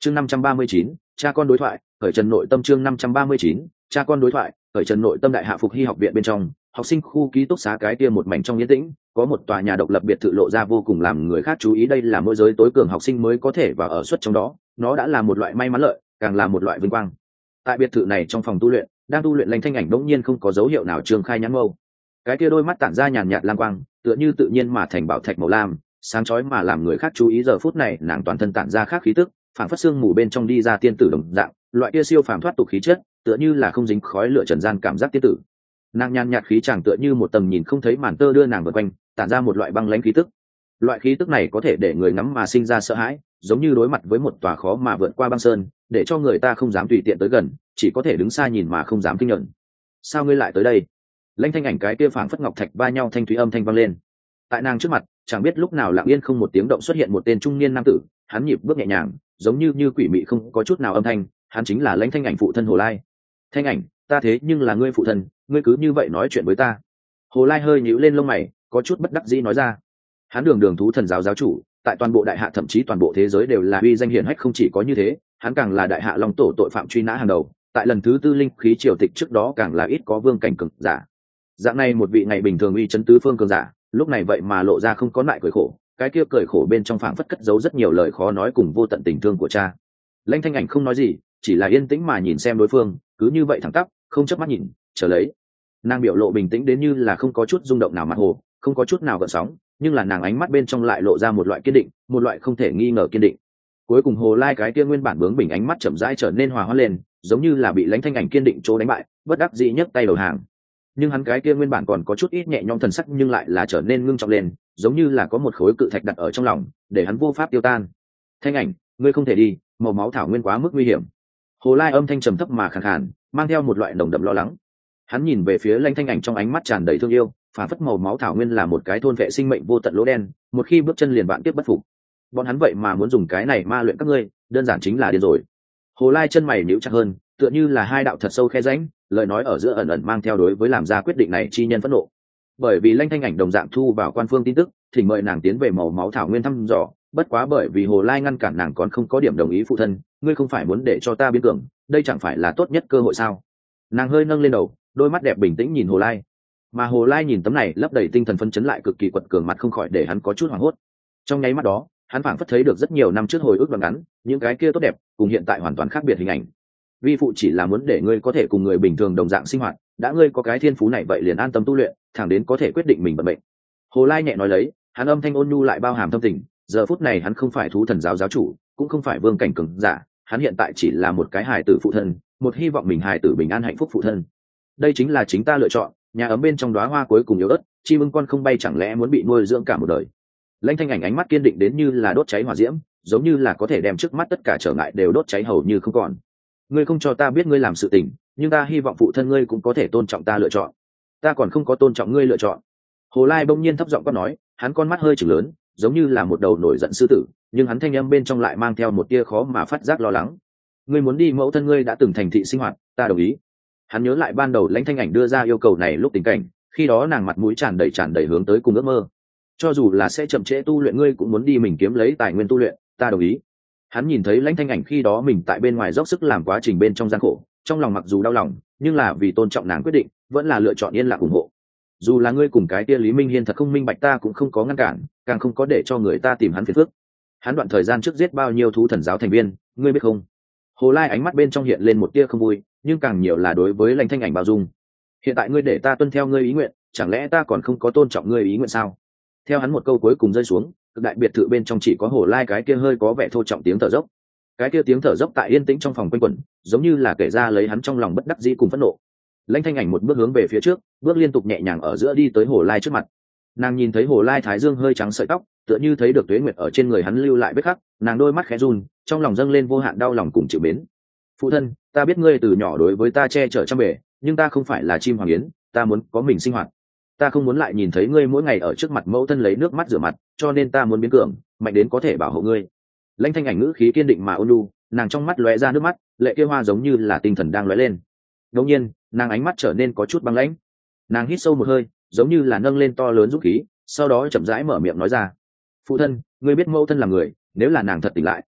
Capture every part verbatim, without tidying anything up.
chương năm trăm ba mươi chín, cha con đối thoại khởi trần nội tâm. Chương năm trăm ba mươi chín, cha con đối thoại khởi trần nội tâm. Đại hạ Phục Hy học viện bên trong, học sinh khu ký túc xá cái kia một mảnh trong yên tĩnh, có một tòa nhà độc lập biệt thự lộ ra vô cùng làm người khác chú ý. Đây là môi giới tối cường học sinh mới có thể vào ở suất trong đó, nó đã là một loại may mắn lợi, càng là một loại vinh quang. Tại biệt thự này, trong phòng tu luyện đang tu luyện Lãnh Thanh Ảnh đống nhiên không có dấu hiệu nào trương khai nhãn mâu, cái kia đôi mắt tản ra nhàn nhạt lam quang, tựa như tự nhiên mà thành bảo thạch màu lam, sáng chói mà làm người khác chú ý. Giờ phút này nàng toàn thân tản ra khác khí tức, phản phất xương mù bên trong đi ra tiên tử đồng dạng, loại kia siêu phàm thoát tục khí chất, tựa như là không dính khói lửa trần gian cảm giác tiên tử. Nàng nhàn nhạt khí chàng tựa như một tầng nhìn không thấy màn tơ đưa nàng vượt quanh, tản ra một loại băng lãnh khí tức. Loại khí tức này có thể để người ngắm mà sinh ra sợ hãi, giống như đối mặt với một tòa khó mà vượt qua băng sơn, để cho người ta không dám tùy tiện tới gần, chỉ có thể đứng xa nhìn mà không dám kinh nhận. Sao ngươi lại tới đây? Lãnh Thanh Ảnh cái kia phảng phất ngọc thạch va nhau thanh thúy âm thanh vang lên. Tại nàng trước mặt, chẳng biết lúc nào lặng yên không một tiếng động xuất hiện một tên trung niên nam tử, hắn nhịp bước nhẹ nhàng, giống như như quỷ mị không có chút nào âm thanh, hắn chính là Lãnh Thanh Ảnh phụ thân Hồ Lai. Thanh Ảnh, ta thế nhưng là ngươi phụ thân, ngươi cứ như vậy nói chuyện với ta? Hồ Lai hơi nhíu lên lông mày, có chút bất đắc dĩ nói ra. Hắn đường đường thú thần giáo giáo chủ, tại toàn bộ đại hạ thậm chí toàn bộ thế giới đều là uy danh hiển hách. Không chỉ có như thế, hắn càng là đại hạ long tổ tội phạm truy nã hàng đầu, tại lần thứ tư linh khí triều tịch trước đó càng là ít có vương cảnh cường giả. Dạng này một vị ngày bình thường uy chấn tứ phương cường giả, lúc này vậy mà lộ ra không có lại cười khổ, cái kia cười khổ bên trong phảng phất cất giấu rất nhiều lời khó nói cùng vô tận tình thương của cha. Lãnh Thanh Ảnh không nói gì, chỉ là yên tĩnh mà nhìn xem đối phương, cứ như vậy thẳng tắp, không chớp mắt nhìn, chờ lấy. Nàng biểu lộ bình tĩnh đến như là không có chút rung động nào mặt hồ, không có chút nào gợn sóng, nhưng là nàng ánh mắt bên trong lại lộ ra một loại kiên định, một loại không thể nghi ngờ kiên định. Cuối cùng Hồ Lai cái kia nguyên bản bướng bỉnh ánh mắt chậm rãi trở nên hòa hoãn lên, giống như là bị Lãnh Thanh Ảnh kiên định chỗ đánh bại, bất đắc dĩ nhấc tay đầu hàng. Nhưng hắn cái kia nguyên bản còn có chút ít nhẹ nhõm thần sắc nhưng lại là trở nên ngưng trọng lên, giống như là có một khối cự thạch đặt ở trong lòng, để hắn vô pháp tiêu tan. Thanh Ảnh, ngươi không thể đi, màu máu thảo nguyên quá mức nguy hiểm. Hồ Lai âm thanh trầm thấp mà khàn khàn, mang theo một loại nồng đậm lo lắng. Hắn nhìn về phía Lãnh Thanh Ảnh trong ánh mắt tràn đầy thương yêu, phản phất màu máu thảo nguyên là một cái thôn vệ sinh mệnh vô tận lỗ đen, một khi bước chân liền bạn tiếp bất phục. Bọn hắn vậy mà muốn dùng cái này ma luyện các ngươi, đơn giản chính là điên rồi. Hồ Lai chân mày nhíu chặt hơn, tựa như là hai đạo thật sâu khe rãnh, lời nói ở giữa ẩn ẩn mang theo đối với làm ra quyết định này chi nhân phẫn nộ. Bởi vì Lãnh Thanh Ảnh đồng dạng thu vào quan phương tin tức, thỉnh mời nàng tiến về màu máu thảo nguyên thăm dò, bất quá bởi vì Hồ Lai ngăn cản nàng còn không có điểm đồng ý phụ thân, ngươi không phải muốn để cho ta biến cường, đây chẳng phải là tốt nhất cơ hội sao? Nàng hơi nâng lên đầu, đôi mắt đẹp bình tĩnh nhìn Hồ Lai. Mà Hồ Lai nhìn tấm này lấp đầy tinh thần phấn chấn lại cực kỳ quật cường mặt không khỏi để hắn có chút hoảng hốt. Trong nháy mắt đó, hắn phảng phất thấy được rất nhiều năm trước hồi ức đoạn ngắn, những cái kia tốt đẹp cùng hiện tại hoàn toàn khác biệt hình ảnh. Vi phụ chỉ là muốn để ngươi có thể cùng người bình thường đồng dạng sinh hoạt, đã ngươi có cái thiên phú này vậy liền an tâm tu luyện, thẳng đến có thể quyết định mình vận mệnh. Hồ Lai nhẹ nói lấy, hắn âm thanh ôn nhu lại bao hàm thâm tình. Giờ phút này hắn không phải thú thần giáo giáo chủ, cũng không phải vương cảnh cường giả, hắn hiện tại chỉ là một cái hài tử phụ thân, một hy vọng mình hài tử bình an hạnh phúc phụ thân. Đây chính là chính ta lựa chọn, nhà ấm bên trong đóa hoa cuối cùng yếu ớt, chim ưng con không bay chẳng lẽ muốn bị nuôi dưỡng cả một đời. Lãnh Thanh Ảnh ánh mắt kiên định đến như là đốt cháy hỏa diễm, giống như là có thể đem trước mắt tất cả trở ngại đều đốt cháy hầu như không còn. Ngươi không cho ta biết ngươi làm sự tình, nhưng ta hy vọng phụ thân ngươi cũng có thể tôn trọng ta lựa chọn. Ta còn không có tôn trọng ngươi lựa chọn. Hồ Lai bỗng nhiên thấp giọng quát nói, hắn con mắt hơi trừng lớn, giống như là một đầu nổi giận sư tử, nhưng hắn thanh âm bên trong lại mang theo một tia khó mà phát giác lo lắng. Ngươi muốn đi mẫu thân ngươi đã từng thành thị sinh hoạt, ta đồng ý. Hắn nhớ lại ban đầu Lãnh Thanh Ảnh đưa ra yêu cầu này lúc tình cảnh, khi đó nàng mặt mũi tràn đầy tràn đầy hướng tới cùng ước mơ. Cho dù là sẽ chậm trễ tu luyện ngươi cũng muốn đi mình kiếm lấy tài nguyên tu luyện, ta đồng ý. Hắn nhìn thấy Lãnh Thanh Ảnh khi đó mình tại bên ngoài dốc sức làm quá trình bên trong gian khổ, trong lòng mặc dù đau lòng, nhưng là vì tôn trọng nàng quyết định, vẫn là lựa chọn yên lặng ủng hộ. Dù là ngươi cùng cái tia Lý Minh Hiên thật không minh bạch ta cũng không có ngăn cản, càng không có để cho người ta tìm hắn phiền phức. Hắn đoạn thời gian trước giết bao nhiêu thú thần giáo thành viên, ngươi biết không? Hồ Lai ánh mắt bên trong hiện lên một tia không vui, nhưng càng nhiều là đối với Lãnh Thanh Ảnh bao dung. Hiện tại ngươi để ta tuân theo ngươi ý nguyện, chẳng lẽ ta còn không có tôn trọng ngươi ý nguyện sao? Theo hắn một câu cuối cùng rơi xuống, cực đại biệt thự bên trong chỉ có Hồ Lai cái kia hơi có vẻ thô trọng tiếng thở dốc. Cái kia tiếng thở dốc tại yên tĩnh trong phòng quanh quẩn, giống như là kể ra lấy hắn trong lòng bất đắc dĩ cùng phẫn nộ. Lãnh Thanh Ảnh một bước hướng về phía trước, bước liên tục nhẹ nhàng ở giữa đi tới Hồ Lai trước mặt. Nàng nhìn thấy Hồ Lai thái dương hơi trắng sợi tóc, tựa như thấy được tuế nguyệt ở trên người hắn lưu lại vết khắc, nàng đôi mắt khẽ run, trong lòng dâng lên vô hạn đau lòng cùng chịu mến. Phụ thân, ta biết ngươi từ nhỏ đối với ta che chở trăm bề, nhưng ta không phải là chim hoàng yến, ta muốn có mình sinh hoạt. Ta không muốn lại nhìn thấy ngươi mỗi ngày ở trước mặt mẫu thân lấy nước mắt rửa mặt, cho nên ta muốn biến cường, mạnh đến có thể bảo hộ ngươi. Lãnh Thanh Ảnh ngữ khí kiên định mà ôn nhu, nàng trong mắt lóe ra nước mắt, lệ kia hoa giống như là tinh thần đang lóe lên. Đột nhiên, nàng ánh mắt trở nên có chút băng lãnh. Nàng hít sâu một hơi, giống như là nâng lên to lớn dũng khí, sau đó chậm rãi mở miệng nói ra: "Phụ thân, ngươi biết mẫu thân là người, nếu là nàng thật tỉnh lại,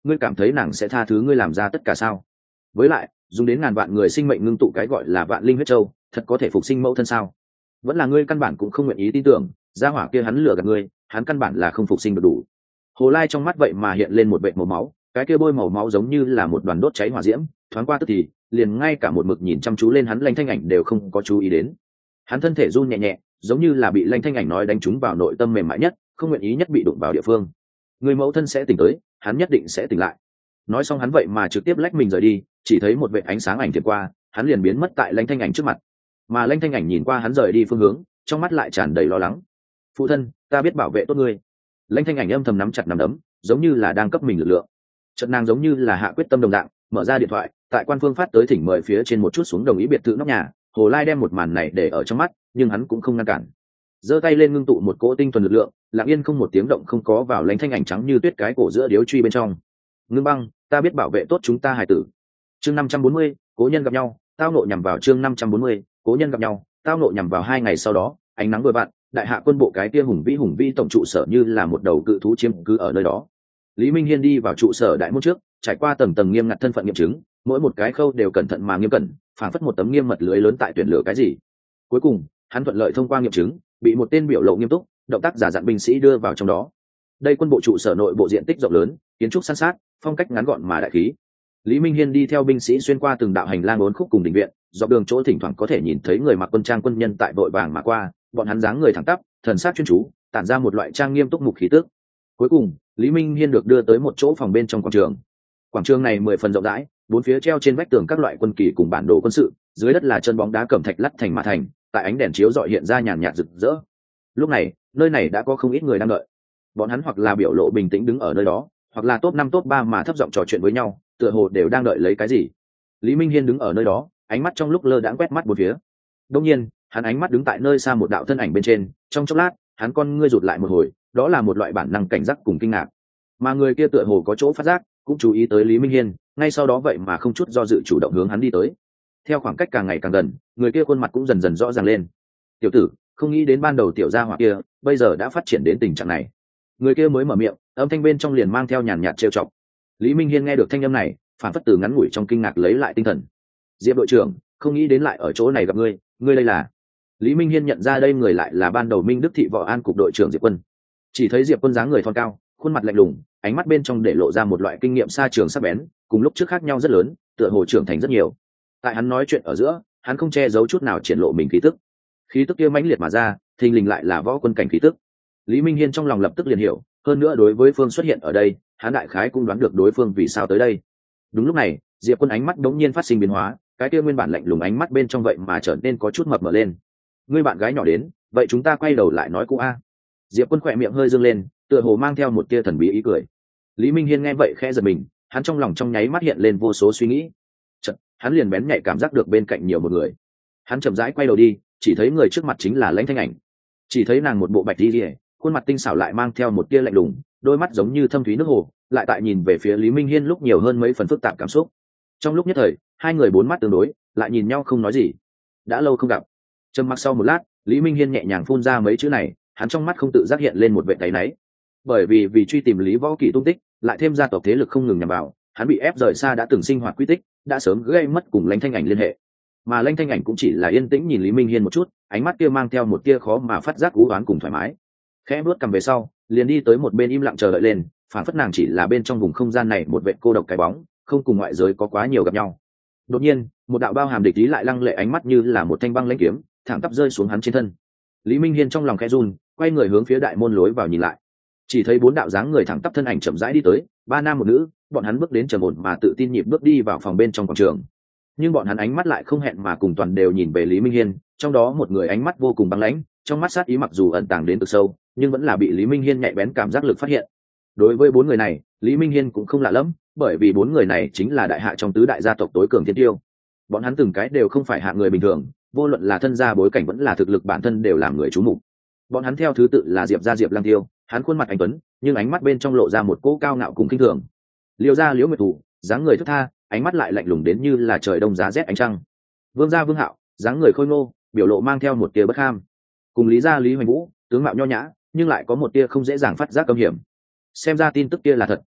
ngươi cảm thấy nàng sẽ tha thứ ngươi làm ra tất cả sao? Với lại dùng đến ngàn vạn người sinh mệnh ngưng tụ cái gọi là vạn linh huyết châu, thật có thể phục sinh mẫu thân sao? Vẫn là ngươi căn bản cũng không nguyện ý tin tưởng, gia hỏa kia hắn lừa gạt ngươi, hắn căn bản là không phục sinh được đủ. Hồ Lai trong mắt vậy mà hiện lên một vệt màu máu, cái kia bôi màu máu giống như là một đoàn đốt cháy hỏa diễm, thoáng qua tức thì liền ngay cả một mực nhìn chăm chú lên hắn Lanh Thanh Ảnh đều không có chú ý đến. Hắn thân thể run nhẹ nhẹ, giống như là bị Lanh Thanh Ảnh nói đánh trúng vào nội tâm mềm mại nhất, không nguyện ý nhất bị đụng vào địa phương. Người mẫu thân sẽ tỉnh tới, hắn nhất định sẽ tỉnh lại. Nói xong hắn vậy mà trực tiếp lách mình rời đi, chỉ thấy một vệt ánh sáng ảnh thiệp qua, hắn liền biến mất tại Lanh Thanh Ảnh trước mặt. Mà Lanh Thanh Ảnh nhìn qua hắn rời đi phương hướng, trong mắt lại tràn đầy lo lắng. Phụ thân, ta biết bảo vệ tốt ngươi. Lanh Thanh Ảnh âm thầm nắm chặt nắm đấm, giống như là đang cấp mình lực lượng. Chợt nàng giống như là hạ quyết tâm đồng dạng, mở ra điện thoại, tại quan phương phát tới thỉnh mời phía trên một chút xuống đồng ý biệt thự nóc nhà. Hồ Lai đem một màn này để ở trong mắt, nhưng hắn cũng không ngăn cản. Giơ tay lên ngưng tụ một cỗ tinh thuần lực lượng, lặng yên không một tiếng động không có vào Lanh Thanh Ảnh trắng như tuyết cái cổ giữa điếu truy bên trong. Ngưng băng, ta biết bảo vệ tốt chúng ta hài tử. Chương năm trăm bốn mươi, cố nhân gặp nhau, tao nộ nhằm vào chương năm trăm bốn mươi, cố nhân gặp nhau, tao nộ nhằm vào hai ngày sau đó, ánh nắng vừa vặn, đại hạ quân bộ cái kia hùng vĩ hùng vĩ tổng trụ sở như là một đầu cự thú chiếm cứ ở nơi đó. Lý Minh Hiên đi vào trụ sở đại môn trước, trải qua tầng tầng nghiêm ngặt thân phận nghiệm chứng, mỗi một cái khâu đều cẩn thận mà nghiêm cẩn, phảng phất một tấm nghiêm mật lưới lớn tại tuyển lựa cái gì. Cuối cùng, hắn thuận lợi thông qua nghiệm chứng, bị một tên biểu lộ nghiêm túc, động tác giả dặn binh sĩ đưa vào trong đó. Đây quân bộ trụ sở nội bộ diện tích rộng lớn, kiến trúc san sát, phong cách ngắn gọn mà đại khí. Lý Minh Hiên đi theo binh sĩ xuyên qua từng đạo hành lang uốn khúc cùng đình viện, dọc đường chỗ thỉnh thoảng có thể nhìn thấy người mặc quân trang quân nhân tại vội vàng mà qua, bọn hắn dáng người thẳng tắp, thần sắc chuyên chú, tản ra một loại trang nghiêm túc mục khí tức. Cuối cùng, Lý Minh Hiên được đưa tới một chỗ phòng bên trong quảng trường. Quảng trường này mười phần rộng rãi, bốn phía treo trên vách tường các loại quân kỳ cùng bản đồ quân sự, dưới đất là chân bóng đá cẩm thạch lắt thành mà thành, tại ánh đèn chiếu rọi hiện ra nhàn nhạt rực rỡ. Lúc này, nơi này đã có không ít người đang đợi. Bọn hắn hoặc là biểu lộ bình tĩnh đứng ở nơi đó, hoặc là top năm top ba mà thấp giọng trò chuyện với nhau, tựa hồ đều đang đợi lấy cái gì. Lý Minh Hiên đứng ở nơi đó, ánh mắt trong lúc lơ đãng quét mắt bốn phía. Đương nhiên, hắn ánh mắt đứng tại nơi xa một đạo thân ảnh bên trên, trong chốc lát, hắn con ngươi rụt lại một hồi, đó là một loại bản năng cảnh giác cùng kinh ngạc. Mà người kia tựa hồ có chỗ phát giác, cũng chú ý tới Lý Minh Hiên, ngay sau đó vậy mà không chút do dự chủ động hướng hắn đi tới. Theo khoảng cách càng ngày càng gần, người kia khuôn mặt cũng dần dần rõ ràng lên. Tiểu tử, không nghĩ đến ban đầu tiểu gia hỏa kia, bây giờ đã phát triển đến tình trạng này. Người kia mới mở miệng, âm thanh bên trong liền mang theo nhàn nhạt trêu chọc. Lý Minh Hiên nghe được thanh âm này, phản phất từ ngắn ngủi trong kinh ngạc lấy lại tinh thần. Diệp đội trưởng, không nghĩ đến lại ở chỗ này gặp ngươi, ngươi đây là? Lý Minh Hiên nhận ra đây người lại là ban đầu Minh Đức thị võ an cục đội trưởng Diệp Quân. Chỉ thấy Diệp Quân dáng người thon cao, khuôn mặt lạnh lùng, ánh mắt bên trong để lộ ra một loại kinh nghiệm xa trường sắc bén, cùng lúc trước khác nhau rất lớn, tựa hồ trưởng thành rất nhiều. Tại hắn nói chuyện ở giữa, hắn không che giấu chút nào triển lộ mình khí tức. Khí tức kia mãnh liệt mà ra, thình lình lại là võ quân cảnh khí tức. Lý Minh Hiên trong lòng lập tức liền hiểu, hơn nữa đối với phương xuất hiện ở đây, hắn đại khái cũng đoán được đối phương vì sao tới đây. Đúng lúc này, Diệp Quân ánh mắt đống nhiên phát sinh biến hóa, cái kia nguyên bản lạnh lùng ánh mắt bên trong vậy mà trở nên có chút mập mờ lên. Ngươi bạn gái nhỏ đến, vậy chúng ta quay đầu lại nói cũ a. Diệp Quân khỏe miệng hơi dương lên, tựa hồ mang theo một tia thần bí ý cười. Lý Minh Hiên nghe vậy khẽ giật mình, hắn trong lòng trong nháy mắt hiện lên vô số suy nghĩ. Chợt, hắn liền bén nhạy cảm giác được bên cạnh nhiều một người. Hắn chậm rãi quay đầu đi, chỉ thấy người trước mặt chính là Lãnh Thanh Ảnh. Chỉ thấy nàng một bộ bạch y, khuôn mặt tinh xảo lại mang theo một tia lạnh lùng, đôi mắt giống như thâm thúy nước hồ, lại tại nhìn về phía Lý Minh Hiên lúc nhiều hơn mấy phần phức tạp cảm xúc. Trong lúc nhất thời, hai người bốn mắt tương đối, lại nhìn nhau không nói gì. Đã lâu không gặp. Trầm mặc sau một lát, Lý Minh Hiên nhẹ nhàng phun ra mấy chữ này, hắn trong mắt không tự giác hiện lên một vẻ áy náy. Bởi vì vì truy tìm Lý Võ Kỵ tung tích, lại thêm gia tộc thế lực không ngừng nhằm vào, hắn bị ép rời xa đã từng sinh hoạt quy tích, đã sớm gây mất cùng Lãnh Thanh Ảnh liên hệ. Mà Lãnh Thanh Ảnh cũng chỉ là yên tĩnh nhìn Lý Minh Hiên một chút, ánh mắt kia mang theo một tia khó mà phát giác u uất cùng thoải mái. Khẽ bước cầm về sau, liền đi tới một bên im lặng chờ đợi lên, phản phất nàng chỉ là bên trong vùng không gian này một vệ cô độc cái bóng, không cùng ngoại giới có quá nhiều gặp nhau. Đột nhiên, một đạo bao hàm địch ý lại lăng lệ ánh mắt như là một thanh băng lãnh kiếm, thẳng tắp rơi xuống hắn trên thân. Lý Minh Hiên trong lòng khẽ run, quay người hướng phía đại môn lối vào nhìn lại. Chỉ thấy bốn đạo dáng người thẳng tắp thân ảnh chậm rãi đi tới, ba nam một nữ, bọn hắn bước đến trầm ổn mà tự tin nhịp bước đi vào phòng bên trong quảng trường. Nhưng bọn hắn ánh mắt lại không hẹn mà cùng toàn đều nhìn về Lý Minh Hiên, trong đó một người ánh mắt vô cùng băng lãnh, trong mắt sát ý mặc dù ẩn tàng đến cực sâu, nhưng vẫn là bị Lý Minh Hiên nhạy bén cảm giác lực phát hiện. Đối với bốn người này, Lý Minh Hiên cũng không lạ lẫm, bởi vì bốn người này chính là đại hạ trong tứ đại gia tộc tối cường thiên tiêu. Bọn hắn từng cái đều không phải hạ người bình thường, vô luận là thân gia bối cảnh vẫn là thực lực bản thân đều làm người chú mục. Bọn hắn theo thứ tự là Diệp gia Diệp Lăng Tiêu, hắn khuôn mặt anh tuấn, nhưng ánh mắt bên trong lộ ra một cỗ cao ngạo cùng kinh thường. Liêu gia Liễu Nguyệt Thủ, dáng người thướt tha, ánh mắt lại lạnh lùng đến như là trời đông giá rét ánh trăng. Vương gia Vương Hạo, dáng người khôi ngô, biểu lộ mang theo một tia bất ham. Cùng Lý gia Lý Hoành Vũ, tướng mạo nho nhã, nhưng lại có một tia không dễ dàng phát giác cấm hiểm. Xem ra tin tức kia là thật,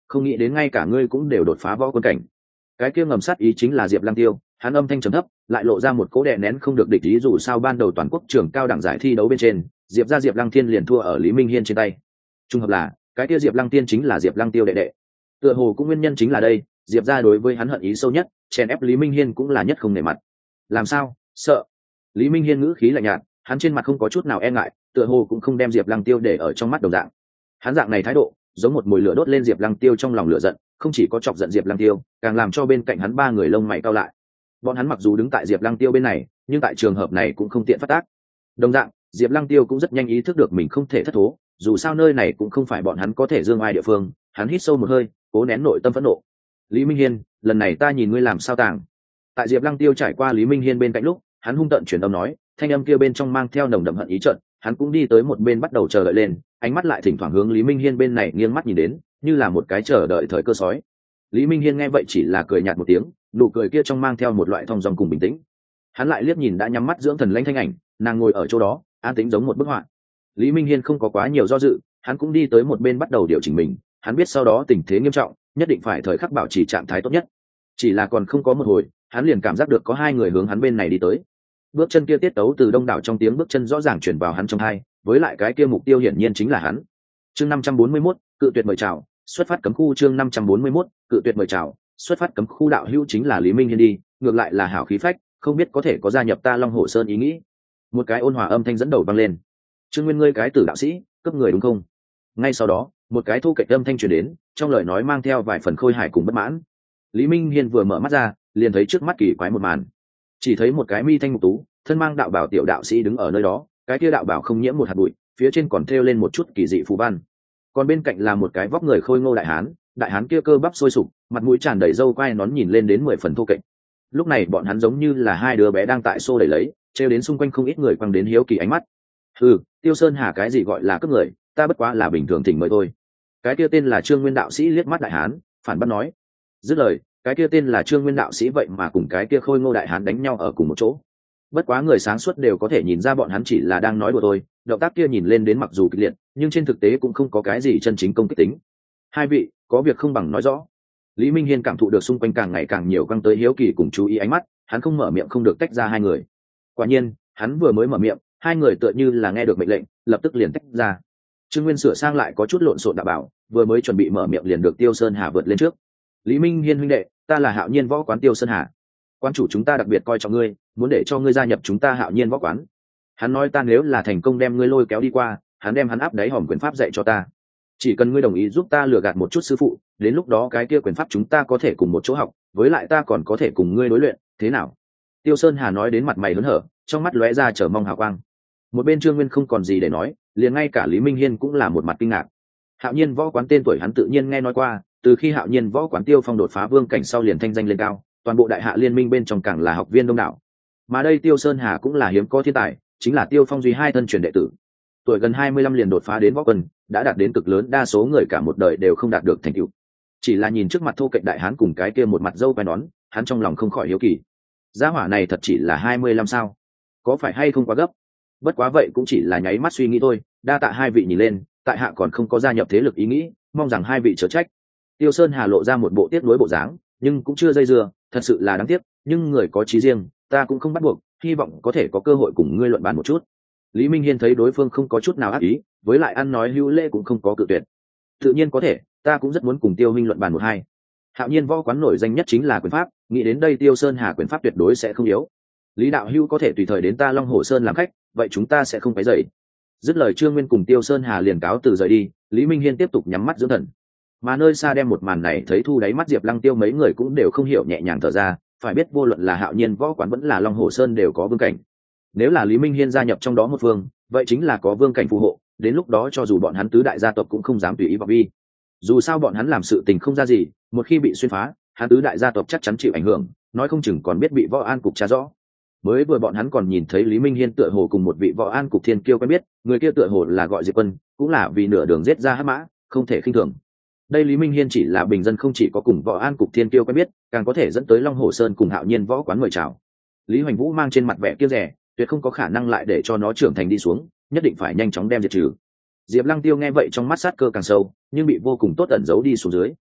không nghĩ đến ngay cả ngươi cũng đều đột phá võ quân cảnh. Cái kia ngầm sát ý chính là Diệp Lăng Tiêu, hắn âm thanh trầm thấp, lại lộ ra một cố đè nén không được địch ý, dù sao ban đầu toàn quốc trường cao đẳng giải thi đấu bên trên, Diệp gia Diệp Lăng Thiên liền thua ở Lý Minh Hiên trên tay. Trùng hợp là, cái kia Diệp Lăng Tiên chính là Diệp Lăng Tiêu đệ đệ. Tựa hồ cũng nguyên nhân chính là đây, Diệp gia đối với hắn hận ý sâu nhất, chèn ép Lý Minh Hiên cũng là nhất không nể mặt. Làm sao? Sợ? Lý Minh Hiên ngữ khí lạnh nhạt, hắn trên mặt không có chút nào e ngại, tựa hồ cũng không đem Diệp Lăng Tiêu để ở trong mắt đồng dạng. Hắn dạng này thái độ, giống một mùi lửa đốt lên Diệp Lăng Tiêu trong lòng lửa giận, không chỉ có chọc giận Diệp Lăng Tiêu, càng làm cho bên cạnh hắn ba người lông mày cau lại. Bọn hắn mặc dù đứng tại Diệp Lăng Tiêu bên này, nhưng tại trường hợp này cũng không tiện phát tác. Đồng dạng, Diệp Lăng Tiêu cũng rất nhanh ý thức được mình không thể thất thố, dù sao nơi này cũng không phải bọn hắn có thể dương ai địa phương. Hắn hít sâu một hơi, cố nén nội tâm phẫn nộ. Lý Minh Hiên, lần này ta nhìn ngươi làm sao tàng. Tại Diệp Lăng Tiêu trải qua Lý Minh Hiên bên cạnh lúc, hắn hung tợn truyền âm nói, thanh âm kia bên trong mang theo nồng đậm hận ý trận. Hắn cũng đi tới một bên bắt đầu chờ đợi lên, ánh mắt lại thỉnh thoảng hướng Lý Minh Hiên bên này nghiêng mắt nhìn đến, như là một cái chờ đợi thời cơ sói. Lý Minh Hiên nghe vậy chỉ là cười nhạt một tiếng, nụ cười kia trong mang theo một loại thong dong cùng bình tĩnh. Hắn lại liếc nhìn đã nhắm mắt dưỡng thần lãnh thanh ảnh, nàng ngồi ở chỗ đó, an tĩnh giống một bức họa. Lý Minh Hiên không có quá nhiều do dự, hắn cũng đi tới một bên bắt đầu điều chỉnh mình. Hắn biết sau đó tình thế nghiêm trọng, nhất định phải thời khắc bảo trì trạng thái tốt nhất. Chỉ là còn không có một hồi, hắn liền cảm giác được có hai người hướng hắn bên này đi tới. Bước chân kia tiết tấu từ đông đảo trong tiếng bước chân rõ ràng truyền vào hắn trong tai, với lại cái kia mục tiêu hiển nhiên chính là hắn. Chương năm trăm bốn mươi mốt, cự tuyệt mời chào, xuất phát cấm khu. Chương năm trăm bốn mươi mốt, cự tuyệt mời chào, xuất phát cấm khu. Đạo hữu chính là Lý Minh Hiên đi, ngược lại là hảo khí phách, không biết có thể có gia nhập ta Long Hổ Sơn ý nghĩ. Một cái ôn hòa âm thanh dẫn đầu vang lên. Trương Nguyên, ngươi cái tử đạo sĩ, cấp người đúng không? Ngay sau đó, một cái thu kệch âm thanh truyền đến, trong lời nói mang theo vài phần khôi hài cùng bất mãn. Lý Minh Hiên vừa mở mắt ra, liền thấy trước mắt kỳ quái một màn. Chỉ thấy một cái mi thanh mục tú, thân mang đạo bảo tiểu đạo sĩ đứng ở nơi đó, cái kia đạo bảo không nhiễm một hạt bụi, phía trên còn thêu lên một chút kỳ dị phù văn. Còn bên cạnh là một cái vóc người khôi ngô đại hán, đại hán kia cơ bắp sôi sục, mặt mũi tràn đầy râu quai nón, nhìn lên đến mười phần thô kệch. Lúc này bọn hắn giống như là hai đứa bé đang tại xô đẩy lấy, trêu đến xung quanh không ít người quăng đến hiếu kỳ ánh mắt. Ừ, Tiêu Sơn Hà cái gì gọi là cướp người, ta bất quá là bình thường thỉnh mời thôi. Cái kia tên là Trương Nguyên đạo sĩ liếc mắt đại hán, phản bác nói. Dứt lời, cái kia tên là Trương Nguyên đạo sĩ vậy mà cùng cái kia khôi ngô đại hán đánh nhau ở cùng một chỗ. Bất quá người sáng suốt đều có thể nhìn ra bọn hắn chỉ là đang nói đùa thôi, động tác kia nhìn lên đến mặc dù kịch liệt, nhưng trên thực tế cũng không có cái gì chân chính công kích tính. Hai vị, có việc không bằng nói rõ. Lý Minh Hiên cảm thụ được xung quanh càng ngày càng nhiều căng tới hiếu kỳ cùng chú ý ánh mắt, hắn không mở miệng không được tách ra hai người. Quả nhiên, hắn vừa mới mở miệng, hai người tựa như là nghe được mệnh lệnh, lập tức liền tách ra. Trương Nguyên sửa sang lại có chút lộn xộn đạo bảo, vừa mới chuẩn bị mở miệng liền được Tiêu Sơn Hà vượt lên trước. Lý Minh Hiên huynh đệ, ta là Hạo Nhiên Võ Quán Tiêu Sơn Hà. Quan chủ chúng ta đặc biệt coi trọng ngươi, muốn để cho ngươi gia nhập chúng ta Hạo Nhiên Võ Quán. Hắn nói ta nếu là thành công đem ngươi lôi kéo đi qua, hắn đem hắn áp đáy hòm quyền pháp dạy cho ta. Chỉ cần ngươi đồng ý giúp ta lừa gạt một chút sư phụ, đến lúc đó cái kia quyền pháp chúng ta có thể cùng một chỗ học, với lại ta còn có thể cùng ngươi đối luyện, thế nào? Tiêu Sơn Hà nói đến mặt mày hớn hở, trong mắt lóe ra chờ mong hào quang. Một bên Trương Nguyên không còn gì để nói, liền ngay cả Lý Minh Hiên cũng là một mặt kinh ngạc. Hạo Nhiên Võ Quán tên tuổi hắn tự nhiên nghe nói qua, từ khi Hạo Nhiên Võ Quán Tiêu Phong đột phá vương cảnh sau liền thanh danh lên cao, toàn bộ đại hạ liên minh bên trong càng là học viên đông đảo. Mà đây Tiêu Sơn Hà cũng là hiếm có thiên tài, chính là Tiêu Phong duy hai thân truyền đệ tử. Tuổi gần hai mươi lăm liền đột phá đến võ quân, đã đạt đến cực lớn đa số người cả một đời đều không đạt được thành tựu. Chỉ là nhìn trước mặt thô kệch đại hán cùng cái kia một mặt râu quai nón, hắn trong lòng không khỏi hiếu kỳ. Gia hỏa này thật chỉ là hai mươi lăm sao? Có phải hay không quá gấp? Bất quá vậy cũng chỉ là nháy mắt suy nghĩ thôi, đa tạ hai vị nhìn lên, tại hạ còn không có gia nhập thế lực ý nghĩ, mong rằng hai vị chớ trách. Tiêu Sơn Hà lộ ra một bộ tiếc nuối bộ dáng, nhưng cũng chưa dây dưa, thật sự là đáng tiếc, nhưng người có chí riêng, ta cũng không bắt buộc, hy vọng có thể có cơ hội cùng ngươi luận bàn một chút. Lý Minh Hiên thấy đối phương không có chút nào ác ý, với lại ăn nói hữu lễ cũng không có cự tuyệt. Tự nhiên có thể, ta cũng rất muốn cùng Tiêu huynh luận bàn một hai. Hạo Nhiên Võ Quán nổi danh nhất chính là quyền pháp, nghĩ đến đây Tiêu Sơn Hà quyền pháp tuyệt đối sẽ không yếu. Lý đạo hữu có thể tùy thời đến ta Long Hổ Sơn làm khách, vậy chúng ta sẽ không phải dậy. Dứt lời Trương Nguyên cùng Tiêu Sơn Hà liền cáo từ rời đi, Lý Minh Hiên tiếp tục nhắm mắt dưỡng thần. Mà nơi xa đem một màn này thấy thu đáy mắt Diệp Lăng Tiêu mấy người cũng đều không hiểu nhẹ nhàng thở ra, phải biết vô luận là Hạo Nhiên Võ Quán vẫn là Long Hổ Sơn đều có vương cảnh. Nếu là Lý Minh Hiên gia nhập trong đó một phương, vậy chính là có vương cảnh phù hộ, đến lúc đó cho dù bọn hắn tứ đại gia tộc cũng không dám tùy ý vào vi. Dù sao bọn hắn làm sự tình không ra gì, một khi bị xuyên phá, hắn tứ đại gia tộc chắc chắn chịu ảnh hưởng, nói không chừng còn biết bị Võ An cục tra rõ. Mới vừa bọn hắn còn nhìn thấy Lý Minh Hiên tựa hồ cùng một vị Võ An cục thiên kiêu quen biết, người kia tựa hồ là gọi Diệp Quân, cũng là vì nửa đường giết ra hắc mã, không thể khinh thường. Đây Lý Minh Hiên chỉ là bình dân, không chỉ có cùng Võ An cục thiên kiêu quen biết, càng có thể dẫn tới Long Hổ Sơn cùng Hạo Nhiên Võ Quán mời chào. Lý Hoành Vũ mang trên mặt vẻ kiêu rẻ, tuyệt không có khả năng lại để cho nó trưởng thành đi xuống, nhất định phải nhanh chóng đem diệt trừ. Diệp Lăng Tiêu nghe vậy trong mắt sát cơ càng sâu, nhưng bị vô cùng tốt ẩn giấu đi xuống dưới.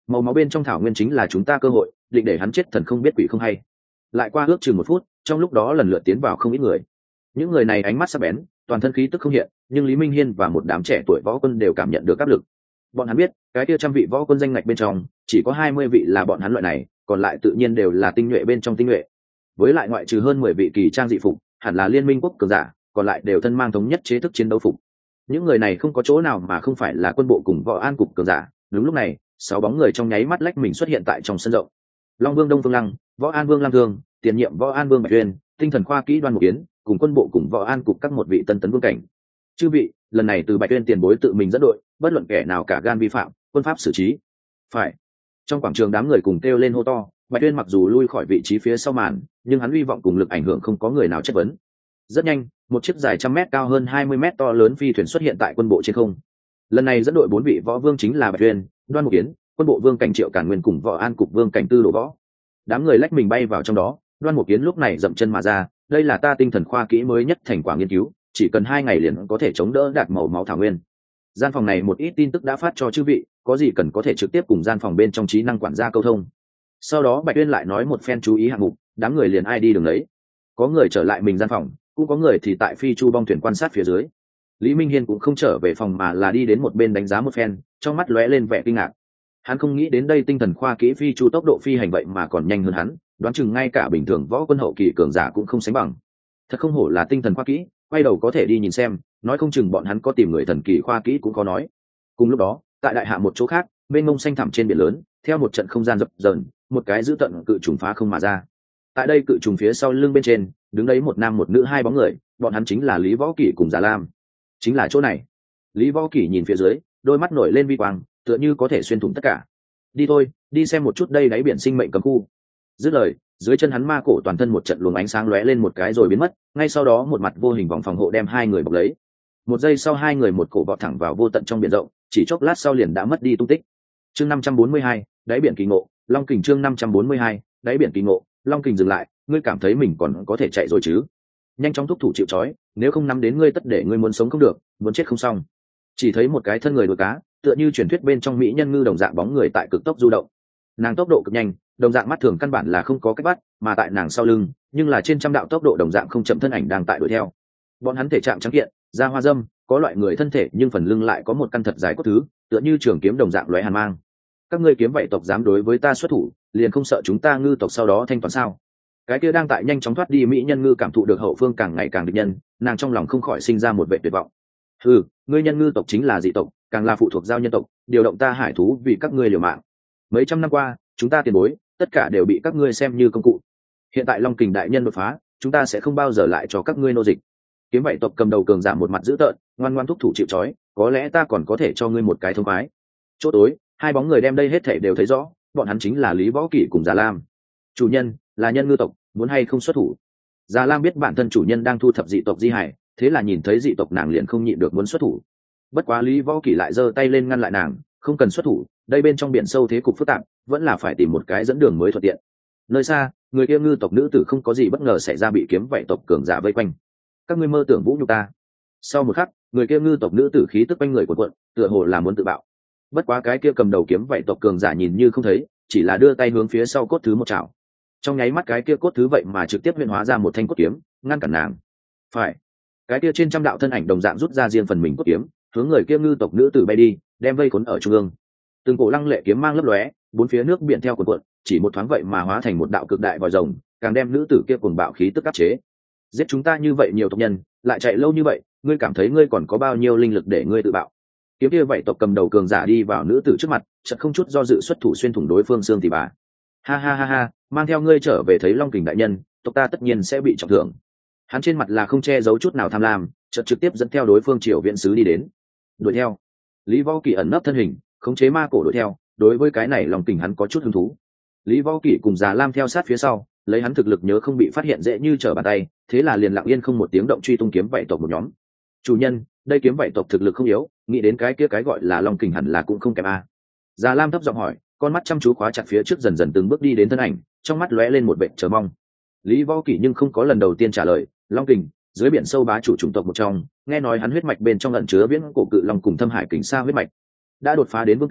màu máu bên trong thảo nguyên chính là chúng ta cơ hội, định để hắn chết thần không biết quỷ không hay. Lại qua ước chừng một phút, trong lúc đó lần lượt tiến vào không ít người. Những người này ánh mắt sắc bén, toàn thân khí tức không hiện, nhưng Lý Minh Hiên và một đám trẻ tuổi võ quân đều cảm nhận được áp lực. Bọn hắn biết, cái kia trăm vị võ quân danh ngạch bên trong, chỉ có hai mươi vị là bọn hắn loại này, còn lại tự nhiên đều là tinh nhuệ bên trong tinh nhuệ. Với lại ngoại trừ hơn mười vị kỳ trang dị phục, hẳn là liên minh quốc cường giả, còn lại đều thân mang thống nhất chế thức chiến đấu phục. Những người này không có chỗ nào mà không phải là quân bộ cùng võ an cục cường giả. Đúng lúc này, sáu bóng người trong nháy mắt lách mình xuất hiện tại trong sân rộng. Long Vương Đông Phương Lăng, Võ An Vương Lam Thương, tiền nhiệm Võ An Vương Bạch Uyên, tinh thần khoa kỹ Đoan Mục Kiến, cùng quân bộ cùng Võ An cục các một vị tân tấn vương cảnh. Chư vị, lần này từ Bạch Uyên tiền bối tự mình dẫn đội, bất luận kẻ nào cả gan vi phạm, quân pháp xử trí. Phải. Trong quảng trường đám người cùng kêu lên hô to. Bạch Uyên mặc dù lui khỏi vị trí phía sau màn, nhưng hắn hy vọng cùng lực ảnh hưởng không có người nào chất vấn. Rất nhanh, một chiếc dài trăm mét cao hơn hai mươi mét to lớn phi thuyền xuất hiện tại quân bộ trên không. Lần này dẫn đội bốn vị võ vương chính là Bạch Uyên, Đoan Mục Kiến, quân bộ vương cảnh Triệu Cản Nguyên cùng Võ An cục vương cảnh Tư Đồ Võ. Đám người lách mình bay vào trong đó. Đoan Mục Kiến lúc này dậm chân mà ra, đây là ta tinh thần khoa kỹ mới nhất thành quả nghiên cứu, chỉ cần hai ngày liền có thể chống đỡ đạt màu máu thảo nguyên. Gian phòng này một ít tin tức đã phát cho chư vị, có gì cần có thể trực tiếp cùng gian phòng bên trong trí năng quản gia câu thông. Sau đó Bạch Uyên lại nói một phen chú ý hạng mục, đám người liền ai đi đường đấy. Có người trở lại mình gian phòng, cũng có người thì tại phi chu bong thuyền quan sát phía dưới. Lý Minh Hiên cũng không trở về phòng mà là đi đến một bên đánh giá một phen, trong mắt lóe lên vẻ kinh ngạc. Hắn không nghĩ đến đây tinh thần khoa kỹ phi chu tốc độ phi hành vậy mà còn nhanh hơn hắn, đoán chừng ngay cả bình thường võ quân hậu kỳ cường giả cũng không sánh bằng. Thật không hổ là tinh thần khoa kỹ, quay đầu có thể đi nhìn xem, nói không chừng bọn hắn có tìm người thần kỳ khoa kỹ cũng có nói. Cùng lúc đó, tại đại hạ một chỗ khác, bên ngông xanh thẳm trên biển lớn, theo một trận không gian dập dờn, một cái dữ tận cự trùng phá không mà ra. Tại đây cự trùng phía sau lưng bên trên, đứng đấy một nam một nữ hai bóng người, bọn hắn chính là Lý Võ Kỷ cùng Già Lam. Chính là chỗ này. Lý Võ Kỷ nhìn phía dưới, đôi mắt nổi lên vi quang, tựa như có thể xuyên thủng tất cả. Đi thôi, đi xem một chút đây đáy biển sinh mệnh cấm khu. Dứt lời, dưới chân hắn ma cổ toàn thân một trận luồng ánh sáng lóe lên một cái rồi biến mất, ngay sau đó một mặt vô hình vòng phòng hộ đem hai người bọc lấy. Một giây sau hai người một cổ vọt thẳng vào vô tận trong biển rộng, chỉ chốc lát sau liền đã mất đi tung tích. Chương năm trăm bốn mươi hai, đáy biển kỳ ngộ, Long Kình chương năm trăm bốn mươi hai, đáy biển kỳ ngộ, Long Kình dừng lại, ngươi cảm thấy mình còn có thể chạy rồi chứ? Nhanh chóng thúc thủ chịu trói, nếu không nắm đến ngươi tất để ngươi muốn sống không được, muốn chết không xong. Chỉ thấy một cái thân người đuôi cá, tựa như truyền thuyết bên trong mỹ nhân ngư đồng dạng bóng người tại cực tốc du động. Nàng tốc độ cực nhanh, đồng dạng mắt thường căn bản là không có cách bắt, mà tại nàng sau lưng, nhưng là trên trăm đạo tốc độ đồng dạng không chậm thân ảnh đang tại đuổi theo. Bọn hắn thể trạng trắng kiện, da hoa dâm, có loại người thân thể nhưng phần lưng lại có một căn thật dài cốt thứ, tựa như trường kiếm đồng dạng lóe hàn mang. Các ngươi kiếm vậy tộc dám đối với ta xuất thủ, liền không sợ chúng ta ngư tộc sau đó thanh toán sao? Cái kia đang tại nhanh chóng thoát đi mỹ nhân ngư cảm thụ được hậu phương càng ngày càng địch nhân, nàng trong lòng không khỏi sinh ra một vẻ tuyệt vọng. Ừ, ngươi nhân ngư tộc chính là dị tộc, càng là phụ thuộc giao nhân tộc, điều động ta hải thú vì các ngươi liều mạng. Mấy trăm năm qua, chúng ta tiền bối, tất cả đều bị các ngươi xem như công cụ. Hiện tại Long Kình đại nhân đột phá, chúng ta sẽ không bao giờ lại cho các ngươi nô dịch. Kiếm vậy tộc cầm đầu cường giả một mặt dữ tợn, ngoan ngoan thúc thủ chịu trói, có lẽ ta còn có thể cho ngươi một cái thông khoái. Chỗ tối, hai bóng người đem đây hết thảy đều thấy rõ, bọn hắn chính là Lý Võ Kỷ cùng Già Lam. Chủ nhân là nhân ngư tộc, muốn hay không xuất thủ? Già Lam biết bản thân chủ nhân đang thu thập dị tộc di hải, thế là nhìn thấy dị tộc nàng liền không nhịn được muốn xuất thủ. Bất quá Lý Võ Kỷ lại giơ tay lên ngăn lại nàng, không cần xuất thủ, đây bên trong biển sâu thế cục phức tạp, vẫn là phải tìm một cái dẫn đường mới thuận tiện. Nơi xa, người kia ngư tộc nữ tử không có gì bất ngờ xảy ra bị kiếm vậy tộc cường giả vây quanh. Các ngươi mơ tưởng vũ nhục ta. Sau một khắc, người kia ngư tộc nữ tử khí tức quanh người của quận, tựa hồ là muốn tự bạo. Bất quá cái kia cầm đầu kiếm vậy tộc cường giả nhìn như không thấy, chỉ là đưa tay hướng phía sau cốt thứ một chảo. Trong nháy mắt cái kia cốt thứ vậy mà trực tiếp huyễn hóa ra một thanh cốt kiếm, ngăn cản nàng. Phải, cái kia trên trăm đạo thân ảnh đồng dạng rút ra riêng phần mình cốt kiếm, hướng người kia ngư tộc nữ tử bay đi, đem vây khốn ở trung ương. Từng cổ lăng lệ kiếm mang lấp lóe, bốn phía nước biển theo cuộn cuộn, chỉ một thoáng vậy mà hóa thành một đạo cực đại vòi rồng, càng đem nữ tử kia cuồng bạo khí tức áp chế. Giết chúng ta như vậy nhiều tộc nhân, lại chạy lâu như vậy, ngươi cảm thấy ngươi còn có bao nhiêu linh lực để ngươi tự bạo? Kiếm kia vậy tộc cầm đầu cường giả đi vào nữ tử trước mặt, chợt không chút do dự xuất thủ xuyên thủng đối phương xương thì bà. Ha ha ha ha, mang theo ngươi trở về thấy Long Kình đại nhân, tộc ta tất nhiên sẽ bị trọng thưởng. Hắn trên mặt là không che giấu chút nào tham lam, chợt trực tiếp dẫn theo đối phương Triều Viễn sứ đi đến. Đuổi theo. Lý Võ Kỷ ẩn nấp thân hình, khống chế ma cổ đuổi theo, đối với cái này Long Kình hắn có chút hứng thú. Lý Võ Kỷ cùng Già Lam theo sát phía sau, lấy hắn thực lực nhớ không bị phát hiện dễ như trở bàn tay, thế là liền lặng yên không một tiếng động truy tung kiếm vậy tộc một nhóm. Chủ nhân, đây kiếm vậy tộc thực lực không yếu, nghĩ đến cái kia cái gọi là Long Kình hẳn là cũng không kém a. Già Lam thấp giọng hỏi, con mắt chăm chú khóa chặt phía trước, dần dần từng bước đi đến thân ảnh, trong mắt lóe lên một vẻ chờ mong. Lý Võ Kỷ nhưng không có lần đầu tiên trả lời, Long Kình, dưới biển sâu bá chủ chủng tộc một trong, nghe nói hắn huyết mạch bên trong ẩn chứa viễn cổ cự long cùng thâm hải kình sa huyết mạch, đã đột phá đến vương cảnh,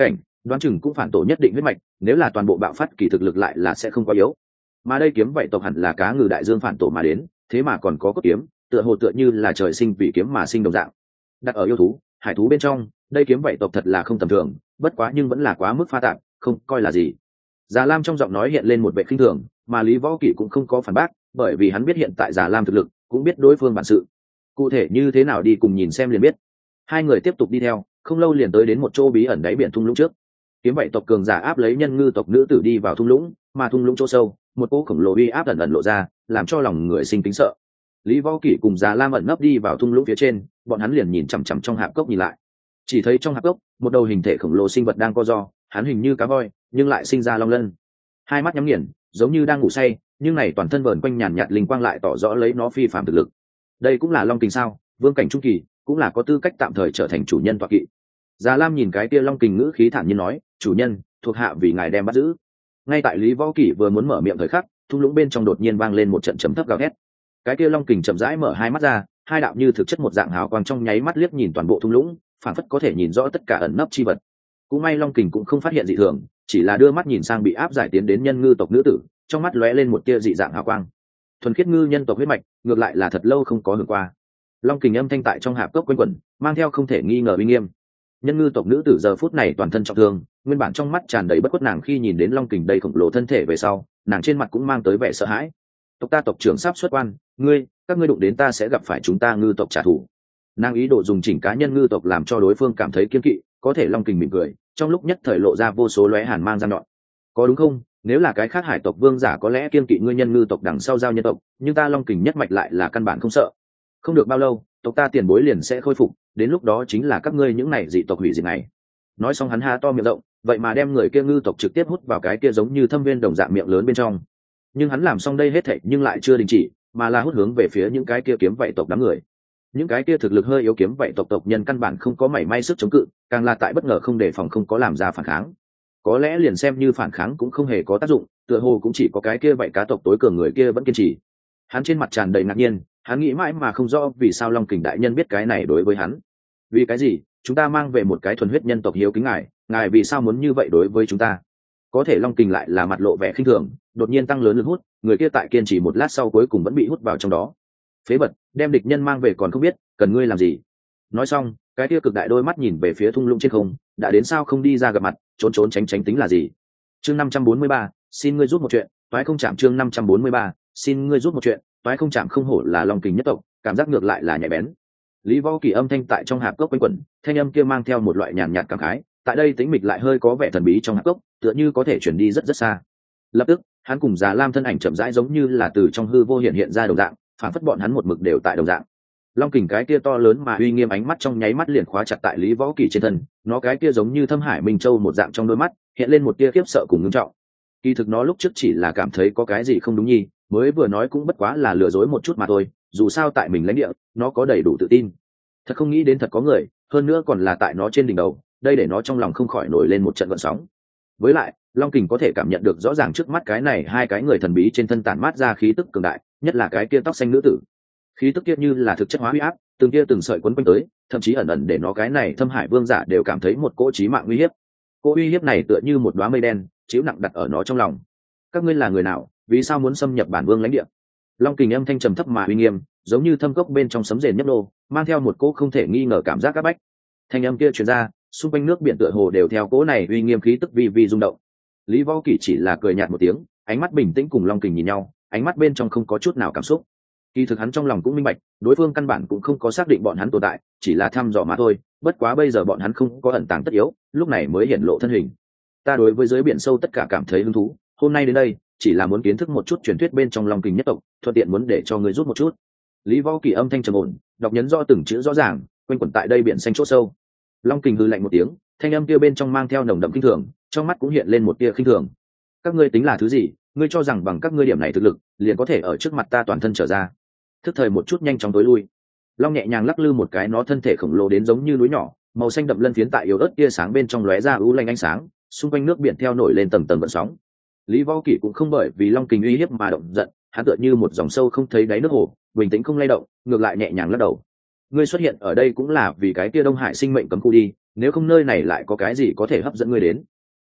đoán chừng cũng phản tổ nhất định huyết mạch, nếu là toàn bộ bạo phát kỳ thực lực lại là sẽ không quá yếu. Mà đây kiếm vậy tộc hẳn là cá ngừ đại dương phản tổ mà đến, thế mà còn có cốt kiếm, tựa hồ tựa như là trời sinh vì kiếm mà sinh đồng dạng. Đặt ở yêu thú, hải thú bên trong, đây kiếm vậy tộc thật là không tầm thường, bất quá nhưng vẫn là quá mức pha tạp, không coi là gì. Già Lam trong giọng nói hiện lên một vẻ khinh thường, mà Lý Võ Kỷ cũng không có phản bác, bởi vì hắn biết hiện tại Già Lam thực lực, cũng biết đối phương bản sự. Cụ thể như thế nào đi cùng nhìn xem liền biết. Hai người tiếp tục đi theo, không lâu liền tới đến một chỗ bí ẩn đáy biển thung lũng trước. Kiếm vậy tộc cường giả áp lấy nhân ngư tộc nữ tử đi vào thung lũng, mà thung lũng chỗ sâu, một cỗ khổng lồ uy áp ẩn ẩn lộ ra, làm cho lòng người sinh kính sợ. Lý Võ Kỷ cùng Già Lam ẩn nấp đi vào thung lũng phía trên, bọn hắn liền nhìn chằm chằm trong hạp cốc nhìn lại. Chỉ thấy trong hạp cốc, một đầu hình thể khổng lồ sinh vật đang co ro, hắn hình như cá voi, nhưng lại sinh ra long lân. Hai mắt nhắm nghiền, giống như đang ngủ say, nhưng này toàn thân vờn quanh nhàn nhạt linh quang lại tỏ rõ lấy nó phi phàm thực lực. Đây cũng là long kình sao? Vương cảnh trung kỳ, cũng là có tư cách tạm thời trở thành chủ nhân tọa kỵ. Già Lam nhìn cái kia long kình ngữ khí thản nhiên nói, chủ nhân, thuộc hạ vì ngài đem bắt giữ. Ngay tại Lý Võ Kỷ vừa muốn mở miệng thời khắc, thung lũng bên trong đột nhiên vang lên một trận trầm thấp gào thét. Cái kia long kình chậm rãi mở hai mắt ra, hai đạo như thực chất một dạng hào quang trong nháy mắt liếc nhìn toàn bộ thung lũng, phảng phất có thể nhìn rõ tất cả ẩn nấp chi vật. Cũng may long kình cũng không phát hiện dị thường, chỉ là đưa mắt nhìn sang bị áp giải tiến đến nhân ngư tộc nữ tử, trong mắt lóe lên một tia dị dạng hào quang. Thuần khiết ngư nhân tộc huyết mạch, ngược lại là thật lâu không có hưởng qua. Long kình âm thanh tại trong hạp cốc quanh quẩn, mang theo không thể nghi ngờ uy nghiêm. Nhân ngư tộc nữ tử giờ phút này toàn thân trọng thương, nguyên bản trong mắt tràn đầy bất khuất, nàng khi nhìn đến long kình đầy khổng lồ thân thể về sau, nàng trên mặt cũng mang tới vẻ sợ hãi. Tộc ta tộc trưởng sắp xuất quan, ngươi, các ngươi đụng đến ta sẽ gặp phải chúng ta ngư tộc trả thù. Nàng ý đồ dùng chỉnh cá nhân ngư tộc làm cho đối phương cảm thấy kiên kỵ, có thể long kình mỉm cười, trong lúc nhất thời lộ ra vô số lóe hàn mang răng nhọn. Có đúng không? Nếu là cái khác hải tộc vương giả có lẽ kiên kỵ ngươi nhân ngư tộc đằng sau giao nhân tộc, nhưng ta long kình nhất mạch lại là căn bản không sợ. Không được bao lâu, tộc ta tiền bối liền sẽ khôi phục, đến lúc đó chính là các ngươi những này dị tộc hủy diệt này. Nói xong hắn há to miệng rộng, vậy mà đem người kia ngư tộc trực tiếp hút vào cái kia giống như thâm viên đồng dạng miệng lớn bên trong. Nhưng hắn làm xong đây hết thảy nhưng lại chưa đình chỉ, mà là hút hướng về phía những cái kia kiếm vậy tộc đám người. Những cái kia thực lực hơi yếu kiếm vậy tộc tộc nhân căn bản không có mảy may sức chống cự, càng là tại bất ngờ không đề phòng không có làm ra phản kháng. Có lẽ liền xem như phản kháng cũng không hề có tác dụng, tựa hồ cũng chỉ có cái kia vậy cá tộc tối cường người kia vẫn kiên trì. Hắn trên mặt tràn đầy ngạc nhiên, hắn nghĩ mãi mà không rõ vì sao long kình đại nhân biết cái này đối với hắn. Vì cái gì chúng ta mang về một cái thuần huyết nhân tộc hiếu kính ngài, ngài vì sao muốn như vậy đối với chúng ta? Có thể long kình lại là mặt lộ vẻ khinh thường, đột nhiên tăng lớn lực hút, người kia tại kiên trì một lát sau cuối cùng vẫn bị hút vào trong đó. Phế vật, đem địch nhân mang về còn không biết cần ngươi làm gì. Nói xong cái kia cực đại đôi mắt nhìn về phía thung lũng trên không, đã đến sao không đi ra gặp mặt, trốn trốn tránh tránh tính là gì? Chương năm trăm bốn mươi ba, xin ngươi giúp một chuyện, toái không chạm. Chương năm trăm bốn mươi ba, xin ngươi giúp một chuyện, toái không chạm. Không hổ là long kình nhất tộc, cảm giác ngược lại là nhạy bén. Lý Võ Kỳ âm thanh tại trong hạp cốc quanh quẩn, thanh âm kia mang theo một loại nhàn nhạt cảm khái, tại đây tĩnh mịch lại hơi có vẻ thần bí trong hạp cốc, tựa như có thể chuyển đi rất rất xa. Lập tức hắn cùng Già Lam thân ảnh chậm rãi giống như là từ trong hư vô hiện hiện ra đồng dạng, phản phất bọn hắn một mực đều tại đồng dạng. Long kình cái kia to lớn mà uy nghiêm ánh mắt trong nháy mắt liền khóa chặt tại Lý Võ Kỳ trên thân, nó cái kia giống như thâm hải minh châu một dạng trong đôi mắt hiện lên một tia khiếp sợ cùng ngưng trọng. Kỳ thực nó lúc trước chỉ là cảm thấy có cái gì không đúng nhi, mới vừa nói cũng bất quá là lừa dối một chút mà thôi, dù sao tại mình lãnh địa nó có đầy đủ tự tin. Thật không nghĩ đến thật có người, hơn nữa còn là tại nó trên đỉnh đầu, đây để nó trong lòng không khỏi nổi lên một trận gợn sóng. Với lại long kình có thể cảm nhận được rõ ràng trước mắt cái này hai cái người thần bí trên thân tản mát ra khí tức cường đại, nhất là cái kia tóc xanh nữ tử. Khí tức kia như là thực chất hóa huy áp, từng kia từng sợi quấn quanh tới, thậm chí ẩn ẩn để nó cái này thâm hải vương giả đều cảm thấy một cỗ chí mạng uy hiếp. Cỗ uy hiếp này tựa như một đóa mây đen chiếu nặng đặt ở nó trong lòng. Các ngươi là người nào, vì sao muốn xâm nhập bản vương lãnh địa? Long kình âm thanh trầm thấp mà uy nghiêm, giống như thâm cốc bên trong sấm rền nhấp nô, mang theo một cỗ không thể nghi ngờ cảm giác áp bách. Thanh âm kia truyền ra, xung quanh nước biển tựa hồ đều theo cỗ này uy nghiêm khí tức vi vi rung động. Lý Võ Kỳ chỉ là cười nhạt một tiếng, ánh mắt bình tĩnh cùng long kình nhìn nhau, ánh mắt bên trong không có chút nào cảm xúc. Kỳ thực hắn trong lòng cũng minh bạch, đối phương căn bản cũng không có xác định bọn hắn tồn tại, chỉ là thăm dò mà thôi, bất quá bây giờ bọn hắn không có ẩn tàng tất yếu, lúc này mới hiện lộ thân hình. Ta đối với dưới biển sâu tất cả cảm thấy hứng thú, hôm nay đến đây chỉ là muốn kiến thức một chút truyền thuyết bên trong long kình nhất tộc, thuận tiện muốn để cho ngươi rút một chút. Lý Võ Kỳ âm thanh trầm ổn, đọc nhấn rõ từng chữ rõ ràng, quanh quẩn tại đây biển xanh chỗ sâu. Long kình hừ lạnh một tiếng, thanh âm kia bên trong mang theo nồng đậm kinh thường, trong mắt cũng hiện lên một tia khinh thường. Các ngươi tính là thứ gì? Ngươi cho rằng bằng các ngươi điểm này thực lực, liền có thể ở trước mặt ta toàn thân trở ra? Thức thời một chút, nhanh chóng tối lui. Long nhẹ nhàng lắc lư một cái, nó thân thể khổng lồ đến giống như núi nhỏ, màu xanh đậm lân phiến tại yếu ớt tia sáng bên trong lóe ra u lanh ánh sáng, xung quanh nước biển theo nổi lên tầng tầng gợn sóng. Lý Võ Kỷ cũng không bởi vì long kình uy hiếp mà động giận, hắn tựa như một dòng sâu không thấy đáy nước hồ, bình tĩnh không lay động, ngược lại nhẹ nhàng lắc đầu. Ngươi xuất hiện ở đây cũng là vì cái tia Đông Hải sinh mệnh cấm khu đi, nếu không nơi này lại có cái gì có thể hấp dẫn ngươi đến?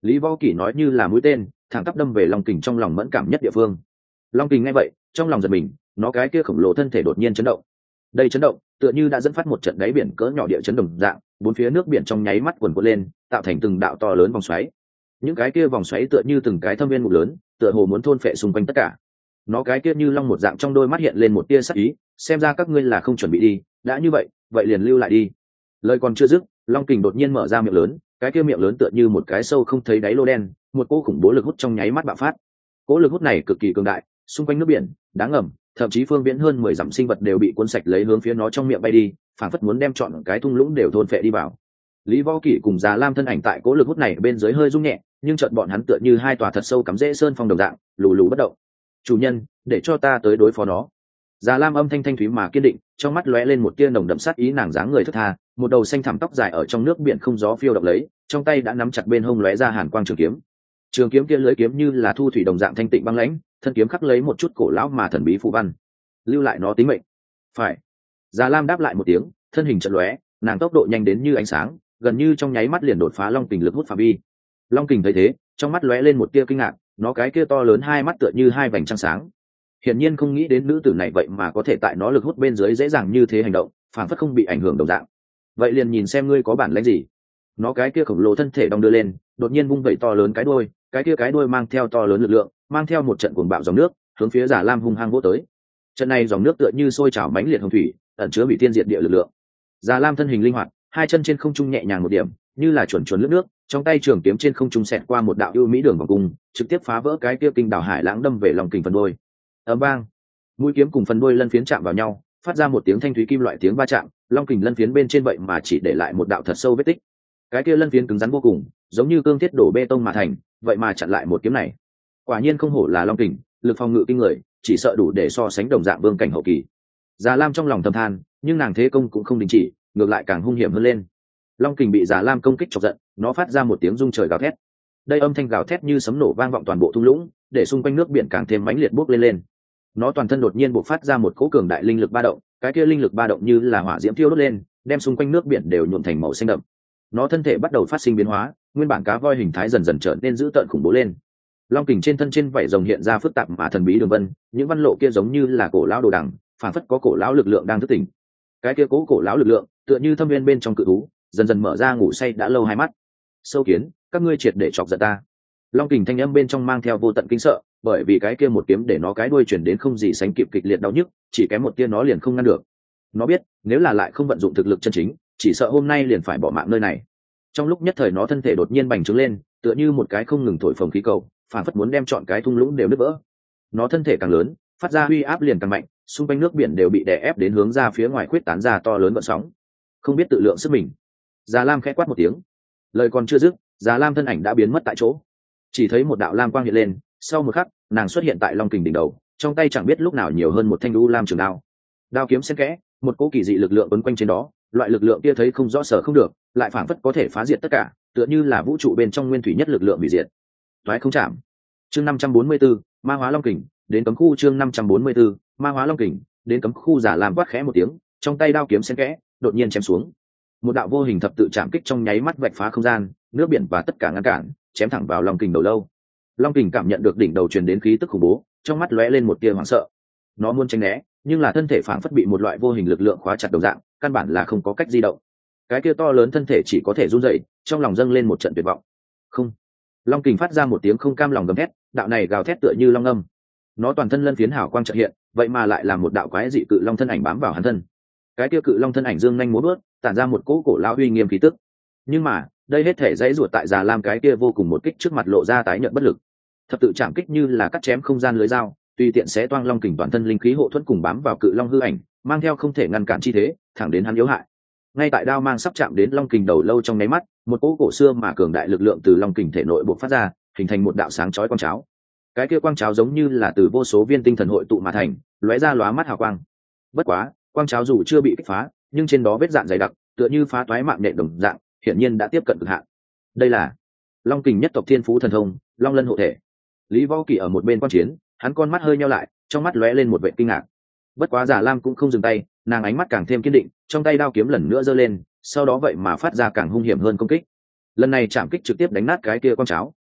Lý Võ Kỷ nói như là mũi tên thẳng tắp đâm về Long Kình trong lòng mẫn cảm nhất địa phương. Long Kình nghe vậy trong lòng giật mình, nó cái kia khổng lồ thân thể đột nhiên chấn động. Đây chấn động tựa như đã dẫn phát một trận đáy biển cỡ nhỏ địa chấn đồng dạng, bốn phía nước biển trong nháy mắt cuồn cuộn lên, tạo thành từng đạo to lớn vòng xoáy. Những cái kia vòng xoáy tựa như từng cái thâm viên ngục lớn, tựa hồ muốn thôn phệ xung quanh tất cả. Nó cái kia như long một dạng trong đôi mắt hiện lên một tia sắc ý, xem ra các ngươi là không chuẩn bị đi, đã như vậy, vậy liền lưu lại đi. Lời còn chưa dứt, Long Kình đột nhiên mở ra miệng lớn, cái kia miệng lớn tựa như một cái sâu không thấy đáy lô đen, một cỗ khủng bố lực hút trong nháy mắt bạo phát. Cỗ lực hút này cực kỳ cường đại, xung quanh nước biển, đá ngầm, thậm chí phương viễn hơn mười dặm sinh vật đều bị cuốn sạch lấy hướng phía nó trong miệng bay đi, phảng phất muốn đem trọn cái thung lũng đều thôn phệ đi vào. Lý Võ Kỷ cùng Già Lam thân ảnh tại cỗ lực hút này bên dưới hơi rung nhẹ, nhưng chợt bọn hắn tựa như hai tòa thật sâu cắm rễ sơn phong đồng dạng, lù lù bất động. Chủ nhân, để cho ta tới đối phó nó. Già Lam âm thanh thanh thúy mà kiên định, trong mắt lóe lên một tia nồng đậm sát ý, nàng dáng người thướt tha, một đầu xanh thẳm tóc dài ở trong nước biển không gió phiêu động lấy, trong tay đã nắm chặt bên hông lóe ra hàn quang trường kiếm. Trường kiếm kia lưỡi kiếm như là thu thủy đồng dạng thanh tịnh băng lãnh, thân kiếm khắc lấy một chút cổ lão mà thần bí phù văn. Lưu lại nó tính mệnh. Phải. Già Lam đáp lại một tiếng, thân hình chợt lóe, nàng tốc độ nhanh đến như ánh sáng, gần như trong nháy mắt liền đột phá Long Kình lực hút phạm vi. Long Kình thấy thế, trong mắt lóe lên một tia kinh ngạc, nó cái kia to lớn hai mắt tựa như hai vành trăng sáng. Hiển nhiên không nghĩ đến nữ tử này vậy mà có thể tại nó lực hút bên dưới dễ dàng như thế hành động, phản phất không bị ảnh hưởng đồng dạng. Vậy liền nhìn xem ngươi có bản lĩnh gì. Nó cái kia khổng lồ thân thể đong đưa lên, đột nhiên vung vẩy to lớn cái đuôi, cái kia cái đuôi mang theo to lớn lực lượng, mang theo một trận cuồng bạo dòng nước, hướng phía Già Lam hung hăng vỗ tới. Trận này dòng nước tựa như sôi trào mãnh liệt hồng thủy, ẩn chứa bị tiên diệt địa lực lượng. Già Lam thân hình linh hoạt, hai chân trên không trung nhẹ nhàng một điểm, như là chuẩn chuẩn lướt nước, trong tay trường kiếm trên không trung xẹt qua một đạo ưu mỹ đường vòng cung, trực tiếp phá vỡ cái kia kinh đảo hải lãng đâm về Long Kình phần đuôi. Ầm vang, mũi kiếm cùng phần đuôi lân phiến chạm vào nhau, phát ra một tiếng thanh thúy kim loại tiếng va chạm. Long Kình lân phiến bên trên vậy mà chỉ để lại một đạo thật sâu vết tích. Cái kia lân phiến cứng rắn vô cùng, giống như cương thiết đổ bê tông mà thành, vậy mà chặn lại một kiếm này. Quả nhiên không hổ là Long Kình, lực phòng ngự kinh người, chỉ sợ đủ để so sánh đồng dạng vương cảnh hậu kỳ. Già Lam trong lòng thầm than, nhưng nàng thế công cũng không đình chỉ, ngược lại càng hung hiểm hơn lên. Long Kình bị Già Lam công kích chọc giận, nó phát ra một tiếng rung trời gào thét. Đây âm thanh gào thét như sấm nổ vang vọng toàn bộ thung lũng, để xung quanh nước biển càng thêm mãnh liệt bốc lên lên. Nó toàn thân đột nhiên bộc phát ra một cỗ cường đại linh lực ba động, cái kia linh lực ba động như là hỏa diễm thiêu đốt lên, đem xung quanh nước biển đều nhuộm thành màu xanh đậm. Nó thân thể bắt đầu phát sinh biến hóa, nguyên bản cá voi hình thái dần dần trở nên dữ tợn khủng bố lên. Long Kình trên thân trên vảy rồng hiện ra phức tạp mà thần bí đường vân, những văn lộ kia giống như là cổ lão đồ đằng, phản phất có cổ lão lực lượng đang thức tỉnh. Cái kia cố cổ lão lực lượng, tựa như thâm viên bên trong cự thú, dần dần mở ra ngủ say đã lâu hai mắt. Sâu kiến, các ngươi triệt để chọc giận ta. Long Kình thanh âm bên trong mang theo vô tận kinh sợ, bởi vì cái kia một kiếm để nó cái đuôi chuyển đến không gì sánh kịp kịch liệt đau nhức, chỉ kém một tia nó liền không ngăn được. Nó biết, nếu là lại không vận dụng thực lực chân chính, chỉ sợ hôm nay liền phải bỏ mạng nơi này. Trong lúc nhất thời nó thân thể đột nhiên bành trướng lên, tựa như một cái không ngừng thổi phồng khí cầu, phản phất muốn đem trọn cái thung lũng đều nứt vỡ. Nó thân thể càng lớn, phát ra uy áp liền càng mạnh, xung quanh nước biển đều bị đè ép đến hướng ra phía ngoài khuyết tán ra to lớn gợn sóng. Không biết tự lượng sức mình. Già Lam khẽ quát một tiếng. Lời còn chưa dứt, Già Lam thân ảnh đã biến mất tại chỗ. Chỉ thấy một đạo lam quang hiện lên, sau một khắc, nàng xuất hiện tại Long Kình đỉnh đầu, trong tay chẳng biết lúc nào nhiều hơn một thanh đu lam trường đao. Đao kiếm xen kẽ, một cỗ kỳ dị lực lượng quấn quanh trên đó, loại lực lượng kia thấy không rõ sở không được, lại phảng phất có thể phá diệt tất cả, tựa như là vũ trụ bên trong nguyên thủy nhất lực lượng hủy diệt. Toái không chạm. Chương năm trăm bốn mươi tư, Ma hóa Long Kình, đến cấm khu chương năm trăm bốn mươi tư, Ma hóa Long Kình, đến cấm khu. Giả làm quát khẽ một tiếng, trong tay đao kiếm xen kẽ, đột nhiên chém xuống. Một đạo vô hình thập tự chạm kích trong nháy mắt vạch phá không gian, nước biển và tất cả ngăn cản, chém thẳng vào Long Kình đầu lâu. Long Kình cảm nhận được đỉnh đầu truyền đến khí tức khủng bố, trong mắt lóe lên một tia hoảng sợ. Nó muốn tránh né, nhưng là thân thể phảng phất bị một loại vô hình lực lượng khóa chặt đồng dạng, căn bản là không có cách di động. Cái kia to lớn thân thể chỉ có thể run rẩy, trong lòng dâng lên một trận tuyệt vọng. Không. Long Kình phát ra một tiếng không cam lòng gầm thét, đạo này gào thét tựa như long âm. Nó toàn thân lân phiến hào quang chợt hiện, vậy mà lại là một đạo quái dị cự long thân ảnh bám vào hắn thân. Cái kia cự long thân ảnh dương nhanh múa bước, tản ra một cỗ cổ lão uy nghiêm khí tức. Nhưng mà, đây hết thể dãy ruột tại Già Lam cái kia vô cùng một kích trước mặt lộ ra tái nhợt bất lực. Thập tự chạm kích như là cắt chém không gian lưới dao, tùy tiện xé toang Long Kình toàn thân linh khí hộ thuẫn cùng bám vào cự long hư ảnh, mang theo không thể ngăn cản chi thế, thẳng đến hắn yếu hại. Ngay tại đao mang sắp chạm đến Long Kình đầu lâu trong nháy mắt, một cỗ cổ xưa mà cường đại lực lượng từ Long Kình thể nội bộc phát ra, hình thành một đạo sáng chói quang cháo. Cái kia quang cháo giống như là từ vô số viên tinh thần hội tụ mà thành, lóe ra lóa mắt hào quang. Bất quá, quang cháo dù chưa bị kích phá, nhưng trên đó vết dạn dày đặc, tựa như phá toái mạng nhện đồng dạng, hiển nhiên đã tiếp cận cực hạn. Đây là Long Kình nhất tộc thiên phú thần thông, Long Lân hộ thể. Lý Võ Kỳ ở một bên quan chiến, hắn con mắt hơi nheo lại, trong mắt lóe lên một vẻ kinh ngạc. Bất quá Giả Lam cũng không dừng tay, nàng ánh mắt càng thêm kiên định, trong tay đao kiếm lần nữa giơ lên, sau đó vậy mà phát ra càng hung hiểm hơn công kích. Lần này chạm kích trực tiếp đánh nát cái kia quang cháo,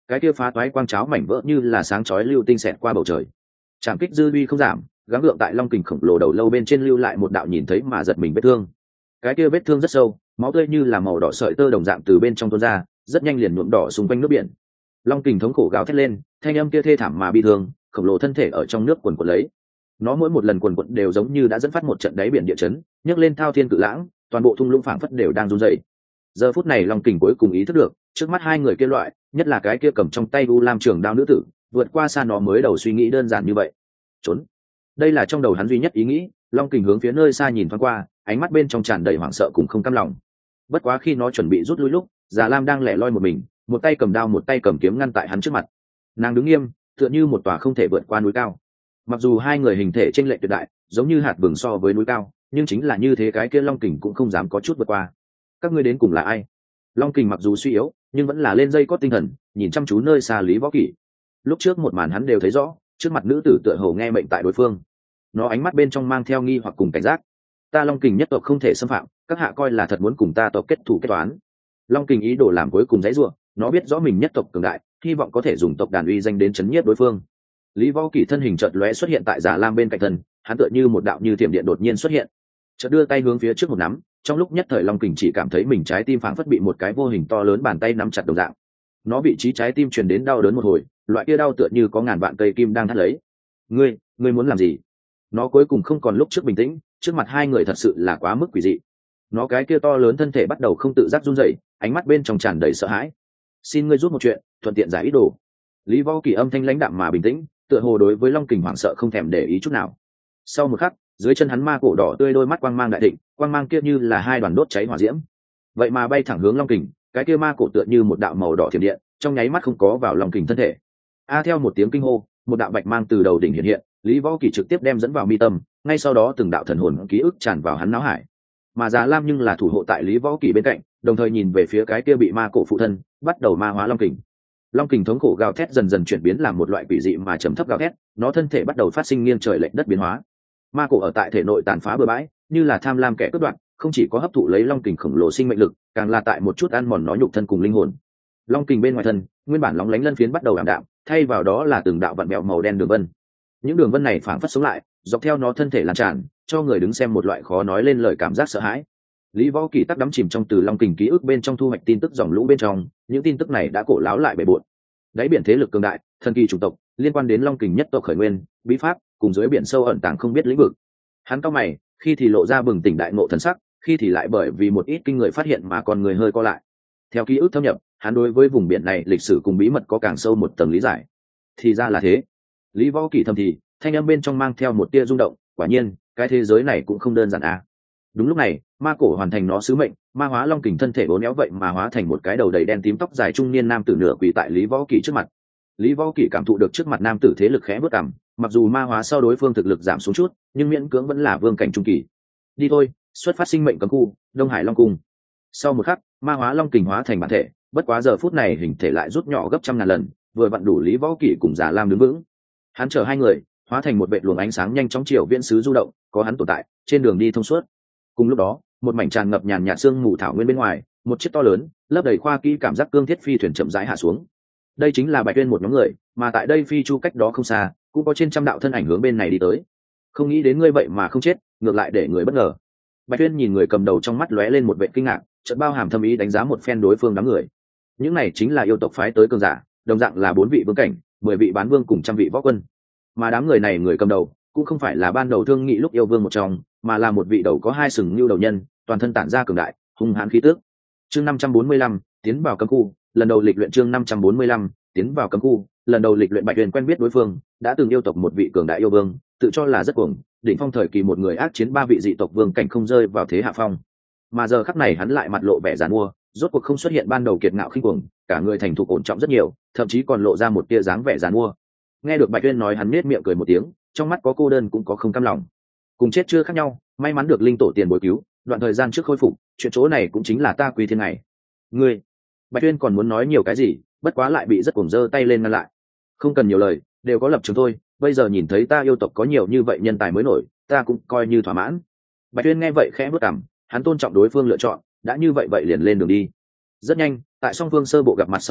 cái kia phá toái quang cháo mảnh vỡ như là sáng chói lưu tinh xẹt qua bầu trời. Trảm kích dư uy không giảm, gắng gượng tại long kình khổng lồ đầu lâu bên trên lưu lại một đạo nhìn thấy mà giật mình vết thương. Cái kia vết thương rất sâu, máu tươi như là màu đỏ sợi tơ đồng dạng từ bên trong tuôn ra, rất nhanh liền nhuộm đỏ xung quanh nước biển. Long kình thống khổ gào thét lên, thanh âm kia thê thảm mà bi thương, khổng lồ thân thể ở trong nước quần quật lấy. Nó mỗi một lần quần quật đều giống như đã dẫn phát một trận đáy biển địa chấn, nhấc lên thao thiên cự lãng, toàn bộ thung lũng phảng phất đều đang run rẩy. Giờ phút này Long kình cuối cùng ý thức được, trước mắt hai người kia loại, nhất là cái kia cầm trong tay u lam trường đao nữ tử, vượt qua xa nó mới đầu suy nghĩ đơn giản như vậy. Trốn. Đây là trong đầu hắn duy nhất ý nghĩ. Long kình hướng phía nơi xa nhìn thoáng qua, ánh mắt bên trong tràn đầy hoảng sợ cùng không cam lòng. Bất quá khi nó chuẩn bị rút lui lúc, Già Lam đang lẻ loi một mình, một tay cầm đao một tay cầm kiếm ngăn tại hắn trước mặt. Nàng đứng nghiêm, tựa như một tòa không thể vượt qua núi cao. Mặc dù hai người hình thể chênh lệch tuyệt đại, giống như hạt vừng so với núi cao, nhưng chính là như thế cái kia Long kình cũng không dám có chút vượt qua. Các ngươi đến cùng là ai? Long kình mặc dù suy yếu, nhưng vẫn là lên dây cót tinh thần, nhìn chăm chú nơi xa Lý Võ Kỷ. Lúc trước một màn hắn đều thấy rõ, trước mặt nữ tử tựa hồ nghe mệnh tại đối phương. Nó ánh mắt bên trong mang theo nghi hoặc cùng cảnh giác. Ta Long kình nhất tộc không thể xâm phạm, các hạ coi là thật muốn cùng ta tộc kết thù kết toán. Long kình ý đồ làm cuối cùng dãy rủa, nó biết rõ mình nhất tộc cường đại, hy vọng có thể dùng tộc đàn uy danh đến chấn nhiếp đối phương. Lý Võ Kỷ thân hình chợt lóe xuất hiện tại Già Lam bên cạnh thân, hắn tựa như một đạo như thiểm điện đột nhiên xuất hiện, chợt đưa tay hướng phía trước một nắm, trong lúc nhất thời Long kình chỉ cảm thấy mình trái tim phảng phất bị một cái vô hình to lớn bàn tay nắm chặt đồng dạng. Nó vị trí trái tim truyền đến đau đớn một hồi, loại kia đau tựa như có ngàn vạn cây kim đang thắt lấy. Ngươi, ngươi muốn làm gì? Nó cuối cùng không còn lúc trước bình tĩnh, trước mặt hai người thật sự là quá mức quỷ dị. Nó cái kia to lớn thân thể bắt đầu không tự giác run rẩy, ánh mắt bên trong tràn đầy sợ hãi. Xin ngươi giúp một chuyện, thuận tiện giải ý đồ. Lý Võ Kỷ âm thanh lãnh đạm mà bình tĩnh, tựa hồ đối với Long kình hoảng sợ không thèm để ý chút nào. Sau một khắc, dưới chân hắn ma cổ đỏ tươi đôi mắt quang mang đại thịnh, quang mang kia như là hai đoàn đốt cháy hỏa diễm. Vậy mà bay thẳng hướng Long kình, cái kia ma cổ tựa như một đạo màu đỏ thiểm điện, trong nháy mắt không có vào Long kình thân thể. A theo một tiếng kinh hô, một đạo bạch mang từ đầu đỉnh hiện hiện, Lý Võ Kỷ trực tiếp đem dẫn vào mi tâm, ngay sau đó từng đạo thần hồn ký ức tràn vào hắn não hải. Mà Già Lam nhưng là thủ hộ tại Lý Võ Kỷ bên cạnh, đồng thời nhìn về phía cái kia bị ma cổ phụ thân, bắt đầu ma hóa Long kình. Long kình thống khổ gào thét dần dần chuyển biến làm một loại quỷ dị mà trầm thấp gào thét, nó thân thể bắt đầu phát sinh nghiêng trời lệch đất biến hóa. Ma cổ ở tại thể nội tàn phá bừa bãi, như là tham lam kẻ cướp đoạt, không chỉ có hấp thụ lấy Long kình khổng lồ sinh mệnh lực, càng là tại một chút ăn mòn nó nhục thân cùng linh hồn. Long kình bên ngoài thân, nguyên bản lóng lánh lân phiến bắt đầu ảm đạm, thay vào đó là từng đạo vặn vẹo màu đen đường vân. Những đường vân này phảng phất sống lại, dọc theo nó thân thể lan tràn, cho người đứng xem một loại khó nói lên lời cảm giác sợ hãi. Lý Võ Kỷ tắc đắm chìm trong từ Long kình ký ức bên trong thu hoạch tin tức dòng lũ bên trong, những tin tức này đã cổ láo lại bề bộn. Đáy biển thế lực cường đại, thần kỳ chủng tộc, liên quan đến Long kình nhất tộc khởi nguyên, bí pháp, cùng dưới biển sâu ẩn tàng không biết lĩnh vực. Hắn cao mày, khi thì lộ ra bừng tỉnh đại ngộ thần sắc, khi thì lại bởi vì một ít kinh người phát hiện mà con người hơi co lại. Theo ký ức thâm nhập, hắn đối với vùng biển này lịch sử cùng bí mật có càng sâu một tầng lý giải. Thì ra là thế. Lý Võ Kỷ thầm thì, thanh âm bên trong mang theo một tia rung động, quả nhiên, cái thế giới này cũng không đơn giản à. Đúng lúc này, ma cổ hoàn thành nó sứ mệnh, ma hóa Long kình thân thể bốn éo vậy mà hóa thành một cái đầu đầy đen tím tóc dài trung niên nam tử nửa quỳ tại Lý Võ Kỷ trước mặt. Lý Võ Kỷ cảm thụ được trước mặt nam tử thế lực khẽ bước cằm, mặc dù ma hóa sau đối phương thực lực giảm xuống chút, nhưng miễn cưỡng vẫn là vương cảnh trung kỳ. Đi thôi, xuất phát sinh mệnh cấm khu, Đông Hải Long cung. Sau một khắc, ma hóa Long kình hóa thành bản thể, bất quá giờ phút này hình thể lại rút nhỏ gấp trăm ngàn lần, vừa vặn đủ Lý Võ Kỷ cùng Già Lam đứng vững. Hắn chở hai người, hóa thành một vệ luồng ánh sáng nhanh chóng chiều viễn sứ du động, có hắn tồn tại, trên đường đi thông suốt. Cùng lúc đó, một mảnh tràn ngập nhàn nhạt sương mù thảo nguyên bên ngoài, một chiếc to lớn, lấp đầy khoa kỹ cảm giác cương thiết phi thuyền chậm rãi hạ xuống. Đây chính là Bạch Tuyên một nhóm người, mà tại đây phi chu cách đó không xa, cũng có trên trăm đạo thân ảnh hướng bên này đi tới. Không nghĩ đến ngươi vậy mà không chết, ngược lại để người bất ngờ. Bạch Tuyên nhìn người cầm đầu trong mắt lóe lên một vẻ kinh ngạc, chợt bao hàm thâm ý đánh giá một phen đối phương đám người. Những này chính là yêu tộc phái tới cường giả, đồng dạng là bốn vị vương cảnh, mười vị bán vương cùng trăm vị võ quân. Mà đám người này người cầm đầu, cũng không phải là ban đầu thương nghị lúc yêu vương một trong, mà là một vị đầu có hai sừng như đầu nhân, toàn thân tản ra cường đại, hung hãn khí tước. Chương năm trăm bốn mươi lăm, tiến vào cấm khu, lần đầu lịch luyện chương năm trăm bốn mươi lăm, tiến vào cấm khu, lần đầu lịch luyện. Bạch Tuyên quen biết đối phương, đã từng yêu tộc một vị cường đại yêu vương, tự cho là rất cuồng, đỉnh phong thời kỳ một người ác chiến ba vị dị tộc vương cảnh không rơi vào thế hạ phong. Mà giờ khắc này hắn lại mặt lộ vẻ giàn mua, rốt cuộc không xuất hiện ban đầu kiệt ngạo khinh cuồng, cả người thành thục ổn trọng rất nhiều, thậm chí còn lộ ra một tia dáng vẻ giàn mua. Nghe được Bạch Tuyên nói, hắn nhếch miệng cười một tiếng, trong mắt có cô đơn cũng có không cam lòng. Cùng chết chưa khác nhau, may mắn được linh tổ tiền bồi cứu, đoạn thời gian trước khôi phục, chuyện chỗ này cũng chính là ta quy thiên này. Ngươi, Bạch Tuyên còn muốn nói nhiều cái gì, bất quá lại bị rất cuồng giơ tay lên ngăn lại. Không cần nhiều lời, đều có lập trường thôi, bây giờ nhìn thấy ta yêu tộc có nhiều như vậy nhân tài mới nổi, ta cũng coi như thỏa mãn. Bạch Tuyên nghe vậy khẽ bước cằm, hắn tôn trọng đối phương lựa chọn, đã như vậy vậy liền lên đường đi. Rất nhanh, tại song phương sơ bộ gặp mặt sau đó,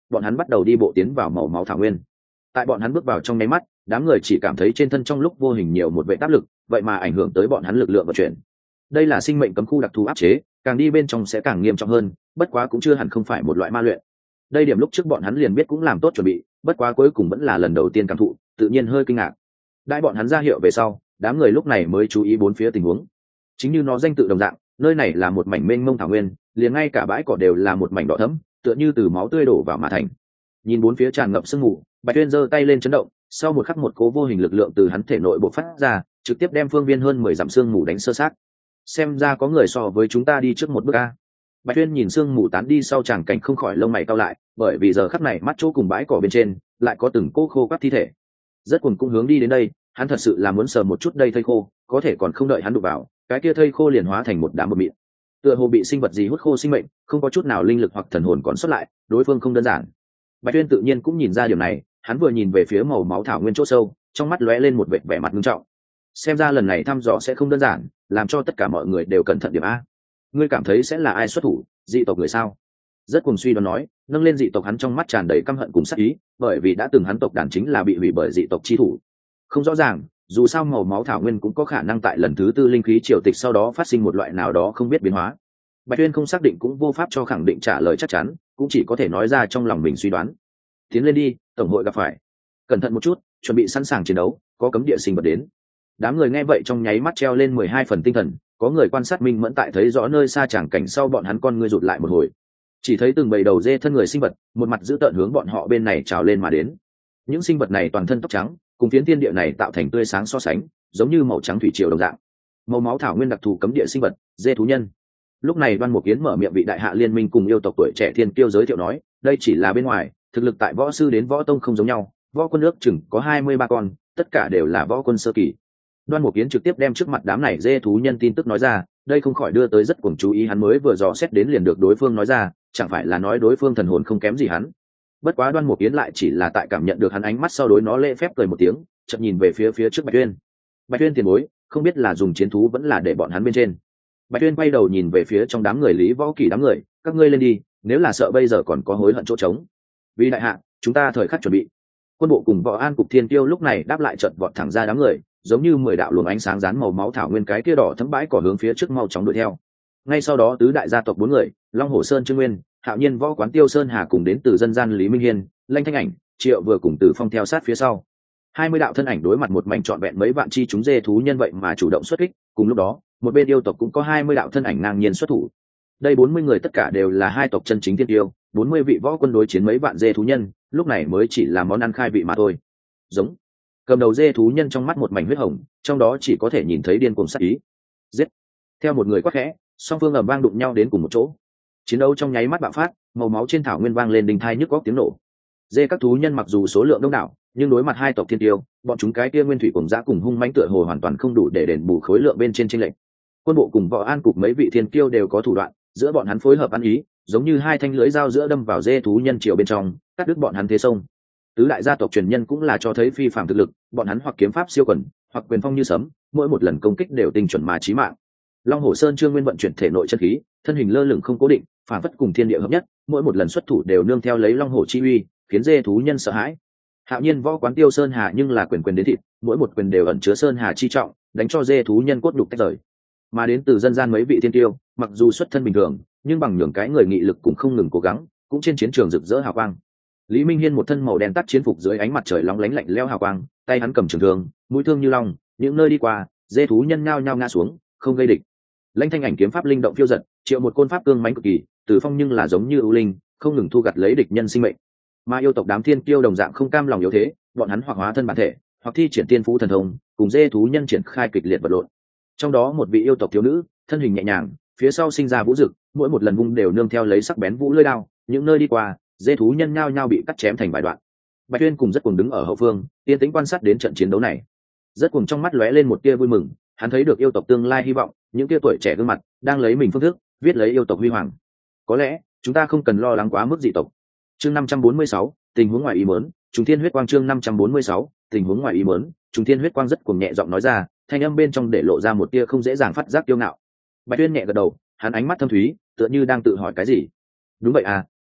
bọn hắn bắt đầu đi bộ tiến vào màu máu thảo nguyên. Tại bọn hắn bước vào trong nháy mắt, đám người chỉ cảm thấy trên thân trong lúc vô hình nhiều một vệ áp lực, vậy mà ảnh hưởng tới bọn hắn lực lượng vận chuyển. Đây là sinh mệnh cấm khu đặc thù áp chế, càng đi bên trong sẽ càng nghiêm trọng hơn, bất quá cũng chưa hẳn không phải một loại ma luyện. Đây điểm lúc trước bọn hắn liền biết cũng làm tốt chuẩn bị, bất quá cuối cùng vẫn là lần đầu tiên cảm thụ, tự nhiên hơi kinh ngạc. Đại bọn hắn ra hiệu về sau, đám người lúc này mới chú ý bốn phía tình huống. Chính như nó danh tự đồng dạng, nơi này là một mảnh mênh mông thảo nguyên, liền ngay cả bãi cỏ đều là một mảnh đỏ thẫm, tựa như từ máu tươi đổ vào mà thành. Nhìn bốn phía tràn ngập sương mù, Bạch Tuyên giơ tay lên chấn động, sau một khắc một cố vô hình lực lượng từ hắn thể nội bộc phát ra, trực tiếp đem phương viên hơn mười dặm sương mù đánh sơ sát. Xem ra có người so với chúng ta đi trước một bước a. Bạch Tuyên nhìn sương mù tán đi sau tràng cảnh không khỏi lông mày cau lại, bởi vì giờ khắc này mắt chỗ cùng bãi cỏ bên trên lại có từng cô khô quắt thi thể. Rất cuồng cũng hướng đi đến đây, hắn thật sự là muốn sờ một chút đây thây khô, có thể còn không đợi hắn đụng vào, cái kia thây khô liền hóa thành một đám bột mịn. Tựa hồ bị sinh vật gì hút khô sinh mệnh, không có chút nào linh lực hoặc thần hồn còn xuất lại, đối phương không đơn giản. Bạch Tuyên tự nhiên cũng nhìn ra điều này, hắn vừa nhìn về phía màu máu thảo nguyên chỗ sâu, trong mắt lóe lên một vẻ vẻ mặt nghiêm trọng. Xem ra lần này thăm dò sẽ không đơn giản, làm cho tất cả mọi người đều cẩn thận điểm a. Ngươi cảm thấy sẽ là ai xuất thủ, dị tộc người sao? Rất cùng suy đoán nói, nâng lên dị tộc hắn trong mắt tràn đầy căm hận cùng sát ý, bởi vì đã từng hắn tộc đàn chính là bị hủy bởi dị tộc chi thủ. Không rõ ràng, dù sao màu máu thảo nguyên cũng có khả năng tại lần thứ tư linh khí triều tịch sau đó phát sinh một loại nào đó không biết biến hóa. Bạch Tuyên không xác định cũng vô pháp cho khẳng định trả lời chắc chắn, cũng chỉ có thể nói ra trong lòng mình suy đoán. Tiến lên đi, tổng hội gặp phải. Cẩn thận một chút, chuẩn bị sẵn sàng chiến đấu, có cấm địa sinh vật đến. Đám người nghe vậy trong nháy mắt treo lên mười hai phần tinh thần, có người quan sát minh mẫn tại thấy rõ nơi xa tràng cảnh sau bọn hắn con ngươi rụt lại một hồi. Chỉ thấy từng bầy đầu dê thân người sinh vật, một mặt dữ tợn hướng bọn họ bên này trào lên mà đến. Những sinh vật này toàn thân tóc trắng, cùng phiến thiên địa này tạo thành tươi sáng so sánh, giống như màu trắng thủy triều đồng dạng. Màu máu thảo nguyên đặc thù cấm địa sinh vật, dê thú nhân. Lúc này Đoan Mục Kiến mở miệng vị đại hạ liên minh cùng yêu tộc tuổi trẻ thiên kiêu giới thiệu nói, đây chỉ là bên ngoài, thực lực tại võ sư đến võ tông không giống nhau, võ quân ước chừng có hai mươi ba con, tất cả đều là võ quân sơ kỳ. Đoan Mục Kiến trực tiếp đem trước mặt đám này dê thú nhân tin tức nói ra, đây không khỏi đưa tới rất cuồng chú ý, hắn mới vừa dò xét đến liền được đối phương nói ra, chẳng phải là nói đối phương thần hồn không kém gì hắn. Bất quá Đoan Mục Kiến lại chỉ là tại cảm nhận được hắn ánh mắt sau đối nó lễ phép cười một tiếng, chợt nhìn về phía phía trước Bạch Tuyên. Bạch Tuyên tiền bối, không biết là dùng chiến thú vẫn là để bọn hắn bên trên. Bạch Tuyên quay đầu nhìn về phía trong đám người Lý Võ Kỳ đám người, các ngươi lên đi, nếu là sợ bây giờ còn có hối hận chỗ trống. Vì đại hạ, chúng ta thời khắc chuẩn bị. Quân bộ cùng Võ An cục Thiên Tiêu lúc này đáp lại chợt vọt thẳng ra đám người, giống như mười đạo luồng ánh sáng dán màu máu thảo nguyên cái kia đỏ thấm bãi cỏ hướng phía trước mau chóng đuổi theo. Ngay sau đó tứ đại gia tộc bốn người, Long Hổ Sơn Trương Nguyên, Hạo Nhiên Võ Quán Tiêu Sơn Hà cùng đến từ dân gian Lý Minh Hiên, Lanh Thanh Ảnh, Triệu vừa cùng Từ Phong theo sát phía sau. Hai mươi đạo thân ảnh đối mặt một mảnh trọn vẹn mấy vạn chi chúng dê thú nhân vậy mà chủ động xuất kích, cùng lúc đó, một bên yêu tộc cũng có hai mươi đạo thân ảnh ngang nhiên xuất thủ. Đây bốn mươi người tất cả đều là hai tộc chân chính thiên tiêu, bốn mươi vị võ quân đối chiến mấy vạn dê thú nhân, lúc này mới chỉ là món ăn khai vị mà thôi. Giống. Cầm đầu dê thú nhân trong mắt một mảnh huyết hồng, trong đó chỉ có thể nhìn thấy điên cuồng sát ý. Giết. Theo một người quát khẽ, song phương ầm vang đụng nhau đến cùng một chỗ. Chiến đấu trong nháy mắt bạo phát, màu máu trên thảo nguyên vang lên đinh thai nhức góc tiếng nổ. Dê các thú nhân mặc dù số lượng đông đảo, nhưng đối mặt hai tộc thiên tiêu, bọn chúng cái kia nguyên thủy cùng dã cùng hung mãnh tựa hồ hoàn toàn không đủ để đền bù khối lượng bên trên chênh lệch. Quân bộ cùng Võ An cục mấy vị thiên kiêu đều có thủ đoạn, giữa bọn hắn phối hợp ăn ý, giống như hai thanh lưỡi dao giữa đâm vào dê thú nhân triều bên trong, cắt đứt bọn hắn thế sông. Tứ đại gia tộc truyền nhân cũng là cho thấy phi phàm thực lực, bọn hắn hoặc kiếm pháp siêu quần, hoặc quyền phong như sấm, mỗi một lần công kích đều tinh chuẩn mà chí mạng. Long Hổ Sơn Trương Nguyên vận chuyển thể nội chân khí, thân hình lơ lửng không cố định, phản phất cùng thiên địa hợp nhất, mỗi một lần xuất thủ đều nương theo lấy long hổ chi uy, khiến dê thú nhân sợ hãi. Hạo Nhiên Võ Quán Tiêu Sơn Hà nhưng là quyền quyền đến thịt, mỗi một quyền đều ẩn chứa sơn hà chi trọng, đánh cho dê thú nhân cốt nhục tách rời. Mà đến từ dân gian mấy vị thiên tiêu, mặc dù xuất thân bình thường, nhưng bằng nhường cái người nghị lực cũng không ngừng cố gắng, cũng trên chiến trường rực rỡ hào quang. Lý Minh Hiên một thân màu đen tắt chiến phục dưới ánh mặt trời lóng lánh lạnh lẽo hào quang, tay hắn cầm trường thương, mũi thương như long, những nơi đi qua, dê thú nhân nhao nhao ngã xuống, không gây địch. Lãnh Thanh Ảnh kiếm pháp linh động phiêu dật, triệu một côn pháp cương mãnh cực kỳ, Từ Phong nhưng là giống như ưu linh, không ngừng thu gặt lấy địch nhân sinh mệnh. Mà yêu tộc đám thiên kiêu đồng dạng không cam lòng yếu thế, bọn hắn hoặc hóa thân bản thể, hoặc thi triển tiên phú thần thông, cùng dê thú nhân triển khai kịch liệt vật lộn. Trong đó một vị yêu tộc thiếu nữ, thân hình nhẹ nhàng, phía sau sinh ra vũ dực, mỗi một lần vung đều nương theo lấy sắc bén vũ lưỡi đao, những nơi đi qua, dê thú nhân nhao nhao bị cắt chém thành vài đoạn. Bạch Tuyên cùng rất cùng đứng ở hậu phương, yên tĩnh quan sát đến trận chiến đấu này. Rất cùng trong mắt lóe lên một tia vui mừng, hắn thấy được yêu tộc tương lai hy vọng, những tia tuổi trẻ gương mặt đang lấy mình phương thức viết lấy yêu tộc huy hoàng. Có lẽ chúng ta không cần lo lắng quá mức dị tộc. Chương năm trăm bốn mươi sáu, tình huống ngoài ý muốn, Trùng Thiên huyết quang. Chương năm trăm bốn mươi sáu, tình huống ngoài ý muốn, Trùng Thiên huyết quang rất cuồng nhẹ giọng nói ra, thanh âm bên trong để lộ ra một tia không dễ dàng phát giác kiêu ngạo. Bạch Tuyên nhẹ gật đầu, hắn ánh mắt thâm thúy, tựa như đang tự hỏi cái gì. Đúng vậy à,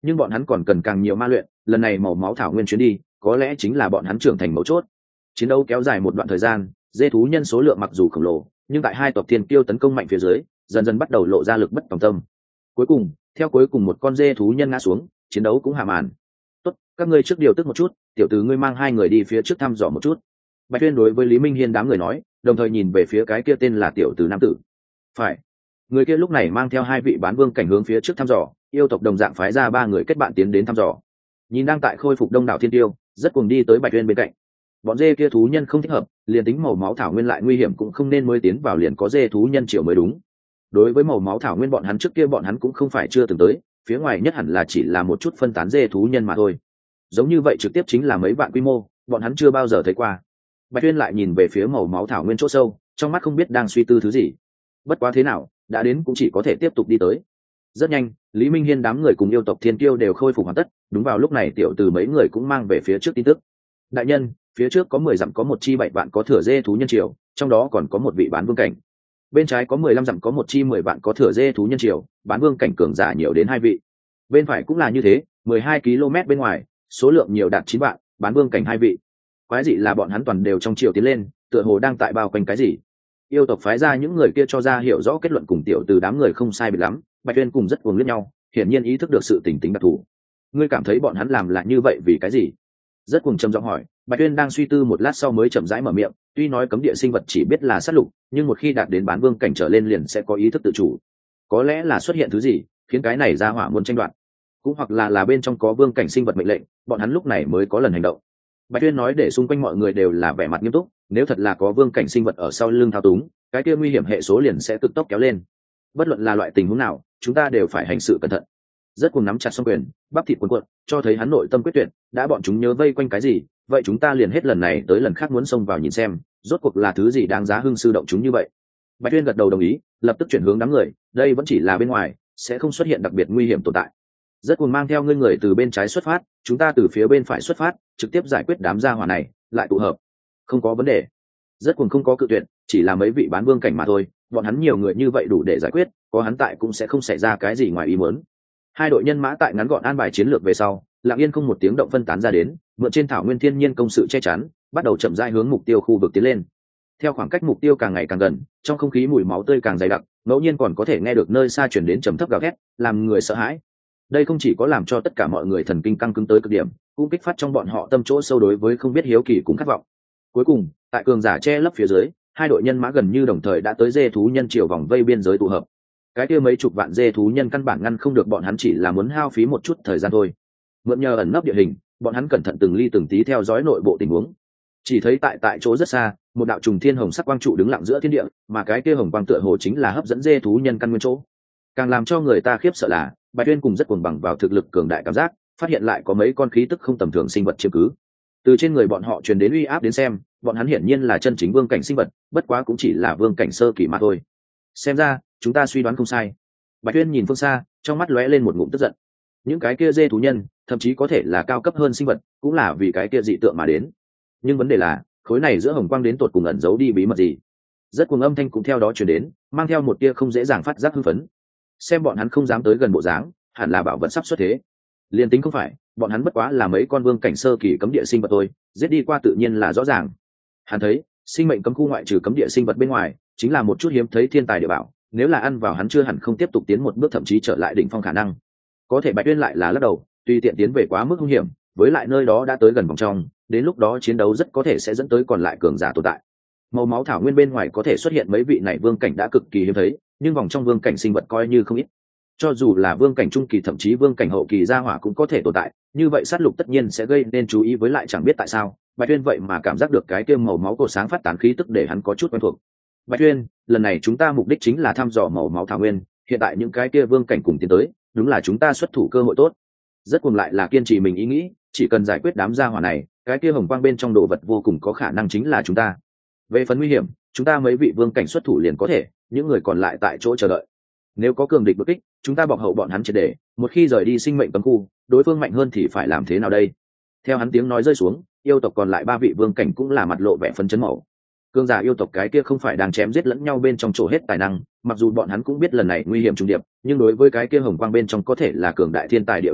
nhưng bọn hắn còn cần càng nhiều ma luyện, lần này màu máu thảo nguyên chuyến đi có lẽ chính là bọn hắn trưởng thành mấu chốt. Chiến đấu kéo dài một đoạn thời gian, dê thú nhân số lượng mặc dù khổng lồ, nhưng tại hai tộc thiên kiêu tấn công mạnh phía dưới, dần dần bắt đầu lộ ra lực bất tòng tâm. Cuối cùng, theo cuối cùng một con dê thú nhân ngã xuống, chiến đấu cũng hạ màn. Tốt, các ngươi trước điều tức một chút, tiểu tử ngươi mang hai người đi phía trước thăm dò một chút. Bạch Tuyên đối với Lý Minh Hiên đám người nói, đồng thời nhìn về phía cái kia tên là tiểu tử nam tử. Phải. Người kia lúc này mang theo hai vị bán vương cảnh hướng phía trước thăm dò, yêu tộc đồng dạng phái ra ba người kết bạn tiến đến thăm dò. Nhìn đang tại khôi phục đông đảo thiên tiêu, rất cùng đi tới Bạch Tuyên bên cạnh. Bọn dê kia thú nhân không thích hợp, liền tính màu máu thảo nguyên lại nguy hiểm cũng không nên mới tiến vào liền có dê thú nhân triệu mới đúng. Đối với màu máu thảo nguyên bọn hắn trước kia bọn hắn cũng không phải chưa từng tới, phía ngoài nhất hẳn là chỉ là một chút phân tán dê thú nhân mà thôi. Giống như vậy trực tiếp chính là mấy vạn quy mô, bọn hắn chưa bao giờ thấy qua. Bạch Tuyên lại nhìn về phía màu máu thảo nguyên chỗ sâu, trong mắt không biết đang suy tư thứ gì. Bất quá thế nào, đã đến cũng chỉ có thể tiếp tục đi tới. Rất nhanh, Lý Minh Hiên đám người cùng yêu tộc thiên kiêu đều khôi phục hoàn tất, đúng vào lúc này tiểu từ mấy người cũng mang về phía trước tin tức. Đại nhân, phía trước có mười dặm có một chi bảy vạn có thừa dê thú nhân triều, trong đó còn có một vị bán vương cảnh. Bên trái có mười lăm dặm có một chi mười vạn có thừa dê thú nhân triều, bán vương cảnh cường giả nhiều đến hai vị. Bên phải cũng là như thế, mười hai ki lô mét bên ngoài, số lượng nhiều đạt chín vạn, bán vương cảnh hai vị. Quái dị là bọn hắn toàn đều trong triều tiến lên, tựa hồ đang tại bao quanh cái gì. Yêu tộc phái ra những người kia cho ra hiểu rõ kết luận cùng tiểu từ đám người không sai biệt lắm, Bạch Tuyên cùng rất cuồng liếc nhau, hiển nhiên ý thức được sự tình tính đặc thù. Ngươi cảm thấy bọn hắn làm là như vậy vì cái gì? Rất cuồng trầm giọng hỏi. Bạch Tuyên đang suy tư một lát sau mới chậm rãi mở miệng, tuy nói cấm địa sinh vật chỉ biết là sát lục, nhưng một khi đạt đến bán vương cảnh trở lên liền sẽ có ý thức tự chủ. Có lẽ là xuất hiện thứ gì, khiến cái này ra hỏa muốn tranh đoạt, cũng hoặc là là bên trong có vương cảnh sinh vật mệnh lệnh, bọn hắn lúc này mới có lần hành động. Bạch Tuyên nói để xung quanh mọi người đều là vẻ mặt nghiêm túc, nếu thật là có vương cảnh sinh vật ở sau lưng thao túng, cái kia nguy hiểm hệ số liền sẽ cực tốc kéo lên. Bất luận là loại tình huống nào, chúng ta đều phải hành sự cẩn thận. Rất cuồng nắm chặt song quyền, bắp thịt cuồn cuộn, cho thấy hắn nội tâm quyết tuyệt, đã bọn chúng nhớ vây quanh cái gì, vậy chúng ta liền hết lần này tới lần khác muốn xông vào nhìn xem, rốt cuộc là thứ gì đáng giá hưng sư động chúng như vậy. Bạch Tuyên gật đầu đồng ý, lập tức chuyển hướng đám người, đây vẫn chỉ là bên ngoài, sẽ không xuất hiện đặc biệt nguy hiểm tồn tại. Rất cuồng mang theo ngươi người từ bên trái xuất phát, chúng ta từ phía bên phải xuất phát, trực tiếp giải quyết đám gia hỏa này, lại tụ hợp. Không có vấn đề. Rất cuồng không có cự tuyệt, chỉ là mấy vị bán vương cảnh mà thôi, bọn hắn nhiều người như vậy đủ để giải quyết, có hắn tại cũng sẽ không xảy ra cái gì ngoài ý muốn. Hai đội nhân mã tại ngắn gọn an bài chiến lược về sau, lặng yên không một tiếng động phân tán ra đến, mượn trên thảo nguyên thiên nhiên công sự che chắn, bắt đầu chậm rãi hướng mục tiêu khu vực tiến lên. Theo khoảng cách mục tiêu càng ngày càng gần, trong không khí mùi máu tươi càng dày đặc, ngẫu nhiên còn có thể nghe được nơi xa truyền đến trầm thấp gào thét, làm người sợ hãi. Đây không chỉ có làm cho tất cả mọi người thần kinh căng cứng tới cực điểm, cũng kích phát trong bọn họ tâm chỗ sâu đối với không biết hiếu kỳ cũng khát vọng. Cuối cùng, tại cường giả che lấp phía dưới, hai đội nhân mã gần như đồng thời đã tới dê thú nhân triều vòng vây biên giới tụ hợp. Cái kia mấy chục vạn dê thú nhân căn bản ngăn không được bọn hắn, chỉ là muốn hao phí một chút thời gian thôi. Mượn nhờ ẩn nấp địa hình, bọn hắn cẩn thận từng ly từng tí theo dõi nội bộ tình huống. Chỉ thấy tại tại chỗ rất xa, một đạo trùng thiên hồng sắc quang trụ đứng lặng giữa thiên địa, mà cái kia hồng quang tựa hồ chính là hấp dẫn dê thú nhân căn nguyên chỗ. Càng làm cho người ta khiếp sợ là, Bạch Tuyên cùng rất cuồng bằng vào thực lực cường đại cảm giác, phát hiện lại có mấy con khí tức không tầm thường sinh vật chiếm cứ. Từ trên người bọn họ truyền đến uy áp đến xem, bọn hắn hiển nhiên là chân chính vương cảnh sinh vật, bất quá cũng chỉ là vương cảnh sơ kỳ mà thôi. Xem ra, chúng ta suy đoán không sai. Bạch Tuyên nhìn phương xa, trong mắt lóe lên một ngụm tức giận. Những cái kia dê thú nhân, thậm chí có thể là cao cấp hơn sinh vật, cũng là vì cái kia dị tượng mà đến. Nhưng vấn đề là, khối này giữa hồng quang đến tột cùng ẩn giấu đi bí mật gì? Rất cuồng âm thanh cũng theo đó truyền đến, mang theo một tia không dễ dàng phát giác hưng phấn. Xem bọn hắn không dám tới gần bộ dáng, hẳn là bảo vật sắp xuất thế. Liên tính không phải, bọn hắn bất quá là mấy con vương cảnh sơ kỳ cấm địa sinh vật thôi, giết đi qua tự nhiên là rõ ràng. Hắn thấy, sinh mệnh cấm khu ngoại trừ cấm địa sinh vật bên ngoài, chính là một chút hiếm thấy thiên tài địa bảo, nếu là ăn vào hắn chưa hẳn không tiếp tục tiến một bước, thậm chí trở lại đỉnh phong khả năng. Có thể Bạch Tuyên lại là lắc đầu, tùy tiện tiến về quá mức nguy hiểm, với lại nơi đó đã tới gần vòng trong, đến lúc đó chiến đấu rất có thể sẽ dẫn tới còn lại cường giả tồn tại. Màu máu thảo nguyên bên ngoài có thể xuất hiện mấy vị này vương cảnh đã cực kỳ hiếm thấy, nhưng vòng trong vương cảnh sinh vật coi như không ít. Cho dù là vương cảnh trung kỳ thậm chí vương cảnh hậu kỳ gia hỏa cũng có thể tồn tại, như vậy sát lục tất nhiên sẽ gây nên chú ý, với lại chẳng biết tại sao, Bạch Tuyên vậy mà cảm giác được cái kia màu máu cổ sáng phát tán khí tức để hắn có chút quen thuộc. Bạch Tuyên, lần này chúng ta mục đích chính là thăm dò màu máu thảo nguyên, hiện tại những cái kia vương cảnh cùng tiến tới, đúng là chúng ta xuất thủ cơ hội tốt. Rất cuồng lại là kiên trì mình ý nghĩ, chỉ cần giải quyết đám gia hỏa này, cái kia hồng quang bên trong đồ vật vô cùng có khả năng chính là chúng ta. Về phần nguy hiểm, chúng ta mấy vị vương cảnh xuất thủ liền có thể, những người còn lại tại chỗ chờ đợi. Nếu có cường địch bất kích, chúng ta bọc hậu bọn hắn triệt để, một khi rời đi sinh mệnh cấm khu, đối phương mạnh hơn thì phải làm thế nào đây? Theo hắn tiếng nói rơi xuống, yêu tộc còn lại ba vị vương cảnh cũng là mặt lộ vẻ phấn chấn màu. Cương giả yêu tộc cái kia không phải đang chém giết lẫn nhau bên trong chỗ hết tài năng, mặc dù bọn hắn cũng biết lần này nguy hiểm trùng điệp, nhưng đối với cái kia hồng quang bên trong có thể là cường đại thiên tài địa bảo lúc,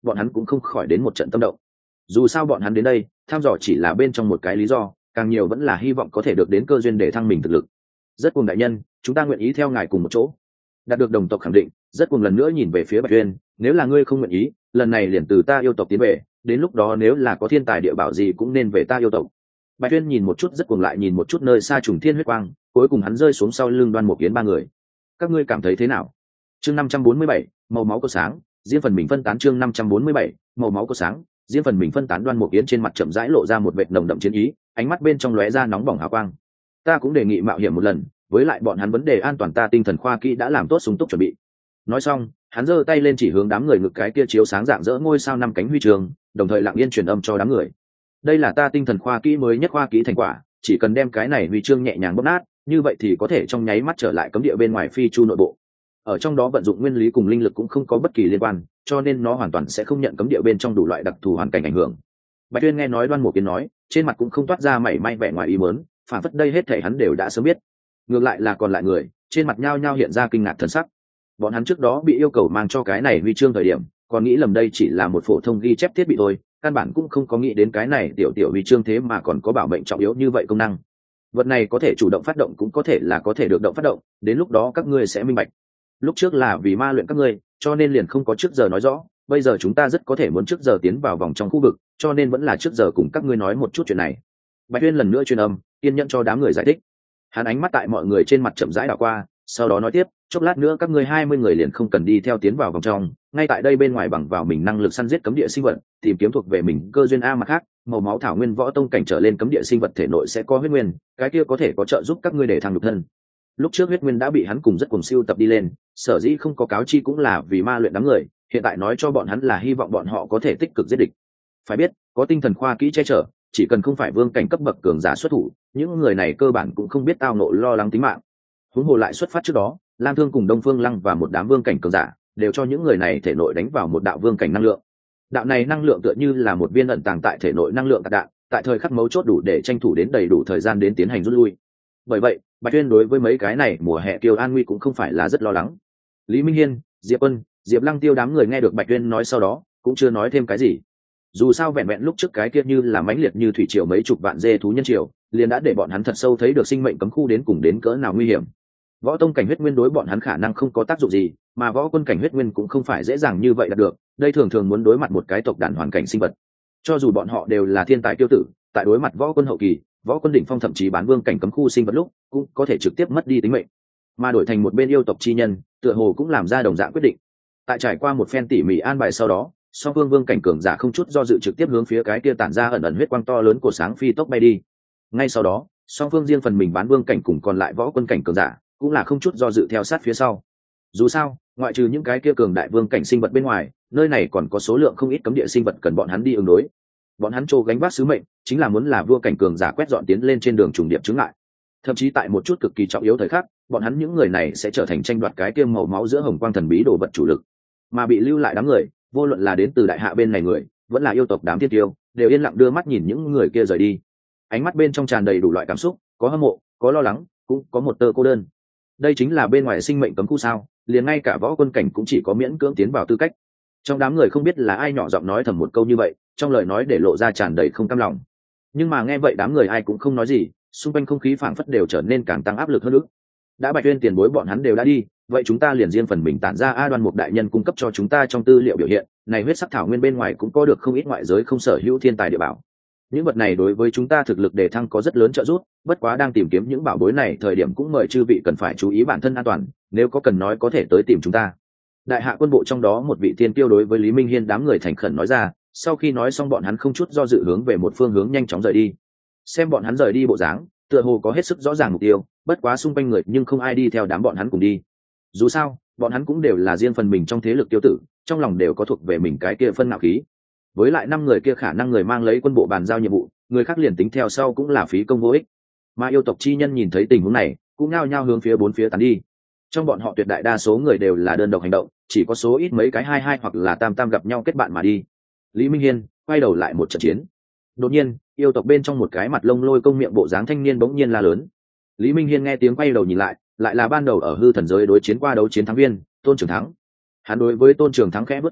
bọn hắn cũng không khỏi đến một trận tâm động. Dù sao bọn hắn đến đây thăm dò chỉ là bên trong một cái lý do, càng nhiều vẫn là hy vọng có thể được đến cơ duyên để thăng mình thực lực. Rất cùng đại nhân, chúng ta nguyện ý theo ngài cùng một chỗ. Đạt được đồng tộc khẳng định, rất cùng lần nữa nhìn về phía Bạch Uyên, nếu là ngươi không nguyện ý, lần này liền từ ta yêu tộc tiến về, đến lúc đó nếu là có thiên tài địa bảo gì cũng nên về ta yêu tộc. Bạch Uyên nhìn một chút rất cùng lại nhìn một chút nơi xa trùng thiên huyết quang, cuối cùng hắn rơi xuống sau lưng Đoan Mục Yến ba người. Các ngươi cảm thấy thế nào? Chương năm trăm bốn mươi bảy, màu máu có sáng, riêng phần mình phân tán. Chương năm trăm bốn mươi bảy, màu máu có sáng, riêng phần mình phân tán. Đoan Mục Yến trên mặt chậm rãi lộ ra một vệt nồng đậm chiến ý, ánh mắt bên trong lóe ra nóng bỏng hào quang. Ta cũng đề nghị mạo hiểm một lần, với lại bọn hắn vấn đề an toàn ta tinh thần khoa kỹ đã làm tốt sung túc chuẩn bị. Nói xong, hắn giơ tay lên chỉ hướng đám người ngực cái kia chiếu sáng dạng dỡ ngôi sao năm cánh huy chương, đồng thời lặng yên truyền âm cho đám người. Đây là ta tinh thần khoa kỹ mới nhất khoa kỹ thành quả, chỉ cần đem cái này huy chương nhẹ nhàng bóp nát, như vậy thì có thể trong nháy mắt trở lại cấm địa bên ngoài phi chu nội bộ. Ở trong đó vận dụng nguyên lý cùng linh lực cũng không có bất kỳ liên quan, cho nên nó hoàn toàn sẽ không nhận cấm địa bên trong đủ loại đặc thù hoàn cảnh ảnh hưởng. Bạch Tuyên nghe nói Đoan Mục Yến nói, trên mặt cũng không toát ra mảy may vẻ ngoài ý muốn, phản phất đây hết thảy hắn đều đã sớm biết. Ngược lại là còn lại người, trên mặt nhao nhao hiện ra kinh ngạc thần sắc. Bọn hắn trước đó bị yêu cầu mang cho cái này huy chương thời điểm, còn nghĩ lầm đây chỉ là một phổ thông ghi chép thiết bị thôi, căn bản cũng không có nghĩ đến cái này tiểu tiểu huy chương thế mà còn có bảo mệnh trọng yếu như vậy công năng. Vật này có thể chủ động phát động cũng có thể là có thể được động phát động, đến lúc đó các ngươi sẽ minh bạch. Lúc trước là vì ma luyện các ngươi, cho nên liền không có trước giờ nói rõ, bây giờ chúng ta rất có thể muốn trước giờ tiến vào vòng trong khu vực, cho nên vẫn là trước giờ cùng các ngươi nói một chút chuyện này. Bạch Tuyên lần nữa truyền âm, kiên nhẫn cho đám người giải thích. Hắn ánh mắt tại mọi người trên mặt chậm rãi đảo qua, sau đó nói tiếp, chốc lát nữa các ngươi hai mươi người liền không cần đi theo tiến vào vòng trong, ngay tại đây bên ngoài bằng vào mình năng lực săn giết cấm địa sinh vật, tìm kiếm thuộc về mình cơ duyên. A mặt khác, màu máu thảo nguyên võ tông cảnh trở lên cấm địa sinh vật thể nội sẽ có huyết nguyên, cái kia có thể có trợ giúp các ngươi để thăng nhục thân. Lúc trước huyết nguyên đã bị hắn cùng rất cùng siêu tập đi lên, sở dĩ không có cáo chi cũng là vì ma luyện đám người, hiện tại nói cho bọn hắn là hy vọng bọn họ có thể tích cực giết địch. Phải biết, có tinh thần khoa kỹ che chở, chỉ cần không phải vương cảnh cấp bậc cường giả xuất thủ, những người này cơ bản cũng không biết tao nộ lo lắng tính mạng. Huống hồ lại xuất phát trước đó, Lam Thương cùng Đông Phương Lăng và một đám vương cảnh cường giả đều cho những người này thể nội đánh vào một đạo vương cảnh năng lượng. Đạo này năng lượng tựa như là một viên ẩn tàng tại thể nội năng lượng tạc đạn, tại thời khắc mấu chốt đủ để tranh thủ đến đầy đủ thời gian đến tiến hành rút lui. Bởi vậy, Bạch Tuyên đối với mấy cái này mùa hè Kiều An Nguy cũng không phải là rất lo lắng. Lý Minh Hiên, Diệp Quân, Diệp Lăng Tiêu đám người nghe được Bạch Tuyên nói sau đó, cũng chưa nói thêm cái gì. Dù sao vẹn vẹn lúc trước cái kia như là mãnh liệt như thủy triều mấy chục vạn dê thú nhân triều, liền đã để bọn hắn thật sâu thấy được sinh mệnh cấm khu đến cùng đến cỡ nào nguy hiểm. Võ tông cảnh huyết nguyên đối bọn hắn khả năng không có tác dụng gì, mà võ quân cảnh huyết nguyên cũng không phải dễ dàng như vậy đạt được, đây thường thường muốn đối mặt một cái tộc đàn hoàn cảnh sinh vật. Cho dù bọn họ đều là thiên tài tiêu tử, tại đối mặt võ quân hậu kỳ, võ quân đỉnh phong thậm chí bán vương cảnh cấm khu sinh vật lúc, cũng có thể trực tiếp mất đi tính mệnh. Mà đổi thành một bên yêu tộc chi nhân, tựa hồ cũng làm ra đồng dạng quyết định. Tại trải qua một phen tỉ mỉ an bài sau đó, song vương vương cảnh cường giả không chút do dự trực tiếp hướng phía cái kia tản ra ẩn ẩn huyết quang to lớn của sáng phi tốc bay đi. Ngay sau đó, song phương riêng phần mình bán vương cảnh cùng còn lại võ quân cảnh cường giả cũng là không chút do dự theo sát phía sau. Dù sao, ngoại trừ những cái kia cường đại vương cảnh sinh vật bên ngoài, nơi này còn có số lượng không ít cấm địa sinh vật cần bọn hắn đi ứng đối. Bọn hắn trô gánh vác sứ mệnh chính là muốn là vua cảnh cường giả quét dọn tiến lên trên đường trùng điệp chứng lại. Thậm chí tại một chút cực kỳ trọng yếu thời khắc, bọn hắn những người này sẽ trở thành tranh đoạt cái kia màu máu giữa hồng quang thần bí đồ vật chủ lực. Mà bị lưu lại đám người, vô luận là đến từ đại hạ bên này người, vẫn là yêu tộc đám thiên tiêu, đều yên lặng đưa mắt nhìn những người kia rời đi. Ánh mắt bên trong tràn đầy đủ loại cảm xúc, có hâm mộ, có lo lắng, cũng có một tơ cô đơn. Đây chính là bên ngoài sinh mệnh cấm khu sao? Liền ngay cả võ quân cảnh cũng chỉ có miễn cưỡng tiến vào tư cách. Trong đám người không biết là ai nhỏ giọng nói thầm một câu như vậy, trong lời nói để lộ ra tràn đầy không cam lòng. Nhưng mà nghe vậy đám người ai cũng không nói gì, xung quanh không khí phảng phất đều trở nên càng tăng áp lực hơn nữa. Đã Bạch Tuyên tiền bối bọn hắn đều đã đi, vậy chúng ta liền riêng phần mình tản ra. A Đoan Mục đại nhân cung cấp cho chúng ta trong tư liệu biểu hiện, này huyết sắc thảo nguyên bên ngoài cũng có được không ít ngoại giới không sở hữu thiên tài địa bảo. Những vật này đối với chúng ta thực lực đề thăng có rất lớn trợ giúp, bất quá đang tìm kiếm những bảo bối này thời điểm cũng mời chư vị cần phải chú ý bản thân an toàn, nếu có cần nói có thể tới tìm chúng ta. Đại hạ quân bộ trong đó một vị thiên tiêu đối với Lý Minh Hiên đám người thành khẩn nói ra, sau khi nói xong bọn hắn không chút do dự hướng về một phương hướng nhanh chóng rời đi. Xem bọn hắn rời đi bộ dáng, tựa hồ có hết sức rõ ràng mục tiêu, bất quá xung quanh người nhưng không ai đi theo đám bọn hắn cùng đi. Dù sao, bọn hắn cũng đều là riêng phần mình trong thế lực tiêu tử, trong lòng đều có thuộc về mình cái kia phân ngạo khí. Với lại năm người kia khả năng người mang lấy quân bộ bàn giao nhiệm vụ, người khác liền tính theo sau cũng là phí công vô ích. Mà yêu tộc chi nhân nhìn thấy tình huống này, cũng nhao nhao hướng phía bốn phía tán đi. Trong bọn họ tuyệt đại đa số người đều là đơn độc hành động, chỉ có số ít mấy cái hai hai hoặc là tam tam gặp nhau kết bạn mà đi. Lý Minh Hiên quay đầu lại một trận chiến. Đột nhiên, yêu tộc bên trong một cái mặt lông lôi công miệng bộ dáng thanh niên bỗng nhiên la lớn. Lý Minh Hiên nghe tiếng quay đầu nhìn lại, lại là ban đầu ở hư thần giới đối chiến qua đấu chiến thắng viên Tôn Trường Thắng. Hắn đối với Tôn Trường Thắng khẽ bước cằm,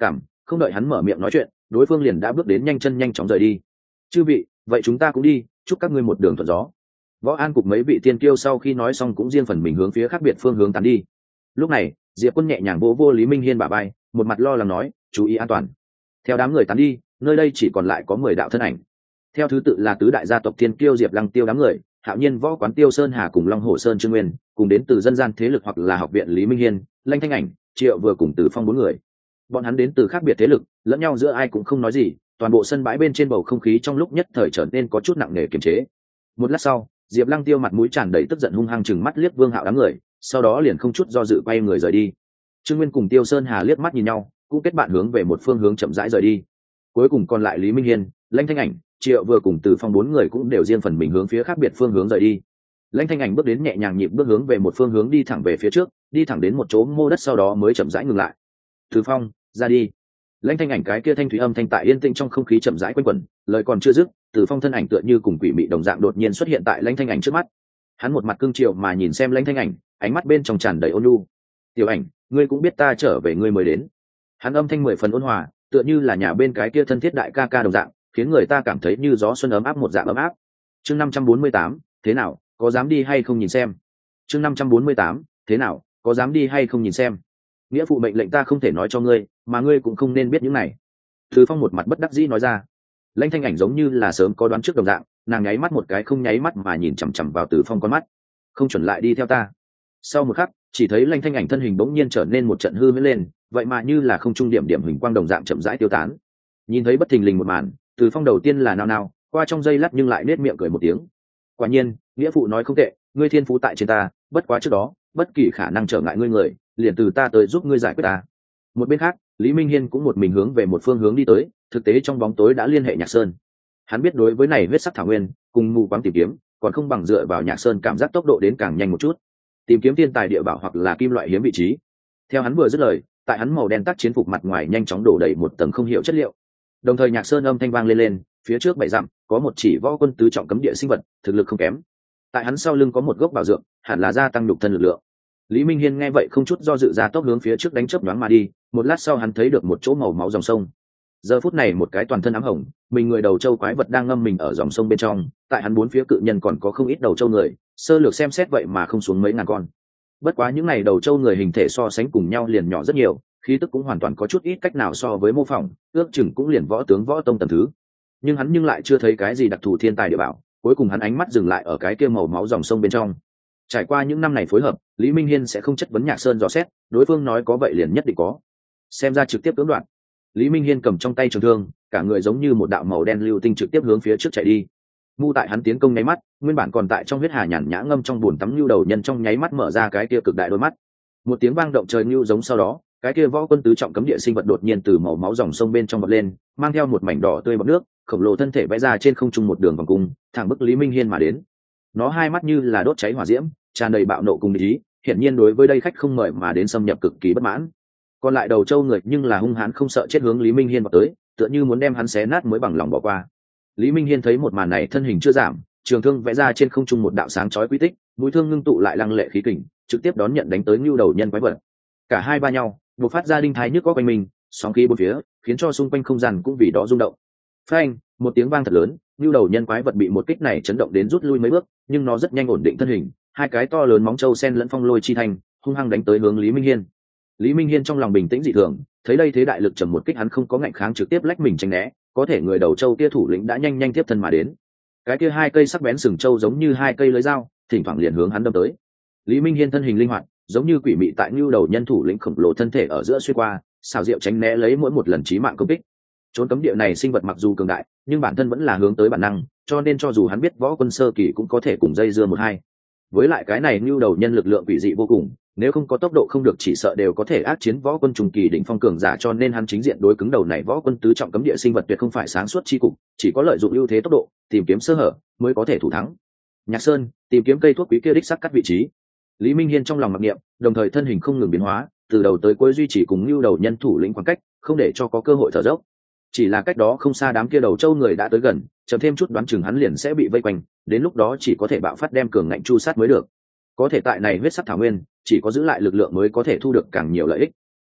không đợi hắn mở miệng nói chuyện, đối phương liền đã bước đến nhanh chân nhanh chóng rời đi. Chư vị, vậy chúng ta cũng đi, chúc các ngươi một đường thuận gió. Võ An cục mấy vị tiên kiêu sau khi nói xong cũng riêng phần mình hướng phía khác biệt phương hướng tán đi. Lúc này Diệp Quân nhẹ nhàng vỗ vô Lý Minh Hiên bả vai, một mặt lo lắng nói, chú ý an toàn. Theo đám người tán đi, nơi đây chỉ còn lại có mười đạo thân ảnh, theo thứ tự là tứ đại gia tộc tiên kiêu Diệp Lăng Tiêu đám người, Hạo Nhiên Võ Quán Tiêu Sơn Hà cùng Long Hổ Sơn Trương Nguyên, cùng đến từ dân gian thế lực hoặc là học viện Lý Minh Hiên, Lanh Thanh Ảnh, Triệu vừa cùng Từ Phong bốn người. Bọn hắn đến từ khác biệt thế lực, lẫn nhau giữa ai cũng không nói gì, toàn bộ sân bãi bên trên bầu không khí trong lúc nhất thời trở nên có chút nặng nề kiềm chế. Một lát sau, Diệp Lăng Tiêu mặt mũi tràn đầy tức giận hung hăng chừng mắt liếc Vương Hạo đám người, sau đó liền không chút do dự quay người rời đi. Trương Nguyên cùng Tiêu Sơn Hà liếc mắt nhìn nhau, cũng kết bạn hướng về một phương hướng chậm rãi rời đi. Cuối cùng còn lại Lý Minh Hiên, Lanh Thanh Ảnh, Triệu vừa cùng Từ Phong bốn người cũng đều riêng phần mình hướng phía khác biệt phương hướng rời đi. Lãnh Thanh Ảnh bước đến nhẹ nhàng nhịp bước hướng về một phương hướng đi thẳng về phía trước, đi thẳng đến một chỗ mô đất sau đó mới chậm rãi ngừng lại. Từ Phong, ra đi. Lãnh Thanh Ảnh cái kia thanh thủy âm thanh tại yên tĩnh trong không khí chậm rãi quanh quẩn, lời còn chưa dứt, Từ Phong thân ảnh tựa như cùng quỷ mị đồng dạng đột nhiên xuất hiện tại Lãnh Thanh Ảnh trước mắt. Hắn một mặt cương triều mà nhìn xem Lãnh Thanh Ảnh, ánh mắt bên trong tràn đầy ôn nhu. "Tiểu Ảnh, ngươi cũng biết ta trở về ngươi mới đến." Hắn âm thanh mười phần ôn hòa, tựa như là nhà bên cái kia thân thiết đại ca ca đồng dạng, khiến người ta cảm thấy như gió xuân ấm áp một dạng ấm áp. Chương năm trăm bốn mươi tám, thế nào, có dám đi hay không nhìn xem? Chương năm trăm bốn mươi tám, thế nào, có dám đi hay không nhìn xem? Nghĩa phụ mệnh lệnh ta không thể nói cho ngươi, mà ngươi cũng không nên biết những này. Từ Phong một mặt bất đắc dĩ nói ra. Lãnh Thanh Ảnh giống như là sớm có đoán trước đồng dạng, nàng nháy mắt một cái không nháy mắt mà nhìn chằm chằm vào Từ Phong con mắt. "Không chuẩn lại đi theo ta." Sau một khắc, chỉ thấy Lãnh Thanh Ảnh thân hình bỗng nhiên trở nên một trận hư huyễn lên, vậy mà như là không trung điểm điểm hình quang đồng dạng chậm rãi tiêu tán. Nhìn thấy bất thình lình một màn, Từ Phong đầu tiên là nao nao, qua trong giây lát nhưng lại nết miệng cười một tiếng. "Quả nhiên, nghĩa phụ nói không tệ, ngươi thiên phú tại trên ta, bất quá trước đó, bất kỳ khả năng trở ngại ngươi người, liền từ ta tới giúp ngươi giải quyết ta." Một bên khác, Lý Minh Hiên cũng một mình hướng về một phương hướng đi tới, thực tế trong bóng tối đã liên hệ Nhạc Sơn. Hắn biết đối với này huyết sắc thảo nguyên, cùng mù quáng tìm kiếm, còn không bằng dựa vào Nhạc Sơn cảm giác tốc độ đến càng nhanh một chút. Tìm kiếm thiên tài địa bảo hoặc là kim loại hiếm vị trí. Theo hắn vừa dứt lời, tại hắn màu đen tác chiến phục mặt ngoài nhanh chóng đổ đầy một tầng không hiểu chất liệu. Đồng thời Nhạc Sơn âm thanh vang lên lên, phía trước bảy dặm có một chỉ võ quân tứ trọng cấm địa sinh vật, thực lực không kém. Tại hắn sau lưng có một gốc bảo dược, hẳn là gia tăng nhục thân lực lượng. Lý Minh Hiên nghe vậy không chút do dự ra tốc hướng phía trước đánh chớp nhoáng mà đi, một lát sau hắn thấy được một chỗ màu máu dòng sông. Giờ phút này một cái toàn thân ám hồng, mình người đầu châu quái vật đang ngâm mình ở dòng sông bên trong, tại hắn bốn phía cự nhân còn có không ít đầu châu người, sơ lược xem xét vậy mà không xuống mấy ngàn con. Bất quá những này đầu châu người hình thể so sánh cùng nhau liền nhỏ rất nhiều, khí tức cũng hoàn toàn có chút ít cách nào so với mô phỏng, ước chừng cũng liền võ tướng võ tông tầm thứ. Nhưng hắn nhưng lại chưa thấy cái gì đặc thù thiên tài địa bảo, cuối cùng hắn ánh mắt dừng lại ở cái kia màu máu dòng sông bên trong. Trải qua những năm này phối hợp, Lý Minh Hiên sẽ không chất vấn Nhạc Sơn dò xét, đối phương nói có vậy liền nhất định có. Xem ra trực tiếp cưỡng đoạt. Lý Minh Hiên cầm trong tay trường thương, cả người giống như một đạo màu đen lưu tinh trực tiếp hướng phía trước chạy đi. Mu tại hắn tiến công nháy mắt, nguyên bản còn tại trong huyết hà nhàn nhã ngâm trong buồn tắm lưu đầu nhân trong nháy mắt mở ra cái kia cực đại đôi mắt. Một tiếng vang động trời lưu giống sau đó, cái kia võ quân tứ trọng cấm địa sinh vật đột nhiên từ màu máu dòng sông bên trong bật lên, mang theo một mảnh đỏ tươi bọt nước, khổng lồ thân thể vẽ ra trên không trung một đường vòng cung, thẳng bức Lý Minh Hiên mà đến. Nó hai mắt như là đốt cháy hỏa diễm, tràn đầy bạo nộ cùng ý, hiển nhiên đối với đây khách không mời mà đến xâm nhập cực kỳ bất mãn. Còn lại đầu châu người nhưng là hung hãn không sợ chết hướng Lý Minh Hiên vào tới, tựa như muốn đem hắn xé nát mới bằng lòng bỏ qua. Lý Minh Hiên thấy một màn này thân hình chưa giảm, trường thương vẽ ra trên không trung một đạo sáng chói quy tích, mũi thương ngưng tụ lại lăng lệ khí kình, trực tiếp đón nhận đánh tới Nưu đầu nhân quái vật. Cả hai ba nhau, bộc phát ra đinh thái nhức có quanh mình, sóng khí bốn phía, khiến cho xung quanh không gian cũng vì đó rung động. Phanh, một tiếng vang thật lớn, Nưu đầu nhân quái vật bị một kích này chấn động đến rút lui mấy bước, nhưng nó rất nhanh ổn định thân hình, hai cái to lớn móng trâu sen lẫn phong lôi chi thành, hung hăng đánh tới hướng Lý Minh Hiên. Lý Minh Hiên trong lòng bình tĩnh dị thường, thấy đây thế đại lực trầm một kích hắn không có ngạnh kháng trực tiếp lách mình tránh né, có thể người đầu châu kia thủ lĩnh đã nhanh nhanh tiếp thân mà đến. Cái kia hai cây sắc bén sừng châu giống như hai cây lưới dao, thỉnh thoảng liền hướng hắn đâm tới. Lý Minh Hiên thân hình linh hoạt, giống như quỷ mị tại nưu đầu nhân thủ lĩnh khổng lồ thân thể ở giữa xuyên qua, xảo diệu tránh né lấy mỗi một lần chí mạng công kích. Trốn cấm địa này sinh vật mặc dù cường đại, nhưng bản thân vẫn là hướng tới bản năng, cho nên cho dù hắn biết võ quân sơ kỳ cũng có thể cùng dây dưa một hai. Với lại cái này nưu đầu nhân lực lượng quỷ dị vô cùng, nếu không có tốc độ không được chỉ sợ đều có thể ác chiến võ quân trùng kỳ đỉnh phong cường giả, cho nên hắn chính diện đối cứng đầu này võ quân tứ trọng cấm địa sinh vật tuyệt không phải sáng suốt chi cục, chỉ có lợi dụng ưu thế tốc độ, tìm kiếm sơ hở mới có thể thủ thắng. Nhạc Sơn, tìm kiếm cây thuốc quý kia đích sắc cắt vị trí. Lý Minh Hiên trong lòng mặc niệm, đồng thời thân hình không ngừng biến hóa, từ đầu tới cuối duy trì cùng lưu đầu nhân thủ lĩnh khoảng cách, không để cho có cơ hội thở dốc. Chỉ là cách đó không xa đám kia đầu châu người đã tới gần, chậm thêm chút đoán chừng hắn liền sẽ bị vây quanh, đến lúc đó chỉ có thể bạo phát đem cường ngạnh chu sát mới được. Có thể tại này huyết sắc thảo nguyên, chỉ có giữ lại lực lượng mới có thể thu được càng nhiều lợi ích.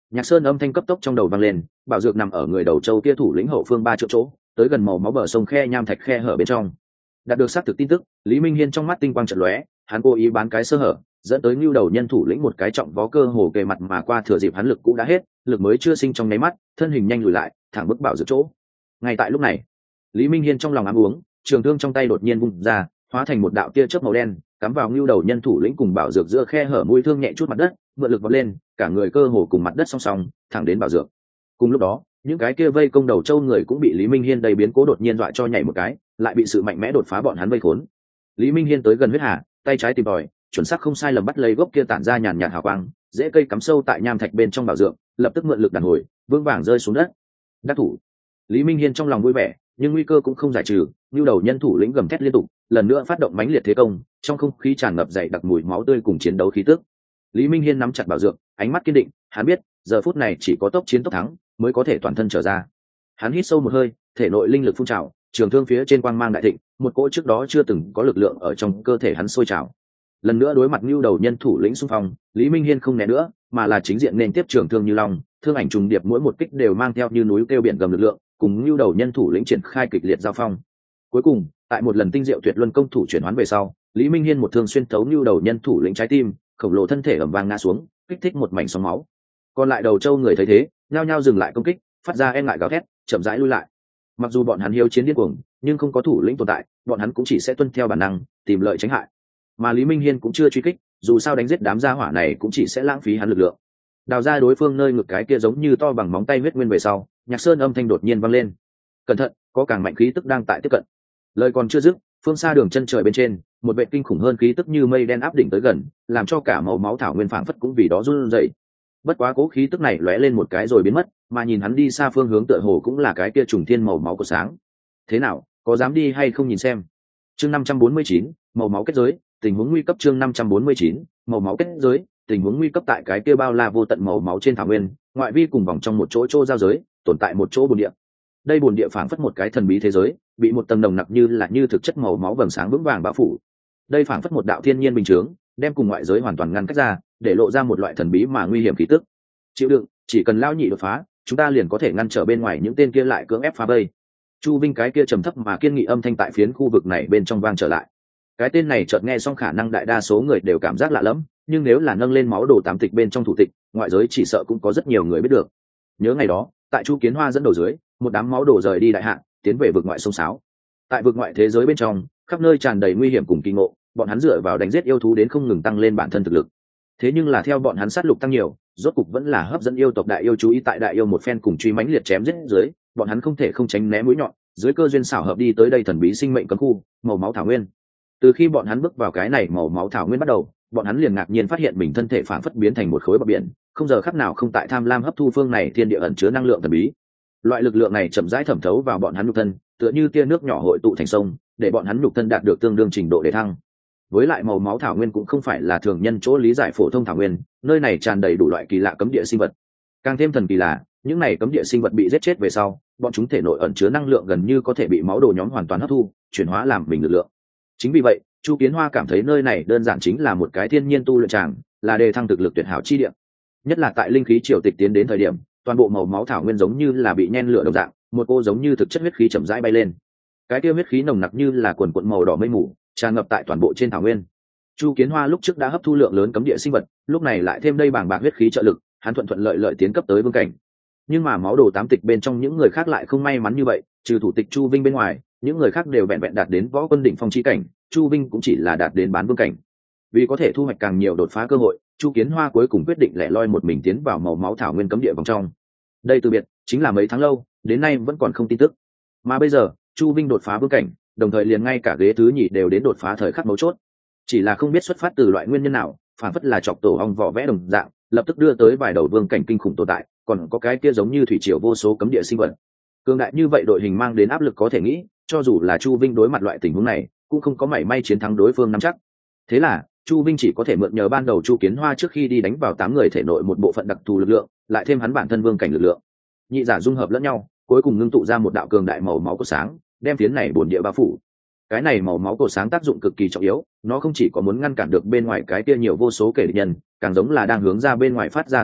Nhạc Sơn âm thanh cấp tốc trong đầu vang lên, bảo dược nằm ở người đầu châu kia thủ lĩnh hậu phương ba triệu chỗ, tới gần màu máu bờ sông khe nham thạch khe hở bên trong. Đạt được xác thực tin tức, Lý Minh Hiên trong mắt tinh quang chợt lóe, hắn cố ý bán cái sơ hở, dẫn tới Nưu Đầu nhân thủ lĩnh một cái trọng vó cơ hồ kề mặt mà qua, thừa dịp hắn lực cũ đã hết, lực mới chưa sinh trong nháy mắt, thân hình nhanh lùi lại, thẳng bước bảo dược chỗ. Ngay tại lúc này, Lý Minh Hiên trong lòng ám uống, trường thương trong tay đột nhiên vung ra, hóa thành một đạo tia chớp màu đen, cắm vào Nưu Đầu nhân thủ lĩnh cùng bảo dược giữa khe hở, mũi thương nhẹ chút mặt đất, mượn lực vọt lên, cả người cơ hồ cùng mặt đất song song, thẳng đến bảo dược. Cùng lúc đó, những cái kia vây công đầu châu người cũng bị Lý Minh Hiên đầy biến cố đột nhiên dọa cho nhảy một cái, lại bị sự mạnh mẽ đột phá bọn hắn vây khốn. Lý Minh Hiên tới gần huyết hà, tay trái tìm tòi, chuẩn xác không sai lầm bắt lấy gốc kia tản ra nhàn nhạt hào quang, dễ cây cắm sâu tại nham thạch bên trong bảo dược, lập tức mượn lực đàn hồi, vững vàng rơi xuống đất. Đắc thủ. Lý Minh Hiên trong lòng vui vẻ, nhưng nguy cơ cũng không giải trừ, Nưu Đầu nhân thủ lĩnh gầm thét liên tục, lần nữa phát động mãnh liệt thế công, trong không khí tràn ngập dày đặc mùi máu tươi cùng chiến đấu khí tức. Lý Minh Hiên nắm chặt bảo dược, ánh mắt kiên định, hắn biết, giờ phút này chỉ có tốc chiến tốc thắng mới có thể toàn thân trở ra. Hắn hít sâu một hơi, thể nội linh lực phun trào, trường thương phía trên quang mang đại thịnh, một cỗ trước đó chưa từng có lực lượng ở trong cơ thể hắn sôi trào. Lần nữa đối mặt Nưu Đầu nhân thủ lĩnh xung phong, Lý Minh Hiên không né nữa, mà là chính diện nên tiếp trường thương như long, thương ảnh trùng điệp, mỗi một kích đều mang theo như núi kêu biển gầm lực lượng, cùng Nưu Đầu nhân thủ lĩnh triển khai kịch liệt giao phong. Cuối cùng, tại một lần tinh diệu tuyệt luân công thủ chuyển hoán về sau, Lý Minh Hiên một thương xuyên thấu Nưu Đầu nhân thủ lĩnh trái tim, khổng lồ thân thể ầm vang ngã xuống, kích thích một mảnh sóng máu. Còn lại đầu châu người thấy thế, nhao nhao dừng lại công kích, phát ra e ngại gào thét, chậm rãi lui lại. Mặc dù bọn hắn hiếu chiến điên cuồng, nhưng không có thủ lĩnh tồn tại, bọn hắn cũng chỉ sẽ tuân theo bản năng, tìm lợi tránh hại. Mà Lý Minh Hiên cũng chưa truy kích, dù sao đánh giết đám gia hỏa này cũng chỉ sẽ lãng phí hắn lực lượng. Đào ra đối phương nơi ngực cái kia giống như to bằng móng tay huyết nguyên về sau, Nhạc Sơn âm thanh đột nhiên vang lên. Cẩn thận, có càng mạnh khí tức đang tại tiếp cận. Lời còn chưa dứt, phương xa đường chân trời bên trên, một vệ kinh khủng hơn khí tức như mây đen áp đỉnh tới gần, làm cho cả màu máu thảo nguyên phảng phất cũng vì đó run rẩy. Bất quá cố khí tức này lóe lên một cái rồi biến mất, mà nhìn hắn đi xa phương hướng tựa hồ cũng là cái kia trùng thiên màu máu của sáng. Thế nào, có dám đi hay không nhìn xem? Chương năm trăm bốn mươi chín, màu máu kết giới, tình huống nguy cấp. Chương năm trăm bốn mươi chín, màu máu kết giới, tình huống nguy cấp. Tại cái kia bao la vô tận màu máu trên thảo nguyên, ngoại vi cùng vòng trong một chỗ chỗ giao giới, tồn tại một chỗ bồn địa. Đây bồn địa phảng phất một cái thần bí thế giới, bị một tầng nồng nặc như là như thực chất màu máu vầng sáng vững vàng bao phủ. Đây phảng phất một đạo thiên nhiên bình chướng, đem cùng ngoại giới hoàn toàn ngăn cách ra, để lộ ra một loại thần bí mà nguy hiểm khí tức. Chịu đựng, chỉ cần lao nhị đột phá, chúng ta liền có thể ngăn trở bên ngoài những tên kia lại cưỡng ép phá vây. Chu Vinh cái kia trầm thấp mà kiên nghị âm thanh tại phiến khu vực này bên trong vang trở lại. Cái tên này chợt nghe xong khả năng đại đa số người đều cảm giác lạ lẫm, nhưng nếu là nâng lên máu đồ tám tịch bên trong thủ tịch, ngoại giới chỉ sợ cũng có rất nhiều người biết được. Nhớ ngày đó, tại Chu Kiến Hoa dẫn đầu dưới, một đám máu đồ rời đi đại hạ, tiến về vực ngoại sông sáo. Tại vực ngoại thế giới bên trong, khắp nơi tràn đầy nguy hiểm cùng kỳ ngộ, bọn hắn dựa vào đánh giết yêu thú đến không ngừng tăng lên bản thân thực lực. Thế nhưng là theo bọn hắn sát lục tăng nhiều, rốt cục vẫn là hấp dẫn yêu tộc đại yêu chú ý. Tại đại yêu một phen cùng truy mãnh liệt chém giết dưới, bọn hắn không thể không tránh né mũi nhọn, dưới cơ duyên xảo hợp đi tới đây thần bí sinh mệnh cấm khu, màu máu thảo nguyên. Từ khi bọn hắn bước vào cái này màu máu thảo nguyên bắt đầu, bọn hắn liền ngạc nhiên phát hiện mình thân thể phản phất biến thành một khối bọt biển, không giờ khắc nào không tại tham lam hấp thu phương này thiên địa ẩn chứa năng lượng thần bí. Loại lực lượng này chậm rãi thẩm thấu vào bọn hắn nhục thân, tựa như tia nước nhỏ hội tụ thành sông, để bọn hắn nhục thân đạt được tương đương trình độ để thăng. Với lại màu máu thảo nguyên cũng không phải là thường nhân chỗ lý giải phổ thông thảo nguyên, nơi này tràn đầy đủ loại kỳ lạ cấm địa sinh vật. Càng thêm thần kỳ là, những này cấm địa sinh vật bị giết chết về sau, bọn chúng thể nội ẩn chứa năng lượng gần như có thể bị máu đồ nhóm hoàn toàn hấp thu, chuyển hóa làm mình lực lượng. Chính vì vậy, Chu Kiến Hoa cảm thấy nơi này đơn giản chính là một cái thiên nhiên tu luyện tràng, là đề thăng thực lực tuyệt hảo chi địa. Nhất là tại linh khí triều tịch tiến đến thời điểm, toàn bộ màu máu thảo nguyên giống như là bị nhen lửa đồng dạng, một cô giống như thực chất huyết khí chậm rãi bay lên. Cái kia huyết khí nồng nặc như là quần quần màu đỏ mây mù, tràn ngập tại toàn bộ trên thảo nguyên. Chu Kiến Hoa lúc trước đã hấp thu lượng lớn cấm địa sinh vật, lúc này lại thêm đây bàng bạc huyết khí trợ lực, hắn thuận thuận lợi lợi tiến cấp tới vương cảnh. Nhưng mà máu đồ tám tịch bên trong những người khác lại không may mắn như vậy, trừ thủ tịch Chu Vinh bên ngoài, những người khác đều vẹn vẹn đạt đến võ quân đỉnh phong chi cảnh, Chu Vinh cũng chỉ là đạt đến bán vương cảnh. Vì có thể thu hoạch càng nhiều đột phá cơ hội, Chu Kiến Hoa cuối cùng quyết định lẻ loi một mình tiến vào màu máu thảo nguyên cấm địa vòng trong. Đây từ biệt chính là mấy tháng lâu, đến nay vẫn còn không tin tức. Mà bây giờ, Chu Vinh đột phá vương cảnh, đồng thời liền ngay cả ghế thứ nhì đều đến đột phá thời khắc mấu chốt. Chỉ là không biết xuất phát từ loại nguyên nhân nào, phản phất là chọc tổ ong vỏ vẽ đồng dạng, lập tức đưa tới vài đầu vương cảnh kinh khủng tồn tại, còn có cái kia giống như thủy triều vô số cấm địa sinh vật. Cường đại như vậy đội hình mang đến áp lực có thể nghĩ, cho dù là Chu Vinh đối mặt loại tình huống này, cũng không có mảy may chiến thắng đối phương nắm chắc. Thế là, Chu Vinh chỉ có thể mượn nhờ ban đầu Chu Kiến Hoa trước khi đi đánh vào tám người thể nội một bộ phận đặc thù lực lượng, lại thêm hắn bản thân vương cảnh lực lượng. Nhị giả dung hợp lẫn nhau, cuối cùng ngưng tụ ra một đạo cường đại màu máu của sáng, đem phiến này bổn địa bao phủ. Cái này màu máu cổ sáng tác dụng cực kỳ trọng yếu, nó không chỉ có muốn ngăn cản được bên ngoài cái kia nhiều vô số kẻ địch nhân, càng giống là đang hướng ra bên ngoài phát ra tín hiệu,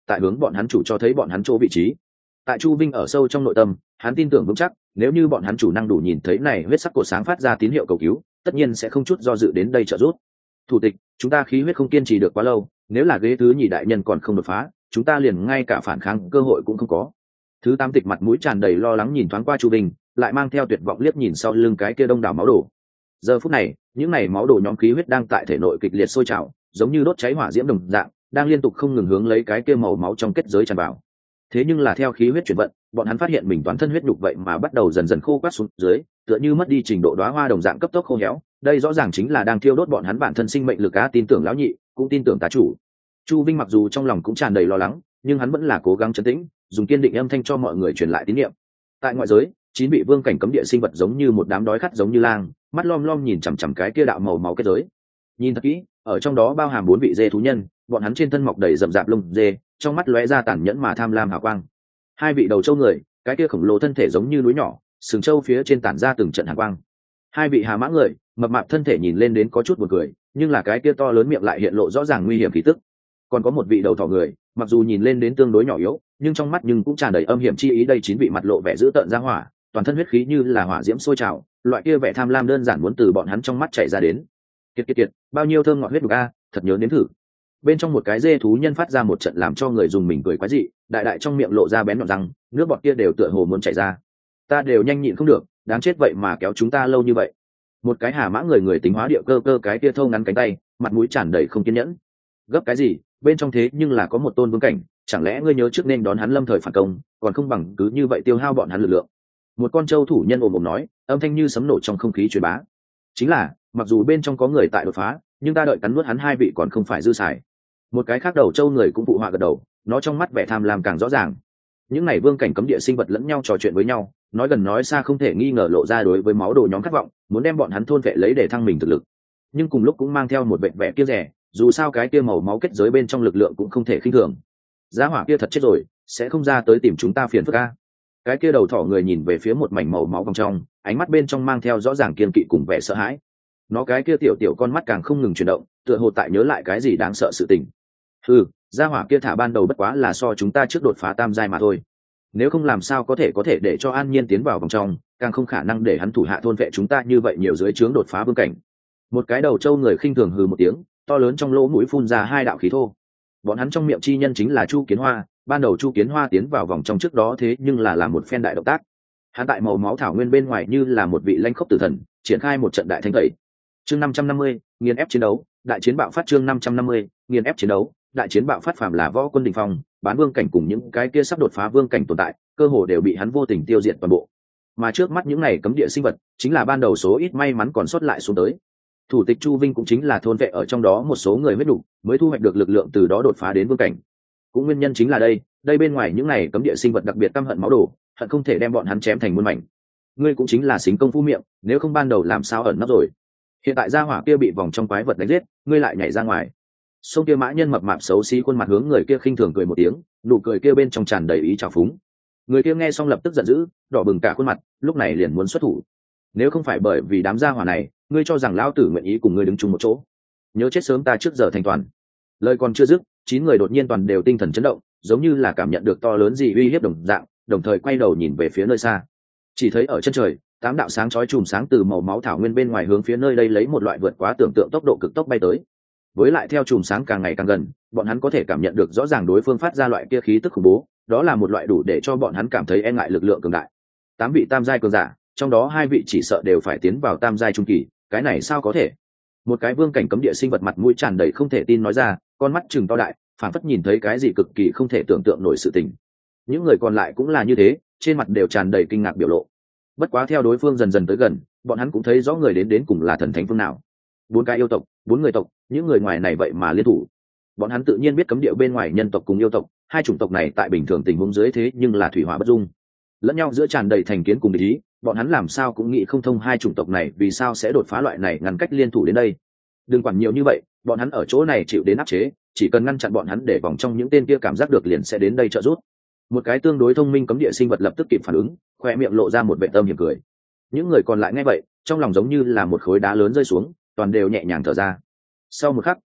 tại hướng bọn hắn chủ cho thấy bọn hắn chỗ vị trí. Tại Chu Vinh ở sâu trong nội tâm, hắn tin tưởng vững chắc, nếu như bọn hắn chủ năng đủ nhìn thấy này huyết sắc cột sáng phát ra tín hiệu cầu cứu, tất nhiên sẽ không chút do dự đến đây trợ giúp. Thủ tịch, chúng ta khí huyết không kiên trì được quá lâu, nếu là ghế thứ nhì đại nhân còn không đột phá, chúng ta liền ngay cả phản kháng cơ hội cũng không có. Thứ tám tịch mặt mũi tràn đầy lo lắng nhìn thoáng qua Chu Vinh, lại mang theo tuyệt vọng liếc nhìn sau lưng cái kia đông đảo máu đổ. Giờ phút này, những này máu đổ nhóm khí huyết đang tại thể nội kịch liệt sôi trào, giống như đốt cháy hỏa diễm đồng dạng, đang liên tục không ngừng hướng lấy cái kia màu máu trong kết giới tràn vào. Thế nhưng là theo khí huyết chuyển vận, bọn hắn phát hiện mình toàn thân huyết nhục vậy mà bắt đầu dần dần khô quắt xuống dưới, tựa như mất đi trình độ đóa hoa đồng dạng cấp tốc khô héo. Đây rõ ràng chính là đang thiêu đốt bọn hắn bản thân sinh mệnh lực á. Tin tưởng lão nhị, cũng tin tưởng tá chủ. Chu Vinh mặc dù trong lòng cũng tràn đầy lo lắng, nhưng hắn vẫn là cố gắng trấn tĩnh, dùng kiên định âm thanh cho mọi người truyền lại tín niệm. Tại ngoại giới, chín vị vương cảnh cấm địa sinh vật giống như một đám đói khát giống như lang, mắt lom lom nhìn chằm chằm cái kia đạo màu máu kết giới. Nhìn thật kỹ, ở trong đó bao hàm bốn vị dê thú nhân, bọn hắn trên thân mọc đầy rậm rạp lông dê, trong mắt lóe ra tàn nhẫn mà tham lam hào quang. Hai vị đầu trâu người, cái kia khổng lồ thân thể giống như núi nhỏ, sừng trâu phía trên tản ra từng trận hàn quang. Hai vị hà mã người, mập mạp thân thể nhìn lên đến có chút buồn cười, nhưng là cái kia to lớn miệng lại hiện lộ rõ ràng nguy hiểm khí tức. Còn có một vị đầu thỏ người, mặc dù nhìn lên đến tương đối nhỏ yếu, nhưng trong mắt nhưng cũng tràn đầy âm hiểm chi ý. Đây chín vị mặt lộ vẻ dữ tợn ra hỏa, toàn thân huyết khí như là hỏa diễm sôi trào, loại kia vẻ tham lam đơn giản muốn từ bọn hắn trong mắt chảy ra đến. Kiệt kiệt kiệt, bao nhiêu thơm ngọt huyết đục a, thật nhớ đến thử. Bên trong một cái dê thú nhân phát ra một trận làm cho người dùng mình cười quái dị, đại đại trong miệng lộ ra bén nhọn răng, nước bọt kia đều tựa hồ muốn chảy ra. Ta đều nhanh nhịn không được, đáng chết vậy mà kéo chúng ta lâu như vậy. Một cái hà mã người người tính hóa địa cơ cơ cái kia thâu ngắn cánh tay, mặt mũi tràn đầy không kiên nhẫn. Gấp cái gì, bên trong thế nhưng là có một tôn vương cảnh, chẳng lẽ ngươi nhớ trước nên đón hắn lâm thời phản công, còn không bằng cứ như vậy tiêu hao bọn hắn lực lượng. Một con trâu thủ nhân ồm ồm nói, âm thanh như sấm nổ trong không khí truyền bá. Chính là, mặc dù bên trong có người tại đột phá, nhưng ta đợi cắn nuốt hắn hai vị còn không phải dư xài. Một cái khác đầu trâu người cũng phụ họa gật đầu, nó trong mắt vẻ tham lam càng rõ ràng. Những này vương cảnh cấm địa sinh vật lẫn nhau trò chuyện với nhau, nói gần nói xa không thể nghi ngờ lộ ra đối với máu đồ nhóm khát vọng, muốn đem bọn hắn thôn vệ lấy để thăng mình thực lực. Nhưng cùng lúc cũng mang theo một vẻ vẻ kiêng rẻ, dù sao cái kia màu máu kết giới bên trong lực lượng cũng không thể khinh thường. Giá hỏa kia thật chết rồi, sẽ không ra tới tìm chúng ta phiền phức a. Cái kia đầu thỏ người nhìn về phía một mảnh màu máu vòng trong, ánh mắt bên trong mang theo rõ ràng kiên kỵ cùng vẻ sợ hãi. Nó cái kia tiểu tiểu con mắt càng không ngừng chuyển động, tựa hồ tại nhớ lại cái gì đáng sợ sự tình. Ừ, gia hỏa kia thả ban đầu bất quá là so chúng ta trước đột phá tam giai mà thôi. Nếu không làm sao có thể có thể để cho An Nhiên tiến vào vòng trong, càng không khả năng để hắn thủ hạ thôn vệ chúng ta như vậy nhiều dưới trướng đột phá vương cảnh. Một cái đầu trâu người khinh thường hừ một tiếng, to lớn trong lỗ mũi phun ra hai đạo khí thô. Bọn hắn trong miệng chi nhân chính là Chu Kiến Hoa, ban đầu Chu Kiến Hoa tiến vào vòng trong trước đó thế nhưng là làm một phen đại động tác. Hắn tại màu máu thảo nguyên bên ngoài như là một vị lãnh khốc tử thần, triển khai một trận đại thanh tẩy. Chương năm trăm năm mươi, nghiền ép chiến đấu, đại chiến bạo phát. Chương năm trăm năm mươi, nghiền ép chiến đấu, đại chiến bạo phát. Phàm là võ quân đỉnh phong, bán vương cảnh cùng những cái kia sắp đột phá vương cảnh tồn tại, cơ hồ đều bị hắn vô tình tiêu diệt toàn bộ. Mà trước mắt những này cấm địa sinh vật, chính là ban đầu số ít may mắn còn sót lại xuống tới. Thủ tịch Chu Vinh cũng chính là thôn vệ ở trong đó một số người huyết đủ, mới thu hoạch được lực lượng từ đó đột phá đến vương cảnh. Cũng nguyên nhân chính là đây, đây bên ngoài những này cấm địa sinh vật đặc biệt căm hận máu đổ, hận không thể đem bọn hắn chém thành muôn mảnh. Ngươi cũng chính là xính công phu miệng, nếu không ban đầu làm sao ẩn nấp rồi. Hiện tại gia hỏa kia bị vòng trong quái vật đánh giết, ngươi lại nhảy ra ngoài. Sông kia mã nhân mập mạp xấu xí khuôn mặt hướng người kia khinh thường cười một tiếng, nụ cười kia bên trong tràn đầy ý trào phúng. Người kia nghe xong lập tức giận dữ, đỏ bừng cả khuôn mặt, lúc này liền muốn xuất thủ. Nếu không phải bởi vì đám gia hỏa này, ngươi cho rằng lão tử nguyện ý cùng ngươi đứng chung một chỗ? Nhớ chết sớm ta trước giờ thành toàn. Lời còn chưa dứt, chín người đột nhiên toàn đều tinh thần chấn động, giống như là cảm nhận được to lớn gì uy hiếp đồng dạng, đồng thời quay đầu nhìn về phía nơi xa. Chỉ thấy ở chân trời, tám đạo sáng chói chùm sáng từ màu máu thảo nguyên bên ngoài hướng phía nơi đây lấy một loại vượt quá tưởng tượng tốc độ cực tốc bay tới. Với lại theo chùm sáng càng ngày càng gần, bọn hắn có thể cảm nhận được rõ ràng đối phương phát ra loại kia khí tức khủng bố, đó là một loại đủ để cho bọn hắn cảm thấy e ngại lực lượng cường đại. Tám vị tam giai cường giả, trong đó hai vị chỉ sợ đều phải tiến vào tam giai trung kỳ, cái này sao có thể? Một cái vương cảnh cấm địa sinh vật mặt mũi tràn đầy không thể tin nói ra, con mắt trừng to đại, phảng phất nhìn thấy cái gì cực kỳ không thể tưởng tượng nổi sự tình. Những người còn lại cũng là như thế, trên mặt đều tràn đầy kinh ngạc biểu lộ. Bất quá theo đối phương dần dần tới gần, bọn hắn cũng thấy rõ người đến đến cùng là thần thánh phương nào. Bốn cái yêu tộc, bốn người tộc, những người ngoài này vậy mà liên thủ. Bọn hắn tự nhiên biết cấm địa bên ngoài nhân tộc cùng yêu tộc, hai chủng tộc này tại bình thường tình huống dưới thế nhưng là thủy hỏa bất dung, lẫn nhau giữa tràn đầy thành kiến cùng địch ý, bọn hắn làm sao cũng nghĩ không thông hai chủng tộc này vì sao sẽ đột phá loại này ngăn cách liên thủ đến đây. Đừng quản nhiều như vậy, bọn hắn ở chỗ này chịu đến áp chế, chỉ cần ngăn chặn bọn hắn để vòng trong những tên kia cảm giác được liền sẽ đến đây trợ giúp. Một cái tương đối thông minh cấm địa sinh vật lập tức kịp phản ứng, khoe miệng lộ ra một vẻ tâm hiểm cười. Những người còn lại nghe vậy, trong lòng giống như là một khối đá lớn rơi xuống, toàn đều nhẹ nhàng thở ra. Sau một khắc,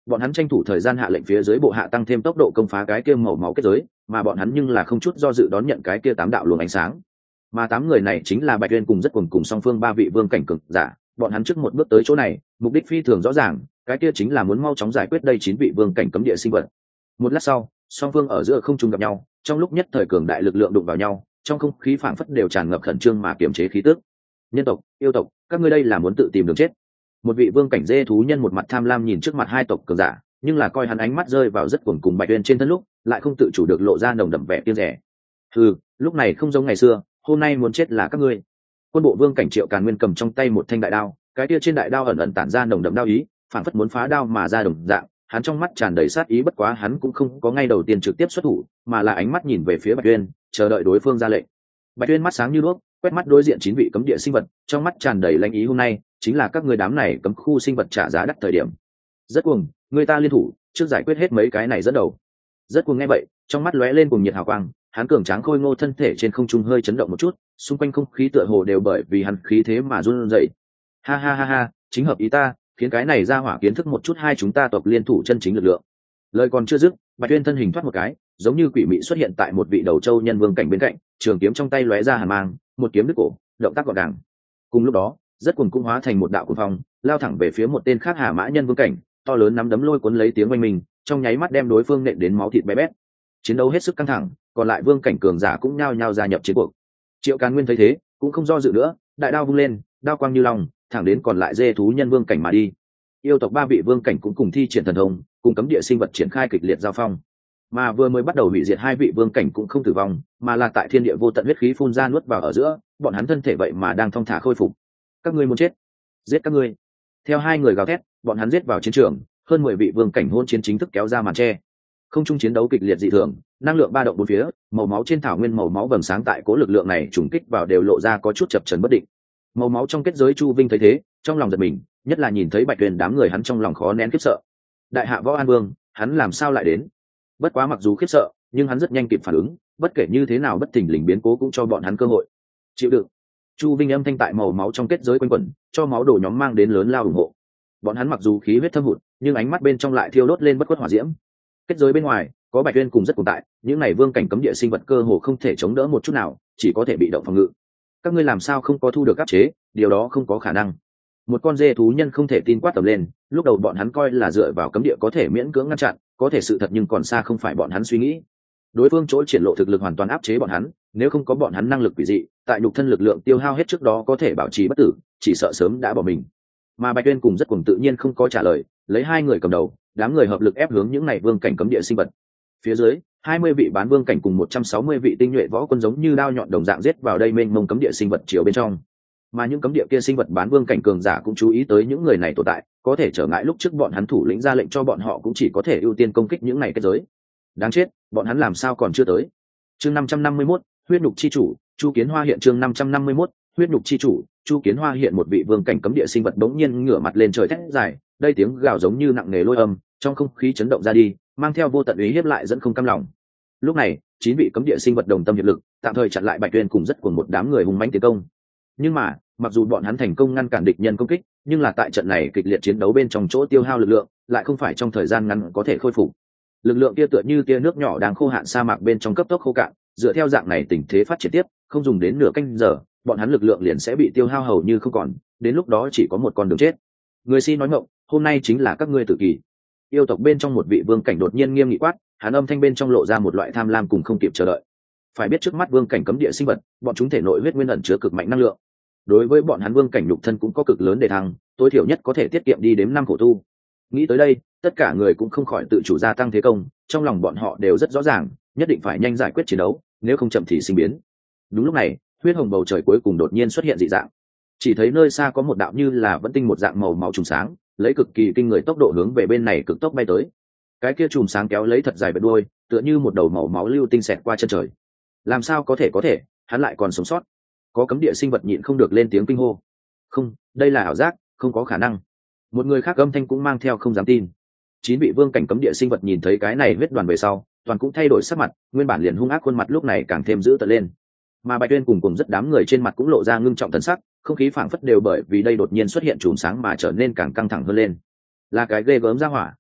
bọn hắn tranh thủ thời gian hạ lệnh phía dưới bộ hạ tăng thêm tốc độ công phá cái kia màu máu kết giới, mà bọn hắn nhưng là không chút do dự đón nhận cái kia tám đạo luồng ánh sáng. Mà tám người này chính là Bạch Uyên cùng rất cùng cùng song phương ba vị vương cảnh cường giả, bọn hắn trước một bước tới chỗ này, mục đích phi thường rõ ràng, cái kia chính là muốn mau chóng giải quyết đây chín vị vương cảnh cấm địa sinh vật. Một lát sau, song phương ở giữa không trung gặp nhau, trong lúc nhất thời cường đại lực lượng đụng vào nhau, trong không khí phảng phất đều tràn ngập khẩn trương mà kiềm chế khí tức. Nhân tộc, yêu tộc, các ngươi đây là muốn tự tìm đường chết. Một vị vương cảnh dê thú nhân một mặt tham lam nhìn trước mặt hai tộc cường giả, nhưng là coi hắn ánh mắt rơi vào rất cuồng cùng Bạch Uyên trên thân lúc, lại không tự chủ được lộ ra nồng đậm vẻ kiêng rẻ. Hừ, lúc này không giống ngày xưa, hôm nay muốn chết là các ngươi. Quân bộ vương cảnh Triệu Càn Nguyên cầm trong tay một thanh đại đao, cái kia trên đại đao ẩn ẩn tản ra nồng đậm đao ý, phảng phất muốn phá đao mà ra đồng dạng, hắn trong mắt tràn đầy sát ý, bất quá hắn cũng không có ngay đầu tiên trực tiếp xuất thủ, mà là ánh mắt nhìn về phía Bạch Uyên, chờ đợi đối phương ra lệnh. Bạch Uyên mắt sáng như đuốc, quét mắt đối diện chín vị cấm địa sinh vật, trong mắt tràn đầy lãnh ý, hôm nay chính là các ngươi đám này cấm khu sinh vật trả giá đắt thời điểm. Rất cuồng, người ta liên thủ, trước giải quyết hết mấy cái này dẫn đầu. Rất cuồng nghe vậy, trong mắt lóe lên cùng nhiệt hào quang, hắn cường tráng khôi ngô thân thể trên không trung hơi chấn động một chút, xung quanh không khí tựa hồ đều bởi vì hắn khí thế mà run rẩy. Ha ha ha ha, chính hợp ý ta, khiến cái này ra hỏa kiến thức một chút hai chúng ta tộc liên thủ chân chính lực lượng. Lời còn chưa dứt, Bạch Uyên thân hình thoát một cái, giống như quỷ mị xuất hiện tại một vị đầu châu nhân vương cảnh bên cạnh, trường kiếm trong tay lóe ra hàn mang, một kiếm đứt cổ, động tác gọn gàng. Cùng lúc đó, rất cuồng cũng hóa thành một đạo cuồng phong, lao thẳng về phía một tên khác Hà Mã nhân vương cảnh, to lớn nắm đấm lôi cuốn lấy tiếng oanh minh, trong nháy mắt đem đối phương nện đến máu thịt bé bét. Chiến đấu hết sức căng thẳng, còn lại vương cảnh cường giả cũng nhao nhao gia nhập chiến cuộc. Triệu Càn Nguyên thấy thế, cũng không do dự nữa, đại đao vung lên, đao quang như long, thẳng đến còn lại dê thú nhân vương cảnh mà đi. Yêu tộc ba vị vương cảnh cũng cùng thi triển thần thông, cùng cấm địa sinh vật triển khai kịch liệt giao phong. Mà vừa mới bắt đầu hủy diệt hai vị vương cảnh cũng không tử vong, mà là tại thiên địa vô tận huyết khí phun ra nuốt vào ở giữa, bọn hắn thân thể vậy mà đang thong thả khôi phục. Các ngươi muốn chết, giết các ngươi. Theo hai người gào thét, bọn hắn giết vào chiến trường, hơn mười vị vương cảnh hôn chiến chính thức kéo ra màn che. Không trung chiến đấu kịch liệt dị thường, năng lượng ba động bốn phía, màu máu trên thảo nguyên màu máu vầng sáng tại cố lực lượng này trùng kích vào đều lộ ra có chút chập chờn bất định. Màu máu trong kết giới Chu Vinh thấy thế, trong lòng giật mình, nhất là nhìn thấy Bạch Uyên đám người hắn trong lòng khó nén khiếp sợ. Đại hạ Võ An Vương, hắn làm sao lại đến? Bất quá mặc dù khiếp sợ, nhưng hắn rất nhanh kịp phản ứng, bất kể như thế nào bất thình lình biến cố cũng cho bọn hắn cơ hội. Chịu đựng. Chu Vinh âm thanh tại màu máu trong kết giới quanh quẩn, cho máu đồ nhóm mang đến lớn lao ủng hộ. Bọn hắn mặc dù khí huyết thâm hụt, nhưng ánh mắt bên trong lại thiêu đốt lên bất khuất hỏa diễm. Kết giới bên ngoài có Bạch Uyên cùng rất cùng tại, những này vương cảnh cấm địa sinh vật cơ hồ không thể chống đỡ một chút nào, chỉ có thể bị động phòng ngự. Các ngươi làm sao không có thu được áp chế, điều đó không có khả năng. Một con dê thú nhân không thể tin quát tầm lên, lúc đầu bọn hắn coi là dựa vào cấm địa có thể miễn cưỡng ngăn chặn, có thể sự thật nhưng còn xa không phải bọn hắn suy nghĩ. Đối phương chỗ triển lộ thực lực hoàn toàn áp chế bọn hắn, nếu không có bọn hắn năng lực quỷ dị, tại nhục thân lực lượng tiêu hao hết trước đó có thể bảo trì bất tử, chỉ sợ sớm đã bỏ mình. Mà Bạch Uyên cùng rất cùng tự nhiên không có trả lời, lấy hai người cầm đầu, đám người hợp lực ép hướng những này vương cảnh cấm địa sinh vật. Phía dưới, hai mươi vị bán vương cảnh cùng một trăm sáu mươi vị tinh nhuệ võ quân giống như đao nhọn đồng dạng giết vào đây mênh mông cấm địa sinh vật chiều bên trong. Mà những cấm địa kia sinh vật bán vương cảnh cường giả cũng chú ý tới những người này tồn tại, có thể trở ngại lúc trước bọn hắn thủ lĩnh ra lệnh cho bọn họ cũng chỉ có thể ưu tiên công kích những này kết giới. Đáng chết, bọn hắn làm sao còn chưa tới? Chương năm trăm năm mươi mốt, huyết nhục chi chủ, Chu Kiến Hoa hiện chương năm trăm năm mươi mốt, huyết nhục chi chủ, Chu Kiến Hoa hiện một vị vương cảnh cấm địa sinh vật bỗng nhiên ngửa mặt lên trời thét dài, đây tiếng gào giống như nặng nề lôi âm, trong không khí chấn động ra đi, mang theo vô tận uy hiếp lại dẫn không cam lòng. Lúc này, chín vị cấm địa sinh vật đồng tâm hiệp lực, tạm thời chặn lại Bạch Uyên cùng rất của một đám người hùng mãnh tiến công. Nhưng mà, mặc dù bọn hắn thành công ngăn cản địch nhân công kích, nhưng là tại trận này kịch liệt chiến đấu bên trong chỗ tiêu hao lực lượng, lại không phải trong thời gian ngắn có thể khôi phục. Lực lượng kia tựa như tia nước nhỏ đang khô hạn sa mạc bên trong cấp tốc khô cạn, dựa theo dạng này tình thế phát triển tiếp, không dùng đến nửa canh giờ, bọn hắn lực lượng liền sẽ bị tiêu hao hầu như không còn, đến lúc đó chỉ có một con đường chết. Người si nói ngọng, hôm nay chính là các ngươi tử kỳ. Yêu tộc bên trong một vị vương cảnh đột nhiên nghiêm nghị quát, hắn âm thanh bên trong lộ ra một loại tham lam cùng không kịp chờ đợi. Phải biết trước mắt vương cảnh cấm địa sinh vật, bọn chúng thể nội huyết nguyên ẩn chứa cực mạnh năng lượng. Đối với bọn hắn vương cảnh nhục thân cũng có cực lớn để thăng, tối thiểu nhất có thể tiết kiệm đi đến năm khổ tu. Nghĩ tới đây, tất cả người cũng không khỏi tự chủ gia tăng thế công, trong lòng bọn họ đều rất rõ ràng, nhất định phải nhanh giải quyết chiến đấu, nếu không chậm thì sinh biến. Đúng lúc này, huyết hồng bầu trời cuối cùng đột nhiên xuất hiện dị dạng. Chỉ thấy nơi xa có một đạo như là vẫn tinh một dạng màu máu trùng sáng, lấy cực kỳ kinh người tốc độ hướng về bên này cực tốc bay tới. Cái kia chùm sáng kéo lấy thật dài vệt đuôi, tựa như một đầu màu máu lưu tinh xẹt qua chân trời. Làm sao có thể có thể, hắn lại còn sống sót? Có cấm địa sinh vật nhịn không được lên tiếng kinh hô. Không, đây là ảo giác, không có khả năng. Một người khác âm thanh cũng mang theo không dám tin. Chín vị vương cảnh cấm địa sinh vật nhìn thấy cái này huyết đoàn về sau, toàn cũng thay đổi sắc mặt, nguyên bản liền hung ác khuôn mặt lúc này càng thêm dữ tợn lên. Mà Bạch Uyên cùng cùng rất đám người trên mặt cũng lộ ra ngưng trọng thần sắc, không khí phảng phất đều bởi vì đây đột nhiên xuất hiện chùm sáng mà trở nên càng căng thẳng hơn lên. Là cái ghê gớm ra hỏa.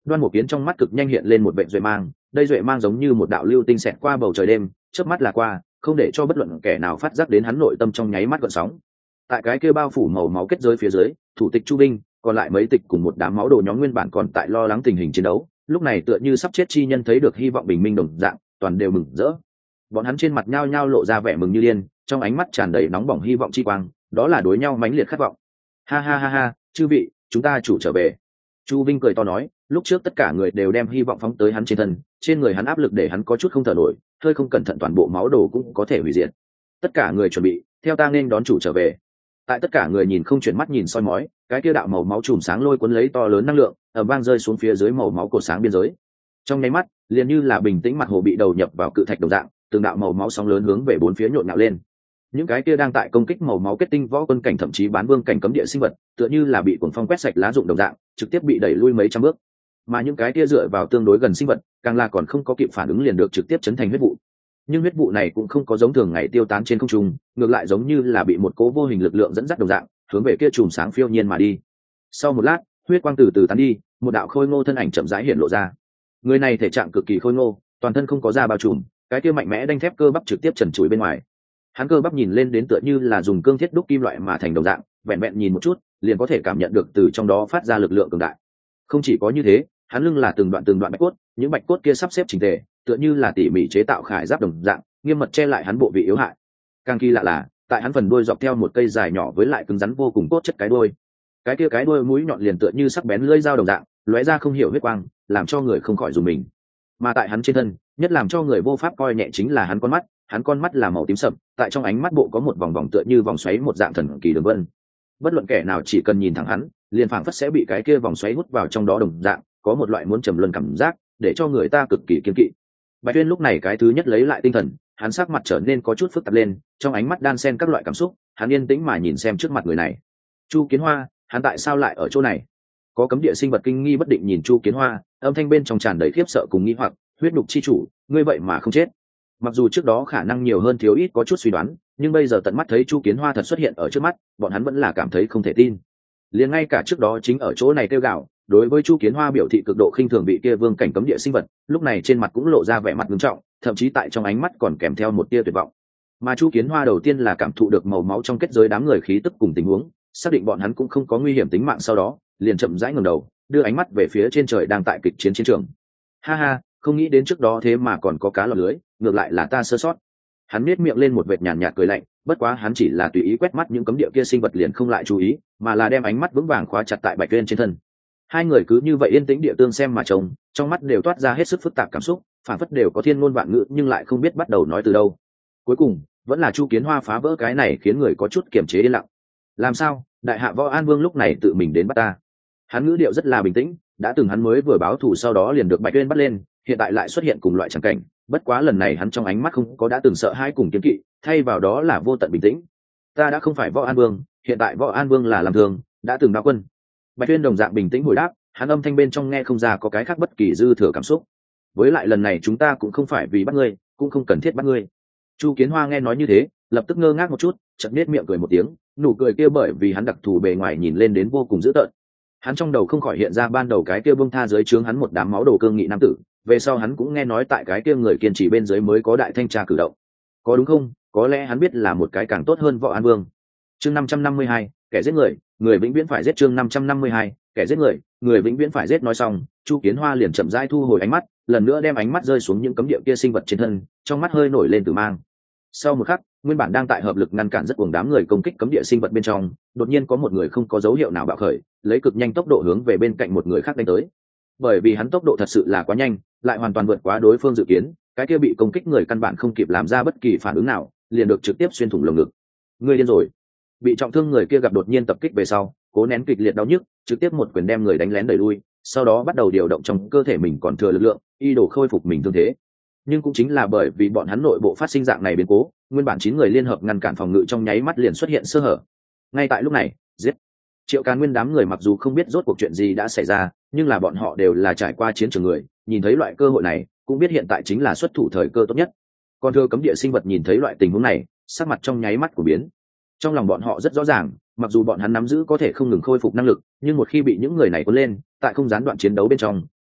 Đoan Mục Kiến trong mắt cực nhanh hiện lên một vệ duệ mang, đây duệ mang giống như một đạo lưu tinh xẹt qua bầu trời đêm, chớp mắt là qua, không để cho bất luận kẻ nào phát giác đến hắn nội tâm trong nháy mắt gợn sóng. Tại cái kia bao phủ màu máu kết giới phía dưới, thủ tịch Chu Binh, còn lại mấy tịch cùng một đám máu đồ nhóm nguyên bản còn tại lo lắng tình hình chiến đấu, lúc này tựa như sắp chết chi nhân thấy được hy vọng bình minh đồng dạng, toàn đều mừng rỡ. Bọn hắn trên mặt nhao nhao lộ ra vẻ mừng như điên, trong ánh mắt tràn đầy nóng bỏng hy vọng chi quang, đó là đối nhau mãnh liệt khát vọng. Ha ha ha ha, chư vị, chúng ta chủ trở về. Chu Vinh cười to nói, lúc trước tất cả người đều đem hy vọng phóng tới hắn trên thân, trên người hắn áp lực để hắn có chút không thở nổi, hơi không cẩn thận toàn bộ máu đồ cũng có thể hủy diệt. Tất cả người chuẩn bị, theo ta nên đón chủ trở về. Tại tất cả người nhìn không chuyển mắt nhìn soi mói, cái kia đạo màu máu chùm sáng lôi cuốn lấy to lớn năng lượng, ầm vang rơi xuống phía dưới màu máu cột sáng biên giới. Trong nháy mắt, liền như là bình tĩnh mặt hồ bị đầu nhập vào cự thạch đồng dạng, từng đạo màu máu sóng lớn hướng về bốn phía nhộn nhạo lên. Những cái kia đang tại công kích màu máu kết tinh võ quân cảnh thậm chí bán vương cảnh cấm địa sinh vật, tựa như là bị cuồng phong quét sạch lá rụng đồng dạng, trực tiếp bị đẩy lui mấy trăm bước. Mà những cái kia dựa vào tương đối gần sinh vật, càng là còn không có kịp phản ứng liền được trực tiếp chấn thành huyết vụ. Nhưng huyết vụ này cũng không có giống thường ngày tiêu tán trên không trung, ngược lại giống như là bị một cố vô hình lực lượng dẫn dắt đồng dạng, hướng về kia chùm sáng phiêu nhiên mà đi. Sau một lát, huyết quang từ từ tán đi, một đạo khôi ngô thân ảnh chậm rãi hiện lộ ra. Người này thể trạng cực kỳ khôi ngô, toàn thân không có da bao trùm, cái kia mạnh mẽ đanh thép cơ bắp trực tiếp trần trụi bên ngoài. Hắn cơ bắp nhìn lên đến tựa như là dùng cương thiết đúc kim loại mà thành đồng dạng, vẹn vẹn nhìn một chút, liền có thể cảm nhận được từ trong đó phát ra lực lượng cường đại. Không chỉ có như thế, hắn lưng là từng đoạn từng đoạn bạch cốt, những bạch cốt kia sắp xếp chỉnh tề, tựa như là tỉ mỉ chế tạo khải giáp đồng dạng, nghiêm mật che lại hắn bộ vị yếu hại. Càng kỳ lạ là, tại hắn phần đuôi dọc theo một cây dài nhỏ với lại cứng rắn vô cùng cốt chất cái đuôi. Cái kia cái đuôi mũi nhọn liền tựa như sắc bén lưỡi dao đồng dạng, lóe ra không hiểu huyết quang, làm cho người không khỏi rùng mình. Mà tại hắn trên thân, nhất làm cho người vô pháp coi nhẹ chính là hắn con mắt, hắn con mắt là màu tím sậm, tại trong ánh mắt bộ có một vòng vòng tựa như vòng xoáy một dạng thần kỳ đường vân. Bất luận kẻ nào chỉ cần nhìn thẳng hắn, liền phảng phất sẽ bị cái kia vòng xoáy hút vào trong đó đồng dạng, có một loại muốn trầm luân cảm giác, để cho người ta cực kỳ kiên kỵ. Bạch Tuyên lúc này cái thứ nhất lấy lại tinh thần, hắn sắc mặt trở nên có chút phức tạp lên, trong ánh mắt đan xen các loại cảm xúc, hắn yên tĩnh mà nhìn xem trước mặt người này. Chu Kiến Hoa, hắn tại sao lại ở chỗ này? Có cấm địa sinh vật kinh nghi bất định nhìn Chu Kiến Hoa, âm thanh bên trong tràn đầy khiếp sợ cùng nghi hoặc, huyết đục chi chủ, ngươi vậy mà không chết. Mặc dù trước đó khả năng nhiều hơn thiếu ít có chút suy đoán, nhưng bây giờ tận mắt thấy Chu Kiến Hoa thật xuất hiện ở trước mắt, bọn hắn vẫn là cảm thấy không thể tin. Liền ngay cả trước đó chính ở chỗ này kêu gào, đối với Chu Kiến Hoa biểu thị cực độ khinh thường bị kia vương cảnh cấm địa sinh vật, lúc này trên mặt cũng lộ ra vẻ mặt nghiêm trọng, thậm chí tại trong ánh mắt còn kèm theo một tia tuyệt vọng. Mà Chu Kiến Hoa đầu tiên là cảm thụ được màu máu trong kết giới đám người khí tức cùng tình huống, xác định bọn hắn cũng không có nguy hiểm tính mạng, sau đó liền chậm rãi ngẩng đầu, đưa ánh mắt về phía trên trời đang tại kịch chiến chiến trường. Ha ha, không nghĩ đến trước đó thế mà còn có cá lọt lưới, ngược lại là ta sơ sót. Hắn nhếch miệng lên một vệt nhàn nhạt cười lạnh, bất quá hắn chỉ là tùy ý quét mắt những cấm địa kia sinh vật liền không lại chú ý, mà là đem ánh mắt vững vàng khóa chặt tại Bạch Tuyên trên thân. Hai người cứ như vậy yên tĩnh địa tương xem mà trông, trong mắt đều toát ra hết sức phức tạp cảm xúc, phản phất đều có thiên ngôn vạn ngữ nhưng lại không biết bắt đầu nói từ đâu. Cuối cùng, vẫn là Chu Kiến Hoa phá vỡ cái này khiến người có chút kiềm chế yên lặng. Làm sao? Đại hạ Võ An Vương lúc này tự mình đến bắt ta. Hắn ngữ điệu rất là bình tĩnh, đã từng hắn mới vừa báo thù sau đó liền được Bạch Tuyên bắt lên, hiện tại lại xuất hiện cùng loại tràng cảnh, bất quá lần này hắn trong ánh mắt không có đã từng sợ hãi cùng kiêng kỵ, thay vào đó là vô tận bình tĩnh. Ta đã không phải Võ An Vương, hiện tại Võ An Vương là làm thường, đã từng đao quân. Bạch Tuyên đồng dạng bình tĩnh hồi đáp, hắn âm thanh bên trong nghe không ra có cái khác bất kỳ dư thừa cảm xúc. Với lại lần này chúng ta cũng không phải vì bắt ngươi, cũng không cần thiết bắt ngươi. Chu Kiến Hoa nghe nói như thế, lập tức ngơ ngác một chút, chợt nhếch miệng cười một tiếng, nụ cười kia bởi vì hắn đặc thù bề ngoài nhìn lên đến vô cùng dữ tợn. Hắn trong đầu không khỏi hiện ra ban đầu cái kia buông tha dưới trướng hắn một đám máu đồ cương nghị nam tử, về sau hắn cũng nghe nói tại cái kia người kiên trì bên dưới mới có đại thanh tra cử động. Có đúng không? Có lẽ hắn biết là một cái càng tốt hơn Võ An Vương. Chương năm trăm năm mươi hai, kẻ giết người, người vĩnh viễn phải giết. Chương năm trăm năm mươi hai, kẻ giết người, người vĩnh viễn phải giết. Nói xong, Chu Kiến Hoa liền chậm rãi thu hồi ánh mắt, lần nữa đem ánh mắt rơi xuống những cấm địa kia sinh vật trên thân, trong mắt hơi nổi lên tử mang. Sau một khắc, nguyên bản đang tại hợp lực ngăn cản rất cuồng đám người công kích cấm địa sinh vật bên trong, đột nhiên có một người không có dấu hiệu nào bạo khởi, lấy cực nhanh tốc độ hướng về bên cạnh một người khác đánh tới. Bởi vì hắn tốc độ thật sự là quá nhanh, lại hoàn toàn vượt quá đối phương dự kiến, cái kia bị công kích người căn bản không kịp làm ra bất kỳ phản ứng nào, liền được trực tiếp xuyên thủng lồng ngực. Người điên rồi! Bị trọng thương người kia gặp đột nhiên tập kích về sau, cố nén kịch liệt đau nhức, trực tiếp một quyền đem người đánh lén đẩy lui, sau đó bắt đầu điều động trong cơ thể mình còn thừa lực lượng, y đồ khôi phục mình thương thế. Nhưng cũng chính là bởi vì bọn hắn nội bộ phát sinh dạng này biến cố, nguyên bản chín người liên hợp ngăn cản phòng ngự trong nháy mắt liền xuất hiện sơ hở. Ngay tại lúc này, giết! Triệu Càn Nguyên đám người mặc dù không biết rốt cuộc chuyện gì đã xảy ra, nhưng là bọn họ đều là trải qua chiến trường người, nhìn thấy loại cơ hội này, cũng biết hiện tại chính là xuất thủ thời cơ tốt nhất. Còn thưa cấm địa sinh vật nhìn thấy loại tình huống này, sắc mặt trong nháy mắt của biến. Trong lòng bọn họ rất rõ ràng, mặc dù bọn hắn nắm giữ có thể không ngừng khôi phục năng lực, nhưng một khi bị những người này cuốn lên, tại không gián đoạn chiến đấu bên trong,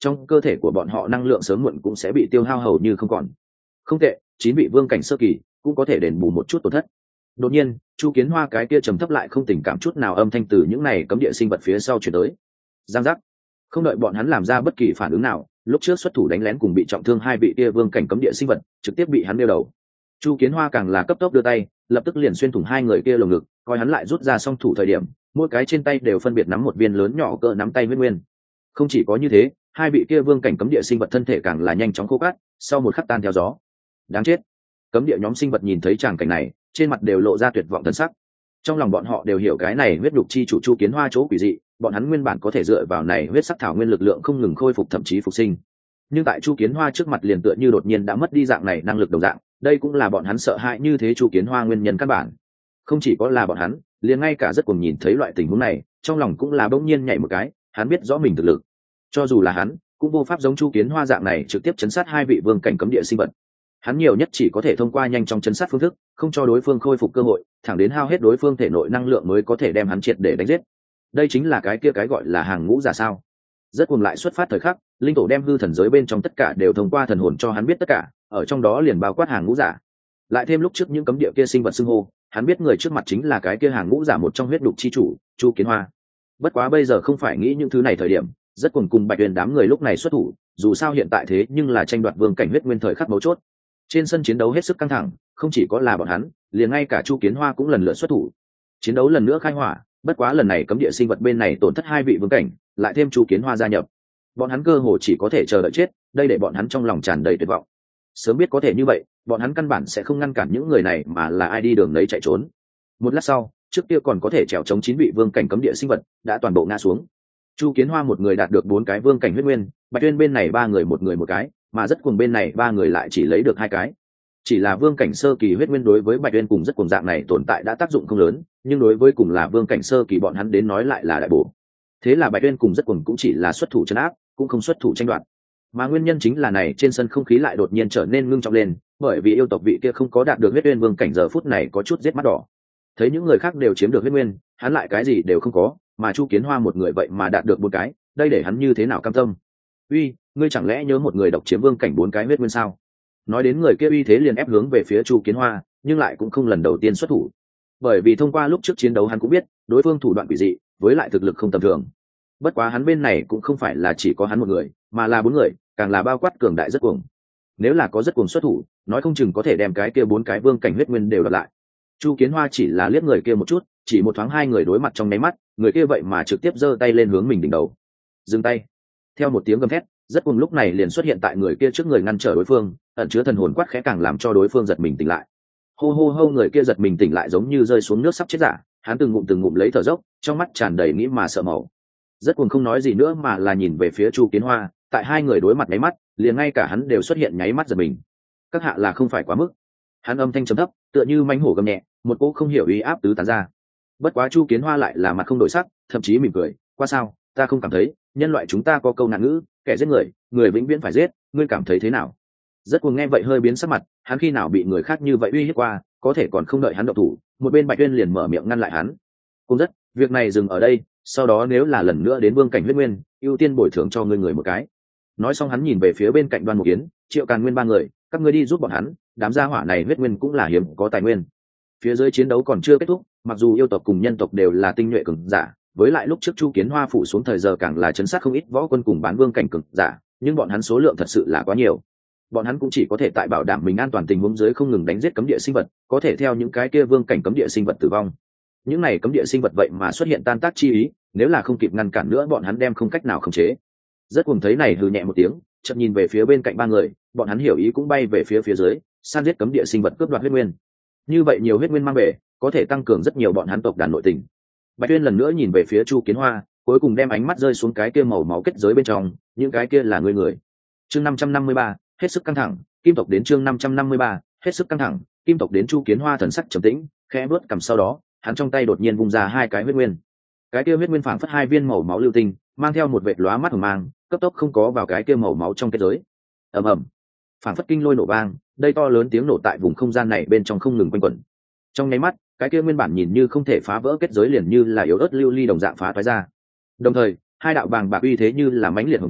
trong cơ thể của bọn họ năng lượng sớm muộn cũng sẽ bị tiêu hao hầu như không còn. Không tệ, chín vị vương cảnh sơ kỳ cũng có thể đền bù một chút tổn thất. Đột nhiên Chu Kiến Hoa cái kia trầm thấp lại không tình cảm chút nào âm thanh từ những này cấm địa sinh vật phía sau chuyển tới. Giang giác. Không đợi bọn hắn làm ra bất kỳ phản ứng nào, lúc trước xuất thủ đánh lén cùng bị trọng thương hai vị kia vương cảnh cấm địa sinh vật trực tiếp bị hắn nêu đầu. Chu Kiến Hoa càng là cấp tốc đưa tay, lập tức liền xuyên thủng hai người kia lồng ngực, coi hắn lại rút ra song thủ thời điểm, mỗi cái trên tay đều phân biệt nắm một viên lớn nhỏ cỡ nắm tay huyết nguyên. Không chỉ có như thế, hai vị kia vương cảnh cấm địa sinh vật thân thể càng là nhanh chóng khô cát, sau một khắc tan theo gió. Đáng chết. Cấm địa nhóm sinh vật nhìn thấy tràng cảnh này, trên mặt đều lộ ra tuyệt vọng thần sắc. Trong lòng bọn họ đều hiểu cái này huyết nhục chi chủ Chu Kiến Hoa chỗ quỷ dị, bọn hắn nguyên bản có thể dựa vào này huyết sắc thảo nguyên lực lượng không ngừng khôi phục thậm chí phục sinh. Nhưng tại Chu Kiến Hoa trước mặt liền tựa như đột nhiên đã mất đi dạng này năng lực đồng dạng, đây cũng là bọn hắn sợ hãi như thế Chu Kiến Hoa nguyên nhân căn bản. Không chỉ có là bọn hắn, liền ngay cả rất cùng nhìn thấy loại tình huống này, trong lòng cũng là bỗng nhiên nhảy một cái, hắn biết rõ mình thực lực. Cho dù là hắn, cũng vô pháp giống Chu Kiến Hoa dạng này trực tiếp chấn sát hai vị vương cảnh cấm địa sinh vật. Hắn nhiều nhất chỉ có thể thông qua nhanh chóng chấn sát phương thức, không cho đối phương khôi phục cơ hội, thẳng đến hao hết đối phương thể nội năng lượng mới có thể đem hắn triệt để đánh giết. Đây chính là cái kia cái gọi là hàng ngũ giả sao? Rất cuồng lại xuất phát thời khắc, linh tổ đem hư thần giới bên trong tất cả đều thông qua thần hồn cho hắn biết tất cả, ở trong đó liền bao quát hàng ngũ giả. Lại thêm lúc trước những cấm địa kia sinh vật xưng hô, hắn biết người trước mặt chính là cái kia hàng ngũ giả một trong huyết đục chi chủ, Chu Kiến Hoa. Bất quá bây giờ không phải nghĩ những thứ này thời điểm, rất cuồng cùng Bạch Uyên đám người lúc này xuất thủ, dù sao hiện tại thế nhưng là tranh đoạt vương cảnh huyết nguyên thời khắc mấu chốt. Trên sân chiến đấu hết sức căng thẳng, không chỉ có là bọn hắn, liền ngay cả Chu Kiến Hoa cũng lần lượt xuất thủ. Chiến đấu lần nữa khai hỏa, bất quá lần này cấm địa sinh vật bên này tổn thất hai vị vương cảnh, lại thêm Chu Kiến Hoa gia nhập, bọn hắn cơ hồ chỉ có thể chờ đợi chết, đây để bọn hắn trong lòng tràn đầy tuyệt vọng. Sớm biết có thể như vậy, bọn hắn căn bản sẽ không ngăn cản những người này mà là ai đi đường lấy chạy trốn. Một lát sau, trước kia còn có thể trèo chống chín vị vương cảnh cấm địa sinh vật đã toàn bộ ngã xuống. Chu Kiến Hoa một người đạt được bốn cái vương cảnh huyết nguyên, Bạch Uyên bên này ba người một người một cái, mà rất cuồng bên này ba người lại chỉ lấy được hai cái. Chỉ là vương cảnh sơ kỳ huyết nguyên đối với Bạch Uyên cùng rất cuồng dạng này tồn tại đã tác dụng không lớn, nhưng đối với cùng là vương cảnh sơ kỳ bọn hắn đến nói lại là đại bổ. Thế là Bạch Uyên cùng rất cuồng cũng chỉ là xuất thủ trấn áp, cũng không xuất thủ tranh đoạt. Mà nguyên nhân chính là này trên sân không khí lại đột nhiên trở nên ngưng trọng lên, bởi vì yêu tộc vị kia không có đạt được huyết nguyên vương cảnh giờ phút này có chút giết mắt đỏ. Thấy những người khác đều chiếm được huyết nguyên, hắn lại cái gì đều không có, mà Chu Kiến Hoa một người vậy mà đạt được bốn cái, đây để hắn như thế nào cam tâm? Uy, ngươi chẳng lẽ nhớ một người độc chiếm vương cảnh bốn cái huyết nguyên sao? Nói đến người kia uy thế liền ép hướng về phía Chu Kiến Hoa, nhưng lại cũng không lần đầu tiên xuất thủ. Bởi vì thông qua lúc trước chiến đấu hắn cũng biết, đối phương thủ đoạn quỷ dị, với lại thực lực không tầm thường. Bất quá hắn bên này cũng không phải là chỉ có hắn một người, mà là bốn người, càng là bao quát cường đại rất cuồng. Nếu là có rất cuồng xuất thủ, nói không chừng có thể đem cái kia bốn cái vương cảnh huyết nguyên đều đoạt lại. Chu Kiến Hoa chỉ là liếc người kia một chút, chỉ một thoáng hai người đối mặt trong nháy mắt, người kia vậy mà trực tiếp giơ tay lên hướng mình đỉnh đầu. Dừng tay. Theo một tiếng gầm thét, rất cuồng lúc này liền xuất hiện tại người kia trước người ngăn trở đối phương, ẩn chứa thần hồn quát khẽ càng làm cho đối phương giật mình tỉnh lại. Hô hô hô, người kia giật mình tỉnh lại giống như rơi xuống nước sắp chết giả, hắn từng ngụm từng ngụm lấy thở dốc, trong mắt tràn đầy nghĩ mà sợ màu. Rất cuồng không nói gì nữa mà là nhìn về phía Chu Kiến Hoa, tại hai người đối mặt nháy mắt, liền ngay cả hắn đều xuất hiện nháy mắt giật mình. Các hạ là không phải quá mức. Hắn âm thanh trầm thấp, tựa như mãnh hổ gầm nhẹ, một cỗ không hiểu uy áp tứ tán ra. Bất quá Chu Kiến Hoa lại là mặt không đổi sắc, thậm chí mỉm cười, qua sao, ta không cảm thấy, nhân loại chúng ta có câu nạn ngữ, kẻ giết người, người vĩnh viễn phải giết, ngươi cảm thấy thế nào? Rất cuồng nghe vậy hơi biến sắc mặt, hắn khi nào bị người khác như vậy uy hiếp qua, có thể còn không đợi hắn động thủ, một bên Bạch Uyên liền mở miệng ngăn lại hắn. Cùng rất, việc này dừng ở đây, sau đó nếu là lần nữa đến vương cảnh huyết nguyên, ưu tiên bồi thường cho ngươi người một cái. Nói xong hắn nhìn về phía bên cạnh Đoan Mục Yến, Triệu Càn Nguyên ba người, các ngươi đi giúp bọn hắn, đám gia hỏa này huyết nguyên cũng là hiếm có tài nguyên. Phía dưới chiến đấu còn chưa kết thúc, mặc dù yêu tộc cùng nhân tộc đều là tinh nhuệ cường giả, với lại lúc trước Chu Kiến Hoa phủ xuống thời giờ càng là chấn sát không ít võ quân cùng bán vương cảnh cường giả, nhưng bọn hắn số lượng thật sự là quá nhiều. Bọn hắn cũng chỉ có thể tại bảo đảm mình an toàn tình huống dưới không ngừng đánh giết cấm địa sinh vật, có thể theo những cái kia vương cảnh cấm địa sinh vật tử vong. Những này cấm địa sinh vật vậy mà xuất hiện tan tác chi ý, nếu là không kịp ngăn cản nữa bọn hắn đem không cách nào khống chế. Rất cuồng thấy này hừ nhẹ một tiếng, chợt nhìn về phía bên cạnh ba người, bọn hắn hiểu ý cũng bay về phía phía dưới, san giết cấm địa sinh vật cướp đoạt huyết nguyên. Như vậy nhiều huyết nguyên mang về, có thể tăng cường rất nhiều bọn hắn tộc đàn nội tình. Bạch Tuyên lần nữa nhìn về phía Chu Kiến Hoa, cuối cùng đem ánh mắt rơi xuống cái kia màu máu kết giới bên trong, những cái kia là người người. Chương năm trăm năm mươi ba, hết sức căng thẳng, kim tộc đến chương năm trăm năm mươi ba, hết sức căng thẳng, kim tộc đến. Chu Kiến Hoa thần sắc trầm tĩnh, khẽ bước cầm sau đó, hắn trong tay đột nhiên vung ra hai cái huyết nguyên. Cái kia huyết nguyên phảng phất hai viên màu máu lưu tinh, mang theo một vệt lóa mắt hồng mang, cấp tốc không có vào cái kia màu máu trong kết giới. Ầm ầm, phảng phất kinh lôi nổ vang, đây to lớn tiếng nổ tại vùng không gian này bên trong không ngừng quanh quẩn. Trong nháy mắt, cái kia nguyên bản nhìn như không thể phá vỡ kết giới liền như là yếu ớt lưu ly đồng dạng phá toái ra. Đồng thời, hai đạo bàng bạc uy thế như là mãnh liệt hồng thủy,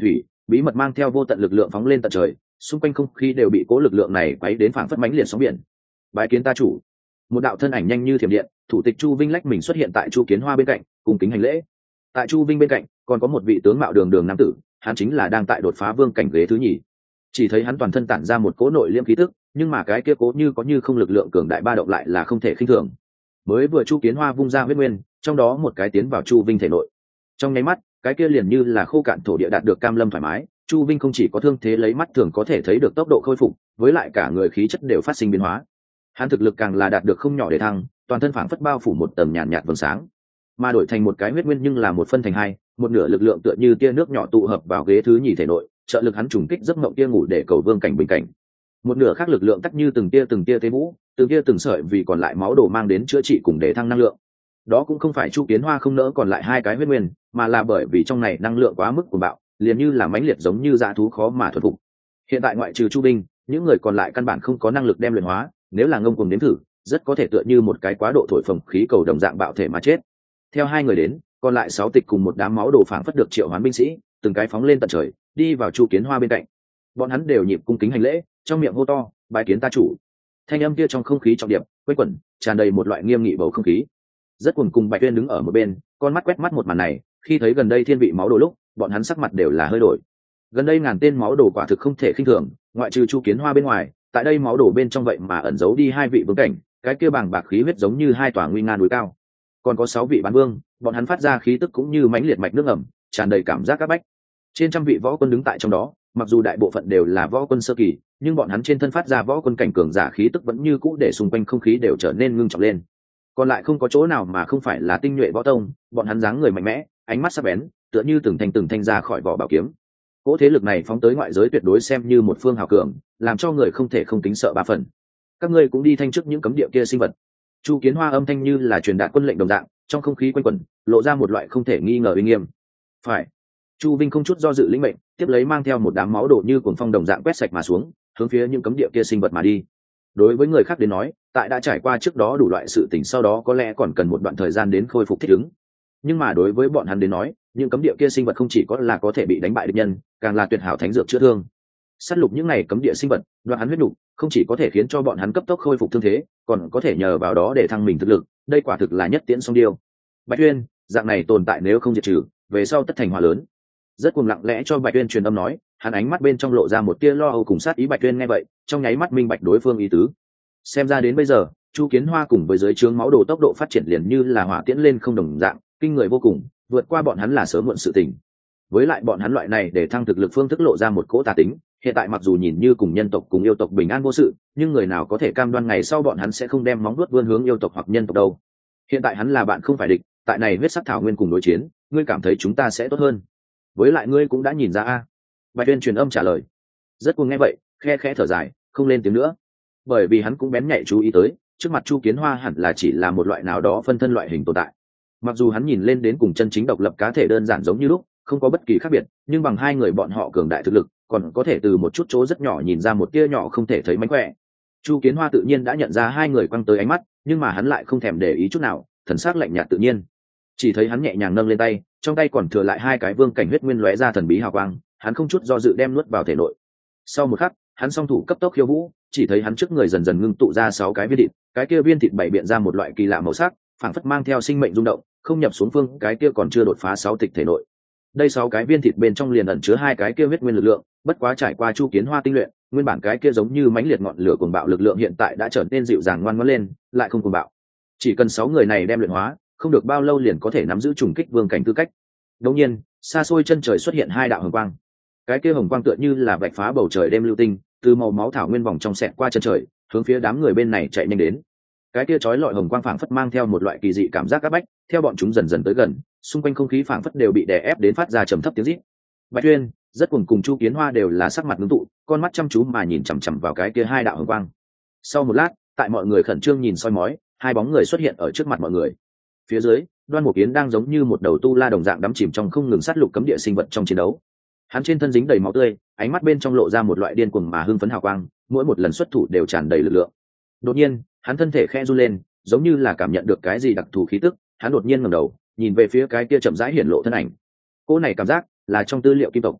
bí mật mang theo vô tận lực lượng phóng lên tận trời, xung quanh không khí đều bị cố lực lượng này quấy đến phảng phất mãnh liệt sóng biển. Bái kiến ta chủ. Một đạo thân ảnh nhanh như thiểm điện, thủ tịch Chu Vinh lách mình xuất hiện tại Chu Kiến Hoa bên cạnh, cùng kính hành lễ. Tại Chu Vinh bên cạnh còn có một vị tướng mạo đường đường nam tử, hắn chính là đang tại đột phá vương cảnh ghế thứ nhì. Chỉ thấy hắn toàn thân tản ra một cỗ nội liễm khí tức, nhưng mà cái kia cố như có như không lực lượng cường đại ba động lại là không thể khinh thường. Mới vừa Chu Kiến Hoa vung ra huyết nguyên, trong đó một cái tiến vào Chu Vinh thể nội. Trong nháy mắt, cái kia liền như là khô cạn thổ địa đạt được cam lâm thoải mái, Chu Vinh không chỉ có thương thế lấy mắt thường có thể thấy được tốc độ khôi phục, với lại cả người khí chất đều phát sinh biến hóa. Hắn thực lực càng là đạt được không nhỏ để thăng, toàn thân phảng phất bao phủ một tầng nhàn nhạt vầng sáng, mà đổi thành một cái huyết nguyên nhưng là một phân thành hai, một nửa lực lượng tựa như tia nước nhỏ tụ hợp vào ghế thứ nhì thể nội, trợ lực hắn trùng kích giấc mộng tia ngủ để cầu vương cảnh bình cảnh. Một nửa khác lực lượng tắc như từng tia từng tia thế vũ, từng tia từng sợi vì còn lại máu đồ mang đến chữa trị cùng để thăng năng lượng. Đó cũng không phải Chu Kiến Hoa không nỡ còn lại hai cái huyết nguyên, mà là bởi vì trong này năng lượng quá mức cuồng bạo, liền như là mãnh liệt giống như dã thú khó mà thuần phục. Hiện tại ngoại trừ Chu Binh, những người còn lại căn bản không có năng lực đem luyện hóa, nếu là ngông cuồng nếm thử, rất có thể tựa như một cái quá độ thổi phồng khí cầu đồng dạng bạo thể mà chết. Theo hai người đến, còn lại sáu tịch cùng một đám máu đồ phảng phất được triệu hoán binh sĩ, từng cái phóng lên tận trời, đi vào Chu Kiến Hoa bên cạnh. Bọn hắn đều nhịp cung kính hành lễ, trong miệng hô to, bái kiến ta chủ. Thanh âm kia trong không khí trọng điệp, quanh quẩn, tràn đầy một loại nghiêm nghị bầu không khí. Rất cuồng cùng Bạch Tuyên đứng ở một bên, con mắt quét mắt một màn này, khi thấy gần đây thiên vị máu đồ lúc, bọn hắn sắc mặt đều là hơi đổi. Gần đây ngàn tên máu đồ quả thực không thể khinh thường, ngoại trừ Chu Kiến Hoa bên ngoài, tại đây máu đồ bên trong vậy mà ẩn giấu đi hai vị vương cảnh, cái kia bàng bạc khí huyết giống như hai tòa nguy nga núi cao. Còn có sáu vị bán vương, bọn hắn phát ra khí tức cũng như mãnh liệt mạch nước ẩm, tràn đầy cảm giác các bách. Trên trăm vị võ quân đứng tại trong đó, mặc dù đại bộ phận đều là võ quân sơ kỳ, nhưng bọn hắn trên thân phát ra võ quân cảnh cường giả khí tức vẫn như cũ để xung quanh không khí đều trở nên ngưng trọng lên. Còn lại không có chỗ nào mà không phải là tinh nhuệ võ tông, bọn hắn dáng người mạnh mẽ, ánh mắt sắc bén, tựa như từng thanh từng thanh ra khỏi vỏ bảo kiếm. Cỗ thế lực này phóng tới ngoại giới tuyệt đối xem như một phương hào cường, làm cho người không thể không kính sợ ba phần. Các ngươi cũng đi thanh chức những cấm địa kia sinh vật. Chu Kiến Hoa âm thanh như là truyền đạt quân lệnh đồng dạng, trong không khí quanh quẩn, lộ ra một loại không thể nghi ngờ uy nghiêm. Phải. Chu Vinh không chút do dự lĩnh mệnh, tiếp lấy mang theo một đám máu đổ như cuồng phong đồng dạng quét sạch mà xuống, hướng phía những cấm địa kia sinh vật mà đi. Đối với người khác đến nói, tại đã trải qua trước đó đủ loại sự tình, sau đó có lẽ còn cần một đoạn thời gian đến khôi phục thích ứng. Nhưng mà đối với bọn hắn đến nói, những cấm địa kia sinh vật không chỉ có là có thể bị đánh bại địch nhân, càng là tuyệt hảo thánh dược chữa thương. Sát lục những này cấm địa sinh vật, đoạt hắn huyết nục, không chỉ có thể khiến cho bọn hắn cấp tốc khôi phục thương thế, còn có thể nhờ vào đó để thăng mình thực lực, đây quả thực là nhất tiễn song điêu. Bạch Uyên, dạng này tồn tại nếu không diệt trừ, về sau tất thành họa lớn. Rất cuồng lặng lẽ cho Bạch Uyên truyền âm nói, hắn ánh mắt bên trong lộ ra một tia lo âu cùng sát ý. Bạch Uyên nghe vậy, trong nháy mắt minh bạch đối phương ý tứ. Xem ra đến bây giờ, Chu Kiến Hoa cùng với dưới trướng máu đồ tốc độ phát triển liền như là hỏa tiễn lên không đồng dạng, kinh người vô cùng, vượt qua bọn hắn là sớm muộn sự tình. Với lại bọn hắn loại này để thăng thực lực phương thức lộ ra một cỗ tà tính, hiện tại mặc dù nhìn như cùng nhân tộc cùng yêu tộc bình an vô sự, nhưng người nào có thể cam đoan ngày sau bọn hắn sẽ không đem móng vuốt vươn hướng yêu tộc hoặc nhân tộc đâu. Hiện tại hắn là bạn không phải địch, tại này huyết sắc thảo nguyên cùng đối chiến, ngươi cảm thấy chúng ta sẽ tốt hơn. Với lại ngươi cũng đã nhìn ra a. Bạch Tuyên truyền âm trả lời. Rất cuồng nghe vậy, khe khẽ thở dài, không lên tiếng nữa. Bởi vì hắn cũng bén nhạy chú ý tới, trước mặt Chu Kiến Hoa hẳn là chỉ là một loại nào đó phân thân loại hình tồn tại. Mặc dù hắn nhìn lên đến cùng chân chính độc lập cá thể đơn giản giống như lúc, không có bất kỳ khác biệt, nhưng bằng hai người bọn họ cường đại thực lực, còn có thể từ một chút chỗ rất nhỏ nhìn ra một tia nhỏ không thể thấy mánh khỏe. Chu Kiến Hoa tự nhiên đã nhận ra hai người quăng tới ánh mắt, nhưng mà hắn lại không thèm để ý chút nào, thần sắc lạnh nhạt tự nhiên. Chỉ thấy hắn nhẹ nhàng nâng lên tay, trong tay còn thừa lại hai cái vương cảnh huyết nguyên lóe ra thần bí hào quang, hắn không chút do dự đem nuốt vào thể nội. Sau một khắc, hắn song thủ cấp tốc khiêu vũ, chỉ thấy hắn trước người dần dần ngưng tụ ra sáu cái viên thịt, cái kia viên thịt bảy biện ra một loại kỳ lạ màu sắc, phảng phất mang theo sinh mệnh rung động, không nhập xuống phương cái kia còn chưa đột phá sáu tịch thể nội. Đây sáu cái viên thịt bên trong liền ẩn chứa hai cái kia huyết nguyên lực lượng, bất quá trải qua Chu Kiến Hoa tinh luyện, nguyên bản cái kia giống như mãnh liệt ngọn lửa cuồng bạo lực lượng hiện tại đã trở nên dịu dàng ngoan ngoãn lên, lại không cuồng bạo. Chỉ cần sáu người này đem luyện hóa, không được bao lâu liền có thể nắm giữ trùng kích vương cảnh tư cách. Đột nhiên, xa xôi chân trời xuất hiện hai đạo hồng quang. Cái kia hồng quang tựa như là vạch phá bầu trời đêm lưu tinh, từ màu máu thảo nguyên vòng trong xẹt qua chân trời, hướng phía đám người bên này chạy nhanh đến. Cái kia chói lọi hồng quang phảng phất mang theo một loại kỳ dị cảm giác áp bách, theo bọn chúng dần dần tới gần, xung quanh không khí phảng phất đều bị đè ép đến phát ra trầm thấp tiếng rít. Bạch Uyên, rất cuồng cùng Chu Kiến Hoa đều là sắc mặt ngưng tụ, con mắt chăm chú mà nhìn chằm chằm vào cái kia hai đạo hồng quang. Sau một lát, tại mọi người khẩn trương nhìn soi mói, hai bóng người xuất hiện ở trước mặt mọi người. Phía dưới, Đoan Mục Kiến đang giống như một đầu tu la đồng dạng đắm chìm trong không ngừng sát lục cấm địa sinh vật trong chiến đấu. Hắn trên thân dính đầy máu tươi, ánh mắt bên trong lộ ra một loại điên cuồng mà hưng phấn hào quang, mỗi một lần xuất thủ đều tràn đầy lực lượng. Đột nhiên, hắn thân thể khẽ run lên, giống như là cảm nhận được cái gì đặc thù khí tức, hắn đột nhiên ngẩng đầu, nhìn về phía cái kia chậm rãi hiển lộ thân ảnh. Cô này cảm giác là trong tư liệu kim tộc.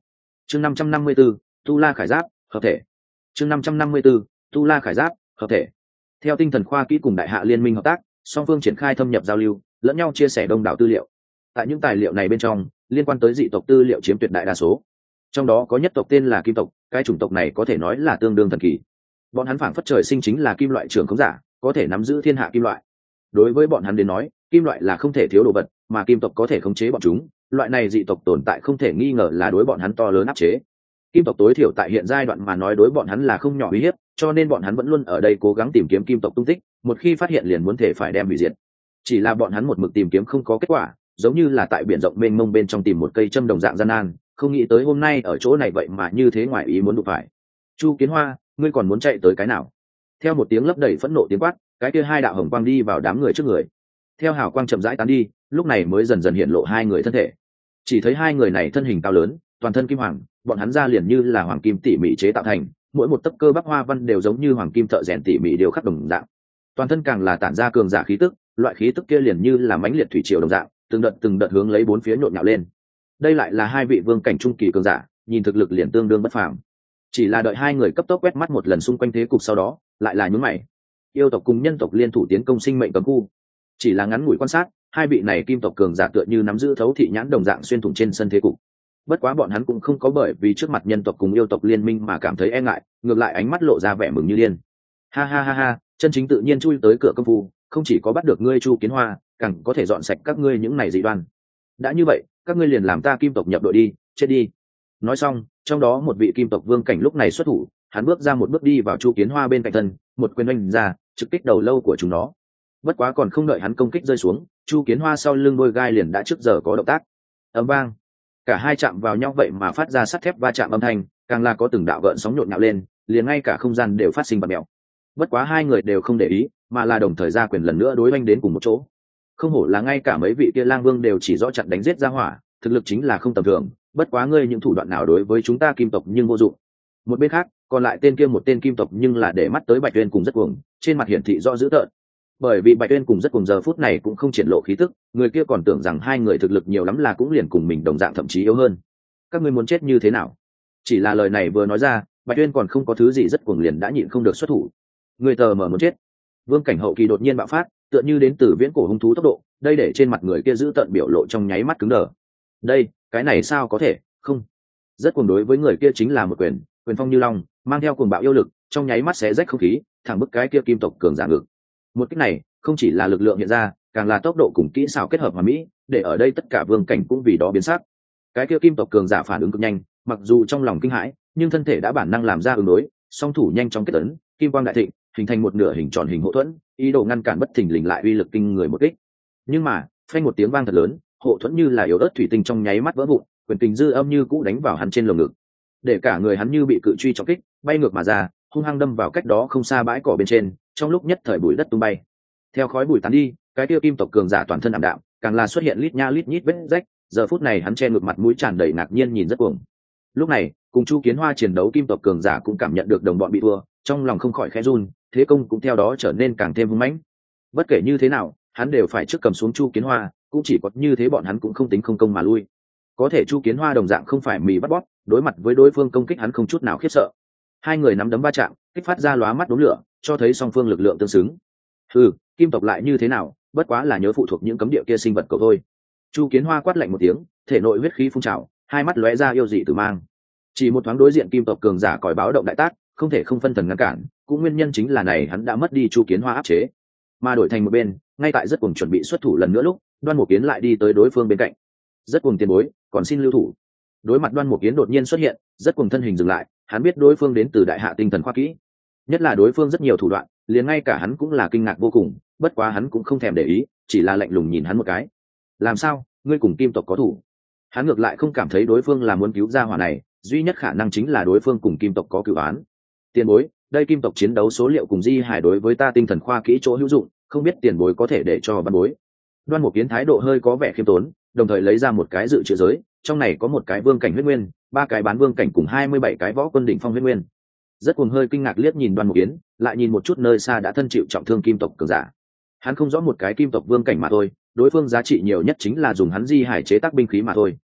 chương năm trăm năm mươi b ố tu la khải giáp hợp thể. chương năm trăm năm mươi b ố tu la khải giáp hợp thể. Theo tinh thần khoa kỹ cùng đại hạ liên minh hợp tác, song phương triển khai thâm nhập giao lưu, lẫn nhau chia sẻ đông đảo tư liệu. Tại những tài liệu này bên trong, liên quan tới dị tộc tư liệu chiếm tuyệt đại đa số. Trong đó có nhất tộc tên là kim tộc, cái chủng tộc này có thể nói là tương đương thần kỳ. Bọn hắn phảng phất trời sinh chính là kim loại trưởng khống giả, có thể nắm giữ thiên hạ kim loại. Đối với bọn hắn đến nói, kim loại là không thể thiếu đồ vật, mà kim tộc có thể khống chế bọn chúng. Loại này dị tộc tồn tại không thể nghi ngờ là đối bọn hắn to lớn áp chế. Kim tộc tối thiểu tại hiện giai đoạn mà nói đối bọn hắn là không nhỏ uy hiếp, cho nên bọn hắn vẫn luôn ở đây cố gắng tìm kiếm kim tộc tung tích, một khi phát hiện liền muốn thể phải đem hủy diệt. Chỉ là bọn hắn một mực tìm kiếm không có kết quả, giống như là tại biển rộng mênh mông bên trong tìm một cây châm đồng dạng gian nan, không nghĩ tới hôm nay ở chỗ này vậy mà như thế ngoài ý muốn đụng phải. Chu Kiến Hoa, ngươi còn muốn chạy tới cái nào? Theo một tiếng lấp đầy phẫn nộ tiếng quát, cái kia hai đạo hồng quang đi vào đám người trước người. Theo hào quang chậm rãi tán đi, lúc này mới dần dần hiện lộ hai người thân thể. Chỉ thấy hai người này thân hình cao lớn, toàn thân kim hoàng, bọn hắn ra liền như là hoàng kim tỉ mỉ chế tạo thành, mỗi một tấc cơ bắp hoa văn đều giống như hoàng kim thợ rèn tỉ mỉ đều khắc đồng dạng. Toàn thân càng là tản ra cường giả khí tức, loại khí tức kia liền như là mãnh liệt thủy triều đồng dạng, từng đợt từng đợt hướng lấy bốn phía nhộn nhạo lên. Đây lại là hai vị vương cảnh trung kỳ cường giả, nhìn thực lực liền tương đương bất phàm. Chỉ là đợi hai người cấp tốc quét mắt một lần xung quanh thế cục sau đó, lại là nhướng mày. Yêu tộc cùng nhân tộc liên thủ tiến công sinh mệnh cấm khu. Chỉ là ngắn ngủi quan sát, hai vị này kim tộc cường giả tựa như nắm giữ thấu thị nhãn đồng dạng xuyên thủng trên sân thế cục. Bất quá bọn hắn cũng không có bởi vì trước mặt nhân tộc cùng yêu tộc liên minh mà cảm thấy e ngại, ngược lại ánh mắt lộ ra vẻ mừng như điên. Ha ha ha ha, chân chính tự nhiên chui tới cửa công phu, không chỉ có bắt được ngươi Chu Kiến Hoa, càng có thể dọn sạch các ngươi những này dị đoan. Đã như vậy, các ngươi liền làm ta kim tộc nhập đội đi, chết đi. Nói xong, trong đó một vị kim tộc vương cảnh lúc này xuất thủ, hắn bước ra một bước đi vào Chu Kiến Hoa bên cạnh thân, một quyền oanh ra, trực kích đầu lâu của chúng nó. Bất quá còn không đợi hắn công kích rơi xuống, Chu Kiến Hoa sau lưng đôi gai liền đã trước giờ có động tác. Ầm vang, cả hai chạm vào nhau vậy mà phát ra sắt thép va chạm âm thanh, càng là có từng đạo gợn sóng nhộn nhạo lên, liền ngay cả không gian đều phát sinh bạt mèo. Bất quá hai người đều không để ý, mà là đồng thời ra quyền lần nữa đối oanh đến cùng một chỗ. Không hổ là ngay cả mấy vị kia lang vương đều chỉ rõ chặn đánh giết ra hỏa, thực lực chính là không tầm thường. Bất quá ngươi những thủ đoạn nào đối với chúng ta kim tộc nhưng vô dụng. Một bên khác, còn lại tên kia một tên kim tộc nhưng là để mắt tới Bạch Uyên cùng rất cuồng, trên mặt hiển thị rõ dữ tợn. Bởi vì Bạch Uyên cùng rất cuồng giờ phút này cũng không triển lộ khí tức, người kia còn tưởng rằng hai người thực lực nhiều lắm là cũng liền cùng mình đồng dạng thậm chí yếu hơn. Các ngươi muốn chết như thế nào? Chỉ là lời này vừa nói ra, Bạch Uyên còn không có thứ gì rất cuồng liền đã nhịn không được xuất thủ. Người tờ mở muốn chết. Vương cảnh hậu kỳ đột nhiên bạo phát, tựa như đến từ viễn cổ hung thú tốc độ, đây để trên mặt người kia giữ tận biểu lộ trong nháy mắt cứng đờ. Đây, cái này sao có thể? Không. Rất cuồng đối với người kia chính là một quyền, quyền phong như long, mang theo cuồng bạo yêu lực, trong nháy mắt xé rách không khí, thẳng bức cái kia kim tộc cường giả ngực. Một kích này, không chỉ là lực lượng hiện ra, càng là tốc độ cùng kỹ xảo kết hợp hòa mỹ, để ở đây tất cả vương cảnh cũng vì đó biến sắc. Cái kia kim tộc cường giả phản ứng cực nhanh, mặc dù trong lòng kinh hãi, nhưng thân thể đã bản năng làm ra ứng đối, song thủ nhanh chóng kết ấn, kim quang đại thịnh, hình thành một nửa hình tròn hình hộ thuẫn, ý đồ ngăn cản bất thình lình lại uy lực kinh người một kích. Nhưng mà, phanh một tiếng vang thật lớn, hộ thuẫn như là yếu ớt thủy tinh trong nháy mắt vỡ vụn, quyền kình dư âm như cũ đánh vào hắn trên lồng ngực, để cả người hắn như bị cự truy trọng kích, bay ngược mà ra, hung hăng đâm vào cách đó không xa bãi cỏ bên trên, trong lúc nhất thời bụi đất tung bay. Theo khói bụi tán đi, cái kia kim tộc cường giả toàn thân ảm đạm, càng là xuất hiện lít nha lít nhít vết rách, giờ phút này hắn che ngược mặt mũi tràn đầy ngạc nhiên nhìn rất cuồng. Lúc này, cùng Chu Kiến Hoa chiến đấu kim tộc cường giả cũng cảm nhận được đồng bọn bị thua, trong lòng không khỏi khẽ run, thế công cũng theo đó trở nên càng thêm hung mãnh. Bất kể như thế nào, hắn đều phải trước cầm xuống Chu Kiến Hoa, cũng chỉ có như thế bọn hắn cũng không tính không công mà lui. Có thể Chu Kiến Hoa đồng dạng không phải mì bắt bóp, đối mặt với đối phương công kích hắn không chút nào khiếp sợ. Hai người nắm đấm va chạm, kích phát ra lóa mắt đốm lửa, cho thấy song phương lực lượng tương xứng. Ừ, kim tộc lại như thế nào, bất quá là nhớ phụ thuộc những cấm địa kia sinh vật cậu thôi. Chu Kiến Hoa quát lạnh một tiếng, thể nội huyết khí phun trào, hai mắt lóe ra yêu dị tử mang. Chỉ một thoáng đối diện kim tộc cường giả còi báo động đại tác, không thể không phân thần ngăn cản, cũng nguyên nhân chính là này hắn đã mất đi Chu Kiến Hoa áp chế. Mà đổi thành một bên, ngay tại rất cuồng chuẩn bị xuất thủ lần nữa lúc, Đoan Mục Kiến lại đi tới đối phương bên cạnh. Rất cuồng tiền bối, còn xin lưu thủ. Đối mặt Đoan Mục Kiến đột nhiên xuất hiện, rất cuồng thân hình dừng lại, hắn biết đối phương đến từ đại hạ tinh thần khoa kỹ, nhất là đối phương rất nhiều thủ đoạn, liền ngay cả hắn cũng là kinh ngạc vô cùng, bất quá hắn cũng không thèm để ý, chỉ là lạnh lùng nhìn hắn một cái. Làm sao, ngươi cùng kim tộc có thủ? Hắn ngược lại không cảm thấy đối phương là muốn cứu gia hỏa này, duy nhất khả năng chính là đối phương cùng kim tộc có cửu án. Tiền bối, đây kim tộc chiến đấu số liệu cùng di hải đối với ta tinh thần khoa kỹ chỗ hữu dụng, không biết tiền bối có thể để cho văn bối. Đoan Mục Kiến thái độ hơi có vẻ khiêm tốn, đồng thời lấy ra một cái dự trữ giới, trong này có một cái vương cảnh huyết nguyên, ba cái bán vương cảnh cùng hai mươi bảy cái võ quân đỉnh phong huyết nguyên. Rất cuồng hơi kinh ngạc liếc nhìn Đoan Mục Kiến, lại nhìn một chút nơi xa đã thân chịu trọng thương kim tộc cường giả. Hắn không rõ một cái kim tộc vương cảnh mà thôi, đối phương giá trị nhiều nhất chính là dùng hắn di hải chế tác binh khí mà thôi.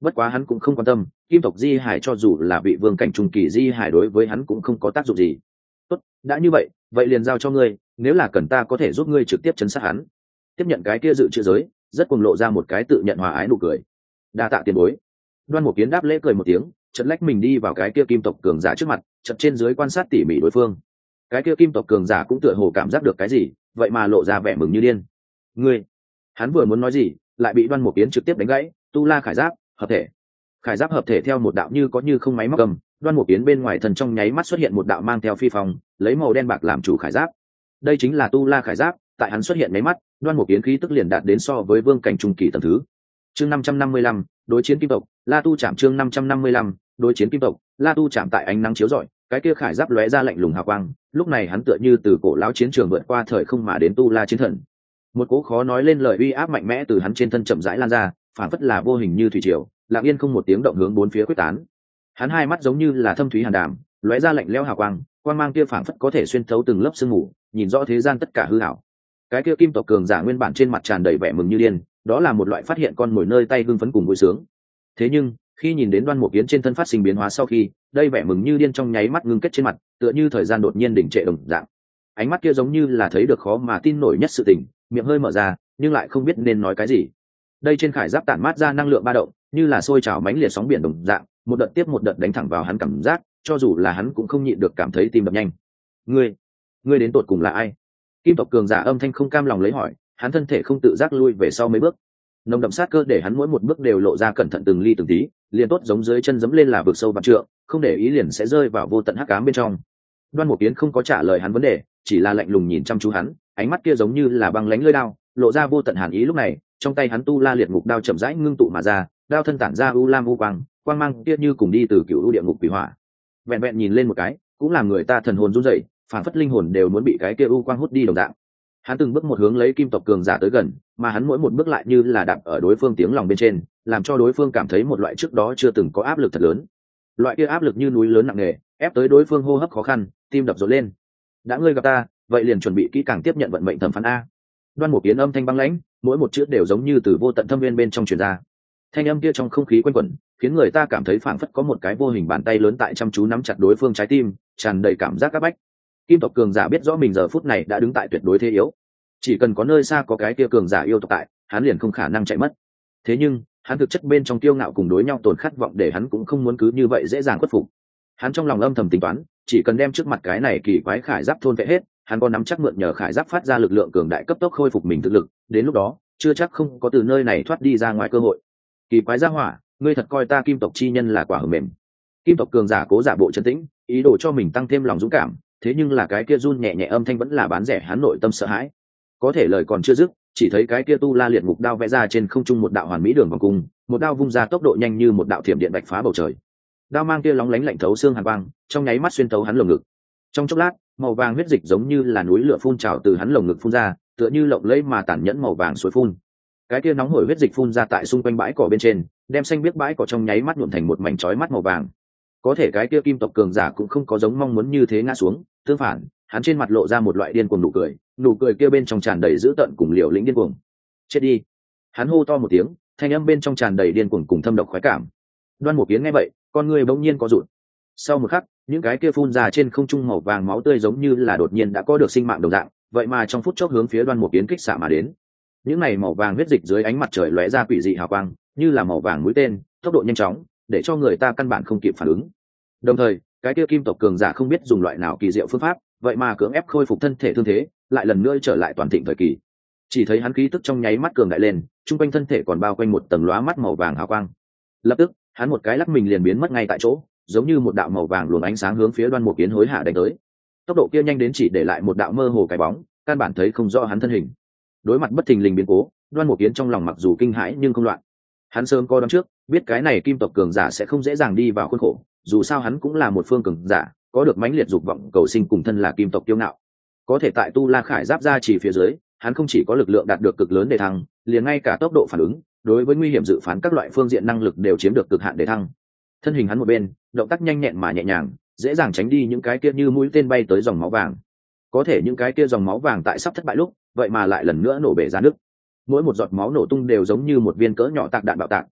Bất quá hắn cũng không quan tâm, kim tộc di hải cho dù là vị vương cảnh trung kỳ di hải đối với hắn cũng không có tác dụng gì. Tốt, đã như vậy vậy liền giao cho ngươi, nếu là cần ta có thể giúp ngươi trực tiếp chấn sát hắn. Tiếp nhận cái kia dự trữ giới, rất cuồng lộ ra một cái tự nhận hòa ái nụ cười. Đa tạ tiền bối. Đoan Mục Kiến đáp lễ cười một tiếng, chợt lách mình đi vào cái kia kim tộc cường giả trước mặt, chợt trên dưới quan sát tỉ mỉ đối phương. Cái kia kim tộc cường giả cũng tựa hồ cảm giác được cái gì, vậy mà lộ ra vẻ mừng như điên. Ngươi, hắn vừa muốn nói gì, lại bị Đoan Mục Kiến trực tiếp đánh gãy. Tu La khải giáp hợp thể. Khải giáp hợp thể theo một đạo như có như không máy móc cầm, Đoan Mục Kiến bên ngoài thần trong nháy mắt xuất hiện một đạo mang theo phi phong, lấy màu đen bạc làm chủ khải giáp. Đây chính là Tu La khải giáp, tại hắn xuất hiện mấy mắt, Đoan Mục Kiến khí tức liền đạt đến so với vương cảnh trung kỳ tầng thứ. Chương năm trăm năm mươi lăm, đối chiến kim tộc, La Tu chạm chương năm trăm năm mươi lăm, đối chiến kim tộc, La Tu chạm tại ánh nắng chiếu rọi, cái kia khải giáp lóe ra lạnh lùng hào quang, lúc này hắn tựa như từ cổ lão chiến trường vượt qua thời không mà đến Tu La chiến thần. Một cỗ khó nói lên lời uy áp mạnh mẽ từ hắn trên thân chậm rãi lan ra, phản phất là vô hình như thủy triều, lặng yên không một tiếng động hướng bốn phía quyết tán. Hắn hai mắt giống như là thâm thúy hàn đàm, lóe ra lạnh lẽo hào quang, quang mang kia phản phất có thể xuyên thấu từng lớp sương mù, nhìn rõ thế gian tất cả hư ảo. Cái kia kim tộc cường giả nguyên bản trên mặt tràn đầy vẻ mừng như điên, đó là một loại phát hiện con mồi nơi tay hưng phấn cùng vui sướng. Thế nhưng khi nhìn đến Đoan Mục Kiến trên thân phát sinh biến hóa sau khi, đây vẻ mừng như điên trong nháy mắt ngưng kết trên mặt, tựa như thời gian đột nhiên đình trệ đồng dạng. Ánh mắt kia giống như là thấy được khó mà tin nổi nhất sự tình, miệng hơi mở ra nhưng lại không biết nên nói cái gì. Đây trên khải giáp tản mát ra năng lượng ba động, như là sôi trào mãnh liệt sóng biển đồng dạng, một đợt tiếp một đợt đánh thẳng vào hắn cảm giác, cho dù là hắn cũng không nhịn được cảm thấy tim đập nhanh. Ngươi, ngươi đến tột cùng là ai? Kim tộc cường giả âm thanh không cam lòng lấy hỏi, hắn thân thể không tự giác lui về sau mấy bước. Nồng đậm sát cơ để hắn mỗi một bước đều lộ ra cẩn thận từng ly từng tí, liền tốt giống dưới chân dẫm lên là vực sâu vạn trượng, không để ý liền sẽ rơi vào vô tận hắc ám bên trong. Đoan Mục Kiến không có trả lời hắn vấn đề, chỉ là lạnh lùng nhìn chăm chú hắn, ánh mắt kia giống như là băng lãnh lưỡi đao, lộ ra vô tận hàn ý. Lúc này, trong tay hắn Tu La liệt ngục đao chậm rãi ngưng tụ mà ra, đao thân tản ra u lam u quang, quang mang kia như cùng đi từ cựu u địa ngục quỷ hỏa. Vẹn vẹn nhìn lên một cái, cũng làm người ta thần hồn run rẩy, phản phất linh hồn đều muốn bị cái kia u quang hút đi đồng dạng. Hắn từng bước một hướng lấy kim tộc cường giả tới gần, mà hắn mỗi một bước lại như là đạp ở đối phương tiếng lòng bên trên, làm cho đối phương cảm thấy một loại trước đó chưa từng có áp lực thật lớn. Loại kia áp lực như núi lớn nặng nề, ép tới đối phương hô hấp khó khăn, tim đập rộn lên. Đã ngươi gặp ta, vậy liền chuẩn bị kỹ càng tiếp nhận vận mệnh thẩm phán a. Đoan Mục Kiến âm thanh băng lãnh, mỗi một chữ đều giống như từ vô tận thâm viên bên trong truyền ra. Thanh âm kia trong không khí quanh quẩn, khiến người ta cảm thấy phảng phất có một cái vô hình bàn tay lớn tại chăm chú nắm chặt đối phương trái tim, tràn đầy cảm giác áp bách. Kim tộc cường giả biết rõ mình giờ phút này đã đứng tại tuyệt đối thế yếu, chỉ cần có nơi xa có cái kia cường giả yêu tộc tại, hắn liền không khả năng chạy mất. Thế nhưng hắn thực chất bên trong kiêu ngạo cùng đối nhau tồn khát vọng để hắn cũng không muốn cứ như vậy dễ dàng khuất phục. Hắn trong lòng âm thầm tính toán, chỉ cần đem trước mặt cái này kỳ quái khải giáp thôn vệ hết, hắn có nắm chắc mượn nhờ khải giáp phát ra lực lượng cường đại cấp tốc khôi phục mình thực lực, đến lúc đó chưa chắc không có từ nơi này thoát đi ra ngoài cơ hội. Kỳ quái gia hỏa, ngươi thật coi ta kim tộc chi nhân là quả hờ mềm. Kim tộc cường giả cố giả bộ trấn tĩnh, ý đồ cho mình tăng thêm lòng dũng cảm, thế nhưng là cái kia run nhẹ nhẹ âm thanh vẫn là bán rẻ hắn nội tâm sợ hãi. Có thể lời còn chưa dứt, chỉ thấy cái kia Tu La liệt ngục đao vẽ ra trên không trung một đạo hoàn mỹ đường vòng cung, một đao vung ra tốc độ nhanh như một đạo thiểm điện bạch phá bầu trời. Đao mang kia lóng lánh lạnh thấu xương hàn quang, trong nháy mắt xuyên thấu hắn lồng ngực. Trong chốc lát, màu vàng huyết dịch giống như là núi lửa phun trào từ hắn lồng ngực phun ra, tựa như lộng lẫy mà tàn nhẫn màu vàng suối phun. Cái kia nóng hổi huyết dịch phun ra tại xung quanh bãi cỏ bên trên, đem xanh biếc bãi cỏ trong nháy mắt nhuộm thành một mảnh chói mắt màu vàng. Có thể cái kia kim tộc cường giả cũng không có giống mong muốn như thế ngã xuống, tương phản, hắn trên mặt lộ ra một loại điên cuồng nụ cười, nụ cười kia bên trong tràn đầy dữ tợn cùng liều lĩnh điên cuồng. Chết đi! Hắn hô to một tiếng, thanh âm bên trong tràn đầy điên cuồng cùng thâm độc khoái cảm. Đoan Mục Kiến nghe vậy, con người bỗng nhiên có rụt. Sau một khắc, những cái kia phun ra trên không trung màu vàng máu tươi giống như là đột nhiên đã có được sinh mạng đồng dạng, vậy mà trong phút chốc hướng phía Đoan Mục Kiến kích xạ mà đến. Những này màu vàng huyết dịch dưới ánh mặt trời lóe ra quỷ dị hào quang, như là màu vàng mũi tên, tốc độ nhanh chóng, để cho người ta căn bản không kịp phản ứng. Đồng thời, cái kia kim tộc cường giả không biết dùng loại nào kỳ diệu phương pháp, vậy mà cưỡng ép khôi phục thân thể thương thế, lại lần nữa trở lại toàn thịnh thời kỳ. Chỉ thấy hắn khí tức trong nháy mắt cường đại lên, trung quanh thân thể còn bao quanh một tầng lóa mắt màu vàng hào quang. Lập tức, hắn một cái lắc mình liền biến mất ngay tại chỗ, giống như một đạo màu vàng luồng ánh sáng hướng phía Đoan Mục Kiến hối hả đánh tới. Tốc độ kia nhanh đến chỉ để lại một đạo mơ hồ cái bóng, căn bản thấy không rõ hắn thân hình. Đối mặt bất thình lình biến cố, Đoan Mục Kiến trong lòng mặc dù kinh hãi nhưng không loạn. Hắn sớm coi đoán trước, biết cái này kim tộc cường giả sẽ không dễ dàng đi vào khuôn khổ, dù sao hắn cũng là một phương cường giả, có được mãnh liệt dục vọng cầu sinh cùng thân là kim tộc kiêu ngạo. Có thể tại Tu La khải giáp ra chỉ phía dưới, hắn không chỉ có lực lượng đạt được cực lớn để thăng, liền ngay cả tốc độ phản ứng, đối với nguy hiểm dự phán các loại phương diện năng lực đều chiếm được cực hạn để thăng. Thân hình hắn một bên, động tác nhanh nhẹn mà nhẹ nhàng, dễ dàng tránh đi những cái kia như mũi tên bay tới dòng máu vàng. Có thể những cái kia dòng máu vàng tại sắp thất bại lúc, vậy mà lại lần nữa nổ bể ra nước. Mỗi một giọt máu nổ tung đều giống như một viên cỡ nhỏ tạc đạn bạo tạc,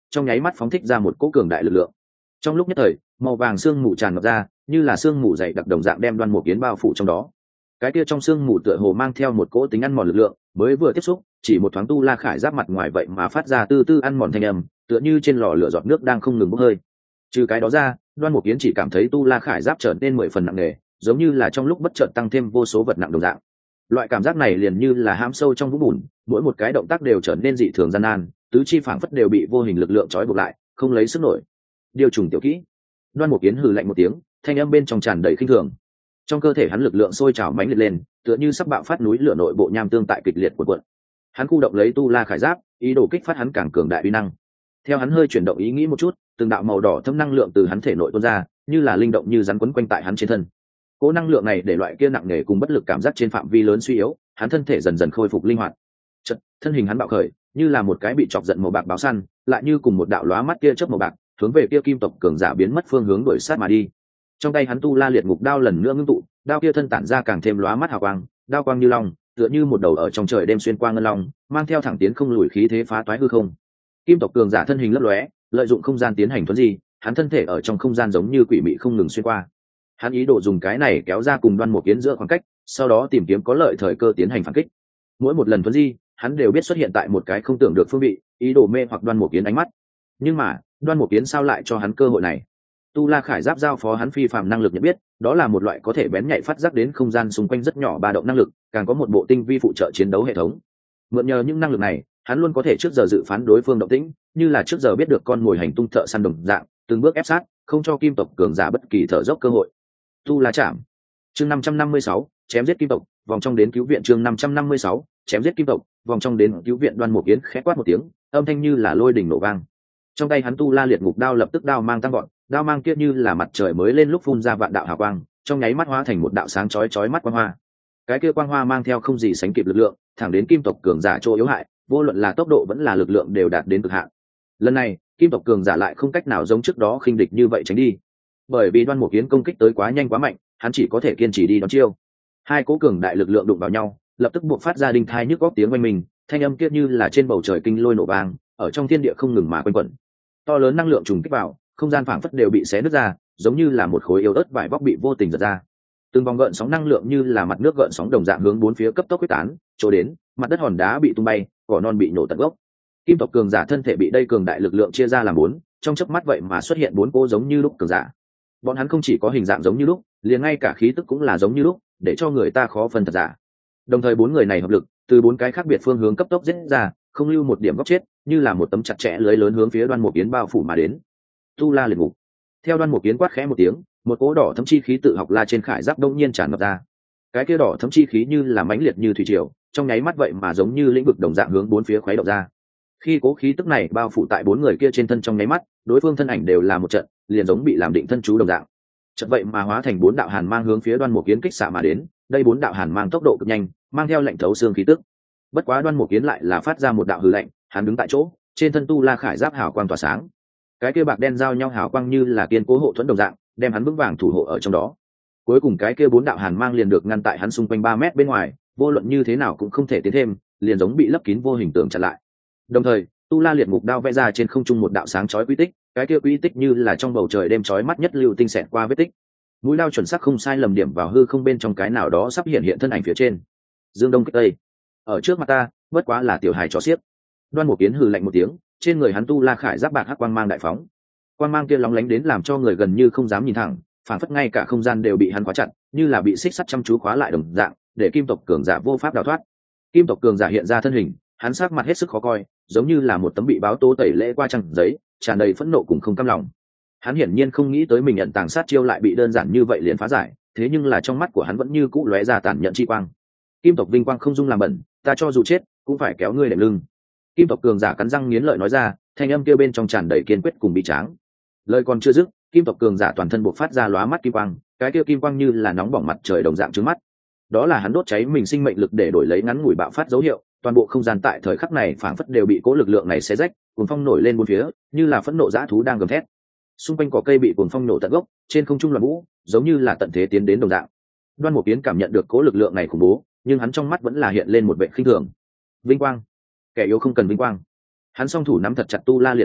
trong nháy mắt phóng thích ra một cỗ cường đại lực lượng. Trong lúc nhất thời, màu vàng sương mù tràn ngập ra, như là sương mù dày đặc đồng dạng đem Đoan Mục Yến bao phủ trong đó. Cái kia trong sương mù tựa hồ mang theo một cỗ tính ăn mòn lực lượng, mới vừa tiếp xúc, chỉ một thoáng Tu La Khải Giáp mặt ngoài vậy mà phát ra tư tư ăn mòn thanh âm, tựa như trên lò lửa giọt nước đang không ngừng bốc hơi. Trừ cái đó ra, Đoan Mục Yến chỉ cảm thấy Tu La Khải Giáp trở nên mười phần nặng nề, giống như là trong lúc bất chợt tăng thêm vô số vật nặng đồng dạng. Loại cảm giác này liền như là hãm sâu trong vũng bùn, mỗi một cái động tác đều trở nên dị thường gian nan, tứ chi phảng phất đều bị vô hình lực lượng trói buộc lại, không lấy sức nổi. Điều trùng tiểu kỹ. Đoan Mục Yến hừ lạnh một tiếng, thanh âm bên trong tràn đầy khinh thường. Trong cơ thể hắn lực lượng sôi trào mãnh liệt lên, tựa như sắp bạo phát núi lửa nội bộ nham tương tại kịch liệt cuộn cuộn. Hắn khu động lấy Tu La Khải Giáp, ý đồ kích phát hắn càng cường đại uy năng. Theo hắn hơi chuyển động ý nghĩ một chút, từng đạo màu đỏ thâm năng lượng từ hắn thể nội tuôn ra, như là linh động như rắn quấn quanh tại hắn trên thân. Cỗ năng lượng này để loại kia nặng nề cùng bất lực cảm giác trên phạm vi lớn suy yếu, hắn thân thể dần dần khôi phục linh hoạt. Chợt, thân hình hắn bạo khởi, như là một cái bị chọc giận màu bạc báo săn, lại như cùng một đạo lóa mắt kia chớp màu bạc, hướng về kia kim tộc cường giả biến mất phương hướng đuổi sát mà đi. Trong tay hắn Tu La Liệt Ngục đao lần nữa ngưng tụ, đao kia thân tản ra càng thêm lóa mắt hào quang, đao quang như long, tựa như một đầu ở trong trời đêm xuyên qua ngân long, mang theo thẳng tiến không lùi khí thế phá toái hư không. Kim tộc cường giả thân hình lấp lóe, lợi dụng không gian tiến hành thuấn di, hắn thân thể ở trong không gian giống như quỷ mị không ngừng xuyên qua. Hắn ý đồ dùng cái này kéo ra cùng Đoan Mục Yến giữa khoảng cách, sau đó tìm kiếm có lợi thời cơ tiến hành phản kích. Mỗi một lần thuấn di, hắn đều biết xuất hiện tại một cái không tưởng được phương vị, ý đồ mê hoặc Đoan Mục Yến ánh mắt. Nhưng mà, Đoan Mục Yến sao lại cho hắn cơ hội này? Tu La Khải Giáp giao phó hắn phi phàm năng lực nhận biết, đó là một loại có thể bén nhạy phát giác đến không gian xung quanh rất nhỏ ba động năng lực, càng có một bộ tinh vi phụ trợ chiến đấu hệ thống. Mượn nhờ những năng lực này, hắn luôn có thể trước giờ dự phán đối phương động tĩnh, như là trước giờ biết được con mồi hành tung thợ săn đồng dạng, từng bước ép sát, không cho kim tộc cường giả bất kỳ thở dốc cơ hội. Tu La Chạm. Chương năm trăm năm mươi sáu, chém giết kim tộc, vòng trong đến cứu viện. Chương năm trăm năm mươi sáu, chém giết kim tộc, vòng trong đến cứu viện. Đoan Mục Yến khẽ quát một tiếng, âm thanh như là lôi đỉnh nổ vang. Trong tay hắn Tu La Liệt Ngục đao lập tức đao mang tăng vọt, đao mang kia như là mặt trời mới lên lúc phun ra vạn đạo hào quang, trong nháy mắt hóa thành một đạo sáng chói chói mắt quang hoa. Cái kia quang hoa mang theo không gì sánh kịp lực lượng, thẳng đến kim tộc cường giả chỗ yếu hại, vô luận là tốc độ vẫn là lực lượng đều đạt đến cực hạn. Lần này, kim tộc cường giả lại không cách nào giống trước đó khinh địch như vậy tránh đi, bởi vì Đoan Mục Yến công kích tới quá nhanh quá mạnh, hắn chỉ có thể kiên trì đi đón chiêu. Hai cố cường đại lực lượng đụng vào nhau, lập tức buộc phát ra đinh thai nhức góc tiếng oanh minh, thanh âm kia như là trên bầu trời kinh lôi nổ vang, ở trong thiên địa không ngừng mà quanh quẩn. To lớn năng lượng trùng kích vào, không gian phảng phất đều bị xé nứt ra, giống như là một khối yếu ớt vải vóc bị vô tình giật ra. Từng vòng gợn sóng năng lượng như là mặt nước gợn sóng đồng dạng hướng bốn phía cấp tốc quyết tán, chỗ đến, mặt đất hòn đá bị tung bay, cỏ non bị nổ tận gốc. Kim tộc cường giả thân thể bị đây cường đại lực lượng chia ra làm bốn, trong chớp mắt vậy mà xuất hiện bốn cô giống như lúc cường giả. Bọn hắn không chỉ có hình dạng giống như lúc, liền ngay cả khí tức cũng là giống như lúc, để cho người ta khó phân thật giả. Đồng thời bốn người này hợp lực, từ bốn cái khác biệt phương hướng cấp tốc giết ra, không lưu một điểm góc chết, như là một tấm chặt chẽ lưới lớn hướng phía Đoan Mục Yến bao phủ mà đến. Tu La Liệt Ngục. Theo Đoan Mục Yến quát khẽ một tiếng, một cỗ đỏ thấm chi khí tự học la trên khải giáp đông nhiên tràn ngập ra. Cái kia đỏ thấm chi khí như là mãnh liệt như thủy triều, trong nháy mắt vậy mà giống như lĩnh vực đồng dạng hướng bốn phía khuấy động ra. Khi cố khí tức này bao phủ tại bốn người kia trên thân trong nháy mắt, đối phương thân ảnh đều là một trận, liền giống bị làm định thân chú đồng dạng. Chợt vậy mà hóa thành bốn đạo hàn mang hướng phía Đoan Mục Yến kích xạ mà đến, đây bốn đạo hàn mang tốc độ cực nhanh, mang theo lệnh thấu xương khí tức. Bất quá Đoan Mục Yến lại là phát ra một đạo hư lệnh, hắn đứng tại chỗ, trên thân Tu La Khải Giáp hào quang tỏa sáng. Cái kia bạc đen giao nhau hào quang như là kiên cố hộ thuẫn đồng dạng, đem hắn vững vàng thủ hộ ở trong đó. Cuối cùng cái kia bốn đạo hàn mang liền được ngăn tại hắn xung quanh ba mét bên ngoài, vô luận như thế nào cũng không thể tiến thêm, liền giống bị lấp kín vô hình tường chặn lại. Đồng thời, Tu La Liệt Ngục đao vẽ ra trên không trung một đạo sáng chói quy tích, cái kia quy tích như là trong bầu trời đêm chói mắt nhất lưu tinh xẹt qua vết tích. Mũi đao chuẩn xác không sai lầm điểm vào hư không bên trong cái nào đó sắp hiện hiện thân ảnh phía trên. Dương Đông kích Tây, ở trước mặt ta, bất quá là tiểu hài chó xiếc. Đoan Mục Yến hừ lạnh một tiếng, trên người hắn Tu La Khải Giáp bạc hắc quang mang đại phóng. Quang mang kia lóng lánh đến làm cho người gần như không dám nhìn thẳng, phản phất ngay cả không gian đều bị hắn khóa chặt, như là bị xích sắt chăm chú khóa lại đồng dạng, để kim tộc cường giả vô pháp đào thoát. Kim tộc cường giả hiện ra thân hình, hắn sắc mặt hết sức khó coi, giống như là một tấm bị báo tố tẩy lễ qua trang giấy, tràn đầy phẫn nộ cùng không cam lòng. Hắn hiển nhiên không nghĩ tới mình nhận tàng sát chiêu lại bị đơn giản như vậy liền phá giải, thế nhưng là trong mắt của hắn vẫn như cũ lóe ra tàn nhẫn chi quang. Kim tộc vinh quang không dung làm bẩn, ta cho dù chết cũng phải kéo ngươi đệm lưng. Kim tộc cường giả cắn răng nghiến lợi nói ra, thanh âm kêu bên trong tràn đầy kiên quyết cùng bi tráng. Lời còn chưa dứt, kim tộc cường giả toàn thân bộc phát ra lóa mắt kim quang, cái kia kim quang như là nóng bỏng mặt trời đồng dạng trứng mắt. Đó là hắn đốt cháy mình sinh mệnh lực để đổi lấy ngắn ngủi bạo phát dấu hiệu, toàn bộ không gian tại thời khắc này phảng phất đều bị cố lực lượng này xé rách, cuồng phong nổi lên bốn phía, như là phẫn nộ dã thú đang gầm thét. Xung quanh cỏ cây bị cuồng phong nổ tận gốc, trên không trung loạn vũ, giống như là tận thế tiến đến đồng dạng. Đoan Mục Yến cảm nhận được cố lực lượng này khủng bố, nhưng hắn trong mắt vẫn là hiện lên một vẻ khinh thường. Vinh quang, kẻ yếu không cần vinh quang. Hắn song thủ nắm thật chặt Tu La Liệt Ngục đao,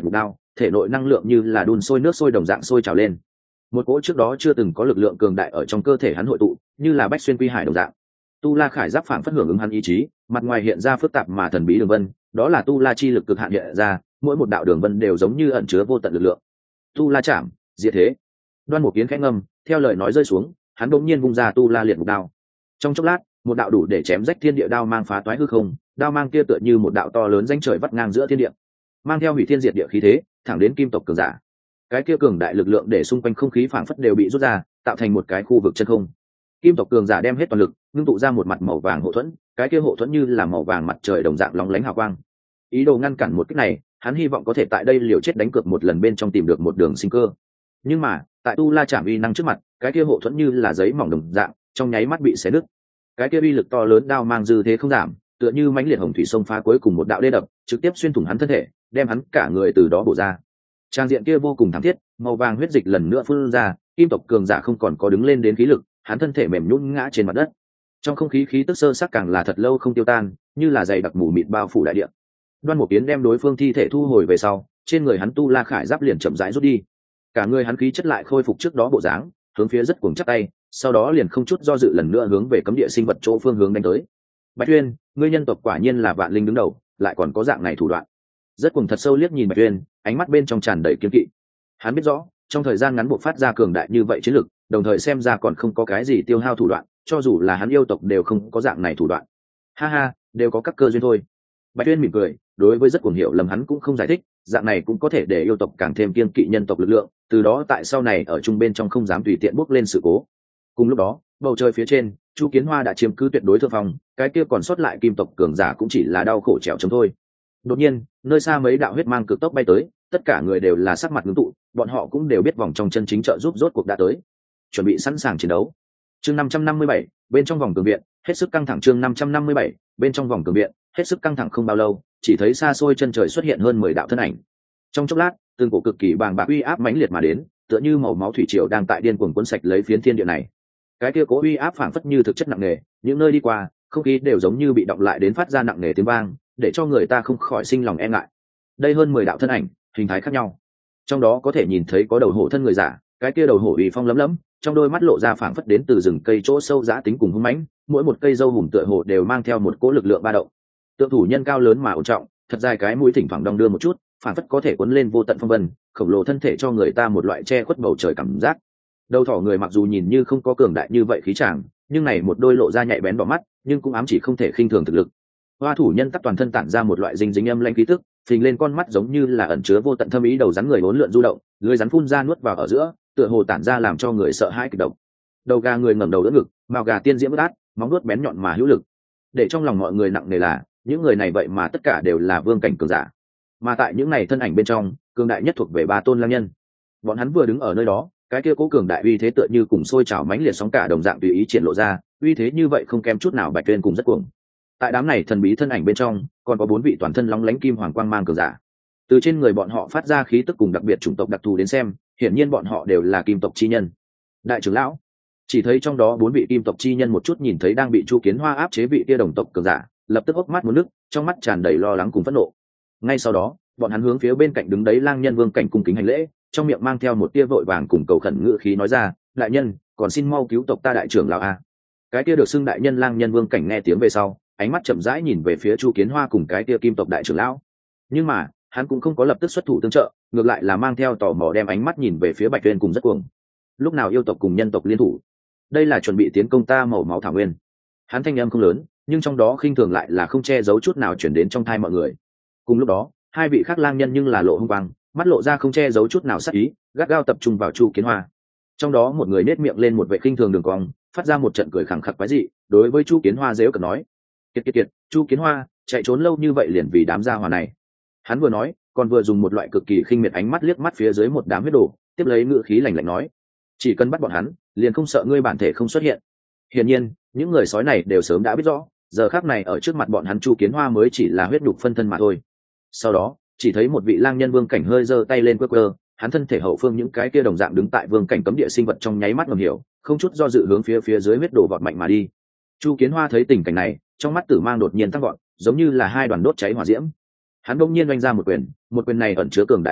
thể nội năng lượng như là đun sôi nước sôi đồng dạng sôi trào lên. Một cỗ trước đó chưa từng có lực lượng cường đại ở trong cơ thể hắn hội tụ, như là bách xuyên quy hải đồng dạng. Tu La khải giáp phảng phất hưởng ứng hắn ý chí, mặt ngoài hiện ra phức tạp mà thần bí đường vân, đó là tu La chi lực cực hạn hiện ra, mỗi một đạo đường vân đều giống như ẩn chứa vô tận lực lượng. Tu La chạm, diệt thế. Đoan Mục Kiến khẽ ngâm, theo lời nói rơi xuống, hắn đột nhiên vung ra tu La liệt ngục đao. Trong chốc lát, một đạo đủ để chém rách thiên địa đao mang phá toái hư không, đao mang kia tựa như một đạo to lớn danh trời vắt ngang giữa thiên địa, mang theo hủy thiên diệt địa khí thế, thẳng đến kim tộc cường giả. Cái kia cường đại lực lượng để xung quanh không khí phảng phất đều bị rút ra, tạo thành một cái khu vực chân không. Kim tộc cường giả đem hết toàn lực, ngưng tụ ra một mặt màu vàng hộ thuẫn, cái kia hộ thuẫn như là màu vàng mặt trời đồng dạng lóng lánh hào quang. Ý đồ ngăn cản một kích này, hắn hy vọng có thể tại đây liều chết đánh cược một lần bên trong tìm được một đường sinh cơ. Nhưng mà, tại tu la chạm uy năng trước mặt, cái kia hộ thuẫn như là giấy mỏng đồng dạng, trong nháy mắt bị xé nứt. Cái kia uy lực to lớn đao mang dư thế không giảm, tựa như mãnh liệt hồng thủy sông phá cuối cùng một đạo đê đập, trực tiếp xuyên thủng hắn thân thể, đem hắn cả người từ đó bổ ra. Trang diện kia vô cùng thảm thiết, màu vàng huyết dịch lần nữa phun ra, kim tộc cường giả không còn có đứng lên đến khí lực, hắn thân thể mềm nhũn ngã trên mặt đất. Trong không khí khí tức sơ sắc càng là thật lâu không tiêu tan, như là dày đặc mù mịt bao phủ đại địa. Đoan Mục Kiến đem đối phương thi thể thu hồi về sau, trên người hắn tu la khải giáp liền chậm rãi rút đi. Cả người hắn khí chất lại khôi phục trước đó bộ dáng, hướng phía rất cuồng chắp tay, sau đó liền không chút do dự lần nữa hướng về cấm địa sinh vật chỗ phương hướng đánh tới. Bạch Tuyên, ngươi nhân tộc quả nhiên là vạn linh đứng đầu, lại còn có dạng này thủ đoạn. Rất cuồng thật sâu liếc nhìn Bạch Tuyên, ánh mắt bên trong tràn đầy kiên kỵ. Hắn biết rõ, trong thời gian ngắn buộc phát ra cường đại như vậy chiến lực, đồng thời xem ra còn không có cái gì tiêu hao thủ đoạn, cho dù là hắn yêu tộc đều không có dạng này thủ đoạn. Ha ha, đều có các cơ duyên thôi. Bạch Tuyên mỉm cười, đối với rất cuồng hiểu lầm hắn cũng không giải thích, dạng này cũng có thể để yêu tộc càng thêm kiên kỵ nhân tộc lực lượng, từ đó tại sau này ở chung bên trong không dám tùy tiện bước lên sự cố. Cùng lúc đó, bầu trời phía trên, Chu Kiến Hoa đã chiếm cứ tuyệt đối thượng phong, cái kia còn sót lại kim tộc cường giả cũng chỉ là đau khổ trèo chống thôi. Đột nhiên, nơi xa mấy đạo huyết mang cực tốc bay tới, tất cả người đều là sắc mặt ngưng tụ, bọn họ cũng đều biết vòng trong chân chính trợ giúp rốt cuộc đã tới, chuẩn bị sẵn sàng chiến đấu. Chương năm trăm năm mươi bảy, bên trong vòng cường viện, hết sức căng thẳng. Chương năm trăm năm mươi bảy, bên trong vòng cường viện, hết sức căng thẳng. Không bao lâu, chỉ thấy xa xôi chân trời xuất hiện hơn mười đạo thân ảnh. Trong chốc lát, từng cổ cực kỳ bàng bạc uy áp mãnh liệt mà đến, tựa như màu máu thủy triều đang tại điên cuồng cuốn sạch lấy phiến thiên địa này. Cái kia cố uy áp phảng phất như thực chất nặng nề, những nơi đi qua, không khí đều giống như bị động lại đến phát ra nặng nề tiếng vang, để cho người ta không khỏi sinh lòng e ngại. Đây hơn mười đạo thân ảnh, hình thái khác nhau. Trong đó có thể nhìn thấy có đầu hổ thân người giả, cái kia đầu hổ uy phong lấm lấm, trong đôi mắt lộ ra phảng phất đến từ rừng cây chỗ sâu dã tính cùng hung mãnh, mỗi một cây dâu hùng tựa hồ đều mang theo một cỗ lực lượng ba động. Tượng thủ nhân cao lớn mà ổn trọng, thật dài cái mũi thỉnh thoảng đong đưa một chút, phảng phất có thể cuốn lên vô tận phong vân, khổng lồ thân thể cho người ta một loại che khuất bầu trời cảm giác. Đầu thỏ người mặc dù nhìn như không có cường đại như vậy khí tràng, nhưng này một đôi lộ ra nhạy bén vào mắt, nhưng cũng ám chỉ không thể khinh thường thực lực. Hoa thủ nhân tắc toàn thân tản ra một loại dinh dính âm lãnh khí tức, phình lên con mắt giống như là ẩn chứa vô tận thâm ý, đầu rắn người uốn lượn du động, lưỡi rắn phun ra nuốt vào ở giữa, tựa hồ tản ra làm cho người sợ hãi kịch độc. Đầu gà người ngẩng đầu đỡ ngực, mào gà tiên diễm át, móng vuốt bén nhọn mà hữu lực. Để trong lòng mọi người nặng nề là, những người này vậy mà tất cả đều là vương cảnh cường giả. Mà tại những này thân ảnh bên trong, cường đại nhất thuộc về ba tôn lang nhân. Bọn hắn vừa đứng ở nơi đó, cái kia cố cường đại uy thế tựa như cùng sôi trào mãnh liệt sóng cả đồng dạng tùy ý triển lộ ra, uy thế như vậy không kém chút nào Bạch Tuyên cùng rất cuồng. Tại đám này thần bí thân ảnh bên trong, còn có bốn vị toàn thân lóng lánh kim hoàng quang mang cường giả. Từ trên người bọn họ phát ra khí tức cùng đặc biệt chủng tộc đặc thù đến xem, hiển nhiên bọn họ đều là kim tộc chi nhân. Đại trưởng lão, chỉ thấy trong đó bốn vị kim tộc chi nhân một chút nhìn thấy đang bị Chu Kiến Hoa áp chế vị kia đồng tộc cường giả, lập tức hốc mắt muốn nước, trong mắt tràn đầy lo lắng cùng phẫn nộ. Ngay sau đó, bọn hắn hướng phía bên cạnh đứng đấy lang nhân vương cảnh cung kính hành lễ, trong miệng mang theo một tia vội vàng cùng cầu khẩn ngữ khí nói ra: đại nhân, còn xin mau cứu tộc ta đại trưởng lão a. Cái kia được xưng đại nhân lang nhân vương cảnh nghe tiếng về sau, ánh mắt chậm rãi nhìn về phía Chu Kiến Hoa cùng cái kia kim tộc đại trưởng lão. Nhưng mà, hắn cũng không có lập tức xuất thủ tương trợ, ngược lại là mang theo tò mò đem ánh mắt nhìn về phía Bạch Tuyên cùng rất cuồng. Lúc nào yêu tộc cùng nhân tộc liên thủ? Đây là chuẩn bị tiến công ta màu máu thảo nguyên. Hắn thanh âm không lớn, nhưng trong đó khinh thường lại là không che giấu chút nào chuyển đến trong tai mọi người. Cùng lúc đó, hai vị khác lang nhân nhưng là lộ hung quang, mắt lộ ra không che giấu chút nào sát ý, gắt gao tập trung vào Chu Kiến Hoa. Trong đó một người nết miệng lên một vẻ khinh thường đường cong, phát ra một trận cười khẳng khặc quái dị, đối với Chu Kiến Hoa giễu cợt nói: kiệt kiệt kiệt, Chu Kiến Hoa, chạy trốn lâu như vậy liền vì đám gia hỏa này. Hắn vừa nói, còn vừa dùng một loại cực kỳ khinh miệt ánh mắt liếc mắt phía dưới một đám huyết đồ, tiếp lấy ngữ khí lạnh lạnh nói: chỉ cần bắt bọn hắn, liền không sợ ngươi bản thể không xuất hiện. Hiển nhiên, những người sói này đều sớm đã biết rõ, giờ khắc này ở trước mặt bọn hắn Chu Kiến Hoa mới chỉ là huyết nhục phân thân mà thôi. Sau đó, chỉ thấy một vị lang nhân vương cảnh hơi giơ tay lên quơ quơ, hắn thân thể hậu phương những cái kia đồng dạng đứng tại vương cảnh cấm địa sinh vật trong nháy mắt ngầm hiểu, không chút do dự hướng phía phía dưới huyết đồ vọt mạnh mà đi. Chu Kiến Hoa thấy tình cảnh này, trong mắt tử mang đột nhiên tăng vọt, giống như là hai đoàn đốt cháy hỏa diễm. Hắn bỗng nhiên oanh ra một quyền, một quyền này ẩn chứa cường đại lực lượng,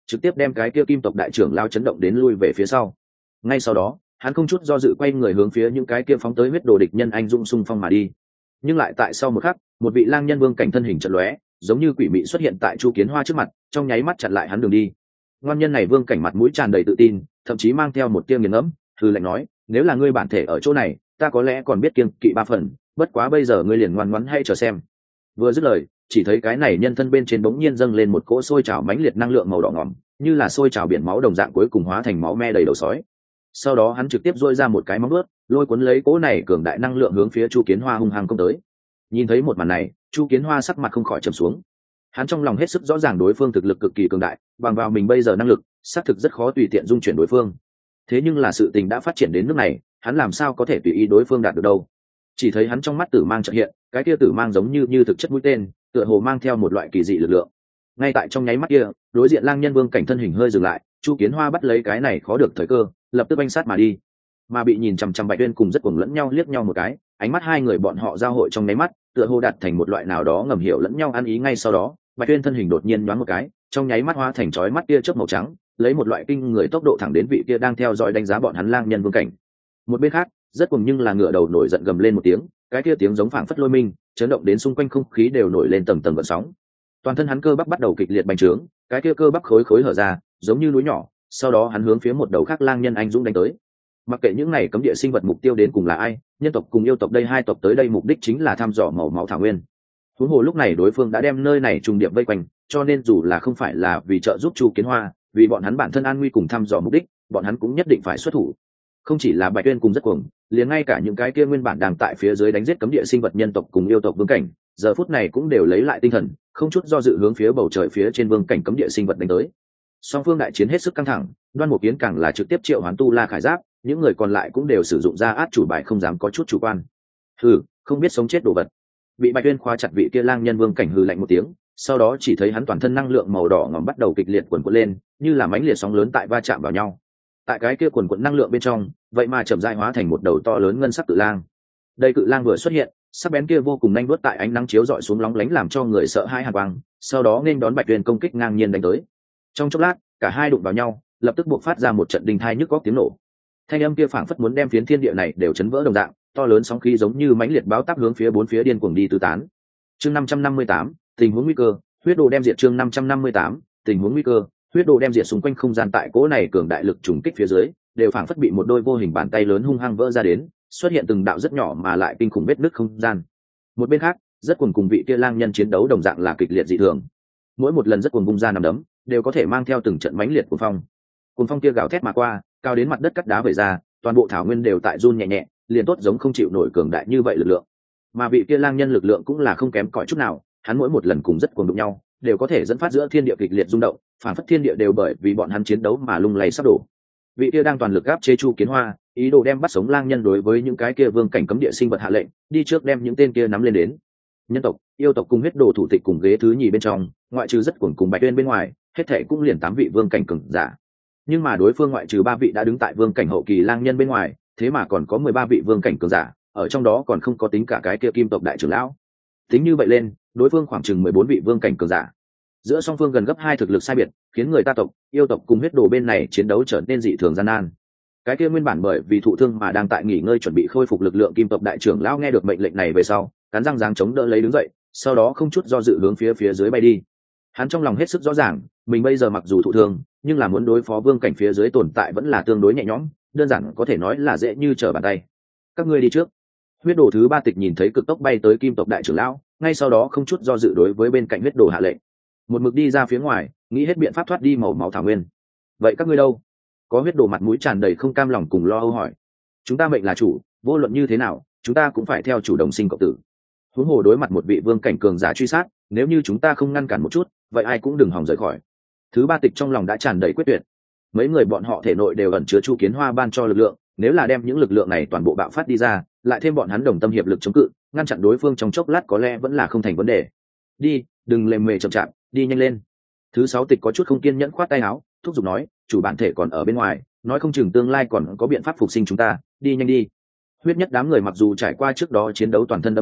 trực tiếp đem cái kia kim tộc đại trưởng lao chấn động đến lui về phía sau. Ngay sau đó hắn không chút do dự quay người hướng phía những cái kia phóng tới huyết đồ địch nhân anh dũng xung phong mà đi. Nhưng lại tại sau một khắc, một vị lang nhân vương cảnh thân hình chợt lóe, giống như quỷ mị xuất hiện tại Chu Kiến Hoa trước mặt, trong nháy mắt chặn lại hắn đường đi. Ngoan nhân này vương cảnh mặt mũi tràn đầy tự tin, thậm chí mang theo một tia nghiền ngẫm, hừ lạnh nói, nếu là ngươi bản thể ở chỗ này, ta có lẽ còn biết kiêng kỵ ba phần, bất quá bây giờ ngươi liền ngoan ngoãn hay chờ xem. Vừa dứt lời, chỉ thấy cái này nhân thân bên trên bỗng nhiên dâng lên một cỗ sôi trào mãnh liệt năng lượng màu đỏ ngòm, như là sôi trào biển máu đồng dạng, cuối cùng hóa thành máu me đầy đầu sói. Sau đó hắn trực tiếp duỗi ra một cái móng vuốt, lôi cuốn lấy cỗ này cường đại năng lượng hướng phía Chu Kiến Hoa hung hăng công tới. Nhìn thấy một màn này, Chu Kiến Hoa sắc mặt không khỏi trầm xuống. Hắn trong lòng hết sức rõ ràng đối phương thực lực cực kỳ cường đại, bằng vào mình bây giờ năng lực, xác thực rất khó tùy tiện dung chuyển đối phương. Thế nhưng là sự tình đã phát triển đến nước này, hắn làm sao có thể tùy ý đối phương đạt được đâu? Chỉ thấy hắn trong mắt tử mang chợt hiện, cái kia tử mang giống như như thực chất mũi tên, tựa hồ mang theo một loại kỳ dị lực lượng. Ngay tại trong nháy mắt kia, đối diện lang nhân vương cảnh thân hình hơi dừng lại, Chu Kiến Hoa bắt lấy cái này khó được thời cơ, lập tức banh sát mà đi. Mà bị nhìn chằm chằm Bạch Uyên cùng rất cuồng lẫn nhau liếc nhau một cái, ánh mắt hai người bọn họ giao hội trong nháy mắt, tựa hồ đạt thành một loại nào đó ngầm hiểu lẫn nhau ăn ý. Ngay sau đó, Bạch Uyên thân hình đột nhiên nhoáng một cái, trong nháy mắt hóa thành chói mắt tia chớp màu trắng, lấy một loại kinh người tốc độ thẳng đến vị kia đang theo dõi đánh giá bọn hắn lang nhân vương cảnh. Một bên khác, rất cuồng nhưng là ngựa đầu nổi giận gầm lên một tiếng, cái kia tiếng giống phảng phất lôi minh, chấn động đến xung quanh không khí đều nổi lên tầng tầng gợn sóng. Toàn thân hắn cơ bắp bắt đầu kịch liệt bành trướng, cái kia cơ bắp khối khối hở ra, giống như núi nhỏ. Sau đó hắn hướng phía một đầu khác lang nhân anh dũng đánh tới. Mặc kệ những này cấm địa sinh vật mục tiêu đến cùng là ai, nhân tộc cùng yêu tộc đây hai tộc tới đây mục đích chính là thăm dò màu máu thảo nguyên. Huống hồ lúc này đối phương đã đem nơi này trùng điệp vây quanh, cho nên dù là không phải là vì trợ giúp Chu Kiến Hoa, vì bọn hắn bản thân an nguy cùng thăm dò mục đích, bọn hắn cũng nhất định phải xuất thủ. Không chỉ là Bạch Uyên cùng rất cuồng, liền ngay cả những cái kia nguyên bản đang tại phía dưới đánh giết cấm địa sinh vật nhân tộc cùng yêu tộc vương cảnh, giờ phút này cũng đều lấy lại tinh thần, không chút do dự hướng phía bầu trời phía trên vương cảnh cấm địa sinh vật đánh tới. Song phương đại chiến hết sức căng thẳng, Đoan Mục Kiến càng là trực tiếp triệu hoán tu la khải giáp, những người còn lại cũng đều sử dụng ra át chủ bài, không dám có chút chủ quan. Hừ, không biết sống chết đồ vật. Bị Bạch Uyên khóa chặt vị kia lang nhân vương cảnh hừ lạnh một tiếng, sau đó chỉ thấy hắn toàn thân năng lượng màu đỏ ngòm bắt đầu kịch liệt cuộn cuộn lên, như là mãnh liệt sóng lớn tại va chạm vào nhau. Tại cái kia cuộn cuộn năng lượng bên trong, vậy mà chậm rãi hóa thành một đầu to lớn ngân sắc cự lang. Đây cự lang vừa xuất hiện, sắc bén kia vô cùng nhanh đuốt tại ánh nắng chiếu rọi xuống lóng lánh làm cho người sợ hãi hàn quang, sau đó nên đón Bạch Uyên công kích ngang nhiên đánh tới. Trong chốc lát, cả hai đụng vào nhau, lập tức buộc phát ra một trận đinh thai nhức góc tiếng nổ. Thanh âm kia phảng phất muốn đem phiến thiên địa này đều chấn vỡ đồng dạng, to lớn sóng khí giống như mãnh liệt báo táp hướng phía bốn phía điên cuồng đi tứ tán. Chương năm trăm năm mươi tám, tình huống nguy cơ, huyết đồ đem diệt. Chương năm trăm năm mươi tám, tình huống nguy cơ, huyết đồ đem diệt. Xung quanh không gian tại cỗ này cường đại lực trùng kích phía dưới, đều phảng phất bị một đôi vô hình bàn tay lớn hung hăng vỡ ra đến, xuất hiện từng đạo rất nhỏ mà lại kinh khủng vết nứt không gian. Một bên khác, rất cuồng cùng vị kia lang nhân chiến đấu đồng dạng là kịch liệt dị thường. Mỗi một lần rất cuồng vung ra nằm đấm, đều có thể mang theo từng trận mãnh liệt của phong. Cuồng phong kia gào thét mà qua, cao đến mặt đất cắt đá vẩy ra, toàn bộ thảo nguyên đều tại run nhẹ nhẹ, liền tốt giống không chịu nổi cường đại như vậy lực lượng. Mà vị kia lang nhân lực lượng cũng là không kém cỏi chút nào, hắn mỗi một lần cùng rất cuồng đụng nhau, đều có thể dẫn phát giữa thiên địa kịch liệt rung động, phản phất thiên địa đều bởi vì bọn hắn chiến đấu mà lung lay sắp đổ. Vị kia đang toàn lực áp chế Chu Kiến Hoa, ý đồ đem bắt sống lang nhân đối với những cái kia vương cảnh cấm địa sinh vật hạ lệnh, đi trước đem những tên kia nắm lên đến. Nhân tộc, yêu tộc cùng huyết đồ thủ tịch cùng ghế thứ nhì bên trong, ngoại trừ rất cuồng cùng Bạch Uyên bên ngoài, hết thảy cũng liền tám vị vương cảnh cường giả. Nhưng mà đối phương ngoại trừ ba vị đã đứng tại vương cảnh hậu kỳ lang nhân bên ngoài, thế mà còn có mười ba vị vương cảnh cường giả, ở trong đó còn không có tính cả cái kia kim tộc đại trưởng lão. Tính như vậy lên, đối phương khoảng chừng mười bốn vị vương cảnh cường giả. Giữa song phương gần gấp hai thực lực sai biệt, khiến người ta tộc, yêu tộc cùng huyết đồ bên này chiến đấu trở nên dị thường gian nan. Cái kia nguyên bản bởi vì thụ thương mà đang tại nghỉ ngơi chuẩn bị khôi phục lực lượng kim tộc đại trưởng lão nghe được mệnh lệnh này về sau, cắn răng giáng chống đỡ lấy đứng dậy, sau đó không chút do dự hướng phía phía dưới bay đi. Hắn trong lòng hết sức rõ ràng, mình bây giờ mặc dù thụ thương, nhưng là muốn đối phó vương cảnh phía dưới tồn tại vẫn là tương đối nhẹ nhõm, đơn giản có thể nói là dễ như trở bàn tay. Các ngươi đi trước. Huyết đồ thứ ba tịch nhìn thấy cực tốc bay tới kim tộc đại trưởng lão, ngay sau đó không chút do dự đối với bên cạnh huyết đồ hạ lệnh, một mực đi ra phía ngoài, nghĩ hết biện pháp thoát đi màu máu thảo nguyên. Vậy các ngươi đâu? Có huyết đồ mặt mũi tràn đầy không cam lòng cùng lo âu hỏi. Chúng ta mệnh là chủ, vô luận như thế nào, chúng ta cũng phải theo chủ đồng sinh cộng tử. Huống hồ đối mặt một vị vương cảnh cường giả truy sát, nếu như chúng ta không ngăn cản một chút, vậy ai cũng đừng hòng rời khỏi. Thứ ba tịch trong lòng đã tràn đầy quyết tuyệt. Mấy người bọn họ thể nội đều ẩn chứa Chu Kiến Hoa ban cho lực lượng, nếu là đem những lực lượng này toàn bộ bạo phát đi ra, lại thêm bọn hắn đồng tâm hiệp lực chống cự, ngăn chặn đối phương trong chốc lát có lẽ vẫn là không thành vấn đề. Đi, đừng lề mề chậm chạp, đi nhanh lên. Thứ sáu tịch có chút không kiên nhẫn khoát tay áo, thúc giục nói, chủ bản thể còn ở bên ngoài, nói không chừng tương lai còn có biện pháp phục sinh chúng ta, đi nhanh đi. Huyết nhất đám người mặc dù trải qua trước đó chiến đấu toàn thân đẫm máu,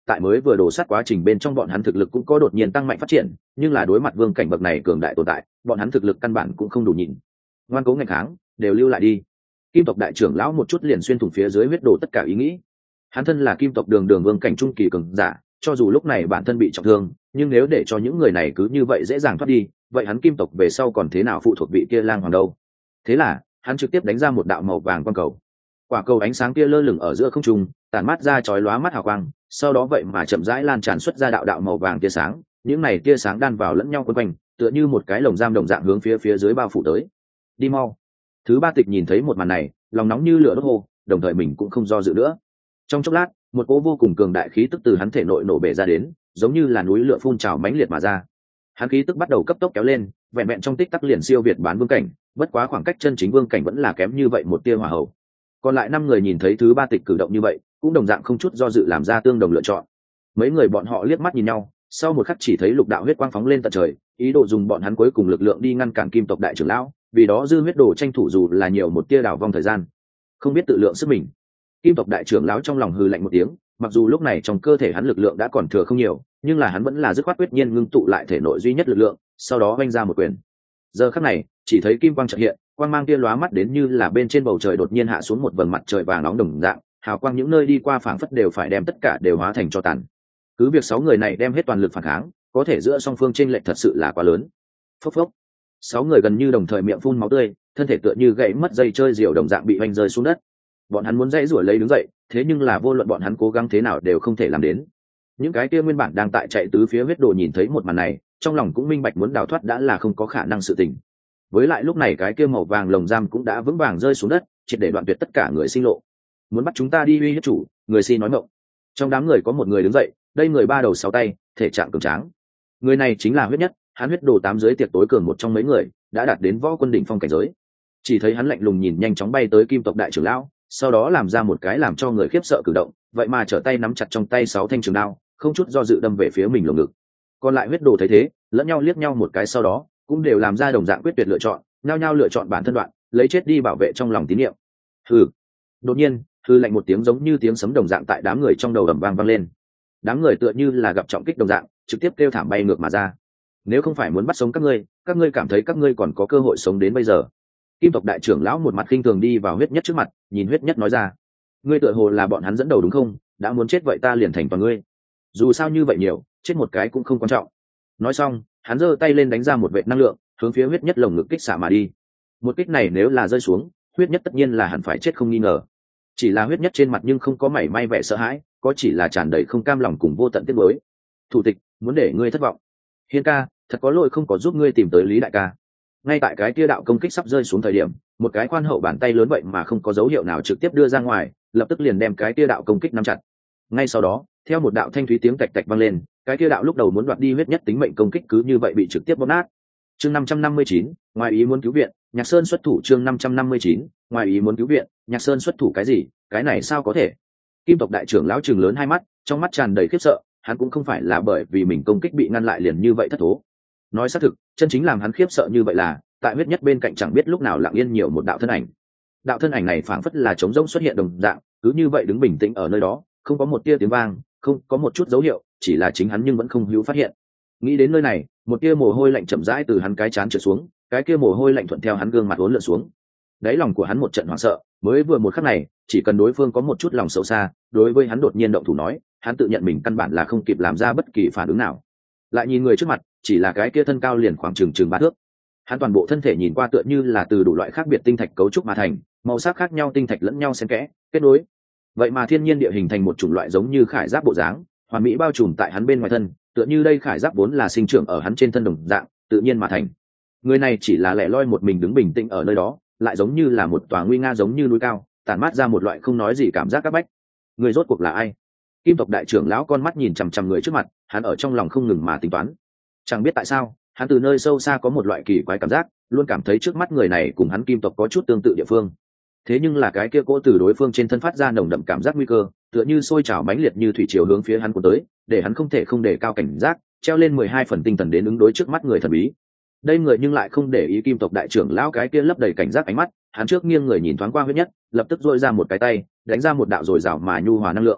tại mới vừa đổ sát quá trình bên trong bọn hắn thực lực cũng có đột nhiên tăng mạnh phát triển, nhưng là đối mặt vương cảnh bậc này cường đại tồn tại, bọn hắn thực lực căn bản cũng không đủ nhịn. Ngoan cố ngành kháng, đều lưu lại đi. Kim tộc đại trưởng lão một chút liền xuyên thủng phía dưới huyết đồ tất cả ý nghĩ. Hắn thân là kim tộc đường đường vương cảnh trung kỳ cường giả, cho dù lúc này bản thân bị trọng thương, nhưng nếu để cho những người này cứ như vậy dễ dàng thoát đi, vậy hắn kim tộc về sau còn thế nào phụ thuộc vị kia lang hoàng đâu? Thế là hắn trực tiếp đánh ra một đạo màu vàng quang cầu. Quả cầu ánh sáng kia lơ lửng ở giữa không trung, tản mát ra chói lóa mắt hào quang, sau đó vậy mà chậm rãi lan tràn xuất ra đạo đạo màu vàng tia sáng, những này tia sáng đan vào lẫn nhau quấn quanh, tựa như một cái lồng giam đồng dạng hướng phía phía dưới bao phủ tới. Đi mau. Thứ ba tịch nhìn thấy một màn này, lòng nóng như lửa đốt hô, đồng thời mình cũng không do dự nữa. Trong chốc lát, một cỗ vô cùng cường đại khí tức từ hắn thể nội nổ bể ra đến, giống như là núi lửa phun trào mãnh liệt mà ra. Hắn khí tức bắt đầu cấp tốc kéo lên, vẹn vẹn trong tích tắc liền siêu việt bán vương cảnh, bất quá khoảng cách chân chính vương cảnh vẫn là kém như vậy một tia hỏa hậu. Còn lại năm người nhìn thấy thứ ba tịch cử động như vậy, cũng đồng dạng không chút do dự làm ra tương đồng lựa chọn. Mấy người bọn họ liếc mắt nhìn nhau, sau một khắc chỉ thấy lục đạo huyết quang phóng lên tận trời, ý đồ dùng bọn hắn cuối cùng lực lượng đi ngăn cản kim tộc đại trưởng lão, vì đó dư huyết đồ tranh thủ dù là nhiều một tia đảo vong thời gian. Không biết tự lượng sức mình. Kim tộc đại trưởng lão trong lòng hừ lạnh một tiếng, mặc dù lúc này trong cơ thể hắn lực lượng đã còn thừa không nhiều, nhưng là hắn vẫn là dứt khoát quyết nhiên ngưng tụ lại thể nội duy nhất lực lượng, sau đó vung ra một quyền. Giờ khắc này, chỉ thấy kim quang chợt hiện, quang mang kia lóa mắt đến như là bên trên bầu trời đột nhiên hạ xuống một vầng mặt trời vàng nóng đồng dạng, hào quang những nơi đi qua phảng phất đều phải đem tất cả đều hóa thành tro tàn. Cứ việc sáu người này đem hết toàn lực phản kháng, có thể giữa song phương chênh lệch thật sự là quá lớn. Phốc phốc. Sáu người gần như đồng thời miệng phun máu tươi, thân thể tựa như gãy mất dây chơi diều đồng dạng bị hoành rơi xuống đất. Bọn hắn muốn dãy rủa lấy đứng dậy, thế nhưng là vô luận bọn hắn cố gắng thế nào đều không thể làm đến. Những cái kia nguyên bản đang tại chạy tứ phía huyết đồ nhìn thấy một màn này, trong lòng cũng minh bạch muốn đào thoát đã là không có khả năng sự tình. Với lại lúc này cái kia màu vàng lồng giam cũng đã vững vàng rơi xuống đất, triệt để đoạn tuyệt tất cả người sinh lộ. Muốn bắt chúng ta đi uy hiếp chủ, người xin nói mộng. Trong đám người có một người đứng dậy, đây người ba đầu sáu tay, thể trạng cường tráng. Người này chính là huyết nhất, hắn huyết đồ tám giới tiệc tối cường một trong mấy người, đã đạt đến võ quân đỉnh phong cảnh giới. Chỉ thấy hắn lạnh lùng nhìn nhanh chóng bay tới kim tộc đại trưởng lão, sau đó làm ra một cái làm cho người khiếp sợ cử động, vậy mà trở tay nắm chặt trong tay sáu thanh trường đao, không chút do dự đâm về phía mình lồng ngực. Còn lại huyết đồ thấy thế, lẫn nhau liếc nhau một cái sau đó, cũng đều làm ra đồng dạng quyết tuyệt lựa chọn, nhao nhao lựa chọn bản thân đoạn, lấy chết đi bảo vệ trong lòng tín nhiệm. Hừ. Đột nhiên, hư lạnh một tiếng giống như tiếng sấm đồng dạng tại đám người trong đầu ầm vang vang lên. Đám người tựa như là gặp trọng kích đồng dạng, trực tiếp kêu thảm bay ngược mà ra. Nếu không phải muốn bắt sống các ngươi, các ngươi cảm thấy các ngươi còn có cơ hội sống đến bây giờ. Kim tộc đại trưởng lão một mặt khinh thường đi vào huyết nhất trước mặt, nhìn huyết nhất nói ra: ngươi tựa hồ là bọn hắn dẫn đầu đúng không? Đã muốn chết vậy ta liền thành toàn ngươi. Dù sao như vậy nhiều, chết một cái cũng không quan trọng. Nói xong, hắn giơ tay lên đánh ra một vệt năng lượng, hướng phía huyết nhất lồng ngực kích xả mà đi. Một kích này nếu là rơi xuống, huyết nhất tất nhiên là hẳn phải chết không nghi ngờ. Chỉ là huyết nhất trên mặt nhưng không có mảy may vẻ sợ hãi, có chỉ là tràn đầy không cam lòng cùng vô tận tiếc nuối. Thủ tịch, muốn để ngươi thất vọng. Hiên ca, thật có lỗi không có giúp ngươi tìm tới Lý đại ca. Ngay tại cái kia đạo công kích sắp rơi xuống thời điểm, một cái khoan hậu bàn tay lớn vậy mà không có dấu hiệu nào trực tiếp đưa ra ngoài, lập tức liền đem cái kia đạo công kích nắm chặt. Ngay sau đó, theo một đạo thanh thúy tiếng tạch tạch vang lên, cái kia đạo lúc đầu muốn đoạt đi huyết nhất tính mệnh công kích cứ như vậy bị trực tiếp bóp nát. Chương năm trăm năm mươi chín, ngoài ý muốn cứu viện, Nhạc Sơn xuất thủ. Chương năm trăm năm mươi chín, ngoài ý muốn cứu viện, Nhạc Sơn xuất thủ. Cái gì? Cái này sao có thể? Kim tộc đại trưởng lão trừng lớn hai mắt, trong mắt tràn đầy khiếp sợ, hắn cũng không phải là bởi vì mình công kích bị ngăn lại liền như vậy thất thố. Nói xác thực, chân chính làm hắn khiếp sợ như vậy là, tại huyết nhất bên cạnh chẳng biết lúc nào lặng yên nhiều một đạo thân ảnh. Đạo thân ảnh này phảng phất là trống rỗng xuất hiện đồng dạng, cứ như vậy đứng bình tĩnh ở nơi đó, không có một tia tiếng vang, không có một chút dấu hiệu, chỉ là chính hắn nhưng vẫn không hữu phát hiện. Nghĩ đến nơi này, một tia mồ hôi lạnh chậm rãi từ hắn cái trán trượt xuống, cái kia mồ hôi lạnh thuận theo hắn gương mặt uốn lượn xuống. Đáy lòng của hắn một trận hoảng sợ, mới vừa một khắc này, chỉ cần đối phương có một chút lòng xấu xa, đối với hắn đột nhiên động thủ nói, hắn tự nhận mình căn bản là không kịp làm ra bất kỳ phản ứng nào. Lại nhìn người trước mặt, chỉ là cái kia thân cao liền khoảng chừng chừng ba thước. Hắn toàn bộ thân thể nhìn qua tựa như là từ đủ loại khác biệt tinh thạch cấu trúc mà thành, màu sắc khác nhau tinh thạch lẫn nhau xen kẽ, kết nối. Vậy mà thiên nhiên địa hình thành một chủng loại giống như khải giáp bộ dáng, hoàn mỹ bao trùm tại hắn bên ngoài thân, tựa như đây khải giáp vốn là sinh trưởng ở hắn trên thân đồng dạng, tự nhiên mà thành. Người này chỉ là lẻ loi một mình đứng bình tĩnh ở nơi đó, lại giống như là một tòa nguy nga giống như núi cao, tản mát ra một loại không nói gì cảm giác các bách. Người rốt cuộc là ai? Kim tộc đại trưởng lão con mắt nhìn chằm chằm người trước mặt, hắn ở trong lòng không ngừng mà tính toán. Chẳng biết tại sao, hắn từ nơi sâu xa có một loại kỳ quái cảm giác, luôn cảm thấy trước mắt người này cùng hắn kim tộc có chút tương tự địa phương. Thế nhưng là cái kia cỗ từ đối phương trên thân phát ra nồng đậm cảm giác nguy cơ, tựa như sôi trào mãnh liệt như thủy triều hướng phía hắn cuốn tới, để hắn không thể không đề cao cảnh giác, treo lên mười hai phần tinh thần đến ứng đối trước mắt người thần bí. Đây người nhưng lại không để ý kim tộc đại trưởng lão cái kia lấp đầy cảnh giác ánh mắt, hắn trước nghiêng người nhìn thoáng qua huyết nhất, lập tức dội ra một cái tay, đánh ra một đạo dồi dào mà nhu hòa năng lượng.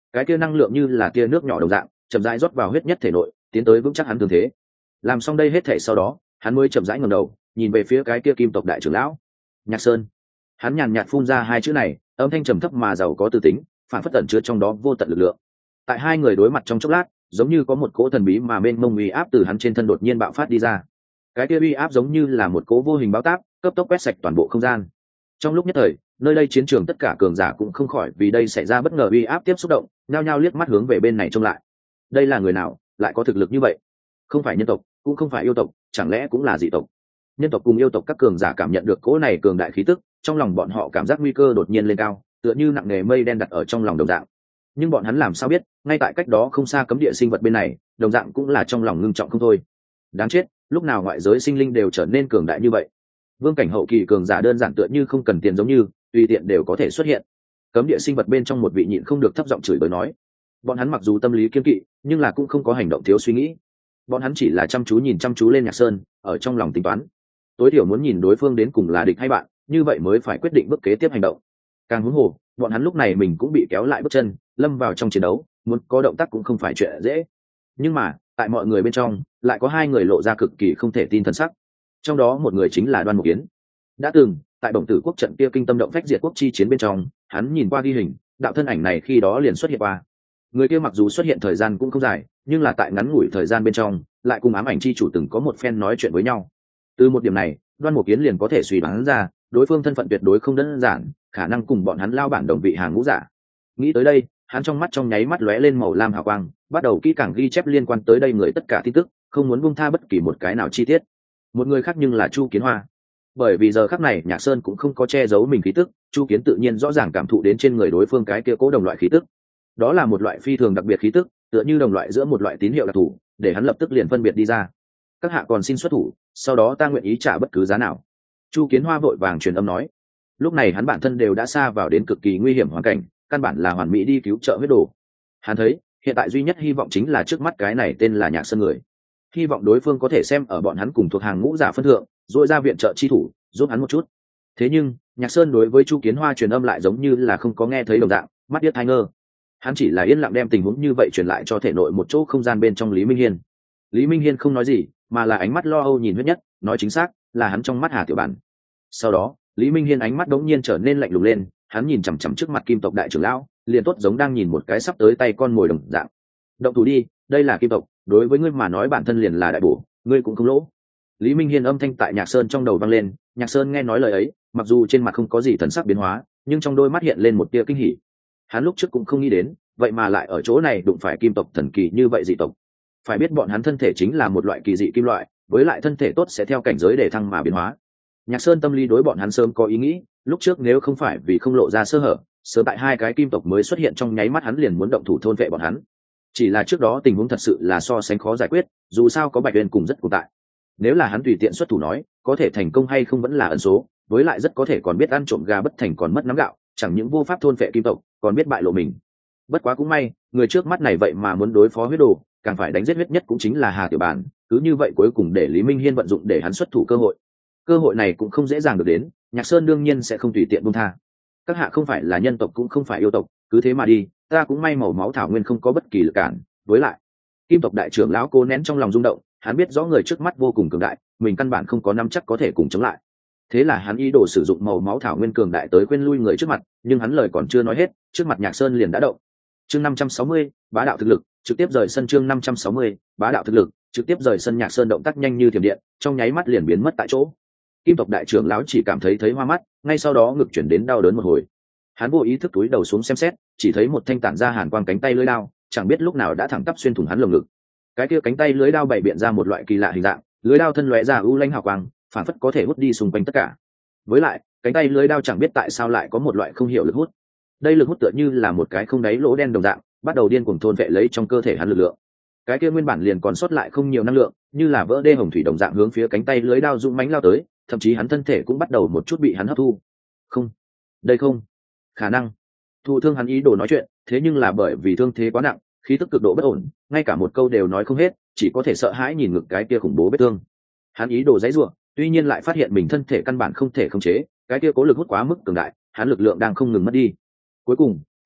cái kia năng lượng như là tia nước nhỏ đồng dạng chậm rãi rót vào huyết nhất thể nội, tiến tới vững chắc hắn thương thế. Làm xong đây hết thể sau đó, hắn mới chậm rãi ngẩng đầu nhìn về phía cái kia kim tộc đại trưởng lão Nhạc Sơn. Hắn nhàn nhạt phun ra hai chữ này, âm thanh trầm thấp mà giàu có tư tính, phản phất tẩn chứa trong đó vô tận lực lượng. Tại hai người đối mặt trong chốc lát, giống như có một cỗ thần bí mà mênh mông uy áp từ hắn trên thân đột nhiên bạo phát đi ra. Cái kia uy áp giống như là một cỗ vô hình báo táp, cấp tốc quét sạch toàn bộ không gian. Trong lúc nhất thời, nơi đây chiến trường tất cả cường giả cũng không khỏi vì đây xảy ra bất ngờ uy áp tiếp xúc động, nhao nhao liếc mắt hướng về bên này trông lại. Đây là người nào, lại có thực lực như vậy? Không phải nhân tộc, cũng không phải yêu tộc, chẳng lẽ cũng là dị tộc? Nhân tộc cùng yêu tộc các cường giả cảm nhận được cỗ này cường đại khí tức, trong lòng bọn họ cảm giác nguy cơ đột nhiên lên cao, tựa như nặng nề mây đen đặt ở trong lòng đồng dạng. Nhưng bọn hắn làm sao biết, ngay tại cách đó không xa cấm địa sinh vật bên này, đồng dạng cũng là trong lòng ngưng trọng không thôi. Đáng chết, lúc nào ngoại giới sinh linh đều trở nên cường đại như vậy? Vương cảnh hậu kỳ cường giả đơn giản tựa như không cần tiền giống như, tùy tiện đều có thể xuất hiện. Cấm địa sinh vật bên trong một vị nhịn không được thấp giọng chửi bới nói. Bọn hắn mặc dù tâm lý kiên kỵ, nhưng là cũng không có hành động thiếu suy nghĩ. Bọn hắn chỉ là chăm chú nhìn chăm chú lên Nhạc Sơn, ở trong lòng tính toán. Tối thiểu muốn nhìn đối phương đến cùng là địch hay bạn, như vậy mới phải quyết định bước kế tiếp hành động. Càng huống hồ, bọn hắn lúc này mình cũng bị kéo lại bước chân, lâm vào trong chiến đấu, muốn có động tác cũng không phải chuyện dễ. Nhưng mà, tại mọi người bên trong, lại có hai người lộ ra cực kỳ không thể tin thần sắc. Trong đó một người chính là Đoan Mục Kiến. Đã từng, tại Bổng Tử quốc trận kia kinh tâm động phách diệt quốc chi chiến bên trong, hắn nhìn qua ghi hình, đạo thân ảnh này khi đó liền xuất hiện qua. Người kia mặc dù xuất hiện thời gian cũng không dài, nhưng là tại ngắn ngủi thời gian bên trong, lại cùng ám ảnh chi chủ từng có một phen nói chuyện với nhau. Từ một điểm này, Đoan Mục Kiến liền có thể suy đoán ra, đối phương thân phận tuyệt đối không đơn giản, khả năng cùng bọn hắn lao bản đồng vị hàng ngũ giả. Nghĩ tới đây, hắn trong mắt trong nháy mắt lóe lên màu lam hào quang, bắt đầu kỹ càng ghi chép liên quan tới đây người tất cả tin tức, không muốn buông tha bất kỳ một cái nào chi tiết. Một người khác nhưng là Chu Kiến Hoa. Bởi vì giờ khắc này Nhạc Sơn cũng không có che giấu mình khí tức, Chu Kiến tự nhiên rõ ràng cảm thụ đến trên người đối phương cái kia cố đồng loại khí tức. Đó là một loại phi thường đặc biệt khí tức, tựa như đồng loại giữa một loại tín hiệu đặc thù, để hắn lập tức liền phân biệt đi ra. Các hạ còn xin xuất thủ, sau đó ta nguyện ý trả bất cứ giá nào. Chu Kiến Hoa vội vàng truyền âm nói. Lúc này hắn bản thân đều đã xa vào đến cực kỳ nguy hiểm hoàn cảnh, căn bản là hoàn mỹ đi cứu trợ huyết đồ. Hắn thấy, hiện tại duy nhất hy vọng chính là trước mắt cái này tên là Nhạc Sơn người. Hy vọng đối phương có thể xem ở bọn hắn cùng thuộc hàng ngũ giả phân thượng, rồi ra viện trợ chi thủ, giúp hắn một chút. Thế nhưng, Nhạc Sơn đối với Chu Kiến Hoa truyền âm lại giống như là không có nghe thấy đồng dạng, mắt điếc tai ngơ. Hắn chỉ là yên lặng đem tình huống như vậy truyền lại cho thể nội một chỗ không gian bên trong Lý Minh Hiên. Lý Minh Hiên không nói gì, mà là ánh mắt lo âu nhìn huyết nhất, nói chính xác là hắn trong mắt Hà Tiểu Bản. Sau đó, Lý Minh Hiên ánh mắt đống nhiên trở nên lạnh lùng lên, hắn nhìn chằm chằm trước mặt Kim tộc đại trưởng lão, liền tốt giống đang nhìn một cái sắp tới tay con mồi đồng dạng. Động thủ đi, đây là Kim tộc, đối với ngươi mà nói bản thân liền là đại bổ, ngươi cũng không lỗ. Lý Minh Hiên âm thanh tại Nhạc Sơn trong đầu vang lên, Nhạc Sơn nghe nói lời ấy, mặc dù trên mặt không có gì thần sắc biến hóa, nhưng trong đôi mắt hiện lên một tia kinh hỉ. Hắn lúc trước cũng không nghĩ đến, vậy mà lại ở chỗ này đụng phải kim tộc thần kỳ như vậy dị tộc. Phải biết bọn hắn thân thể chính là một loại kỳ dị kim loại, với lại thân thể tốt sẽ theo cảnh giới để thăng mà biến hóa. Nhạc Sơn tâm lý đối bọn hắn sớm có ý nghĩ, lúc trước nếu không phải vì không lộ ra sơ hở, sớm tại hai cái kim tộc mới xuất hiện trong nháy mắt hắn liền muốn động thủ thôn vệ bọn hắn. Chỉ là trước đó tình huống thật sự là so sánh khó giải quyết, dù sao có Bạch Uyên cùng rất cùng tại. Nếu là hắn tùy tiện xuất thủ nói, có thể thành công hay không vẫn là ẩn số, với lại rất có thể còn biết ăn trộm gà bất thành còn mất nắm gạo, chẳng những vô pháp thôn vệ kim tộc, còn biết bại lộ mình. Bất quá cũng may, người trước mắt này vậy mà muốn đối phó huyết đồ, càng phải đánh giết huyết nhất cũng chính là Hà Tiểu Bản, cứ như vậy cuối cùng để Lý Minh Hiên vận dụng để hắn xuất thủ cơ hội. Cơ hội này cũng không dễ dàng được đến, Nhạc Sơn đương nhiên sẽ không tùy tiện buông tha. Các hạ không phải là nhân tộc cũng không phải yêu tộc, cứ thế mà đi, ta cũng may màu máu thảo nguyên không có bất kỳ lực cản, với lại, Kim tộc đại trưởng lão cố nén trong lòng rung động, hắn biết rõ người trước mắt vô cùng cường đại, mình căn bản không có nắm chắc có thể cùng chống lại. Thế là hắn ý đồ sử dụng màu máu thảo nguyên cường đại tới quên lui người trước mặt, nhưng hắn lời còn chưa nói hết, trước mặt Nhạc Sơn liền đã động. Chương năm trăm sáu mươi, bá đạo thực lực, trực tiếp rời sân. Chương năm trăm sáu mươi, bá đạo thực lực, trực tiếp rời sân. Nhạc Sơn động tác nhanh như thiểm điện, trong nháy mắt liền biến mất tại chỗ. Kim tộc đại trưởng lão chỉ cảm thấy thấy hoa mắt, ngay sau đó ngực chuyển đến đau đớn một hồi. Hắn vô ý thức túi đầu xuống xem xét, chỉ thấy một thanh tản ra hàn quang cánh tay lưỡi đao, chẳng biết lúc nào đã thẳng tắp xuyên thủng hắn lồng ngực. Cái kia cánh tay lưỡi đao bày biện ra một loại kỳ lạ hình dạng, lưỡi đao thân lóe ra u lanh hào quang, phản phất có thể hút đi xung quanh tất cả. Với lại, cánh tay lưỡi đao chẳng biết tại sao lại có một loại không hiểu lực hút. Đây lực hút tựa như là một cái không đáy lỗ đen đồng dạng, bắt đầu điên cuồng thôn vệ lấy trong cơ thể hắn lực lượng. Cái kia nguyên bản liền còn sót lại không nhiều năng lượng, như là vỡ đê hồng thủy đồng dạng hướng phía cánh tay lưỡi đao dũng mãnh lao tới, thậm chí hắn thân thể cũng bắt đầu một chút bị hắn hấp thu. Không, đây không, khả năng. Thụ thương hắn ý đồ nói chuyện, thế nhưng là bởi vì thương thế quá nặng, khí tức cực độ bất ổn, ngay cả một câu đều nói không hết, chỉ có thể sợ hãi nhìn ngực cái kia khủng bố vết thương. Hắn ý đồ giãy giụa, tuy nhiên lại phát hiện mình thân thể căn bản không thể khống chế, cái kia cố lực hút quá mức cường đại, hắn lực lượng đang không ngừng mất đi. Cuối cùng,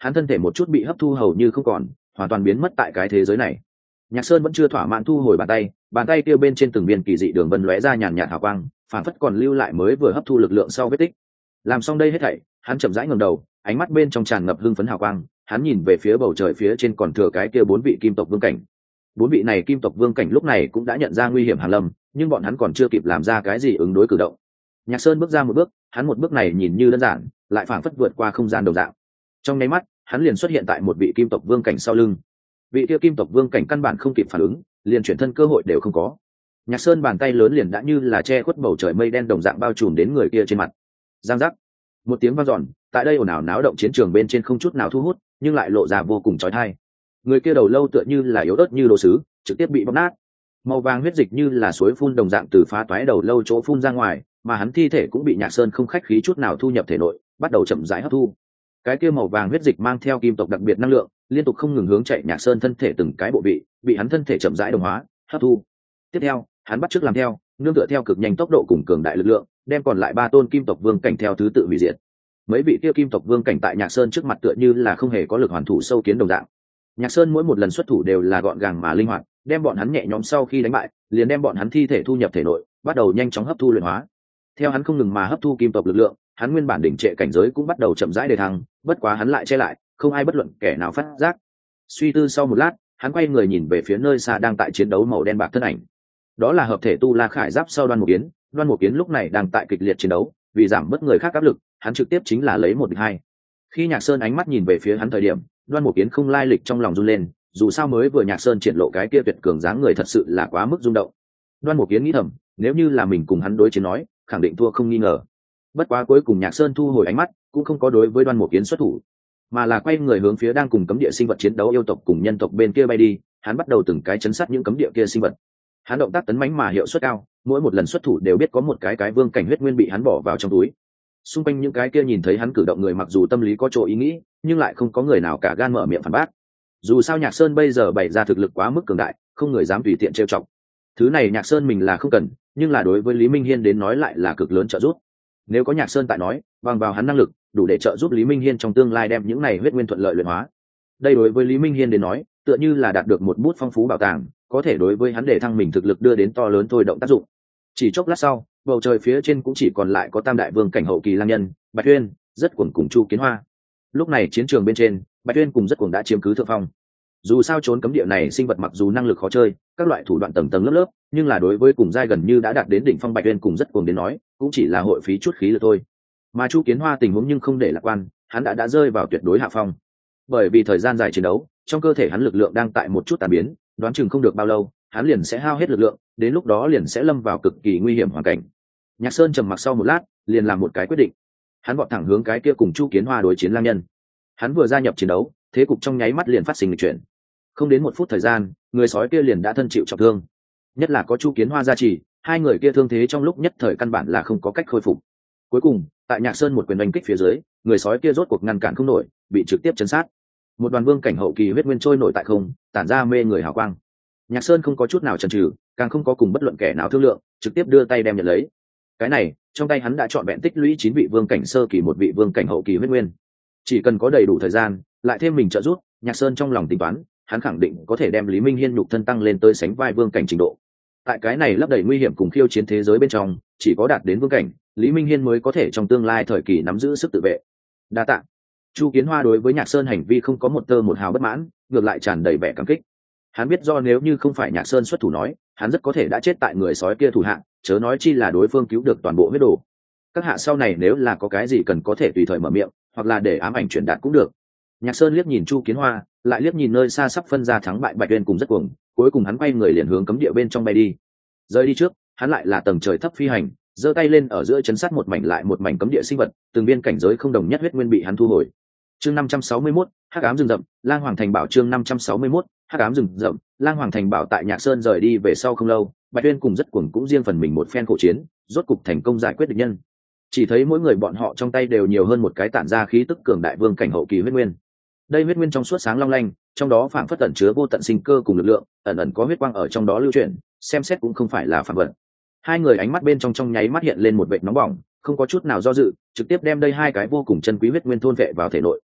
hắn thân thể một chút bị hấp thu hầu như không còn, hoàn toàn biến mất tại cái thế giới này. Nhạc Sơn vẫn chưa thỏa mãn thu hồi bàn tay, bàn tay kia bên trên từng viên kỳ dị đường vân lóe ra nhàn nhạt hào quang, phản phất còn lưu lại mới vừa hấp thu lực lượng sau vết tích. Làm xong đây hết thảy, hắn chậm rãi ngẩng đầu, ánh mắt bên trong tràn ngập hưng phấn hào quang, hắn nhìn về phía bầu trời phía trên còn thừa cái kia bốn vị kim tộc vương cảnh. Bốn vị này kim tộc vương cảnh lúc này cũng đã nhận ra nguy hiểm hàn lâm, nhưng bọn hắn còn chưa kịp làm ra cái gì ứng đối cử động. Nhạc Sơn bước ra một bước, hắn một bước này nhìn như đơn giản, lại phảng phất vượt qua không gian đồng dạng. Trong nháy mắt, hắn liền xuất hiện tại một vị kim tộc vương cảnh sau lưng. Vị kia kim tộc vương cảnh căn bản không kịp phản ứng, liền chuyển thân cơ hội đều không có. Nhạc Sơn bàn tay lớn liền đã như là che khuất bầu trời mây đen đồng dạng bao trùm đến người kia trên mặt. Giang giác, một tiếng vang dọn, tại đây ồn ào náo động chiến trường bên trên không chút nào thu hút, nhưng lại lộ ra vô cùng chói tai. Người kia đầu lâu tựa như là yếu ớt như đồ sứ, trực tiếp bị bóp nát. Màu vàng huyết dịch như là suối phun đồng dạng từ phá toái đầu lâu chỗ phun ra ngoài, mà hắn thi thể cũng bị Nhạc Sơn không khách khí chút nào thu nhập thể nội, bắt đầu chậm rãi hấp thu. Cái kia màu vàng huyết dịch mang theo kim tộc đặc biệt năng lượng, liên tục không ngừng hướng chạy Nhạc Sơn thân thể từng cái bộ vị, bị hắn thân thể chậm rãi đồng hóa, hấp thu. Tiếp theo, hắn bắt chước làm theo, nương tựa theo cực nhanh tốc độ cùng cường đại lực lượng, đem còn lại ba tôn kim tộc vương cảnh theo thứ tự hủy diệt. Mấy vị kia kim tộc vương cảnh tại Nhạc Sơn trước mặt tựa như là không hề có lực hoàn thủ sâu kiến đồng dạng. Nhạc Sơn mỗi một lần xuất thủ đều là gọn gàng mà linh hoạt, đem bọn hắn nhẹ nhõm sau khi đánh bại, liền đem bọn hắn thi thể thu nhập thể nội, bắt đầu nhanh chóng hấp thu luyện hóa. Theo hắn không ngừng mà hấp thu kim tộc lực lượng, hắn nguyên bản đỉnh trệ cảnh giới cũng bắt đầu chậm rãi đề thăng, bất quá hắn lại che lại, không ai bất luận kẻ nào phát giác. Suy tư sau một lát, hắn quay người nhìn về phía nơi xa đang tại chiến đấu màu đen bạc thân ảnh. Đó là hợp thể tu La Khải Giáp sau Đoan Mục Kiến, Đoan Mục Kiến lúc này đang tại kịch liệt chiến đấu, vì giảm bớt người khác áp lực, hắn trực tiếp chính là lấy một địch hai. Khi Nhạc Sơn ánh mắt nhìn về phía hắn thời điểm, Đoan Mục Kiến không lai lịch trong lòng run lên, dù sao mới vừa Nhạc Sơn triển lộ cái kia tuyệt cường dáng người thật sự là quá mức rung động. Đoan Mục Kiến nghĩ thầm, nếu như là mình cùng hắn đối chiến nói, khẳng định thua không nghi ngờ. Bất quá cuối cùng Nhạc Sơn thu hồi ánh mắt, cũng không có đối với Đoan Mục Kiến xuất thủ, mà là quay người hướng phía đang cùng cấm địa sinh vật chiến đấu yêu tộc cùng nhân tộc bên kia bay đi. Hắn bắt đầu từng cái chấn sát những cấm địa kia sinh vật. Hắn động tác tấn mãnh mà hiệu suất cao, mỗi một lần xuất thủ đều biết có một cái cái vương cảnh huyết nguyên bị hắn bỏ vào trong túi. Xung quanh những cái kia nhìn thấy hắn cử động người mặc dù tâm lý có chỗ ý nghĩ, nhưng lại không có người nào cả gan mở miệng phản bác. Dù sao Nhạc Sơn bây giờ bày ra thực lực quá mức cường đại, không người dám tùy tiện trêu chọc. Thứ này Nhạc Sơn mình là không cần, nhưng là đối với Lý Minh Hiên đến nói lại là cực lớn trợ giúp. Nếu có Nhạc Sơn tại nói, bằng vào hắn năng lực, đủ để trợ giúp Lý Minh Hiên trong tương lai đem những này huyết nguyên thuận lợi luyện hóa. Đây đối với Lý Minh Hiên đến nói, tựa như là đạt được một bút phong phú bảo tàng, có thể đối với hắn để thăng mình thực lực đưa đến to lớn thôi động tác dụng. Chỉ chốc lát sau, bầu trời phía trên cũng chỉ còn lại có Tam đại vương cảnh hậu kỳ lang nhân, Bạch Uyên, Rất Cuồng cùng Chu Kiến Hoa. Lúc này chiến trường bên trên, Bạch Uyên cùng Rất Cuồng đã chiếm cứ thượng phong. Dù sao trốn cấm địa này sinh vật mặc dù năng lực khó chơi, các loại thủ đoạn tầng tầng lớp lớp, nhưng là đối với cùng giai gần như đã đạt đến đỉnh phong Bạch Uyên cùng Rất Cuồng đến nói, cũng chỉ là hội phí chút khí lực thôi. Mà Chu Kiến Hoa tình huống nhưng không để lạc quan, hắn đã đã rơi vào tuyệt đối hạ phong. Bởi vì thời gian dài chiến đấu, trong cơ thể hắn lực lượng đang tại một chút tàn biến, đoán chừng không được bao lâu, hắn liền sẽ hao hết lực lượng, đến lúc đó liền sẽ lâm vào cực kỳ nguy hiểm hoàn cảnh. Nhạc Sơn trầm mặc sau một lát, liền làm một cái quyết định. Hắn vọt thẳng hướng cái kia cùng Chu Kiến Hoa đối chiến lang nhân. Hắn vừa gia nhập chiến đấu, thế cục trong nháy mắt liền phát sinh lịch chuyển. Không đến một phút thời gian, người sói kia liền đã thân chịu trọng thương. Nhất là có Chu Kiến Hoa gia trì, hai người kia thương thế trong lúc nhất thời căn bản là không có cách khôi phục. Cuối cùng, tại Nhạc Sơn một quyền đánh kích phía dưới, người sói kia rốt cuộc ngăn cản không nổi, bị trực tiếp chấn sát. Một đoàn vương cảnh hậu kỳ huyết nguyên trôi nổi tại không, tản ra mê người hào quang. Nhạc Sơn không có chút nào chần chừ, càng không có cùng bất luận kẻ nào thương lượng, trực tiếp đưa tay đem nhận lấy. Cái này, trong tay hắn đã chọn vẹn tích lũy chín vị vương cảnh sơ kỳ một vị vương cảnh hậu kỳ huyết nguyên. Chỉ cần có đầy đủ thời gian, lại thêm mình trợ giúp, Nhạc Sơn trong lòng tính toán, hắn khẳng định có thể đem Lý Minh Hiên nhục thân tăng lên tới sánh vai vương cảnh trình độ. Tại cái này lấp đầy nguy hiểm cùng khiêu chiến thế giới bên trong, chỉ có đạt đến vương cảnh, Lý Minh Hiên mới có thể trong tương lai thời kỳ nắm giữ sức tự vệ. Đa tạ. Chu Kiến Hoa đối với Nhạc Sơn hành vi không có một tơ một hào bất mãn, ngược lại tràn đầy vẻ cảm kích. Hắn biết do nếu như không phải Nhạc Sơn xuất thủ nói, hắn rất có thể đã chết tại người sói kia thủ hạ, chớ nói chi là đối phương cứu được toàn bộ huyết đồ. Các hạ sau này nếu là có cái gì cần có thể tùy thời mở miệng, hoặc là để ám ảnh truyền đạt cũng được. Nhạc Sơn liếc nhìn Chu Kiến Hoa, lại liếc nhìn nơi xa sắp phân ra thắng bại Bạch Uyên cùng Rất Cuồng, cuối cùng hắn quay người liền hướng cấm địa bên trong bay đi. Rơi đi trước, hắn lại là tầng trời thấp phi hành, giơ tay lên ở giữa chấn sát một mảnh lại một mảnh cấm địa sinh vật, từng viên cảnh giới không đồng nhất huyết nguyên bị hắn thu hồi. Chương năm trăm sáu mươi mốt, Hắc ám rừng rậm, Lang Hoàng thành bảo chương năm trăm sáu mươi mốt, Hắc ám rừng rậm, Lang Hoàng thành bảo tại Nhạc Sơn rời đi về sau không lâu, Bạch Uyên cùng Rất Cuồng cũng riêng phần mình một phen khổ chiến, rốt cục thành công giải quyết địch nhân. Chỉ thấy mỗi người bọn họ trong tay đều nhiều hơn một cái tản ra khí tức cường đại vương cảnh hậu kỳ huyết nguyên. Đây huyết nguyên trong suốt sáng long lanh, trong đó phảng phất tẩn chứa vô tận sinh cơ cùng lực lượng, ẩn ẩn có huyết quang ở trong đó lưu chuyển, xem xét cũng không phải là phàm vật. Hai người ánh mắt bên trong trong nháy mắt hiện lên một vệt nóng bỏng, không có chút nào do dự, trực tiếp đem đây hai cái vô cùng chân quý huyết nguyên thôn vệ vào thể nội.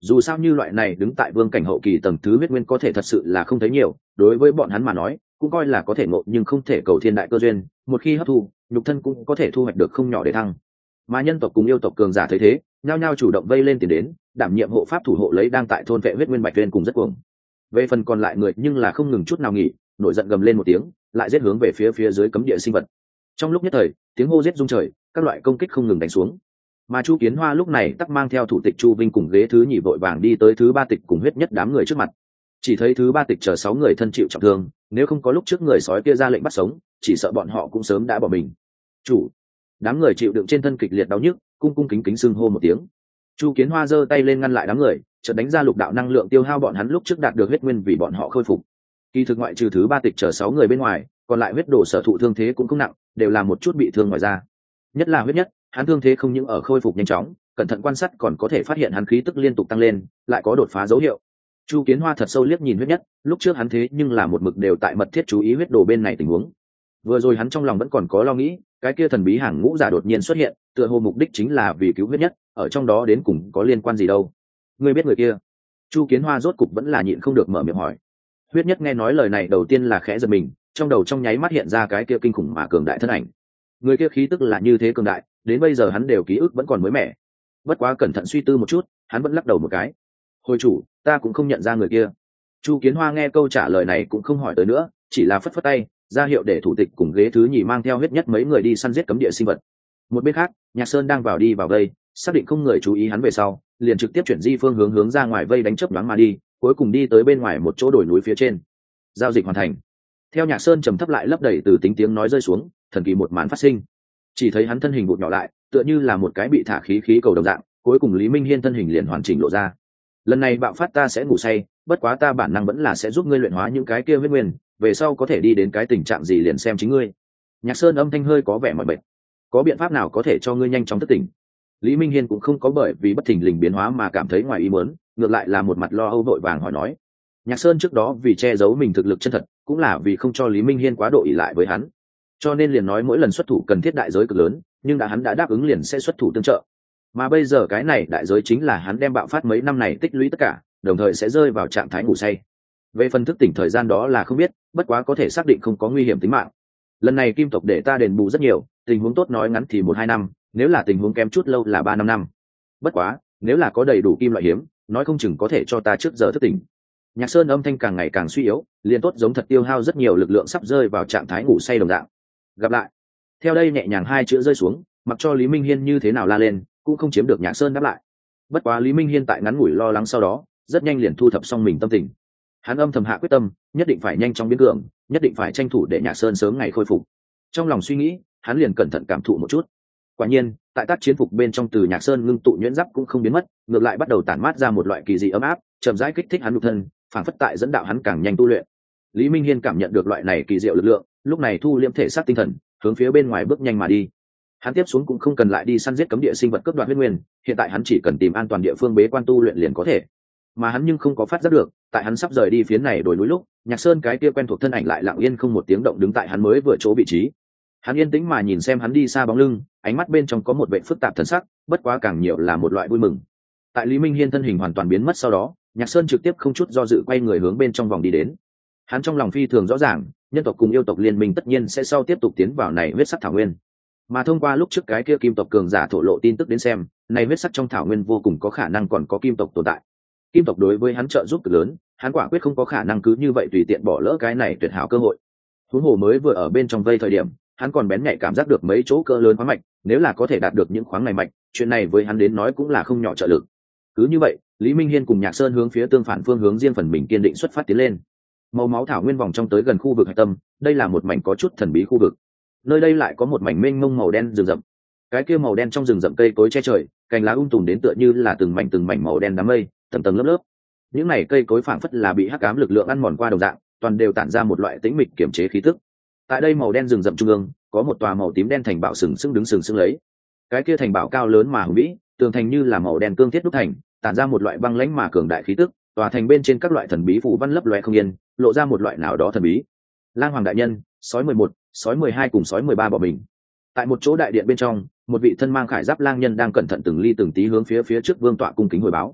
dù sao như loại này đứng tại vương cảnh hậu kỳ tầng thứ huyết nguyên có thể thật sự là không thấy nhiều, đối với bọn hắn mà nói cũng coi là có thể ngộ nhưng không thể cầu thiên đại cơ duyên, một khi hấp thu nhục thân cũng có thể thu hoạch được không nhỏ để thăng. Mà nhân tộc cùng yêu tộc cường giả thấy thế nhao nhao chủ động vây lên tiền đến đảm nhiệm hộ pháp thủ hộ lấy đang tại thôn vệ huyết nguyên bạch tuyên cùng rất cuồng. Về phần còn lại người nhưng là không ngừng chút nào nghỉ, nổi giận gầm lên một tiếng lại giết hướng về phía phía dưới cấm địa sinh vật. Trong lúc nhất thời tiếng hô giết rung trời, các loại công kích không ngừng đánh xuống. Mà Chu Kiến Hoa lúc này tắc mang theo thủ tịch Chu Vinh cùng ghế thứ nhì vội vàng đi tới thứ ba tịch cùng huyết nhất đám người trước mặt. Chỉ thấy thứ ba tịch chờ sáu người thân chịu trọng thương, nếu không có lúc trước người sói kia ra lệnh bắt sống, chỉ sợ bọn họ cũng sớm đã bỏ mình. Chủ, đám người chịu đựng trên thân kịch liệt đau nhức, cung cung kính kính xưng hô một tiếng. Chu Kiến Hoa giơ tay lên ngăn lại đám người, chợt đánh ra lục đạo năng lượng tiêu hao bọn hắn lúc trước đạt được huyết nguyên vì bọn họ khôi phục. Kỳ thực ngoại trừ thứ ba tịch chờ sáu người bên ngoài, còn lại huyết đồ sở thụ thương thế cũng không nặng, đều là một chút bị thương ngoài ra. Nhất là huyết nhất, hắn thương thế không những ở khôi phục nhanh chóng, cẩn thận quan sát còn có thể phát hiện hắn khí tức liên tục tăng lên, lại có đột phá dấu hiệu. Chu Kiến Hoa thật sâu liếc nhìn huyết nhất, lúc trước hắn thế nhưng là một mực đều tại mật thiết chú ý huyết đồ bên này tình huống. Vừa rồi hắn trong lòng vẫn còn có lo nghĩ, cái kia thần bí hàng ngũ giả đột nhiên xuất hiện, tựa hồ mục đích chính là vì cứu huyết nhất, ở trong đó đến cùng có liên quan gì đâu. Ngươi biết người kia? Chu Kiến Hoa rốt cục vẫn là nhịn không được mở miệng hỏi. Huyết nhất nghe nói lời này đầu tiên là khẽ giật mình, trong đầu trong nháy mắt hiện ra cái kia kinh khủng mà cường đại thân ảnh. Người kia khí tức là như thế cường đại, đến bây giờ hắn đều ký ức vẫn còn mới mẻ. Bất quá cẩn thận suy tư một chút, hắn vẫn lắc đầu một cái. Hồi chủ, ta cũng không nhận ra người kia. Chu Kiến Hoa nghe câu trả lời này cũng không hỏi tới nữa, chỉ là phất phất tay ra hiệu để thủ tịch cùng ghế thứ nhì mang theo huyết nhất mấy người đi săn giết cấm địa sinh vật. Một bên khác, Nhạc Sơn đang vào đi vào vây, xác định không người chú ý hắn về sau, liền trực tiếp chuyển di phương hướng hướng ra ngoài vây đánh chớp nhoáng mà đi, cuối cùng đi tới bên ngoài một chỗ đồi núi phía trên. Giao dịch hoàn thành. Theo Nhạc Sơn trầm thấp lại lấp đầy từ tính tiếng nói rơi xuống, thần kỳ một màn phát sinh. Chỉ thấy hắn thân hình vụt nhỏ lại, tựa như là một cái bị thả khí khí cầu đồng dạng, cuối cùng Lý Minh Hiên thân hình liền hoàn chỉnh lộ ra. Lần này bạo phát ta sẽ ngủ say, bất quá ta bản năng vẫn là sẽ giúp ngươi luyện hóa những cái kia huyết nguyên, về sau có thể đi đến cái tình trạng gì liền xem chính ngươi. Nhạc Sơn âm thanh hơi có vẻ mỏi mệt. Có biện pháp nào có thể cho ngươi nhanh chóng thức tỉnh? Lý Minh Hiên cũng không có bởi vì bất thình lình biến hóa mà cảm thấy ngoài ý muốn, ngược lại là một mặt lo âu vội vàng hỏi nói. Nhạc Sơn trước đó vì che giấu mình thực lực chân thật, cũng là vì không cho Lý Minh Hiên quá độ ỷ lại với hắn, cho nên liền nói mỗi lần xuất thủ cần thiết đại giới cực lớn, nhưng đã hắn đã đáp ứng liền sẽ xuất thủ tương trợ. Mà bây giờ cái này đại giới chính là hắn đem bạo phát mấy năm này tích lũy tất cả, đồng thời sẽ rơi vào trạng thái ngủ say. Về phần thức tỉnh thời gian đó là không biết, bất quá có thể xác định không có nguy hiểm tính mạng. Lần này kim tộc để ta đền bù rất nhiều, tình huống tốt nói ngắn thì một hai năm, nếu là tình huống kém chút lâu là ba năm năm. Bất quá, nếu là có đầy đủ kim loại hiếm, nói không chừng có thể cho ta trước giờ thức tỉnh. Nhạc Sơn âm thanh càng ngày càng suy yếu, liền tốt giống thật tiêu hao rất nhiều lực lượng sắp rơi vào trạng thái ngủ say đồng dạng. Gặp lại. Theo đây nhẹ nhàng hai chữ rơi xuống, mặc cho Lý Minh Hiên như thế nào la lên, cũng không chiếm được Nhạc Sơn đáp lại. Bất quá Lý Minh Hiên tại ngắn ngủi lo lắng sau đó, rất nhanh liền thu thập xong mình tâm tình. Hắn âm thầm hạ quyết tâm, nhất định phải nhanh chóng biến cường, nhất định phải tranh thủ để Nhạc Sơn sớm ngày khôi phục. Trong lòng suy nghĩ, hắn liền cẩn thận cảm thụ một chút. Quả nhiên, tại tác chiến phục bên trong từ Nhạc Sơn ngưng tụ nhuyễn giáp cũng không biến mất, ngược lại bắt đầu tản mát ra một loại kỳ dị ấm áp, chậm rãi kích thích hắn nhục thân, phản phất tại dẫn đạo hắn càng nhanh tu luyện. Lý Minh Hiên cảm nhận được loại này kỳ diệu lực lượng, lúc này thu liễm thể xác tinh thần, hướng phía bên ngoài bước nhanh mà đi. Hắn tiếp xuống cũng không cần lại đi săn giết cấm địa sinh vật cướp đoạt huyết nguyên, hiện tại hắn chỉ cần tìm an toàn địa phương bế quan tu luyện liền có thể. Mà hắn nhưng không có phát giác được, tại hắn sắp rời đi phía này đồi núi lúc, Nhạc Sơn cái kia quen thuộc thân ảnh lại lặng yên không một tiếng động đứng tại hắn mới vừa chỗ vị trí. Hắn yên tĩnh mà nhìn xem hắn đi xa bóng lưng, ánh mắt bên trong có một vẻ phức tạp thần sắc, bất quá càng nhiều là một loại vui mừng. Tại Lý Minh Hiên thân hình hoàn toàn biến mất sau đó, Nhạc Sơn trực tiếp không chút do dự quay người hướng bên trong vòng đi đến. Hắn trong lòng phi thường rõ ràng, nhân tộc cùng yêu tộc liên minh tất nhiên sẽ sau tiếp tục tiến vào này huyết sắc thảo nguyên. Mà thông qua lúc trước cái kia kim tộc cường giả thổ lộ tin tức đến xem, này huyết sắc trong thảo nguyên vô cùng có khả năng còn có kim tộc tồn tại. Kim tộc đối với hắn trợ giúp cực lớn, hắn quả quyết không có khả năng cứ như vậy tùy tiện bỏ lỡ cái này tuyệt hảo cơ hội. Huống hồ mới vừa ở bên trong vây thời điểm, hắn còn bén nhạy cảm giác được mấy chỗ cỡ lớn khoáng mạch, nếu là có thể đạt được những khoáng này mạch, chuyện này với hắn đến nói cũng là không nhỏ trợ lực. Cứ như vậy, Lý Minh Hiên cùng Nhạc Sơn hướng phía tương phản phương hướng riêng phần mình kiên định xuất phát tiến lên. Màu máu thảo nguyên vòng trong tới gần khu vực hạch tâm, đây là một mảnh có chút thần bí khu vực. Nơi đây lại có một mảnh mênh mông màu đen rừng rậm. Cái kia màu đen trong rừng rậm cây cối che trời, cành lá um tùm đến tựa như là từng mảnh từng mảnh màu đen đám mây, tầng tầng lớp lớp. Những này cây cối phảng phất là bị hắc ám lực lượng ăn mòn qua đồng dạng, toàn đều tản ra một loại tĩnh mịch kiểm chế khí tức. Tại đây màu đen rừng rậm trung ương, có một tòa màu tím đen thành bảo sừng sững đứng sừng sững lấy. Cái kia thành bảo cao lớn mà hùng vĩ, tường thành như là màu đen cương thiết đúc thành, tản ra một loại băng lãnh mà cường đại khí tức. Tòa thành bên trên các loại thần bí phù văn lấp loé không yên, lộ ra một loại nào đó thần bí. Lang Hoàng đại nhân, sói mười một, sói mười hai cùng sói mười ba bỏ mình. Tại một chỗ đại điện bên trong, một vị thân mang khải giáp lang nhân đang cẩn thận từng ly từng tí hướng phía phía trước vương tọa cung kính hồi báo.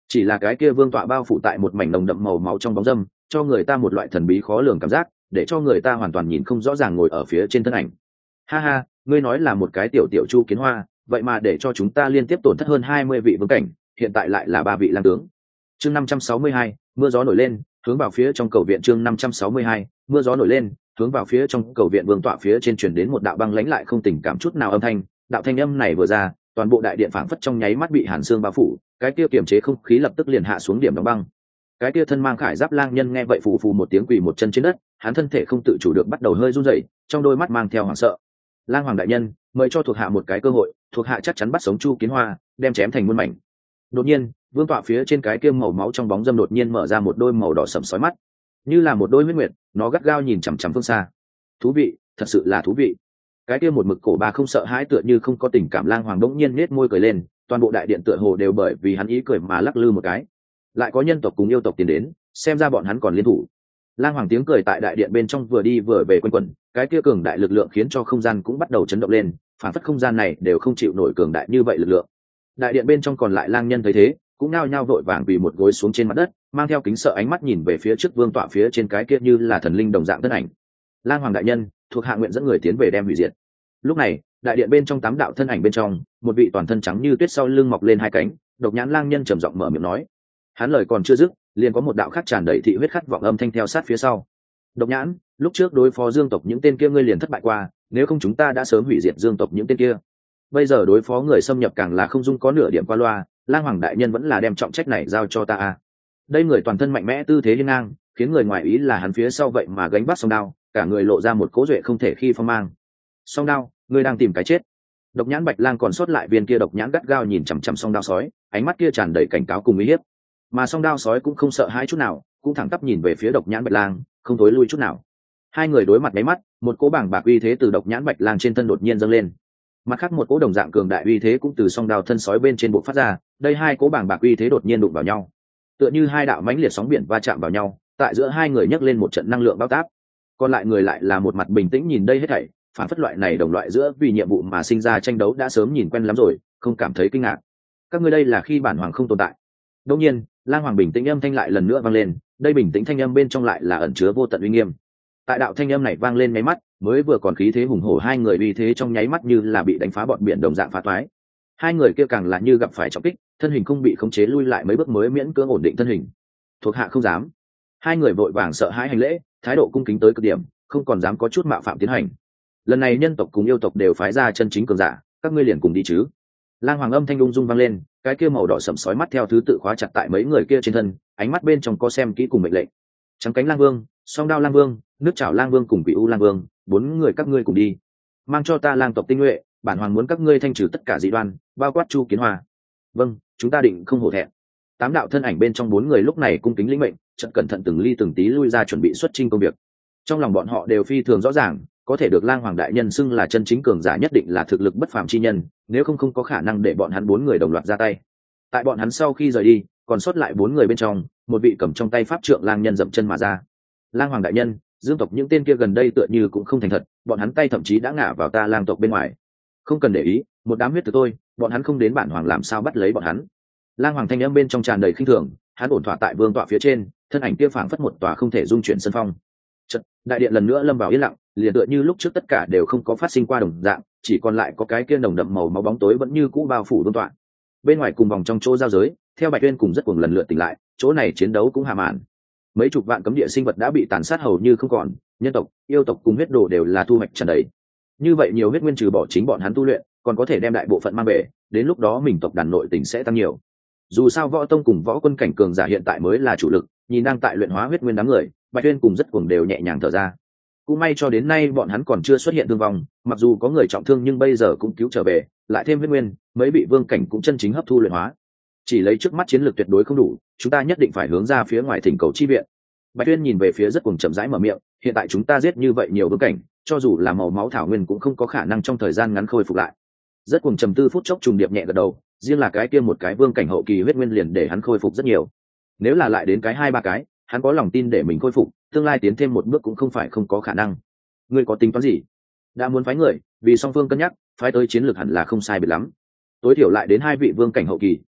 chỉ là cái kia vương tọa bao phủ tại một mảnh nồng đậm màu máu trong bóng dâm, cho người ta một loại thần bí khó lường cảm giác, để cho người ta hoàn toàn nhìn không rõ ràng ngồi ở phía trên thân ảnh. Ha ha, ngươi nói là một cái tiểu tiểu chu kiến hoa, vậy mà để cho chúng ta liên tiếp tổn thất hơn hai mươi vị vương cảnh, hiện tại lại là ba vị lang tướng. Chương năm trăm sáu mươi hai, mưa gió nổi lên, hướng vào phía trong cầu viện. Chương năm trăm sáu mươi hai, mưa gió nổi lên, hướng vào phía trong cầu viện. Vương tọa phía trên truyền đến một đạo băng lãnh lại không tình cảm chút nào âm thanh, đạo thanh âm này vừa ra, toàn bộ đại điện phảng phất trong nháy mắt bị hàn xương bao phủ, cái kia kiềm chế không khí lập tức liền hạ xuống điểm đóng băng. Cái kia thân mang khải giáp lang nhân nghe vậy phù phù một tiếng quỳ một chân trên đất, hắn thân thể không tự chủ được bắt đầu hơi run rẩy, trong đôi mắt mang theo hoảng sợ. Lang hoàng đại nhân, mời cho thuộc hạ một cái cơ hội, thuộc hạ chắc chắn bắt sống Chu Kiến Hoa, đem chém thành muôn mảnh. Đột nhiên, vương tọa phía trên cái kia màu máu trong bóng dâm đột nhiên mở ra một đôi màu đỏ sẫm sói mắt, như là một đôi huyết nguyệt, nó gắt gao nhìn chằm chằm phương xa. Thú vị, thật sự là thú vị. Cái kia một mực cổ bà không sợ hãi tựa như không có tình cảm lang hoàng đống nhiên nết môi cười lên, toàn bộ đại điện tựa hồ đều bởi vì hắn ý cười mà lắc lư một cái. Lại có nhân tộc cùng yêu tộc tiến đến, xem ra bọn hắn còn liên thủ. Lang hoàng tiếng cười tại đại điện bên trong vừa đi vừa về quanh quẩn, cái kia cường đại lực lượng khiến cho không gian cũng bắt đầu chấn động lên, phản phất không gian này đều không chịu nổi cường đại như vậy lực lượng. Đại điện bên trong còn lại lang nhân thấy thế, cũng nao nhao vội vàng vì một gối xuống trên mặt đất, mang theo kính sợ ánh mắt nhìn về phía trước vương tọa phía trên cái kia như là thần linh đồng dạng thân ảnh. Lang hoàng đại nhân, thuộc hạ nguyện dẫn người tiến về đem hủy diệt. Lúc này, đại điện bên trong tám đạo thân ảnh bên trong, một vị toàn thân trắng như tuyết sau lưng mọc lên hai cánh, độc nhãn lang nhân trầm giọng mở miệng nói. Hắn lời còn chưa dứt, liền có một đạo khác tràn đầy thị huyết khát vọng âm thanh theo sát phía sau. Độc nhãn, lúc trước đối phó dương tộc những tên kia ngươi liền thất bại qua, nếu không chúng ta đã sớm hủy diệt dương tộc những tên kia. Bây giờ đối phó người xâm nhập càng là không dung có nửa điểm qua loa, lang hoàng đại nhân vẫn là đem trọng trách này giao cho ta à. Đây người toàn thân mạnh mẽ tư thế hiên ngang, khiến người ngoài ý là hắn phía sau vậy mà gánh vác song đao, cả người lộ ra một cố duệ không thể khi phong mang. Song đao, ngươi đang tìm cái chết. Độc nhãn bạch lang còn sót lại viên kia độc nhãn gắt gao nhìn chằm chằm song đao sói, ánh mắt kia tràn đầy cảnh cáo cùng uy hiếp. Mà song đao sói cũng không sợ hãi chút nào, cũng thẳng tắp nhìn về phía độc nhãn bạch lang, không tối lui chút nào. Hai người đối mặt nháy mắt, một cỗ bảng bạc uy thế từ độc nhãn bạch lang trên thân đột nhiên dâng lên. Mặt khác một cỗ đồng dạng cường đại uy thế cũng từ song đao thân sói bên trên bộ phát ra, đây hai cỗ bảng bạc uy thế đột nhiên đụng vào nhau, tựa như hai đạo mãnh liệt sóng biển va chạm vào nhau, tại giữa hai người nhấc lên một trận năng lượng bao táp. Còn lại người lại là một mặt bình tĩnh nhìn đây hết thảy, phản phất loại này đồng loại giữa vì nhiệm vụ mà sinh ra tranh đấu đã sớm nhìn quen lắm rồi, không cảm thấy kinh ngạc. Các ngươi đây là khi bản hoàng không tồn tại. Đột nhiên, lang hoàng bình tĩnh âm thanh lại lần nữa vang lên, đây bình tĩnh thanh âm bên trong lại là ẩn chứa vô tận uy nghiêm. Tại đạo thanh âm này vang lên nháy mắt, mới vừa còn khí thế hùng hổ hai người uy thế trong nháy mắt như là bị đánh phá bọn biển đồng dạng phá toái. Hai người kia càng là như gặp phải trọng kích, thân hình không bị khống chế lui lại mấy bước mới miễn cưỡng ổn định thân hình. Thuộc hạ không dám. Hai người vội vàng sợ hãi hành lễ, thái độ cung kính tới cực điểm, không còn dám có chút mạo phạm tiến hành. Lần này nhân tộc cùng yêu tộc đều phái ra chân chính cường giả, các ngươi liền cùng đi chứ. Lang hoàng âm thanh ung dung vang lên, cái kia màu đỏ sẫm sói mắt theo thứ tự khóa chặt tại mấy người kia trên thân, ánh mắt bên trong có xem kỹ cùng mệnh lệnh. Trắng cánh lang vương, song đao lang vương, nước chảo lang vương cùng quỷ u lang vương, bốn người các ngươi cùng đi, mang cho ta lang tộc tinh nhuệ, bản hoàng muốn các ngươi thanh trừ tất cả dị đoan, bao quát Chu Kiến Hoa. Vâng, chúng ta định không hổ thẹn. Tám đạo thân ảnh bên trong bốn người lúc này cung kính lĩnh mệnh, chợt cẩn thận từng ly từng tí lui ra chuẩn bị xuất chinh công việc. Trong lòng bọn họ đều phi thường rõ ràng, có thể được lang hoàng đại nhân xưng là chân chính cường giả nhất định là thực lực bất phàm chi nhân, nếu không không có khả năng để bọn hắn bốn người đồng loạt ra tay. Tại bọn hắn sau khi rời đi, còn sót lại bốn người bên trong, một vị cầm trong tay pháp trượng lang nhân dậm chân mà ra. Lang hoàng đại nhân, dương tộc những tên kia gần đây tựa như cũng không thành thật, bọn hắn tay thậm chí đã ngả vào ta lang tộc bên ngoài. Không cần để ý, một đám huyết từ tôi, bọn hắn không đến bản hoàng làm sao bắt lấy bọn hắn. Lang hoàng thanh âm bên trong tràn đầy khinh thường, hắn ổn thỏa tại vương tọa phía trên, thân ảnh kia phảng phất một tòa không thể dung chuyển sân phong. Chợt, đại điện lần nữa lâm vào yên lặng, liền tựa như lúc trước tất cả đều không có phát sinh qua đồng dạng, chỉ còn lại có cái kia nồng đậm màu máu bóng tối vẫn như cũ bao phủ vương tọa. Bên ngoài cùng vòng trong chỗ giao giới, theo Bạch Uyên cùng rất cuồng lần lượt tỉnh lại, chỗ này chiến đấu cũng hạ màn. Mấy chục vạn cấm địa sinh vật đã bị tàn sát hầu như không còn, nhân tộc, yêu tộc cùng huyết đồ đều là thu hoạch tràn đầy. Như vậy nhiều huyết nguyên trừ bỏ chính bọn hắn tu luyện, còn có thể đem đại bộ phận mang về, đến lúc đó mình tộc đàn nội tình sẽ tăng nhiều. Dù sao võ tông cùng võ quân cảnh cường giả hiện tại mới là chủ lực, nhìn đang tại luyện hóa huyết nguyên đám người, Bạch Uyên cùng rất cuồng đều nhẹ nhàng thở ra. Cũng may cho đến nay bọn hắn còn chưa xuất hiện thương vong, mặc dù có người trọng thương nhưng bây giờ cũng cứu trở về, lại thêm huyết nguyên, mấy vị vương cảnh cũng chân chính hấp thu luyện hóa. Chỉ lấy trước mắt chiến lược tuyệt đối không đủ, chúng ta nhất định phải hướng ra phía ngoài thỉnh cầu chi viện. Bạch Uyên nhìn về phía rất cuồng chậm rãi mở miệng, hiện tại chúng ta giết như vậy nhiều vương cảnh, cho dù là màu máu thảo nguyên cũng không có khả năng trong thời gian ngắn khôi phục lại. Rất cuồng trầm tư phút chốc trùng điệp nhẹ gật đầu, riêng là cái kia một cái vương cảnh hậu kỳ huyết nguyên liền để hắn khôi phục rất nhiều. Nếu là lại đến cái hai ba cái, hắn có lòng tin để mình khôi phục, tương lai tiến thêm một bước cũng không phải không có khả năng. Ngươi có tính toán gì? Đã muốn phái người, vì song phương cân nhắc, phái tới chiến lược hẳn là không sai biệt lắm. Tối thiểu lại đến hai vị vương cảnh hậu kỳ,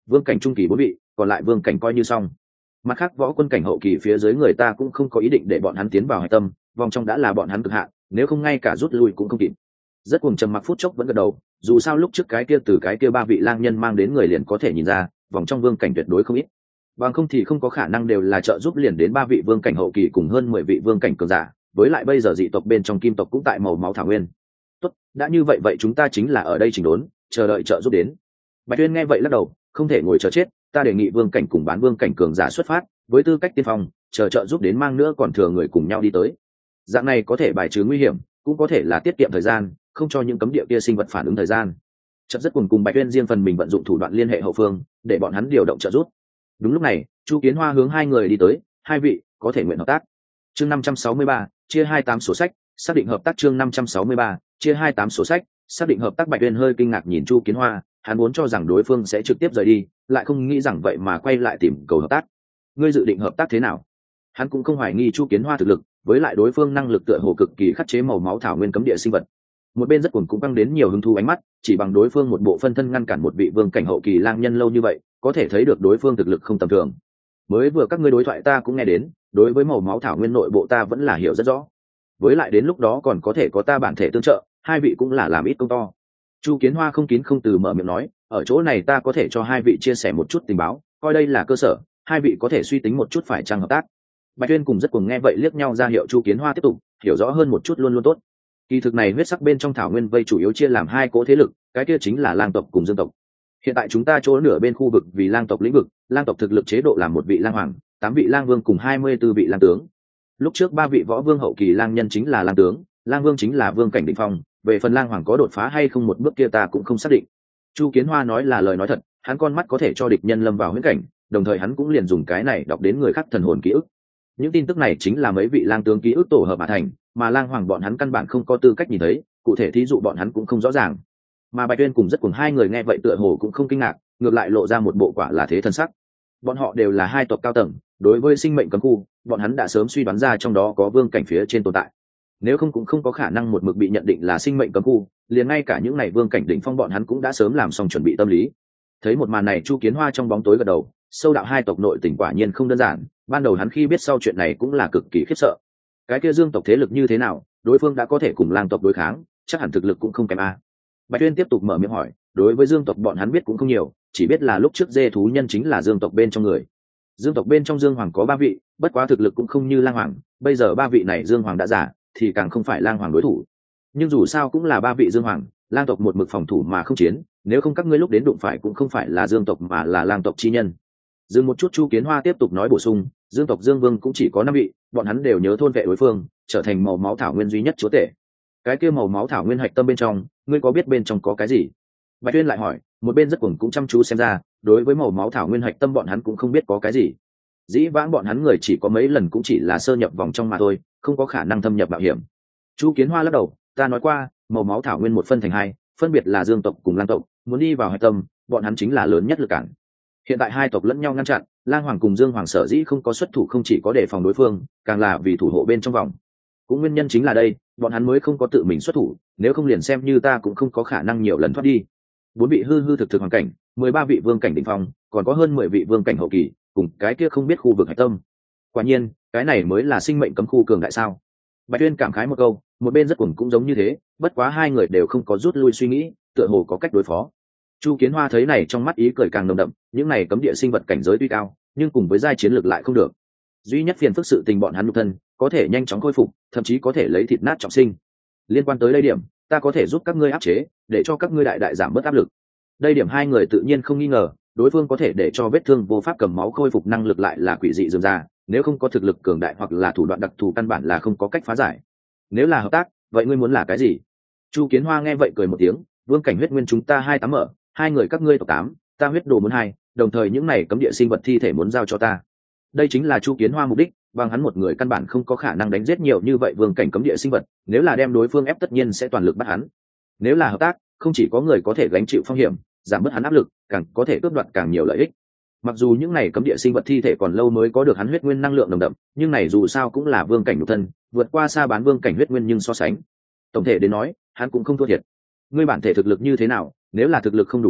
vương cảnh trung kỳ bốn vị, còn lại vương cảnh coi như xong. Mặt khác võ quân cảnh hậu kỳ phía dưới người ta cũng không có ý định để bọn hắn tiến vào hạch tâm, vòng trong đã là bọn hắn cực hạn, nếu không ngay cả rút lui cũng không kịp. Rất cuồng trầm mặc phút chốc vẫn gật đầu, dù sao lúc trước cái kia từ cái kia ba vị lang nhân mang đến người liền có thể nhìn ra, vòng trong vương cảnh tuyệt đối không ít. Bằng không thì không có khả năng đều là trợ giúp liền đến ba vị vương cảnh hậu kỳ cùng hơn mười vị vương cảnh cường giả, với lại bây giờ dị tộc bên trong kim tộc cũng tại màu máu thảo nguyên. Tốt, đã như vậy vậy chúng ta chính là ở đây chỉnh đốn, chờ đợi trợ giúp đến. Bạch Tuyên nghe vậy lắc đầu, không thể ngồi chờ chết, ta đề nghị vương cảnh cùng bán vương cảnh cường giả xuất phát, với tư cách tiên phong, chờ trợ giúp đến mang nữa còn thừa người cùng nhau đi tới. Dạng này có thể bài trừ nguy hiểm, cũng có thể là tiết kiệm thời gian, không cho những cấm địa kia sinh vật phản ứng thời gian. Chợt rất cùng cùng Bạch Tuyên riêng phần mình vận dụng thủ đoạn liên hệ hậu phương, để bọn hắn điều động trợ giúp. Đúng lúc này, Chu Kiến Hoa hướng hai người đi tới, hai vị có thể nguyện hợp tác. Chương năm trăm sáu mươi ba, chia hai tám sổ sách, xác định hợp tác. Chương năm trăm sáu mươi ba, chia hai tám sổ sách, xác định hợp tác. Bạch Tuyên hơi kinh ngạc nhìn Chu Kiến Hoa, hắn muốn cho rằng đối phương sẽ trực tiếp rời đi, lại không nghĩ rằng vậy mà quay lại tìm cầu hợp tác. Ngươi dự định hợp tác thế nào? Hắn cũng không hoài nghi Chu Kiến Hoa thực lực, với lại đối phương năng lực tựa hồ cực kỳ khắc chế màu máu thảo nguyên cấm địa sinh vật. Một bên rất cuồng cũng căng đến nhiều hứng thú ánh mắt, chỉ bằng đối phương một bộ phân thân ngăn cản một vị vương cảnh hậu kỳ lang nhân lâu như vậy, có thể thấy được đối phương thực lực không tầm thường. Mới vừa các ngươi đối thoại ta cũng nghe đến, đối với màu máu thảo nguyên nội bộ ta vẫn là hiểu rất rõ. Với lại đến lúc đó còn có thể có ta bản thể tương trợ, hai vị cũng là làm ít công to. Chu Kiến Hoa không kín không từ mở miệng nói, ở chỗ này ta có thể cho hai vị chia sẻ một chút tình báo, coi đây là cơ sở, hai vị có thể suy tính một chút phải chăng hợp tác. Bạch Tuyên cùng rất cuồng nghe vậy liếc nhau ra hiệu Chu Kiến Hoa tiếp tục hiểu rõ hơn một chút luôn luôn tốt. Kỳ thực này huyết sắc bên trong thảo nguyên vây chủ yếu chia làm hai cỗ thế lực, cái kia chính là lang tộc cùng dương tộc. Hiện tại chúng ta chỗ nửa bên khu vực vì lang tộc lĩnh vực, lang tộc thực lực chế độ là một vị lang hoàng, tám vị lang vương cùng hai mươi tư vị lang tướng. Lúc trước ba vị võ vương hậu kỳ lang nhân chính là lang tướng, lang vương chính là vương cảnh đỉnh phong, về phần lang hoàng có đột phá hay không một bước kia ta cũng không xác định. Chu Kiến Hoa nói là lời nói thật, hắn con mắt có thể cho địch nhân lâm vào huyễn cảnh, đồng thời hắn cũng liền dùng cái này đọc đến người khác thần hồn ký ức. Những tin tức này chính là mấy vị lang tướng ký ức tổ hợp mà thành, mà lang hoàng bọn hắn căn bản không có tư cách nhìn thấy, cụ thể thí dụ bọn hắn cũng không rõ ràng. Mà Bạch Tuyên cùng rất cùng hai người nghe vậy tựa hồ cũng không kinh ngạc, ngược lại lộ ra một bộ quả là thế thân sắc. Bọn họ đều là hai tộc cao tầng, đối với sinh mệnh cấm khu, bọn hắn đã sớm suy đoán ra trong đó có vương cảnh phía trên tồn tại. Nếu không cũng không có khả năng một mực bị nhận định là sinh mệnh cấm khu, liền ngay cả những này vương cảnh đỉnh phong bọn hắn cũng đã sớm làm xong chuẩn bị tâm lý. Thấy một màn này, Chu Kiến Hoa trong bóng tối gật đầu, sâu đạo hai tộc nội tình quả nhiên không đơn giản, ban đầu hắn khi biết sau chuyện này cũng là cực kỳ khiếp sợ. Cái kia dương tộc thế lực như thế nào, đối phương đã có thể cùng lang tộc đối kháng, chắc hẳn thực lực cũng không kém a. Bạch Tuyên tiếp tục mở miệng hỏi, đối với dương tộc bọn hắn biết cũng không nhiều, chỉ biết là lúc trước dê thú nhân chính là dương tộc bên trong người. Dương tộc bên trong dương hoàng có ba vị, bất quá thực lực cũng không như lang hoàng, bây giờ ba vị này dương hoàng đã giả, thì càng không phải lang hoàng đối thủ. Nhưng dù sao cũng là ba vị dương hoàng, lang tộc một mực phòng thủ mà không chiến, nếu không các ngươi lúc đến đụng phải cũng không phải là dương tộc mà là lang tộc chi nhân. Dừng một chút, Chu Kiến Hoa tiếp tục nói bổ sung, dương tộc dương vương cũng chỉ có năm vị, bọn hắn đều nhớ thôn vệ đối phương, trở thành màu máu thảo nguyên duy nhất chúa tể. Cái kia màu máu thảo nguyên hạch tâm bên trong, ngươi có biết bên trong có cái gì? Bạch Tuyên lại hỏi, một bên rất cuồng cũng chăm chú xem ra, đối với màu máu thảo nguyên hạch tâm bọn hắn cũng không biết có cái gì. Dĩ vãng bọn hắn người chỉ có mấy lần cũng chỉ là sơ nhập vòng trong mà thôi, không có khả năng thâm nhập mạo hiểm. Chu Kiến Hoa lắc đầu, ta nói qua, màu máu thảo nguyên một phân thành hai, phân biệt là dương tộc cùng lang tộc, muốn đi vào hạch tâm, bọn hắn chính là lớn nhất lực cản. Hiện tại hai tộc lẫn nhau ngăn chặn, lang hoàng cùng dương hoàng sở dĩ không có xuất thủ không chỉ có đề phòng đối phương, càng là vì thủ hộ bên trong vòng. Cũng nguyên nhân chính là đây, bọn hắn mới không có tự mình xuất thủ, nếu không liền xem như ta cũng không có khả năng nhiều lần thoát đi. Bốn vị hư hư thực thực hoàn cảnh, mười ba vị vương cảnh đỉnh phong, còn có hơn mười vị vương cảnh hậu kỳ, cùng cái kia không biết khu vực hạch tâm. Quả nhiên, cái này mới là sinh mệnh cấm khu cường đại sao? Bạch Tuyên cảm khái một câu, một bên rất cuồng cũng giống như thế, bất quá hai người đều không có rút lui suy nghĩ, tựa hồ có cách đối phó. Chu Kiến Hoa thấy này trong mắt ý cười càng nồng đậm, những này cấm địa sinh vật cảnh giới tuy cao, nhưng cùng với giai chiến lược lại không được. Duy nhất phiền phức sự tình bọn hắn nhục thân, có thể nhanh chóng khôi phục, thậm chí có thể lấy thịt nát trọng sinh. Liên quan tới đây điểm, ta có thể giúp các ngươi áp chế, để cho các ngươi đại đại giảm bớt áp lực. Đây điểm hai người tự nhiên không nghi ngờ, đối phương có thể để cho vết thương vô pháp cầm máu khôi phục năng lực lại là quỷ dị dường ra, nếu không có thực lực cường đại hoặc là thủ đoạn đặc thù căn bản là không có cách phá giải. Nếu là hợp tác, vậy ngươi muốn là cái gì? Chu Kiến Hoa nghe vậy cười một tiếng, vương cảnh huyết nguyên chúng ta hai tám mở, hai người các ngươi tộc tám, ta huyết đồ muốn hai, đồng thời những này cấm địa sinh vật thi thể muốn giao cho ta. Đây chính là Chu Kiến Hoa mục đích, bằng hắn một người căn bản không có khả năng đánh giết nhiều như vậy vương cảnh cấm địa sinh vật, nếu là đem đối phương ép tất nhiên sẽ toàn lực bắt hắn. Nếu là hợp tác, không chỉ có người có thể gánh chịu phong hiểm, giảm bớt hắn áp lực, càng có thể cướp đoạt càng nhiều lợi ích. Mặc dù những này cấm địa sinh vật thi thể còn lâu mới có được hắn huyết nguyên năng lượng nồng đậm, nhưng này dù sao cũng là vương cảnh nhục thân, vượt qua xa bán vương cảnh huyết nguyên nhưng so sánh, tổng thể đến nói, hắn cũng không thua thiệt. Ngươi bản thể thực lực như thế nào, nếu là thực lực không đủ nói,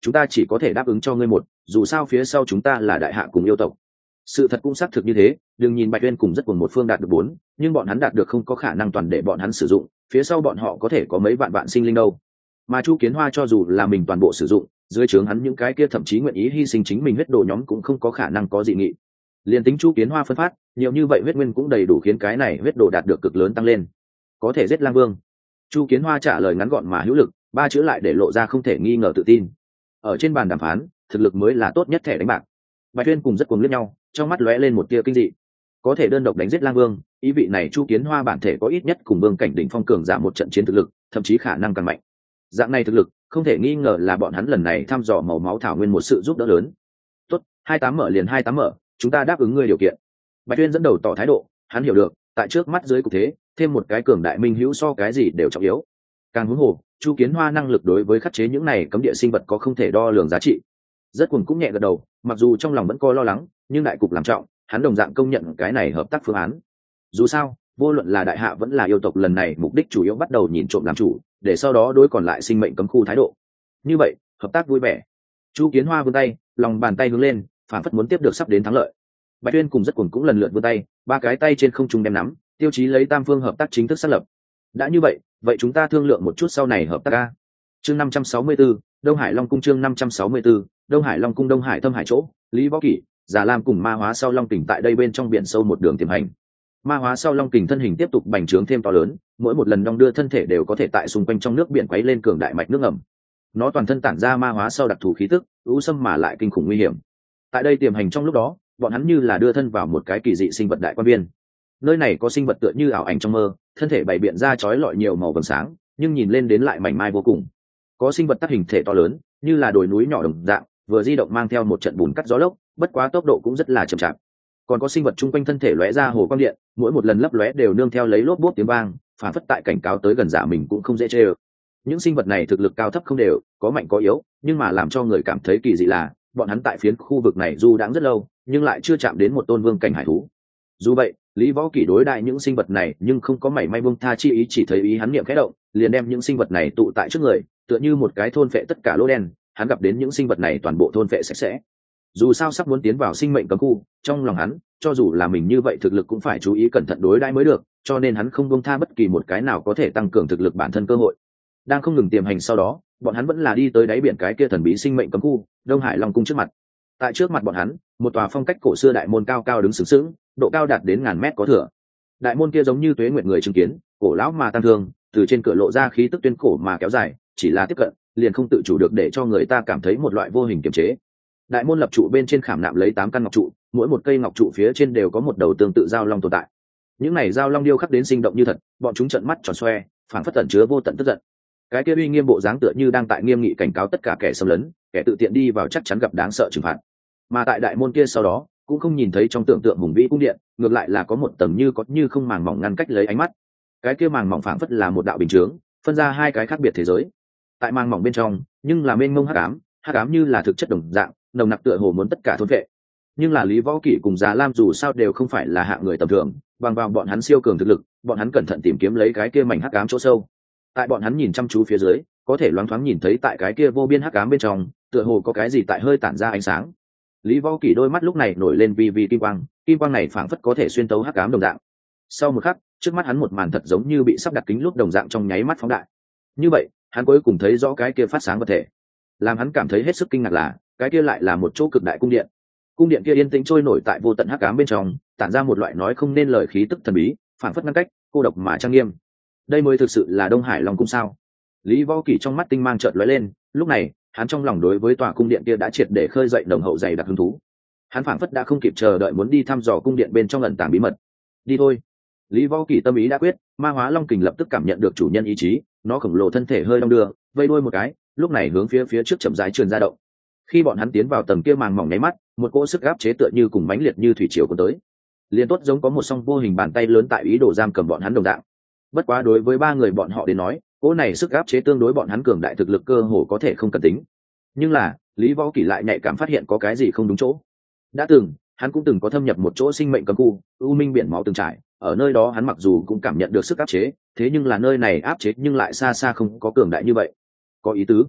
chúng ta chỉ có thể đáp ứng cho ngươi một, dù sao phía sau chúng ta là đại hạ cùng yêu tộc. Sự thật cũng xác thực như thế, đừng nhìn Bạch Uyên cùng rất cùng một phương đạt được bốn, nhưng bọn hắn đạt được không có khả năng toàn để bọn hắn sử dụng, phía sau bọn họ có thể có mấy vạn vạn sinh linh đâu. Mà Chu Kiến Hoa cho dù là mình toàn bộ sử dụng, dưới trướng hắn những cái kia thậm chí nguyện ý hy sinh chính mình huyết đồ nhóm cũng không có khả năng có dị nghị. Liên tính Chu Kiến Hoa phân phát, nhiều như vậy huyết nguyên cũng đầy đủ khiến cái này huyết đồ đạt được cực lớn tăng lên. Có thể giết Lang Vương. Chu Kiến Hoa trả lời ngắn gọn mà hữu lực, ba chữ lại để lộ ra không thể nghi ngờ tự tin. Ở trên bàn đàm phán, thực lực mới là tốt nhất thẻ đánh bạc. Bạch Uyên cùng rất cuồng liếc nhau, trong mắt lóe lên một tia kinh dị. Có thể đơn độc đánh giết Lang Vương, ý vị này Chu Kiến Hoa bản thể có ít nhất cùng vương cảnh đỉnh phong cường giả một trận chiến thực lực, thậm chí khả năng càng mạnh. Dạng này thực lực, không thể nghi ngờ là bọn hắn lần này thăm dò màu máu thảo nguyên một sự giúp đỡ lớn. Tốt, hai tám mở liền hai tám mở, chúng ta đáp ứng ngươi điều kiện. Bạch Uyên dẫn đầu tỏ thái độ, hắn hiểu được, tại trước mắt dưới cục thế, thêm một cái cường đại minh hữu so cái gì đều trọng yếu. Càng huống hồ, Chu Kiến Hoa năng lực đối với khắc chế những này cấm địa sinh vật có không thể đo lường giá trị. Rất cuồng cũng nhẹ gật đầu, mặc dù trong lòng vẫn có lo lắng, nhưng đại cục làm trọng, hắn đồng dạng công nhận cái này hợp tác phương án. Dù sao, vô luận là đại hạ vẫn là yêu tộc lần này mục đích chủ yếu bắt đầu nhìn trộm làm chủ, để sau đó đối còn lại sinh mệnh cấm khu thái độ. Như vậy, hợp tác vui vẻ. Chu Kiến Hoa vươn tay, lòng bàn tay hướng lên, phản phất muốn tiếp được sắp đến thắng lợi. Bạch Uyên cùng rất cuồng cũng lần lượt vươn tay, ba cái tay trên không trung đem nắm, tiêu chí lấy tam phương hợp tác chính thức xác lập. Đã như vậy, vậy chúng ta thương lượng một chút sau này hợp tác a. Chương năm trăm sáu mươi tư, Đông Hải Long cung chương năm trăm sáu mươi tư, Đông Hải Long cung Đông Hải Thâm Hải chỗ, Lý Võ Kỷ, Già Lam cùng Ma Hóa sau Long Kình tại đây bên trong biển sâu một đường tiềm hành. Ma Hóa sau Long Kình thân hình tiếp tục bành trướng thêm to lớn, mỗi một lần đong đưa thân thể đều có thể tại xung quanh trong nước biển quấy lên cường đại mạch nước ngầm. Nó toàn thân tản ra ma hóa sau đặc thù khí tức, u sâm mà lại kinh khủng nguy hiểm. Tại đây tiềm hành trong lúc đó, bọn hắn như là đưa thân vào một cái kỳ dị sinh vật đại quan viên. Nơi này có sinh vật tựa như ảo ảnh trong mơ, thân thể bày biện ra chói lọi nhiều màu vầng sáng, nhưng nhìn lên đến lại mảnh mai vô cùng. Có sinh vật tác hình thể to lớn, như là đồi núi nhỏ đồng dạng, vừa di động mang theo một trận bùn cắt gió lốc, bất quá tốc độ cũng rất là chậm chạp. Còn có sinh vật chung quanh thân thể lóe ra hồ quang điện, mỗi một lần lấp lóe đều nương theo lấy lốp bốp tiếng vang, phản phất tại cảnh cáo tới gần giả mình cũng không dễ chơi. Những sinh vật này thực lực cao thấp không đều, có mạnh có yếu, nhưng mà làm cho người cảm thấy kỳ dị là, bọn hắn tại phiến khu vực này du đãng rất lâu, nhưng lại chưa chạm đến một tôn vương cảnh hải thú. Dù vậy, Lý Võ Kỷ đối đại những sinh vật này nhưng không có mảy may buông tha chi ý, chỉ thấy ý hắn niệm khẽ động, liền đem những sinh vật này tụ tại trước người, tựa như một cái thôn phệ tất cả lỗ đen, hắn gặp đến những sinh vật này toàn bộ thôn phệ sạch sẽ. Dù sao sắp muốn tiến vào sinh mệnh cấm khu, trong lòng hắn, cho dù là mình như vậy thực lực cũng phải chú ý cẩn thận đối đãi mới được, cho nên hắn không buông tha bất kỳ một cái nào có thể tăng cường thực lực bản thân cơ hội. Đang không ngừng tiềm hành sau đó, bọn hắn vẫn là đi tới đáy biển cái kia thần bí sinh mệnh cấm khu, Đông Hải Long cung trước mặt. Tại trước mặt bọn hắn, một tòa phong cách cổ xưa đại môn cao cao đứng sừng sững, độ cao đạt đến ngàn mét có thừa. Đại môn kia giống như tuế nguyệt người chứng kiến, cổ lão mà tăng thương, từ trên cửa lộ ra khí tức tuyên cổ mà kéo dài, chỉ là tiếp cận, liền không tự chủ được để cho người ta cảm thấy một loại vô hình kiềm chế. Đại môn lập trụ bên trên khảm nạm lấy tám căn ngọc trụ, mỗi một cây ngọc trụ phía trên đều có một đầu tương tự giao long tồn tại. Những này giao long điêu khắc đến sinh động như thật, bọn chúng trợn mắt tròn xoe, phảng phất tẩn chứa vô tận tức giận. Cái kia uy nghiêm bộ dáng tựa như đang tại nghiêm nghị cảnh cáo tất cả kẻ xâm lấn, kẻ tự tiện đi vào chắc chắn gặp đáng sợ trừng phạt. Mà tại đại môn kia sau đó, cũng không nhìn thấy trong tưởng tượng hùng vĩ cung điện, ngược lại là có một tầng như có như không màng mỏng ngăn cách lấy ánh mắt. Cái kia màng mỏng phảng phất là một đạo bình chướng, phân ra hai cái khác biệt thế giới. Tại màng mỏng bên trong, nhưng là mênh mông hắc ám, hắc ám như là thực chất đồng dạng, nồng nặc tựa hồ muốn tất cả thôn vệ. Nhưng là Lý Võ Kỷ cùng Già Lam dù sao đều không phải là hạng người tầm thường, bằng vào bọn hắn siêu cường thực lực, bọn hắn cẩn thận tìm kiếm lấy cái kia mảnh hắc ám chỗ sâu. Tại bọn hắn nhìn chăm chú phía dưới, có thể loáng thoáng nhìn thấy tại cái kia vô biên hắc ám bên trong, tựa hồ có cái gì tại hơi tản ra ánh sáng. Lý Võ Kỷ đôi mắt lúc này nổi lên vi vi kim quang, kim quang này phảng phất có thể xuyên tấu hắc ám đồng dạng. Sau một khắc, trước mắt hắn một màn thật giống như bị sắp đặt kính lúp đồng dạng trong nháy mắt phóng đại. Như vậy, hắn cuối cùng thấy rõ cái kia phát sáng vật thể. Làm hắn cảm thấy hết sức kinh ngạc là, cái kia lại là một chỗ cực đại cung điện. Cung điện kia yên tĩnh trôi nổi tại vô tận hắc ám bên trong, tản ra một loại nói không nên lời khí tức thần bí, phảng phất ngăn cách, cô độc mà trang nghiêm. Đây mới thực sự là Đông Hải Long cung sao? Lý Võ Kỷ trong mắt tinh mang chợt lóe lên, lúc này, hắn trong lòng đối với tòa cung điện kia đã triệt để khơi dậy nồng hậu dày đặc hứng thú. Hắn phảng phất đã không kịp chờ đợi muốn đi thăm dò cung điện bên trong ẩn tàng bí mật. Đi thôi. Lý Võ Kỷ tâm ý đã quyết, Ma Hóa Long Kình lập tức cảm nhận được chủ nhân ý chí, nó khổng lồ thân thể hơi đong đưa, vây đuôi một cái, lúc này hướng phía phía trước chậm rãi trườn ra động. Khi bọn hắn tiến vào tầng kia màng mỏng nháy mắt, một cỗ sức áp chế tựa như cùng mãnh liệt như thủy triều cuốn tới. Liên tốt giống có một song vô hình bàn tay lớn tại ý đồ giam cầm bọn hắn đồng dạng. Bất quá đối với ba người bọn họ đến nói, cỗ này sức áp chế tương đối bọn hắn cường đại thực lực cơ hồ có thể không cần tính. Nhưng là, Lý Võ Kỷ lại nhạy cảm phát hiện có cái gì không đúng chỗ. Đã từng, hắn cũng từng có thâm nhập một chỗ sinh mệnh cấm khu, u minh biển máu từng trải, ở nơi đó hắn mặc dù cũng cảm nhận được sức áp chế, thế nhưng là nơi này áp chế nhưng lại xa xa không có cường đại như vậy. Có ý tứ.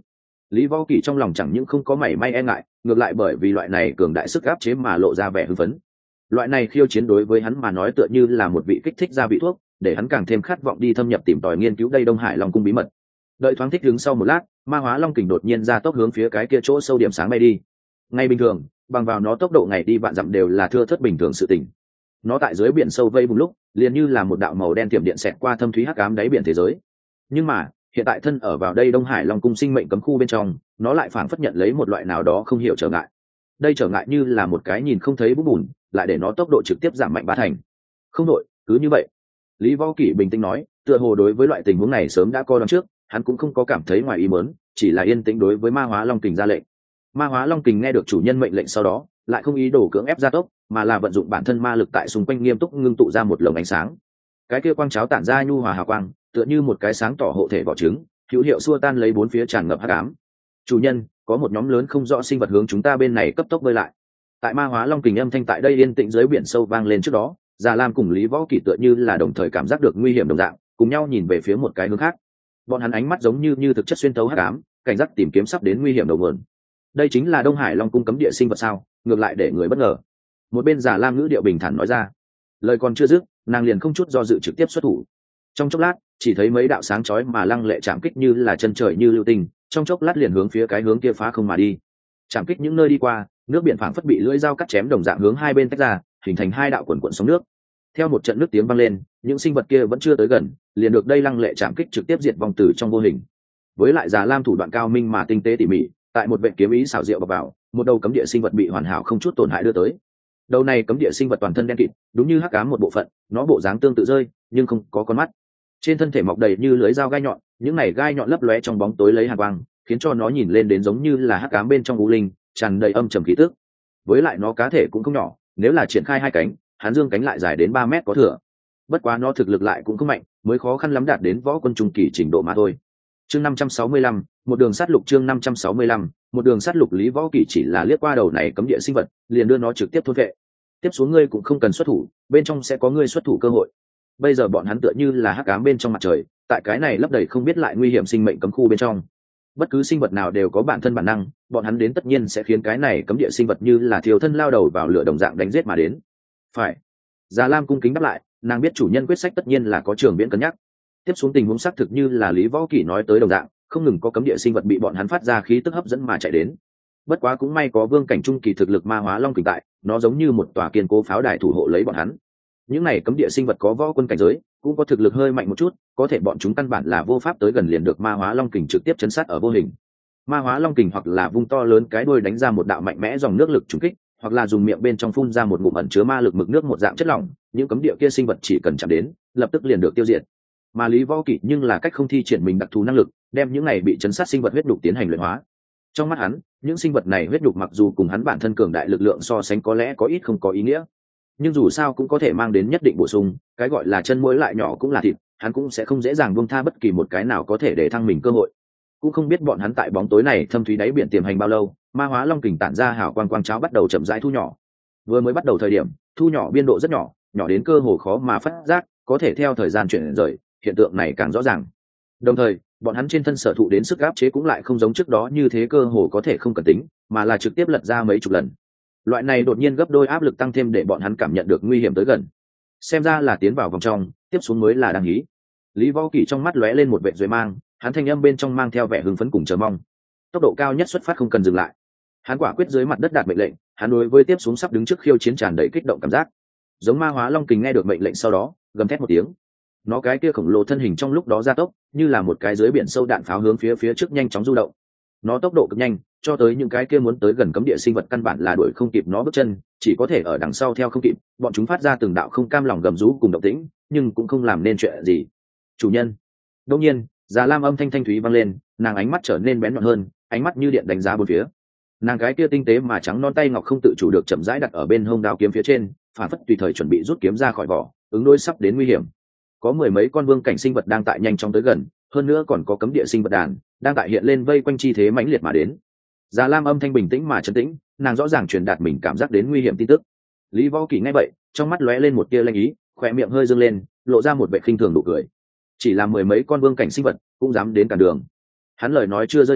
Lý Võ Kỳ trong lòng chẳng những không có mảy may e ngại, ngược lại bởi vì loại này cường đại sức áp chế mà lộ ra vẻ hưng phấn. Loại này khiêu chiến đối với hắn mà nói tựa như là một vị kích thích gia vị thuốc, để hắn càng thêm khát vọng đi thâm nhập tìm tòi nghiên cứu đây Đông Hải Long cung bí mật. Đợi thoáng thích đứng sau một lát, Ma Hóa Long kình đột nhiên ra tốc hướng phía cái kia chỗ sâu điểm sáng bay đi. Ngay bình thường, bằng vào nó tốc độ ngày đi vạn dặm đều là thưa thớt bình thường sự tình. Nó tại dưới biển sâu vây bùng lúc, liền như là một đạo màu đen tiềm điện xẹt qua thâm thúy hắc ám đáy biển thế giới. Nhưng mà, hiện tại thân ở vào đây Đông Hải Long cung sinh mệnh cấm khu bên trong, nó lại phảng phất nhận lấy một loại nào đó không hiểu trở ngại. Đây trở ngại như là một cái nhìn không thấy bút bùn, lại để nó tốc độ trực tiếp giảm mạnh ba thành. Không đội, cứ như vậy. Lý Võ Kỷ bình tĩnh nói, tựa hồ đối với loại tình huống này sớm đã coi đoán trước, hắn cũng không có cảm thấy ngoài ý muốn, chỉ là yên tĩnh đối với Ma Hóa Long kình ra lệnh. Ma Hóa Long kình nghe được chủ nhân mệnh lệnh sau đó, lại không ý đồ cưỡng ép gia tốc, mà là vận dụng bản thân ma lực tại xung quanh nghiêm túc ngưng tụ ra một lồng ánh sáng. Cái kia quang cháo tản ra nhu hòa hào quang, tựa như một cái sáng tỏ hộ thể vỏ trứng, hữu hiệu xua tan lấy bốn phía tràn ngập hắc ám. Chủ nhân, có một nhóm lớn không rõ sinh vật hướng chúng ta bên này cấp tốc bơi lại. Tại Ma Hóa Long kình âm thanh tại đây yên tĩnh dưới biển sâu vang lên trước đó, Già Lam cùng Lý Võ Kỷ tựa như là đồng thời cảm giác được nguy hiểm đồng dạng, cùng nhau nhìn về phía một cái hướng khác. Bọn hắn ánh mắt giống như như thực chất xuyên thấu hắc ám, cảnh giác tìm kiếm sắp đến nguy hiểm đầu nguồn. Đây chính là Đông Hải Long cung cấm địa sinh vật sao? Ngược lại để người bất ngờ. Một bên Già Lam ngữ điệu bình thản nói ra. Lời còn chưa dứt, nàng liền không chút do dự trực tiếp xuất thủ. Trong chốc lát, chỉ thấy mấy đạo sáng chói mà lăng lệ chạm kích như là chân trời như lưu tinh, trong chốc lát liền hướng phía cái hướng kia phá không mà đi. Chạm kích những nơi đi qua, nước biển phảng phất bị lưỡi dao cắt chém đồng dạng hướng hai bên tách ra, hình thành hai đạo quần quần sóng nước. Theo một trận nước tiếng vang lên, những sinh vật kia vẫn chưa tới gần, liền được đây lăng lệ chạm kích trực tiếp diệt vong tử trong vô hình. Với lại Già Lam thủ đoạn cao minh mà tinh tế tỉ mỉ, tại một vệ kiếm ý xảo diệu bọc vào, một đầu cấm địa sinh vật bị hoàn hảo không chút tổn hại đưa tới. Đầu này cấm địa sinh vật toàn thân đen kịt, đúng như hắc ám một bộ phận, nó bộ dáng tương tự rơi, nhưng không có con mắt. Trên thân thể mọc đầy như lưới dao gai nhọn, những này gai nhọn lấp lóe trong bóng tối lấy hàn quang, khiến cho nó nhìn lên đến giống như là hắc ám bên trong u linh, tràn đầy âm trầm khí tức. Với lại nó cá thể cũng không nhỏ, nếu là triển khai hai cánh, hắn dương cánh lại dài đến ba mét có thừa. Bất quá nó thực lực lại cũng không mạnh, mới khó khăn lắm đạt đến võ quân trung kỳ trình độ mà thôi. Chương năm trăm sáu mươi lăm, một đường sát lục chương năm trăm sáu mươi lăm, một đường sát lục Lý Võ Kỷ chỉ là liếc qua đầu này cấm địa sinh vật, liền đưa nó trực tiếp thôn vệ. Tiếp xuống ngươi cũng không cần xuất thủ, bên trong sẽ có ngươi xuất thủ cơ hội. Bây giờ bọn hắn tựa như là hắc ám bên trong mặt trời, tại cái này lấp đầy không biết lại nguy hiểm sinh mệnh cấm khu bên trong. Bất cứ sinh vật nào đều có bản thân bản năng, bọn hắn đến tất nhiên sẽ khiến cái này cấm địa sinh vật như là thiêu thân lao đầu vào lửa đồng dạng đánh giết mà đến. Phải. Già Lam cung kính đáp lại, nàng biết chủ nhân quyết sách tất nhiên là có Trường Viễn cân nhắc. Tiếp xuống tình huống xác thực như là Lý Võ Kỷ nói tới đồng dạng, không ngừng có cấm địa sinh vật bị bọn hắn phát ra khí tức hấp dẫn mà chạy đến. Bất quá cũng may có vương cảnh trung kỳ thực lực Ma Hóa Long kình tại, nó giống như một tòa kiên cố pháo đài thủ hộ lấy bọn hắn. Những này cấm địa sinh vật có võ quân cảnh giới, cũng có thực lực hơi mạnh một chút, có thể bọn chúng căn bản là vô pháp tới gần liền được Ma Hóa Long kình trực tiếp chấn sát ở vô hình. Ma Hóa Long kình hoặc là vung to lớn cái đuôi đánh ra một đạo mạnh mẽ dòng nước lực trùng kích, hoặc là dùng miệng bên trong phun ra một ngụm ẩn chứa ma lực mực nước một dạng chất lỏng, những cấm địa kia sinh vật chỉ cần chạm đến, lập tức liền được tiêu diệt. Mà Lý Võ Kỷ nhưng là cách không thi triển mình đặc thù năng lực, đem những này bị chấn sát sinh vật huyết đục tiến hành luyện hóa. Trong mắt hắn, những sinh vật này huyết đục mặc dù cùng hắn bản thân cường đại lực lượng so sánh có lẽ có ít không có ý nghĩa, nhưng dù sao cũng có thể mang đến nhất định bổ sung, cái gọi là chân muối lại nhỏ cũng là thịt, hắn cũng sẽ không dễ dàng buông tha bất kỳ một cái nào có thể để thăng mình cơ hội. Cũng không biết bọn hắn tại bóng tối này thâm thúy đáy biển tiềm hành bao lâu, Ma Hóa Long kình tản ra hào quang quang cháo bắt đầu chậm rãi thu nhỏ. Vừa mới bắt đầu thời điểm, thu nhỏ biên độ rất nhỏ, nhỏ đến cơ hồ khó mà phát giác, có thể theo thời gian chuyển rời, hiện tượng này càng rõ ràng. Đồng thời, bọn hắn trên thân sở thụ đến sức áp chế cũng lại không giống trước đó như thế cơ hồ có thể không cần tính, mà là trực tiếp lật ra mấy chục lần. Loại này đột nhiên gấp đôi áp lực tăng thêm để bọn hắn cảm nhận được nguy hiểm tới gần. Xem ra là tiến vào vòng trong, tiếp xuống mới là đáng ý. Lý Võ Kỷ trong mắt lóe lên một vẻ duệ mang, hắn thanh âm bên trong mang theo vẻ hưng phấn cùng chờ mong. Tốc độ cao nhất xuất phát không cần dừng lại. Hắn quả quyết dưới mặt đất đạt mệnh lệnh, hắn đối với tiếp xuống sắp đứng trước khiêu chiến tràn đầy kích động cảm giác. Giống Ma Hóa Long kình nghe được mệnh lệnh sau đó, gầm thét một tiếng. Nó cái kia khổng lồ thân hình trong lúc đó gia tốc, như là một cái dưới biển sâu đạn pháo hướng phía phía trước nhanh chóng du động. Nó tốc độ cực nhanh, cho tới những cái kia muốn tới gần cấm địa sinh vật căn bản là đuổi không kịp nó bước chân, chỉ có thể ở đằng sau theo không kịp. Bọn chúng phát ra từng đạo không cam lòng gầm rú cùng động tĩnh, nhưng cũng không làm nên chuyện gì. Chủ nhân. Đương nhiên, Già Lam âm thanh thanh thúy vang lên, nàng ánh mắt trở nên bén nhọn hơn, ánh mắt như điện đánh giá bốn phía. Nàng cái kia tinh tế mà trắng non tay ngọc không tự chủ được chậm rãi đặt ở bên hông đao kiếm phía trên, phản phất tùy thời chuẩn bị rút kiếm ra khỏi vỏ, ứng đối sắp đến nguy hiểm. Có mười mấy con vương cảnh sinh vật đang tại nhanh chóng tới gần, hơn nữa còn có cấm địa sinh vật đàn đang tại hiện lên vây quanh chi thế mãnh liệt mà đến. Già Lam âm thanh bình tĩnh mà trấn tĩnh, nàng rõ ràng truyền đạt mình cảm giác đến nguy hiểm tin tức. Lý Võ Kỷ nghe vậy, trong mắt lóe lên một tia lanh ý, khóe miệng hơi dương lên, lộ ra một vẻ khinh thường nụ cười. Chỉ là mười mấy con vương cảnh sinh vật cũng dám đến cản đường. Hắn lời nói chưa rơi xuống,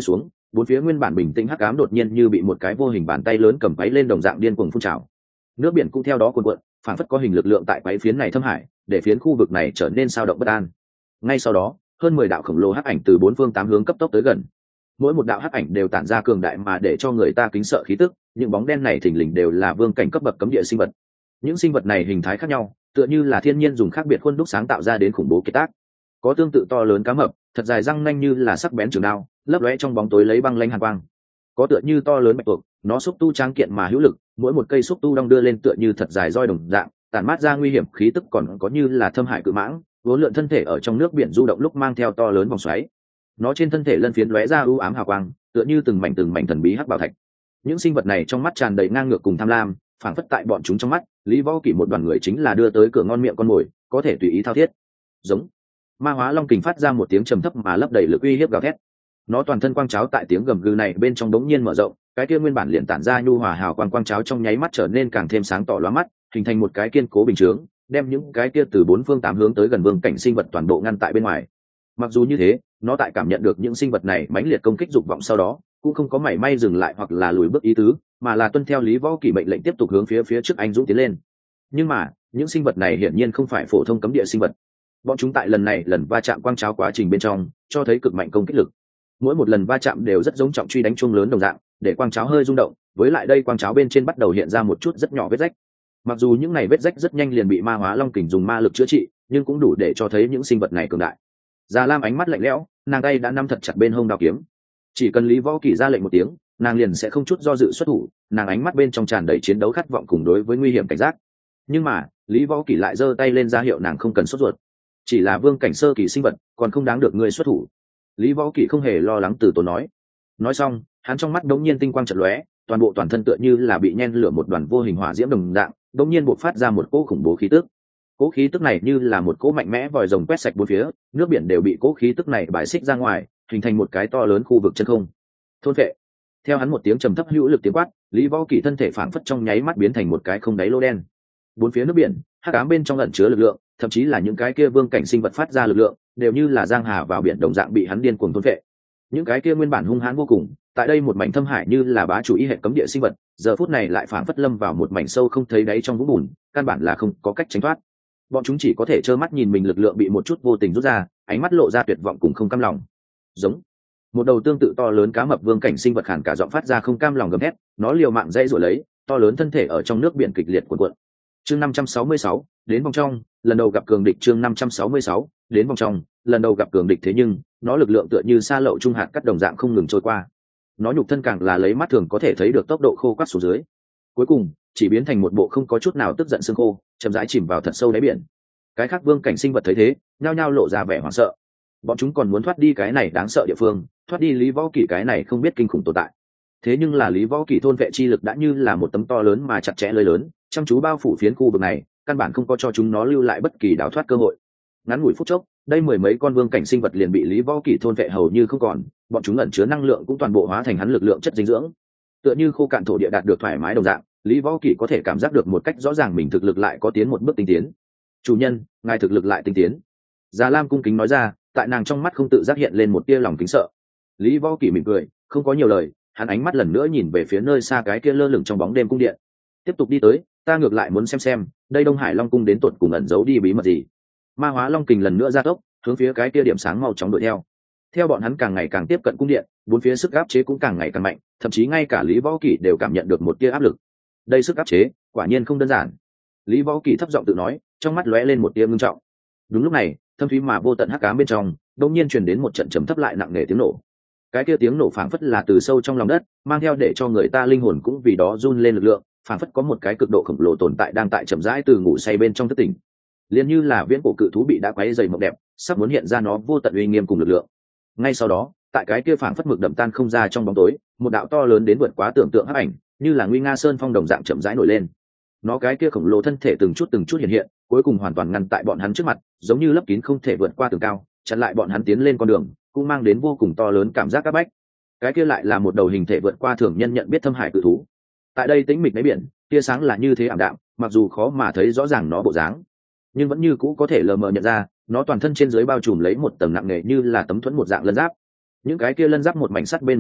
bốn phía nguyên bản bình tĩnh hắc ám đột nhiên như bị một cái vô hình bàn tay lớn cầm váy lên đồng dạng điên cuồng phun trào. Nước biển cũng theo đó cuồn cuộn, phản phất có hình lực lượng tại váy phiến này thâm hải, để phiến khu vực này trở nên sao động bất an. Ngay sau đó, hơn mười đạo khổng lồ hắc ảnh từ bốn phương tám hướng cấp tốc tới gần. Mỗi một đạo hắc ảnh đều tản ra cường đại mà để cho người ta kính sợ khí tức, những bóng đen này thình lình đều là vương cảnh cấp bậc cấm địa sinh vật. Những sinh vật này hình thái khác nhau, tựa như là thiên nhiên dùng khác biệt khuôn đúc sáng tạo ra đến khủng bố kiệt tác. Có tương tự to lớn cá mập, thật dài răng nanh như là sắc bén trường đao, lấp lóe trong bóng tối lấy băng lanh hàn quang. Có tựa như to lớn bạch tuộc, nó xúc tu tráng kiện mà hữu lực, mỗi một cây xúc tu đong đưa lên tựa như thật dài roi đồng dạng, tản mát ra nguy hiểm khí tức, còn có như là thâm hải cự mãng, vốn lượn thân thể ở trong nước biển du động lúc mang theo to lớn vòng xoáy. Nó trên thân thể lân phiến lóe ra u ám hào quang, tựa như từng mảnh từng mảnh thần bí hắc bảo thạch. Những sinh vật này trong mắt tràn đầy ngang ngược cùng tham lam, phảng phất tại bọn chúng trong mắt, Lý Võ Kỷ một đoàn người chính là đưa tới cửa ngon miệng con mồi, có thể tùy ý thao thiết. Giống. Ma Hóa Long kình phát ra một tiếng trầm thấp mà lấp đầy lực uy hiếp gào thét. Nó toàn thân quang cháo tại tiếng gầm gừ này bên trong đống nhiên mở rộng, cái kia nguyên bản liền tản ra nhu hòa hào quang quang cháo trong nháy mắt trở nên càng thêm sáng tỏ lóa mắt, hình thành một cái kiên cố bình chướng, đem những cái kia từ bốn phương tám hướng tới gần vương cảnh sinh vật toàn bộ ngăn tại bên ngoài. Mặc dù như thế, nó tại cảm nhận được những sinh vật này mãnh liệt công kích dục vọng sau đó, cũng không có mảy may dừng lại hoặc là lùi bước ý tứ, mà là tuân theo Lý Võ Kỷ mệnh lệnh tiếp tục hướng phía phía trước anh dũng tiến lên. Nhưng mà, những sinh vật này hiển nhiên không phải phổ thông cấm địa sinh vật. Bọn chúng tại lần này lần va chạm quang cháo quá trình bên trong, cho thấy cực mạnh công kích lực. Mỗi một lần va chạm đều rất giống trọng truy đánh chuông lớn đồng dạng, để quang cháo hơi rung động, với lại đây quang cháo bên trên bắt đầu hiện ra một chút rất nhỏ vết rách. Mặc dù những này vết rách rất nhanh liền bị Ma Hóa Long kình dùng ma lực chữa trị, nhưng cũng đủ để cho thấy những sinh vật này cường đại. Già Lam ánh mắt lạnh lẽo, nàng tay đã nắm thật chặt bên hông đao kiếm. Chỉ cần Lý Võ Kỷ ra lệnh một tiếng, nàng liền sẽ không chút do dự xuất thủ, nàng ánh mắt bên trong tràn đầy chiến đấu khát vọng cùng đối với nguy hiểm cảnh giác. Nhưng mà, Lý Võ Kỷ lại giơ tay lên ra hiệu nàng không cần sốt ruột. Chỉ là vương cảnh sơ kỳ sinh vật, còn không đáng được ngươi xuất thủ. Lý Võ Kỷ không hề lo lắng từ tốn nói. Nói xong, hắn trong mắt đống nhiên tinh quang chợt lóe, toàn bộ toàn thân tựa như là bị nhen lửa một đoàn vô hình hỏa diễm đồng dạng, đống nhiên bộc phát ra một cỗ khủng bố khí tức. Cỗ khí tức này như là một cỗ mạnh mẽ vòi rồng quét sạch bốn phía, nước biển đều bị cỗ khí tức này bài xích ra ngoài, hình thành một cái to lớn khu vực chân không. Thôn vệ. Theo hắn một tiếng trầm thấp hữu lực tiếng quát, Lý Võ Kỷ thân thể phảng phất trong nháy mắt biến thành một cái không đáy lô đen. Bốn phía nước biển, hắc ám bên trong ẩn chứa lực lượng, thậm chí là những cái kia vương cảnh sinh vật phát ra lực lượng, đều như là giang hà vào biển đồng dạng bị hắn điên cuồng thôn vệ. Những cái kia nguyên bản hung hãn vô cùng, tại đây một mảnh thâm hải như là bá chủ y hệ cấm địa sinh vật, giờ phút này lại phảng phất lâm vào một mảnh sâu không thấy đáy trong vũng bùn, căn bản là không có cách tránh thoát. Bọn chúng chỉ có thể trơ mắt nhìn mình lực lượng bị một chút vô tình rút ra, ánh mắt lộ ra tuyệt vọng cùng không cam lòng. Giống. Một đầu tương tự to lớn cá mập vương cảnh sinh vật khản cả giọng phát ra không cam lòng gầm thét, nó liều mạng dãy giụa lấy, to lớn thân thể ở trong nước biển kịch liệt cuộn cuộn. Chương năm trăm sáu mươi sáu, đến vòng trong, lần đầu gặp cường địch. Chương năm trăm sáu mươi sáu, đến vòng trong, lần đầu gặp cường địch. Thế nhưng, nó lực lượng tựa như sa lậu trung hạt cắt đồng dạng không ngừng trôi qua. Nó nhục thân càng là lấy mắt thường có thể thấy được tốc độ khô quắt xuống dưới. Cuối cùng, chỉ biến thành một bộ không có chút nào tức giận xương khô, chậm rãi chìm vào thật sâu đáy biển. Cái khác vương cảnh sinh vật thấy thế, nhao nhao lộ ra vẻ hoảng sợ. Bọn chúng còn muốn thoát đi cái này đáng sợ địa phương, thoát đi Lý Võ Kỷ cái này không biết kinh khủng tồn tại. Thế nhưng là Lý Võ Kỷ thôn vệ chi lực đã như là một tấm to lớn mà chặt chẽ lưới lớn, chăm chú bao phủ phiến khu vực này, căn bản không có cho chúng nó lưu lại bất kỳ đào thoát cơ hội. Ngắn ngủi phút chốc, đây mười mấy con vương cảnh sinh vật liền bị Lý Võ Kỷ thôn vệ hầu như không còn, bọn chúng ẩn chứa năng lượng cũng toàn bộ hóa thành hắn lực lượng chất dinh dưỡng. Tựa như khô cạn thổ địa đạt được thoải mái đồng dạng, Lý Võ Kỷ có thể cảm giác được một cách rõ ràng mình thực lực lại có tiến một bước tinh tiến. "Chủ nhân, ngài thực lực lại tinh tiến." Già Lam cung kính nói ra, tại nàng trong mắt không tự giác hiện lên một tia lòng kính sợ. Lý Võ Kỷ mỉm cười, không có nhiều lời, hắn ánh mắt lần nữa nhìn về phía nơi xa cái kia lơ lửng trong bóng đêm cung điện. "Tiếp tục đi tới, ta ngược lại muốn xem xem, đây Đông Hải Long cung đến tột cùng ẩn giấu đi bí mật gì." Ma Hóa Long kình lần nữa gia tốc, hướng phía cái kia điểm sáng mau chóng đuổi theo. Theo bọn hắn càng ngày càng tiếp cận cung điện, bốn phía sức áp chế cũng càng ngày càng mạnh, thậm chí ngay cả Lý Võ Kỷ đều cảm nhận được một tia áp lực. Đây sức áp chế, quả nhiên không đơn giản. Lý Võ Kỷ thấp giọng tự nói, trong mắt lóe lên một tia ngưng trọng. Đúng lúc này, thâm thúy mà vô tận hắc ám bên trong, đột nhiên truyền đến một trận trầm thấp lại nặng nề tiếng nổ. Cái kia tiếng nổ phảng phất là từ sâu trong lòng đất, mang theo để cho người ta linh hồn cũng vì đó run lên lực lượng, phảng phất có một cái cực độ khổng lồ tồn tại đang tại chậm rãi từ ngủ say bên trong thức tỉnh. Liên như là viễn cổ cự thú bị đã quấy dày mộng đẹp, sắp muốn hiện ra nó vô tận uy nghiêm cùng lực lượng. Ngay sau đó, tại cái kia phảng phất mực đậm tan không ra trong bóng tối, một đạo to lớn đến vượt quá tưởng tượng hắc ảnh, như là nguy nga sơn phong đồng dạng chậm rãi nổi lên. Nó cái kia khổng lồ thân thể từng chút từng chút hiện hiện, cuối cùng hoàn toàn ngăn tại bọn hắn trước mặt, giống như lấp kín không thể vượt qua tường cao, chặn lại bọn hắn tiến lên con đường, cũng mang đến vô cùng to lớn cảm giác áp bách. Cái kia lại là một đầu hình thể vượt qua thường nhân nhận biết thâm hải cự thú. Tại đây tĩnh mịch đáy biển, tia sáng là như thế ảm đạm, mặc dù khó mà thấy rõ ràng nó bộ dáng, nhưng vẫn như cũ có thể lờ mờ nhận ra, nó toàn thân trên dưới bao trùm lấy một tầng nặng nề như là tấm thuẫn một dạng lân giáp. Những cái kia lân giáp một mảnh sắt bên một mảnh,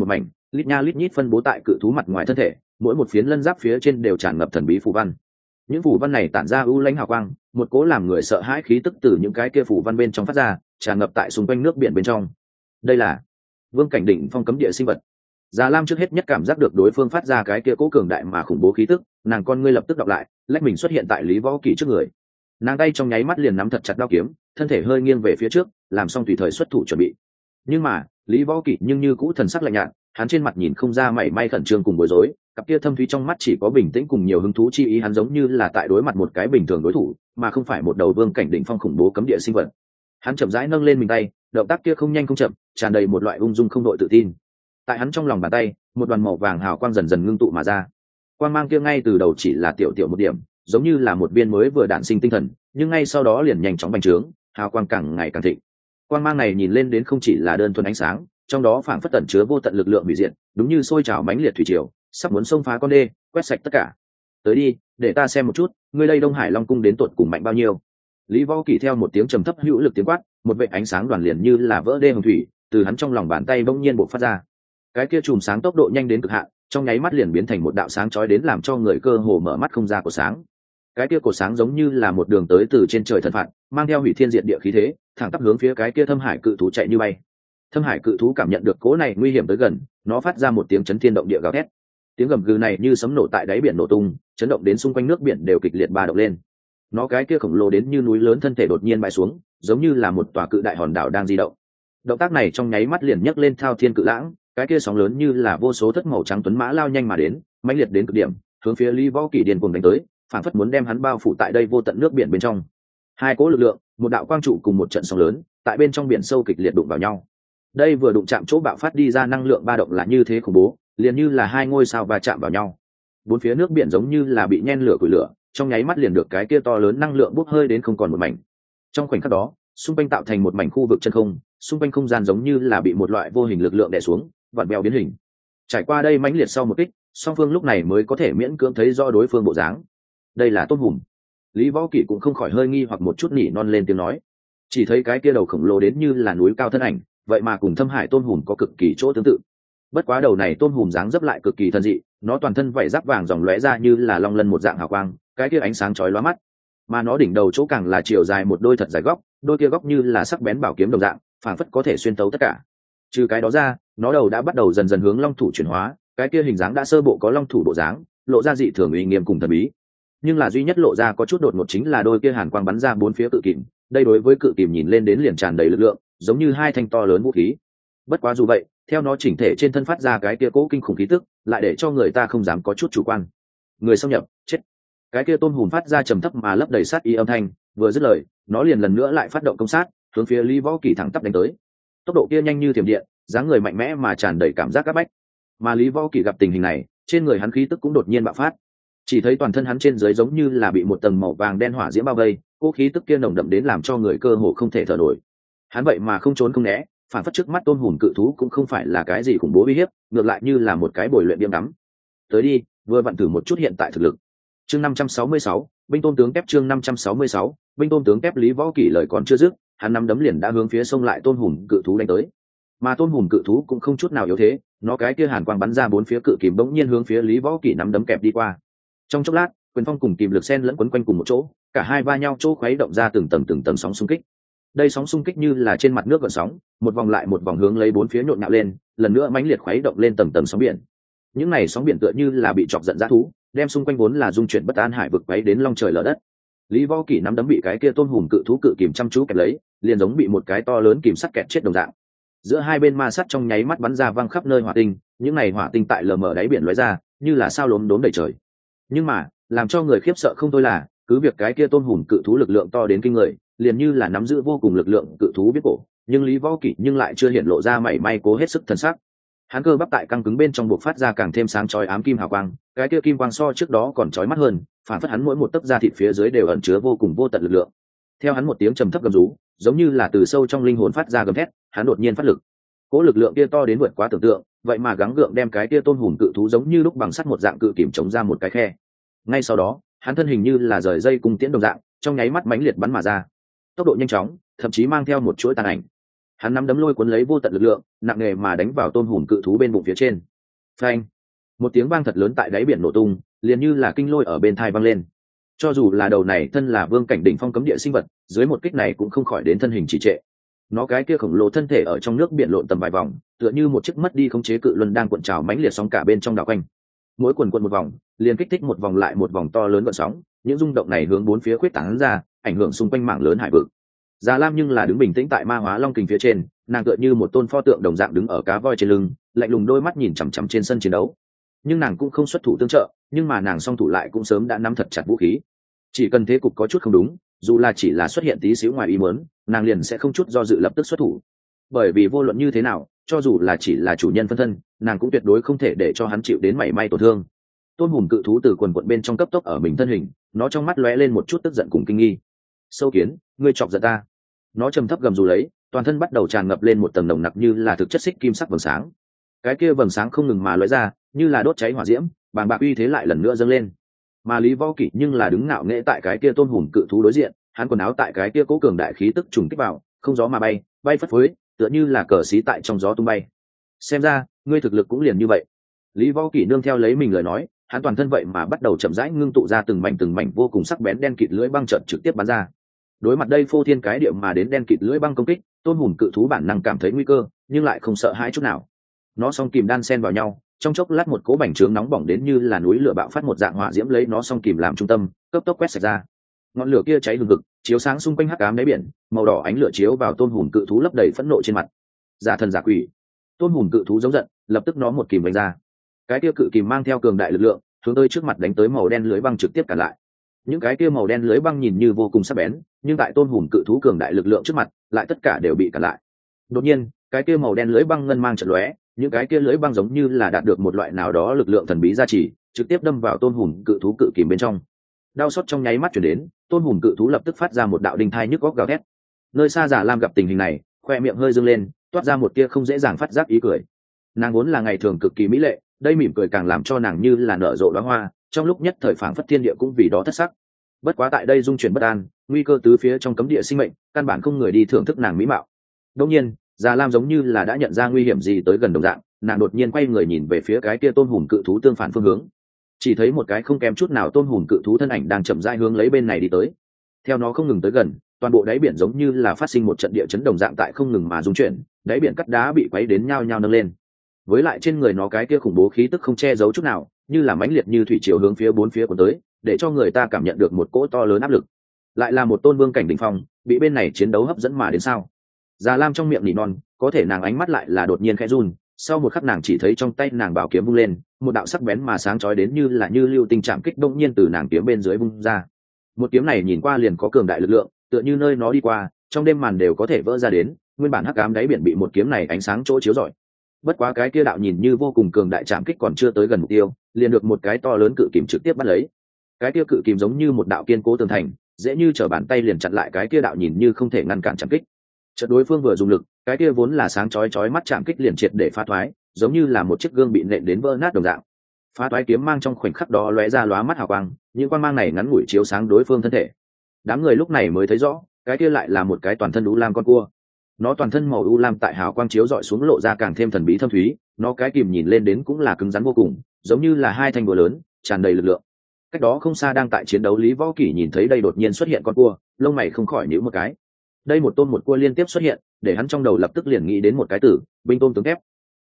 lít nha lít nhít phân bố tại cự thú mặt ngoài thân thể, mỗi một phiến lân giáp phía trên đều tràn ngập thần bí phù văn. Những phù văn này tản ra u lãnh hào quang, một cố làm người sợ hãi khí tức từ những cái kia phù văn bên trong phát ra, tràn ngập tại xung quanh nước biển bên trong. Đây là vương cảnh đỉnh phong cấm địa sinh vật. Già Lam trước hết nhất cảm giác được đối phương phát ra cái kia cố cường đại mà khủng bố khí tức, nàng con ngươi lập tức đọc lại, lách mình xuất hiện tại Lý Võ Kỳ trước người. Nàng tay trong nháy mắt liền nắm thật chặt đao kiếm, thân thể hơi nghiêng về phía trước, làm xong tùy thời xuất thủ chuẩn bị. Nhưng mà Lý Võ Kỳ nhưng như cũ thần sắc lạnh nhạt, hắn trên mặt nhìn không ra mảy may khẩn trương cùng bối rối, cặp kia thâm thúy trong mắt chỉ có bình tĩnh cùng nhiều hứng thú chi ý, hắn giống như là tại đối mặt một cái bình thường đối thủ, mà không phải một đầu vương cảnh đỉnh phong khủng bố cấm địa sinh vật. Hắn chậm rãi nâng lên mình tay, động tác kia không nhanh không chậm, tràn đầy một loại ung dung không đội tự tin. Tại hắn trong lòng bàn tay, một đoàn màu vàng hào quang dần dần ngưng tụ mà ra. Quang mang kia ngay từ đầu chỉ là tiểu tiểu một điểm, giống như là một viên mới vừa đản sinh tinh thần, nhưng ngay sau đó liền nhanh chóng bành trướng, hào quang càng ngày càng thịnh. Quang mang này nhìn lên đến không chỉ là đơn thuần ánh sáng, trong đó phảng phất tẩn chứa vô tận lực lượng hủy diệt, đúng như sôi trào mãnh liệt thủy triều, sắp muốn xông phá con đê, quét sạch tất cả. Tới đi, để ta xem một chút, ngươi đây Đông Hải Long cung đến tột cùng mạnh bao nhiêu. Lý Võ Kỳ theo một tiếng trầm thấp hữu lực tiếng quát, một vệt ánh sáng đoàn liền như là vỡ đê hồng thủy, từ hắn trong lòng bàn tay bỗng nhiên bộc phát ra. Cái kia chùm sáng tốc độ nhanh đến cực hạn, trong nháy mắt liền biến thành một đạo sáng chói đến làm cho người cơ hồ mở mắt không ra của sáng. Cái kia cổ sáng giống như là một đường tới từ trên trời thần phạt, mang theo hủy thiên diệt địa khí thế, thẳng tắp hướng phía cái kia Thâm Hải cự thú chạy như bay. Thâm Hải cự thú cảm nhận được cỗ này nguy hiểm tới gần, nó phát ra một tiếng chấn thiên động địa gào thét. Tiếng gầm gừ này như sấm nổ tại đáy biển nổ tung, chấn động đến xung quanh nước biển đều kịch liệt ba động lên. Nó cái kia khổng lồ đến như núi lớn thân thể đột nhiên bại xuống, giống như là một tòa cự đại hòn đảo đang di động. Động tác này trong nháy mắt liền nhấc lên thao thiên cự lãng, cái kia sóng lớn như là vô số thất màu trắng tuấn mã lao nhanh mà đến, mãnh liệt đến cực điểm, hướng phía Lý Võ Kỳ điên cuồng đánh tới, phảng phất muốn đem hắn bao phủ tại đây vô tận nước biển bên trong. Hai cỗ lực lượng, một đạo quang trụ cùng một trận sóng lớn, tại bên trong biển sâu kịch liệt đụng vào nhau. Đây vừa đụng chạm chỗ bạo phát đi ra năng lượng ba động là như thế khủng bố, liền như là hai ngôi sao va chạm vào nhau. Bốn phía nước biển giống như là bị nhen lửa củi lửa, trong nháy mắt liền được cái kia to lớn năng lượng bốc hơi đến không còn một mảnh. Trong khoảnh khắc đó, xung quanh tạo thành một mảnh khu vực chân không, xung quanh không gian giống như là bị một loại vô hình lực lượng đè xuống, vặn vẹo biến hình. Trải qua đây mãnh liệt sau một kích, song phương lúc này mới có thể miễn cưỡng thấy rõ đối phương bộ dáng. Đây là Tôn Hùng. Lý Võ Kỵ cũng không khỏi hơi nghi hoặc một chút, nỉ non lên tiếng nói. Chỉ thấy cái kia đầu khổng lồ đến như là núi cao thân ảnh, vậy mà cùng Thâm Hải Tôn Hùng có cực kỳ chỗ tương tự. Bất quá đầu này Tôn Hùng dáng dấp lại cực kỳ thần dị, nó toàn thân vảy giáp vàng dòng lóe ra như là long lân một dạng hào quang, cái kia ánh sáng chói lóa mắt. Mà nó đỉnh đầu chỗ càng là chiều dài một đôi thật dài góc, đôi kia góc như là sắc bén bảo kiếm đồng dạng, phảng phất có thể xuyên tấu tất cả. Trừ cái đó ra, nó đầu đã bắt đầu dần dần hướng long thủ chuyển hóa, cái kia hình dáng đã sơ bộ có long thủ bộ dáng, lộ ra dị thường uy nghiêm cùng thần bí. Nhưng là duy nhất lộ ra có chút đột ngột chính là đôi kia hàn quang bắn ra bốn phía cự kìm, đây đối với cự kìm nhìn lên đến liền tràn đầy lực lượng, giống như hai thanh to lớn vũ khí. Bất quá dù vậy, theo nó chỉnh thể trên thân phát ra cái kia cố kinh khủng khí tức, lại để cho người ta không dám có chút chủ quan. Người xâm nhập, chết. Cái kia Tôn Hùng phát ra trầm thấp mà lấp đầy sát ý âm thanh, vừa dứt lời, nó liền lần nữa lại phát động công sát, hướng phía Lý Võ Kỵ thẳng tắp đánh tới. Tốc độ kia nhanh như thiểm điện, dáng người mạnh mẽ mà tràn đầy cảm giác áp bách. Mà Lý Võ Kỵ gặp tình hình này, trên người hắn khí tức cũng đột nhiên bạo phát. Chỉ thấy toàn thân hắn trên dưới giống như là bị một tầng màu vàng đen hỏa diễm bao vây, cố khí tức kia nồng đậm đến làm cho người cơ hồ không thể thở nổi. Hắn vậy mà không trốn không né, phản phất trước mắt Tôn Hùng cự thú cũng không phải là cái gì khủng bố uy hiếp, ngược lại như là một cái bồi luyện biếm đắm. Tới đi, vừa vặn thử một chút hiện tại thực lực. Chương năm trăm sáu mươi sáu, binh tôn tướng kép chương năm trăm sáu mươi sáu, binh tôn tướng kép. Lý Võ Kỵ lời còn chưa dứt, hắn nắm đấm liền đã hướng phía sông lại Tôn Hùng cự thú đánh tới. Mà Tôn Hùng cự thú cũng không chút nào yếu thế, nó cái kia hàn quang bắn ra bốn phía cự kìm bỗng nhiên hướng phía Lý Võ Kỵ nắm đấm kẹp đi qua. Trong chốc lát, quyền phong cùng kìm lực xen lẫn quấn quanh cùng một chỗ, cả hai va nhau chỗ khuấy động ra từng tầng từng tầng sóng xung kích. Đây sóng xung kích như là trên mặt nước gợn sóng, một vòng lại một vòng hướng lấy bốn phía nhộn nhạo lên, lần nữa mãnh liệt khuấy động lên tầng tầng sóng biển. Những này sóng biển tựa như là bị chọc giận dã thú, đem xung quanh vốn là dung chuyển bất an hải vực quấy đến long trời lở đất. Lý Võ Kỵ nắm đấm bị cái kia Tôn Hùng cự thú cự kìm chăm chú kẹp lấy, liền giống bị một cái to lớn kìm sắt kẹp chết đồng dạng. Giữa hai bên ma sắt trong nháy mắt bắn ra văng khắp nơi hỏa tinh, những này hỏa tinh tại lờ mờ đáy biển lóe ra, như là sao lốm đốm đầy trời. Nhưng mà, làm cho người khiếp sợ không thôi là, cứ việc cái kia Tôn Hùng cự thú lực lượng to đến kinh người, liền như là nắm giữ vô cùng lực lượng cự thú biết cổ, nhưng Lý Võ Kỵ nhưng lại chưa hiện lộ ra mảy may cố hết sức thần sắc. Hắn cơ bắp tại căng cứng bên trong buộc phát ra càng thêm sáng chói ám kim hào quang, cái kia kim quang so trước đó còn chói mắt hơn, phản phất hắn mỗi một tấc da thịt phía dưới đều ẩn chứa vô cùng vô tận lực lượng. Theo hắn một tiếng trầm thấp gầm rú, giống như là từ sâu trong linh hồn phát ra gầm thét, hắn đột nhiên phát lực. Cố lực lượng kia to đến vượt quá tưởng tượng, vậy mà gắng gượng đem cái kia Tôn Hùng cự thú giống như lúc bằng sắt một dạng cự kìm chống ra một cái khe. Ngay sau đó, hắn thân hình như là rời dây cung tiễn đồng dạng, trong nháy mắt mãnh liệt bắn mà ra. Tốc độ nhanh chóng, thậm chí mang theo một chuỗi tàn ảnh. Hắn nắm đấm lôi cuốn lấy vô tận lực lượng, nặng nề mà đánh vào Tôn Hùng cự thú bên bụng phía trên. Phanh! Một tiếng vang thật lớn tại đáy biển nổ tung, liền như là kinh lôi ở bên thai vang lên. Cho dù là đầu này thân là vương cảnh đỉnh phong cấm địa sinh vật, dưới một kích này cũng không khỏi đến thân hình trì trệ. Nó cái kia khổng lồ thân thể ở trong nước biển lộn tầm vài vòng, tựa như một chiếc mất đi khống chế cự luân đang cuộn trào mãnh liệt sóng cả bên trong đảo quanh. Mỗi quần quần một vòng, liền kích thích một vòng lại một vòng to lớn gợn sóng, những rung động này hướng bốn phía khuyết tán ra, ảnh hưởng xung quanh mảng lớn hải vực. Già Lam nhưng là đứng bình tĩnh tại ma hóa long kình phía trên, nàng tựa như một tôn pho tượng đồng dạng đứng ở cá voi trên lưng, lạnh lùng đôi mắt nhìn chằm chằm trên sân chiến đấu. Nhưng nàng cũng không xuất thủ tương trợ, nhưng mà nàng song thủ lại cũng sớm đã nắm thật chặt vũ khí. Chỉ cần thế cục có chút không đúng, dù là chỉ là xuất hiện tí xíu ngoài ý muốn, nàng liền sẽ không chút do dự lập tức xuất thủ. Bởi vì vô luận như thế nào, cho dù là chỉ là chủ nhân phân thân, nàng cũng tuyệt đối không thể để cho hắn chịu đến mảy may tổn thương. Tôn hùng cự thú từ quần quận bên trong cấp tốc ở mình thân hình, nó trong mắt lóe lên một chút tức giận cùng kinh nghi. Sâu kiến, ngươi chọc giận ta. Nó trầm thấp gầm rú lấy, toàn thân bắt đầu tràn ngập lên một tầng nồng nặc như là thực chất xích kim sắc vầng sáng. Cái kia vầng sáng không ngừng mà lóe ra, như là đốt cháy hỏa diễm, bàng bạc uy thế lại lần nữa dâng lên. Mà Lý Võ Kỷ nhưng là đứng ngạo nghễ tại cái kia tôn hùng cự thú đối diện, hắn quần áo tại cái kia cố cường đại khí tức trùng kích vào, không gió mà bay, bay phất phới, tựa như là cờ xí tại trong gió tung bay. Xem ra, ngươi thực lực cũng liền như vậy. Lý Võ Kỷ nương theo lấy mình lời nói, hắn toàn thân vậy mà bắt đầu chậm rãi ngưng tụ ra từng mảnh từng mảnh vô cùng sắc bén đen kịt lưỡi băng trận trực tiếp bắn ra. Đối mặt đây phô thiên cái địa mà đến đen kịt lưỡi băng công kích, tôn hùng cự thú bản năng cảm thấy nguy cơ, nhưng lại không sợ hãi chút nào. Nó song kìm đan xen vào nhau, trong chốc lát một cỗ bành trướng nóng bỏng đến như là núi lửa bạo phát một dạng hỏa diễm lấy nó song kìm làm trung tâm, cấp tốc quét sạch ra. Ngọn lửa kia cháy hừng hực, chiếu sáng xung quanh hắc ám đáy biển, màu đỏ ánh lửa chiếu vào tôn hùng cự thú lấp đầy phẫn nộ trên mặt. Giả thần giả quỷ! Tôn hùng cự thú giống giận, lập tức nó một kìm đánh ra. Cái kia cự kìm mang theo cường đại lực lượng, hướng tới trước mặt đánh tới màu đen lưới băng trực tiếp cản lại. Những cái kia màu đen lưới băng nhìn như vô cùng sắc bén, nhưng tại tôn hùng cự thú cường đại lực lượng trước mặt, lại tất cả đều bị cản lại. Đột nhiên, cái kia màu đen lưới băng ngân mang chợt lóe, những cái kia lưới băng giống như là đạt được một loại nào đó lực lượng thần bí gia trì, trực tiếp đâm vào tôn hùng cự thú cự kìm bên trong. Đau xót trong nháy mắt chuyển đến, tôn hùng cự thú lập tức phát ra một đạo đinh thai nhức góc gào thét. Nơi xa Giả Lam gặp tình hình này, khoe miệng hơi dương lên, toát ra một tia không dễ dàng phát giác ý cười. Nàng vốn là ngày thường cực kỳ mỹ lệ, đây mỉm cười càng làm cho nàng như là nở rộ đóa hoa, trong lúc nhất thời phảng phất thiên địa cũng vì đó thất sắc. Bất quá tại đây dung chuyển bất an, nguy cơ tứ phía trong cấm địa sinh mệnh, căn bản không người đi thưởng thức nàng mỹ mạo. Đương nhiên, Già Lam giống như là đã nhận ra nguy hiểm gì tới gần đồng dạng, nàng đột nhiên quay người nhìn về phía cái kia tôn hùng cự thú tương phản phương hướng. Chỉ thấy một cái không kém chút nào tôn hùng cự thú thân ảnh đang chậm rãi hướng lấy bên này đi tới. Theo nó không ngừng tới gần, toàn bộ đáy biển giống như là phát sinh một trận địa chấn đồng dạng tại không ngừng mà rung chuyển, đáy biển cắt đá bị quấy đến nhao nhao nâng lên. Với lại trên người nó cái kia khủng bố khí tức không che giấu chút nào, như là mãnh liệt như thủy triều hướng phía bốn phía cuốn tới, để cho người ta cảm nhận được một cỗ to lớn áp lực. Lại là một tôn vương cảnh đỉnh phong, bị bên này chiến đấu hấp dẫn mà đến sao? Già Lam trong miệng nỉ non, có thể nàng ánh mắt lại là đột nhiên khẽ run, sau một khắc nàng chỉ thấy trong tay nàng bảo kiếm vung lên, một đạo sắc bén mà sáng chói đến như là như lưu tinh chạm kích đông nhiên từ nàng kiếm bên dưới vung ra. Một kiếm này nhìn qua liền có cường đại lực lượng, tựa như nơi nó đi qua, trong đêm màn đều có thể vỡ ra đến, nguyên bản hắc ám đáy biển bị một kiếm này ánh sáng chỗ chiếu rọi. Bất quá cái kia đạo nhìn như vô cùng cường đại chạm kích còn chưa tới gần mục tiêu, liền được một cái to lớn cự kìm trực tiếp bắt lấy. Cái kia cự kìm giống như một đạo kiên cố tường thành, dễ như trở bàn tay liền chặn lại cái kia đạo nhìn như không thể ngăn cản chạm kích. Chợt đối phương vừa dùng lực, cái kia vốn là sáng chói chói mắt chạm kích liền triệt để phá thoái, giống như là một chiếc gương bị nện đến vỡ nát đồng dạng. Phá thoái kiếm mang trong khoảnh khắc đó lóe ra lóa mắt hào quang, những quang mang này ngắn ngủi chiếu sáng đối phương thân thể. Đám người lúc này mới thấy rõ, cái kia lại là một cái toàn thân u lam con cua. Nó toàn thân màu u lam tại hào quang chiếu rọi xuống lộ ra càng thêm thần bí thâm thúy, nó cái kìm nhìn lên đến cũng là cứng rắn vô cùng, giống như là hai thanh búa lớn, tràn đầy lực lượng. Cách đó không xa đang tại chiến đấu Lý Võ Kỷ nhìn thấy đây đột nhiên xuất hiện con cua, lông mày không khỏi nhíu một cái. Đây một tôn một cua liên tiếp xuất hiện, để hắn trong đầu lập tức liền nghĩ đến một cái từ, binh tôm tướng thép,